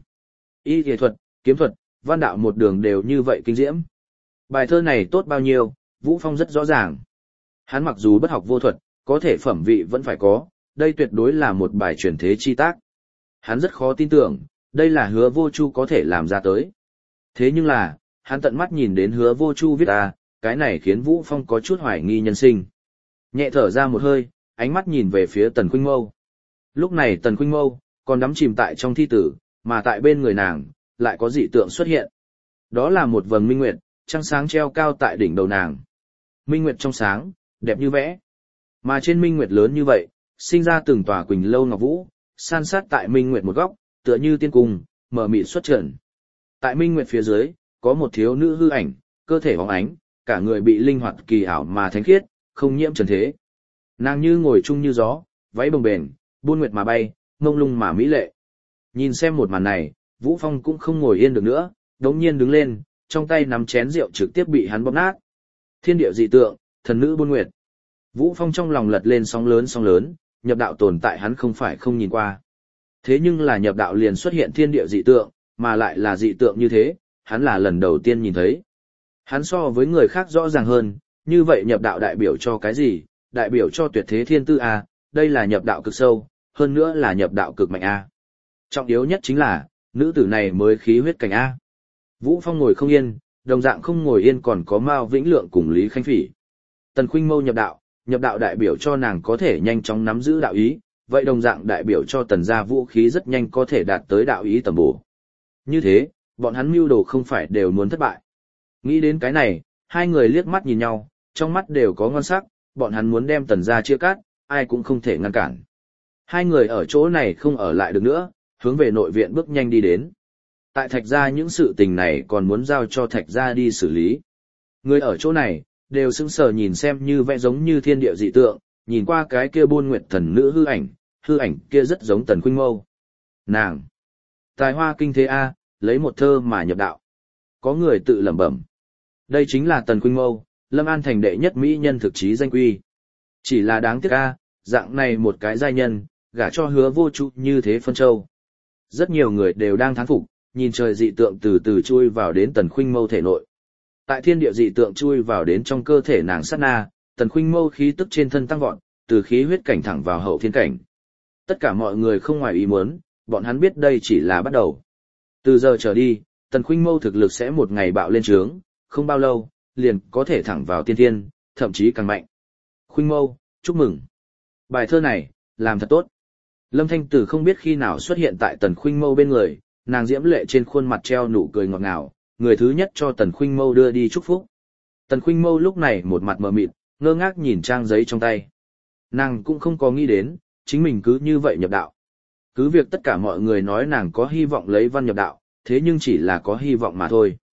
Y y thuật, kiếm thuật, văn đạo một đường đều như vậy kinh diễm. Bài thơ này tốt bao nhiêu, Vũ Phong rất rõ ràng. Hắn mặc dù bất học vô thuật, có thể phẩm vị vẫn phải có, đây tuyệt đối là một bài truyền thế chi tác. Hắn rất khó tin tưởng, đây là Hứa Vô Chu có thể làm ra tới. Thế nhưng là, hắn tận mắt nhìn đến Hứa Vô Chu viết à, cái này khiến Vũ Phong có chút hoài nghi nhân sinh. Nhẹ thở ra một hơi, ánh mắt nhìn về phía Tần Khuynh Mâu. Lúc này Tần Khuynh Mâu còn đắm chìm tại trong thi tử, mà tại bên người nàng lại có dị tượng xuất hiện. Đó là một vầng minh nguyệt, trăng sáng treo cao tại đỉnh đầu nàng. Minh nguyệt trong sáng, đẹp như vẽ. Mà trên minh nguyệt lớn như vậy, sinh ra từng tòa quỳnh lâu ngọc vũ, san sát tại minh nguyệt một góc, tựa như tiên cung, mở mịt xuất trần. Tại minh nguyệt phía dưới, có một thiếu nữ hư ảnh, cơ thể bóng ánh, cả người bị linh hoạt kỳ ảo mà thánh khiết, không nhiễm trần thế. Nàng như ngồi chung như gió, váy bồng bềnh, buôn nguyệt mà bay, mông lung mà mỹ lệ. Nhìn xem một màn này, Vũ Phong cũng không ngồi yên được nữa, đống nhiên đứng lên, trong tay nắm chén rượu trực tiếp bị hắn bóp nát. Thiên địa dị tượng, thần nữ buôn nguyệt. Vũ Phong trong lòng lật lên sóng lớn sóng lớn, nhập đạo tồn tại hắn không phải không nhìn qua. Thế nhưng là nhập đạo liền xuất hiện thiên địa dị tượng, mà lại là dị tượng như thế, hắn là lần đầu tiên nhìn thấy. Hắn so với người khác rõ ràng hơn, như vậy nhập đạo đại biểu cho cái gì? Đại biểu cho tuyệt thế thiên tư A, đây là nhập đạo cực sâu, hơn nữa là nhập đạo cực mạnh A. Trọng yếu nhất chính là, nữ tử này mới khí huyết cảnh A. Vũ Phong ngồi không yên, đồng dạng không ngồi yên còn có Mao Vĩnh Lượng cùng Lý Khanh Phỉ. Tần Khuynh Mâu nhập đạo, nhập đạo đại biểu cho nàng có thể nhanh chóng nắm giữ đạo ý, vậy đồng dạng đại biểu cho tần gia vũ khí rất nhanh có thể đạt tới đạo ý tầm bổ. Như thế, bọn hắn mưu đồ không phải đều muốn thất bại. Nghĩ đến cái này, hai người liếc mắt nhìn nhau, trong mắt đều có ngon sắc, bọn hắn muốn đem tần gia chia cắt, ai cũng không thể ngăn cản. Hai người ở chỗ này không ở lại được nữa, hướng về nội viện bước nhanh đi đến. Tại Thạch gia những sự tình này còn muốn giao cho Thạch gia đi xử lý. Người ở chỗ này, đều sững sờ nhìn xem như vẽ giống như thiên địa dị tượng, nhìn qua cái kia buôn nguyệt thần nữ hư ảnh, hư ảnh kia rất giống Tần Khuynh Mâu. Nàng! Tài hoa kinh thế A, lấy một thơ mà nhập đạo. Có người tự lẩm bẩm. Đây chính là Tần Khuynh Mâu, Lâm An thành đệ nhất mỹ nhân thực chí danh quy. Chỉ là đáng tiếc A, dạng này một cái giai nhân, gả cho Hứa Vô Chu như thế phân châu. Rất nhiều người đều đang thán phục, nhìn trời dị tượng từ từ chui vào đến Tần Khuynh Mâu thể nội. Tại thiên địa dị tượng chui vào đến trong cơ thể nàng sát na, Tần Khuynh Mâu khí tức trên thân tăng vọt, từ khí huyết cảnh thẳng vào hậu thiên cảnh. Tất cả mọi người không ngoài ý muốn, bọn hắn biết đây chỉ là bắt đầu. Từ giờ trở đi, Tần Khuynh Mâu thực lực sẽ một ngày bạo lên trướng, không bao lâu, liền có thể thẳng vào tiên thiên, thậm chí càng mạnh. Khuynh Mâu, chúc mừng. Bài thơ này, làm thật tốt. Lâm Thanh Tử không biết khi nào xuất hiện tại Tần Khuynh Mâu bên người, nàng diễm lệ trên khuôn mặt treo nụ cười ngọt ngào, người thứ nhất cho Tần Khuynh Mâu đưa đi chúc phúc. Tần Khuynh Mâu lúc này một mặt mờ mịt, ngơ ngác nhìn trang giấy trong tay. Nàng cũng không có nghĩ đến, chính mình cứ như vậy nhập đạo. Cứ việc tất cả mọi người nói nàng có hy vọng lấy văn nhập đạo, thế nhưng chỉ là có hy vọng mà thôi.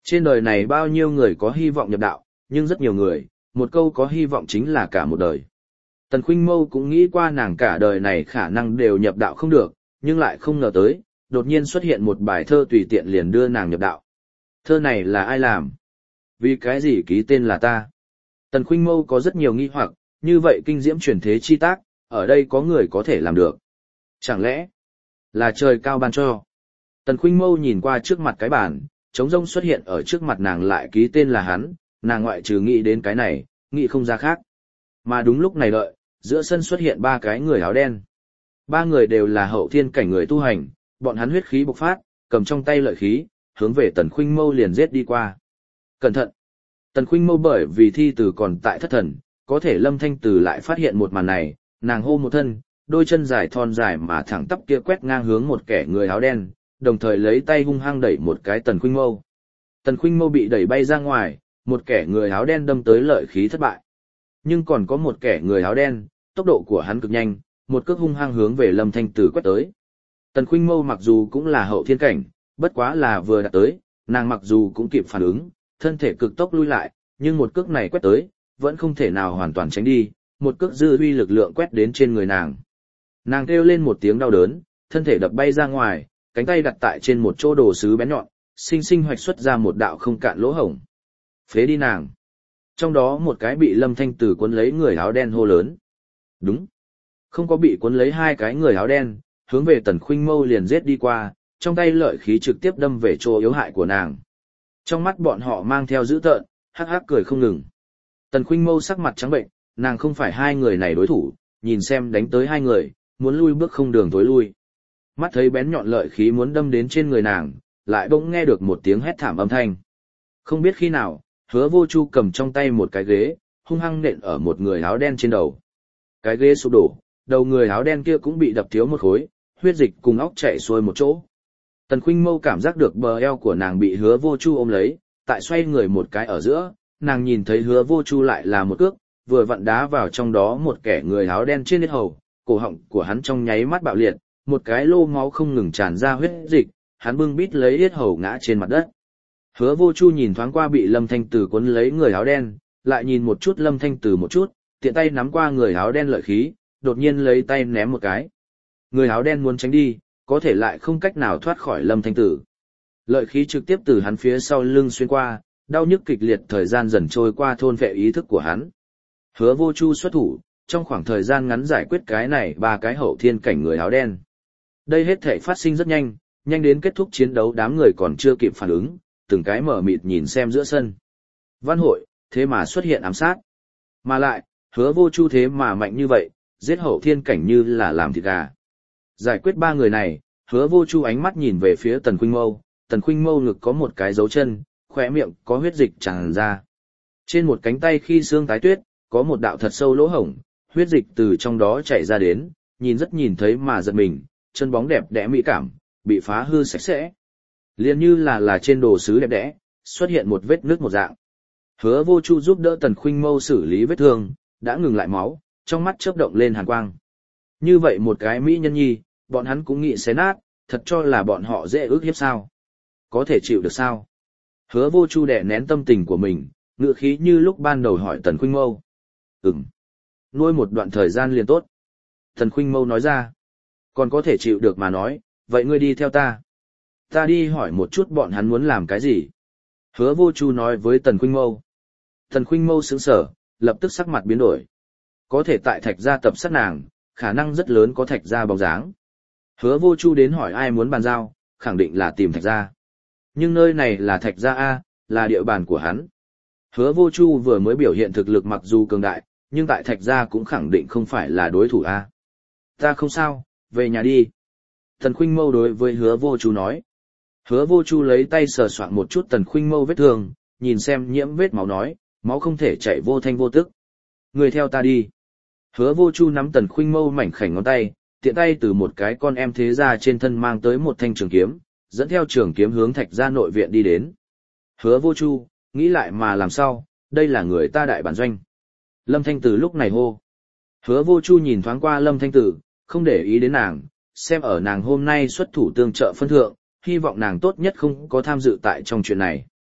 Trên đời này bao nhiêu người có hy vọng nhập đạo, nhưng rất nhiều người, một câu có hy vọng chính là cả một đời. Tần Khuynh Mâu cũng nghĩ qua nàng cả đời này khả năng đều nhập đạo không được, nhưng lại không ngờ tới, đột nhiên xuất hiện một bài thơ tùy tiện liền đưa nàng nhập đạo. Thơ này là ai làm? Vì cái gì ký tên là ta? Tần Khuynh Mâu có rất nhiều nghi hoặc, như vậy kinh diễm truyền thế chi tác, ở đây có người có thể làm được. Chẳng lẽ là trời cao ban cho? Tần Khuynh Mâu nhìn qua trước mặt cái bàn, trống rông xuất hiện ở trước mặt nàng lại ký tên là hắn, nàng ngoại trừ nghĩ đến cái này, nghĩ không ra khác. Mà đúng lúc này đợi, giữa sân xuất hiện ba cái người áo đen. Ba người đều là hậu thiên cảnh người tu hành, bọn hắn huyết khí bộc phát, cầm trong tay lợi khí, hướng về Tần Khuynh Mâu liền giết đi qua. Cẩn thận! Tần Khuynh Mâu bởi vì thi tử còn tại thất thần, có thể Lâm Thanh Tử lại phát hiện một màn này, nàng hô một thân, đôi chân dài thon dài mà thẳng tắp kia quét ngang hướng một kẻ người áo đen, đồng thời lấy tay hung hăng đẩy một cái Tần Khuynh Mâu. Tần Khuynh Mâu bị đẩy bay ra ngoài, một kẻ người áo đen đâm tới lợi khí thất bại. Nhưng còn có một kẻ người áo đen, tốc độ của hắn cực nhanh, một cước hung hăng hướng về Lâm Thanh Tử quét tới. Tần Khuynh Mâu mặc dù cũng là hậu thiên cảnh, bất quá là vừa đạt tới, nàng mặc dù cũng kịp phản ứng, thân thể cực tốc lui lại, nhưng một cước này quét tới, vẫn không thể nào hoàn toàn tránh đi, một cước dư uy lực lượng quét đến trên người nàng. Nàng kêu lên một tiếng đau đớn, thân thể đập bay ra ngoài, cánh tay đặt tại trên một chỗ đồ sứ bén nhọn, sinh sinh hoạch xuất ra một đạo không cạn lỗ hổng. Phế đi nàng. Trong đó một cái bị Lâm Thanh Tử cuốn lấy người áo đen hô lớn. Đúng. Không có bị cuốn lấy hai cái người áo đen, hướng về Tần Khuynh Mâu liền giết đi qua, trong tay lợi khí trực tiếp đâm về chỗ yếu hại của nàng. Trong mắt bọn họ mang theo dữ tợn, hắc hắc cười không ngừng. Tần Khuynh Mâu sắc mặt trắng bệnh, nàng không phải hai người này đối thủ, nhìn xem đánh tới hai người, muốn lui bước không đường tối lui. Mắt thấy bén nhọn lợi khí muốn đâm đến trên người nàng, lại bỗng nghe được một tiếng hét thảm âm thanh. Không biết khi nào, Hứa Vô Chu cầm trong tay một cái ghế, hung hăng nện ở một người áo đen trên đầu. Cái ghế sụp đổ, đầu người áo đen kia cũng bị đập thiếu một khối, huyết dịch cùng óc chảy xuôi một chỗ. Tần Khuynh Mâu cảm giác được bờ eo của nàng bị Hứa Vô Chu ôm lấy, tại xoay người một cái ở giữa, nàng nhìn thấy Hứa Vô Chu lại là một cước, vừa vặn đá vào trong đó một kẻ người áo đen trên yết hầu, cổ họng của hắn trong nháy mắt bạo liệt, một cái lô máu không ngừng tràn ra huyết dịch, hắn bưng bít lấy yết hầu ngã trên mặt đất. Hứa Vô Chu nhìn thoáng qua bị Lâm Thanh Tử cuốn lấy người áo đen, lại nhìn một chút Lâm Thanh Tử một chút, tiện tay nắm qua người áo đen lợi khí, đột nhiên lấy tay ném một cái. Người áo đen muốn tránh đi, có thể lại không cách nào thoát khỏi Lâm Thanh Tử. Lợi khí trực tiếp từ hắn phía sau lưng xuyên qua, đau nhức kịch liệt thời gian dần trôi qua thôn phệ ý thức của hắn. Hứa Vô Chu xuất thủ, trong khoảng thời gian ngắn giải quyết cái này ba cái hậu thiên cảnh người áo đen. Đây hết thể phát sinh rất nhanh, nhanh đến kết thúc chiến đấu đám người còn chưa kịp phản ứng, từng cái mở mịt nhìn xem giữa sân. Văn hội, thế mà xuất hiện ám sát. Mà lại, Hứa Vô Chu thế mà mạnh như vậy, giết hậu thiên cảnh như là làm thịt gà. Giải quyết ba người này, Hứa Vô Chu ánh mắt nhìn về phía Tần Khuynh Mâu, Tần Khuynh Mâu ngực có một cái dấu chân, khóe miệng có huyết dịch tràn ra. Trên một cánh tay khi xương tái tuyết, có một đạo thật sâu lỗ hổng, huyết dịch từ trong đó chảy ra đến, nhìn rất nhìn thấy mà giật mình, chân bóng đẹp đẽ mỹ cảm, bị phá hư sạch sẽ. Liền như là là trên đồ sứ đẹp đẽ, xuất hiện một vết nước một dạng. Hứa Vô Chu giúp đỡ Tần Khuynh Mâu xử lý vết thương, đã ngừng lại máu, trong mắt chớp động lên hàn quang. Như vậy một cái mỹ nhân nhi, bọn hắn cũng nghĩ xé nát, thật cho là bọn họ dễ ước hiếp sao? Có thể chịu được sao? Hứa Vô Chu đè nén tâm tình của mình, ngựa khí như lúc ban đầu hỏi Tần Khuynh Mâu. Ừm. Nuôi một đoạn thời gian liền tốt. Tần Khuynh Mâu nói ra. Còn có thể chịu được mà nói, vậy ngươi đi theo ta. Ta đi hỏi một chút bọn hắn muốn làm cái gì. Hứa Vô Chu nói với Tần Khuynh Mâu. Tần Khuynh Mâu sững sờ, lập tức sắc mặt biến đổi. Có thể tại Thạch gia tập sát nàng, khả năng rất lớn có Thạch gia bóng dáng. Hứa Vô Chu đến hỏi ai muốn bàn giao, khẳng định là tìm Thạch gia. Nhưng nơi này là Thạch gia A, là địa bàn của hắn. Hứa Vô Chu vừa mới biểu hiện thực lực mặc dù cường đại, nhưng tại Thạch gia cũng khẳng định không phải là đối thủ A. Ta không sao, về nhà đi. Tần Khuynh Mâu đối với Hứa Vô Chu nói. Hứa Vô Chu lấy tay sờ soạn một chút Tần Khuynh Mâu vết thương, nhìn xem nhiễm vết máu nói, máu không thể chảy vô thanh vô tức. Người theo ta đi. Hứa Vô Chu nắm Tần Khuynh Mâu mảnh khảnh ngón tay, tiện tay từ một cái con em thế gia trên thân mang tới một thanh trường kiếm, dẫn theo trường kiếm hướng Thạch gia nội viện đi đến. Hứa Vô Chu, nghĩ lại mà làm sao, đây là người ta đại bản doanh. Lâm Thanh Tử lúc này hô. Hứa Vô Chu nhìn thoáng qua Lâm Thanh Tử, không để ý đến nàng, xem ở nàng hôm nay xuất thủ tương trợ phân thượng, hy vọng nàng tốt nhất không có tham dự tại trong chuyện này.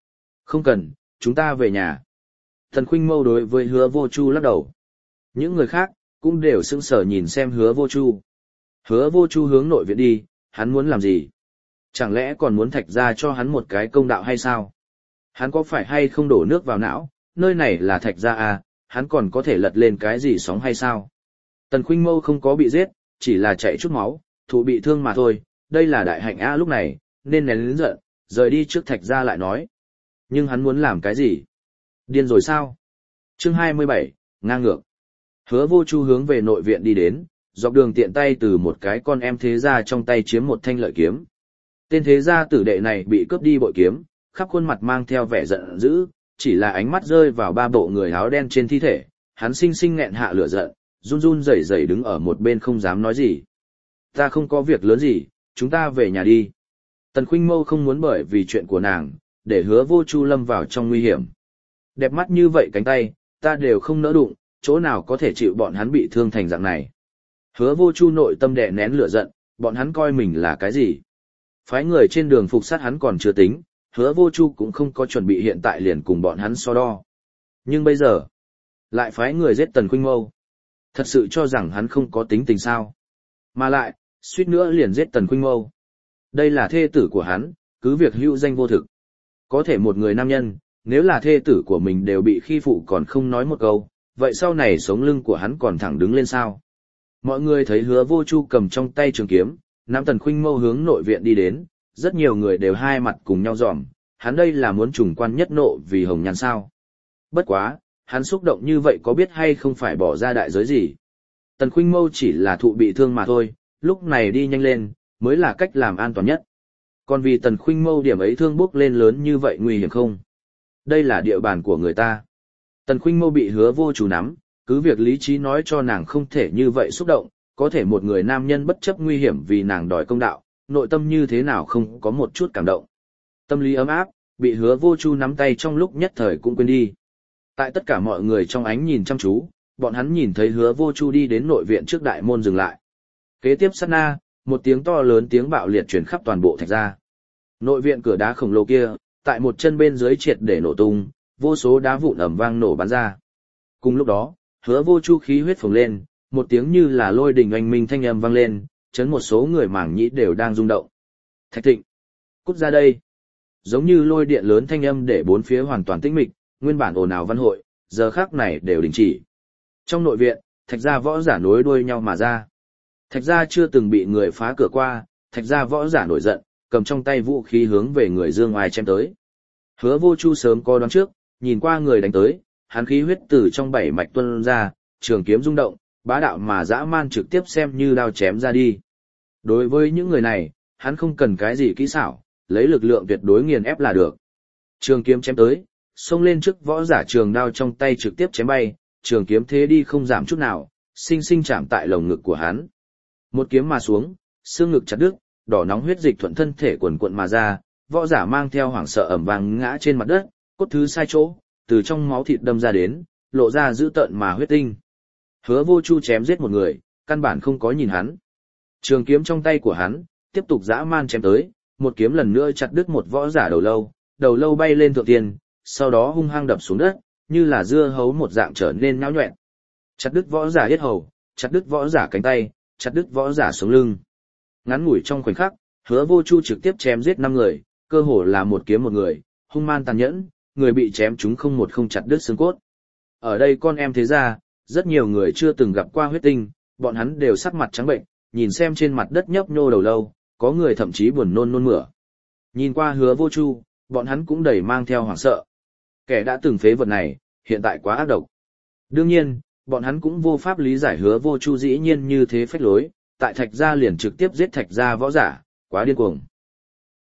Không cần, chúng ta về nhà. Tần Khuynh Mâu đối với Hứa Vô Chu lắc đầu. Những người khác cũng đều sững sờ nhìn xem Hứa Vô Chu. Hứa Vô Chu hướng nội viện đi, hắn muốn làm gì? Chẳng lẽ còn muốn Thạch gia cho hắn một cái công đạo hay sao? Hắn có phải hay không đổ nước vào não, nơi này là Thạch gia à, hắn còn có thể lật lên cái gì sóng hay sao? Tần Khuynh Mâu không có bị giết, chỉ là chạy chút máu, thụ bị thương mà thôi, đây là đại hạnh a lúc này, nên nén lớn giận, rời đi trước Thạch gia lại nói. Nhưng hắn muốn làm cái gì? Điên rồi sao? Chương hai mươi bảy, ngang ngược. Hứa Vô Chu hướng về nội viện đi đến, dọc đường tiện tay từ một cái con em thế gia trong tay chiếm một thanh lợi kiếm. Tên thế gia tử đệ này bị cướp đi bội kiếm, khắp khuôn mặt mang theo vẻ giận dữ, chỉ là ánh mắt rơi vào ba bộ người áo đen trên thi thể, hắn sinh sinh nghẹn hạ lửa giận, run run rẩy rẩy đứng ở một bên không dám nói gì. Ta không có việc lớn gì, chúng ta về nhà đi. Tần Khuynh Mâu không muốn bởi vì chuyện của nàng, để Hứa Vô Chu lâm vào trong nguy hiểm. Đẹp mắt như vậy cánh tay, ta đều không nỡ đụng, chỗ nào có thể chịu bọn hắn bị thương thành dạng này. Hứa Vô Chu nội tâm đè nén lửa giận, bọn hắn coi mình là cái gì? Phái người trên đường phục sát hắn còn chưa tính, Hứa Vô Chu cũng không có chuẩn bị hiện tại liền cùng bọn hắn so đo. Nhưng bây giờ, lại phái người giết Tần Khuynh Mâu. Thật sự cho rằng hắn không có tính tình sao? Mà lại, suýt nữa liền giết Tần Khuynh Mâu. Đây là thê tử của hắn, cứ việc hữu danh vô thực. Có thể một người nam nhân, nếu là thê tử của mình đều bị khi phụ còn không nói một câu, vậy sau này sống lưng của hắn còn thẳng đứng lên sao? Mọi người thấy Hứa Vô Chu cầm trong tay trường kiếm, nắm Tần Khuynh Mâu hướng nội viện đi đến, rất nhiều người đều hai mặt cùng nhau dòm, hắn đây là muốn trùng quan nhất nộ vì hồng nhan sao? Bất quá, hắn xúc động như vậy có biết hay không phải bỏ ra đại giới gì? Tần Khuynh Mâu chỉ là thụ bị thương mà thôi, lúc này đi nhanh lên, mới là cách làm an toàn nhất. Còn vì Tần Khuynh Mâu điểm ấy thương bốc lên lớn như vậy nguy hiểm không? Đây là địa bàn của người ta. Tần Khuynh Mâu bị Hứa Vô Chu nắm, cứ việc lý trí nói cho nàng không thể như vậy xúc động, có thể một người nam nhân bất chấp nguy hiểm vì nàng đòi công đạo, nội tâm như thế nào không có một chút cảm động. Tâm lý ấm áp, bị Hứa Vô Chu nắm tay trong lúc nhất thời cũng quên đi. Tại tất cả mọi người trong ánh nhìn chăm chú, bọn hắn nhìn thấy Hứa Vô Chu đi đến nội viện trước đại môn dừng lại. Kế tiếp sát na, một tiếng to lớn tiếng bạo liệt truyền khắp toàn bộ Thạch gia. Nội viện cửa đá khổng lồ kia, tại một chân bên dưới triệt để nổ tung, vô số đá vụn ầm vang nổ bắn ra. Cùng lúc đó, Hứa Vô Chu khí huyết phồng lên, một tiếng như là lôi đình oanh minh thanh âm vang lên, chấn một số người mảng nhĩ đều đang rung động. Thạch Thịnh, cút ra đây! Giống như lôi điện lớn thanh âm để bốn phía hoàn toàn tĩnh mịch, nguyên bản ồn ào văn hội, giờ khắc này đều đình chỉ. Trong nội viện, Thạch gia võ giả nối đuôi nhau mà ra. Thạch gia chưa từng bị người phá cửa qua, Thạch gia võ giả nổi giận, cầm trong tay vũ khí hướng về người Dương Oai chém tới. Hứa Vô Chu sớm có đoán trước, nhìn qua người đánh tới, hắn khí huyết từ trong bảy mạch tuôn ra, trường kiếm rung động, bá đạo mà dã man trực tiếp xem như đao chém ra đi. Đối với những người này, hắn không cần cái gì kỹ xảo, lấy lực lượng tuyệt đối nghiền ép là được. Trường kiếm chém tới, xông lên trước võ giả trường đao trong tay trực tiếp chém bay, trường kiếm thế đi không giảm chút nào, sinh sinh chạm tại lồng ngực của hắn. Một kiếm mà xuống, xương ngực chặt đứt, đỏ nóng huyết dịch thuận thân thể quần quận mà ra, võ giả mang theo hoảng sợ ẩm vàng ngã trên mặt đất, cốt thứ sai chỗ, từ trong máu thịt đâm ra đến, lộ ra dữ tợn mà huyết tinh. Hứa Vô Chu chém giết một người, căn bản không có nhìn hắn. Trường kiếm trong tay của hắn, tiếp tục dã man chém tới, một kiếm lần nữa chặt đứt một võ giả đầu lâu, đầu lâu bay lên thượng tiên, sau đó hung hăng đập xuống đất, như là dưa hấu một dạng trở nên nhão nhọẹn. Chặt đứt võ giả yết hầu, chặt đứt võ giả cánh tay, chặt đứt võ giả sống lưng. Ngắn ngủi trong khoảnh khắc, Hứa Vô Chu trực tiếp chém giết năm người, cơ hồ là một kiếm một người, hung man tàn nhẫn, người bị chém chúng không một không chặt đứt xương cốt. Ở đây con em thế gia, rất nhiều người chưa từng gặp qua huyết tinh, bọn hắn đều sắc mặt trắng bệnh, nhìn xem trên mặt đất nhấp nhô đầu lâu, có người thậm chí buồn nôn nôn mửa. Nhìn qua Hứa Vô Chu, bọn hắn cũng đầy mang theo hoảng sợ. Kẻ đã từng phế vật này, hiện tại quá ác độc. Đương nhiên, bọn hắn cũng vô pháp lý giải Hứa Vô Chu dĩ nhiên như thế phách lối, tại Thạch gia liền trực tiếp giết Thạch gia võ giả, quá điên cuồng.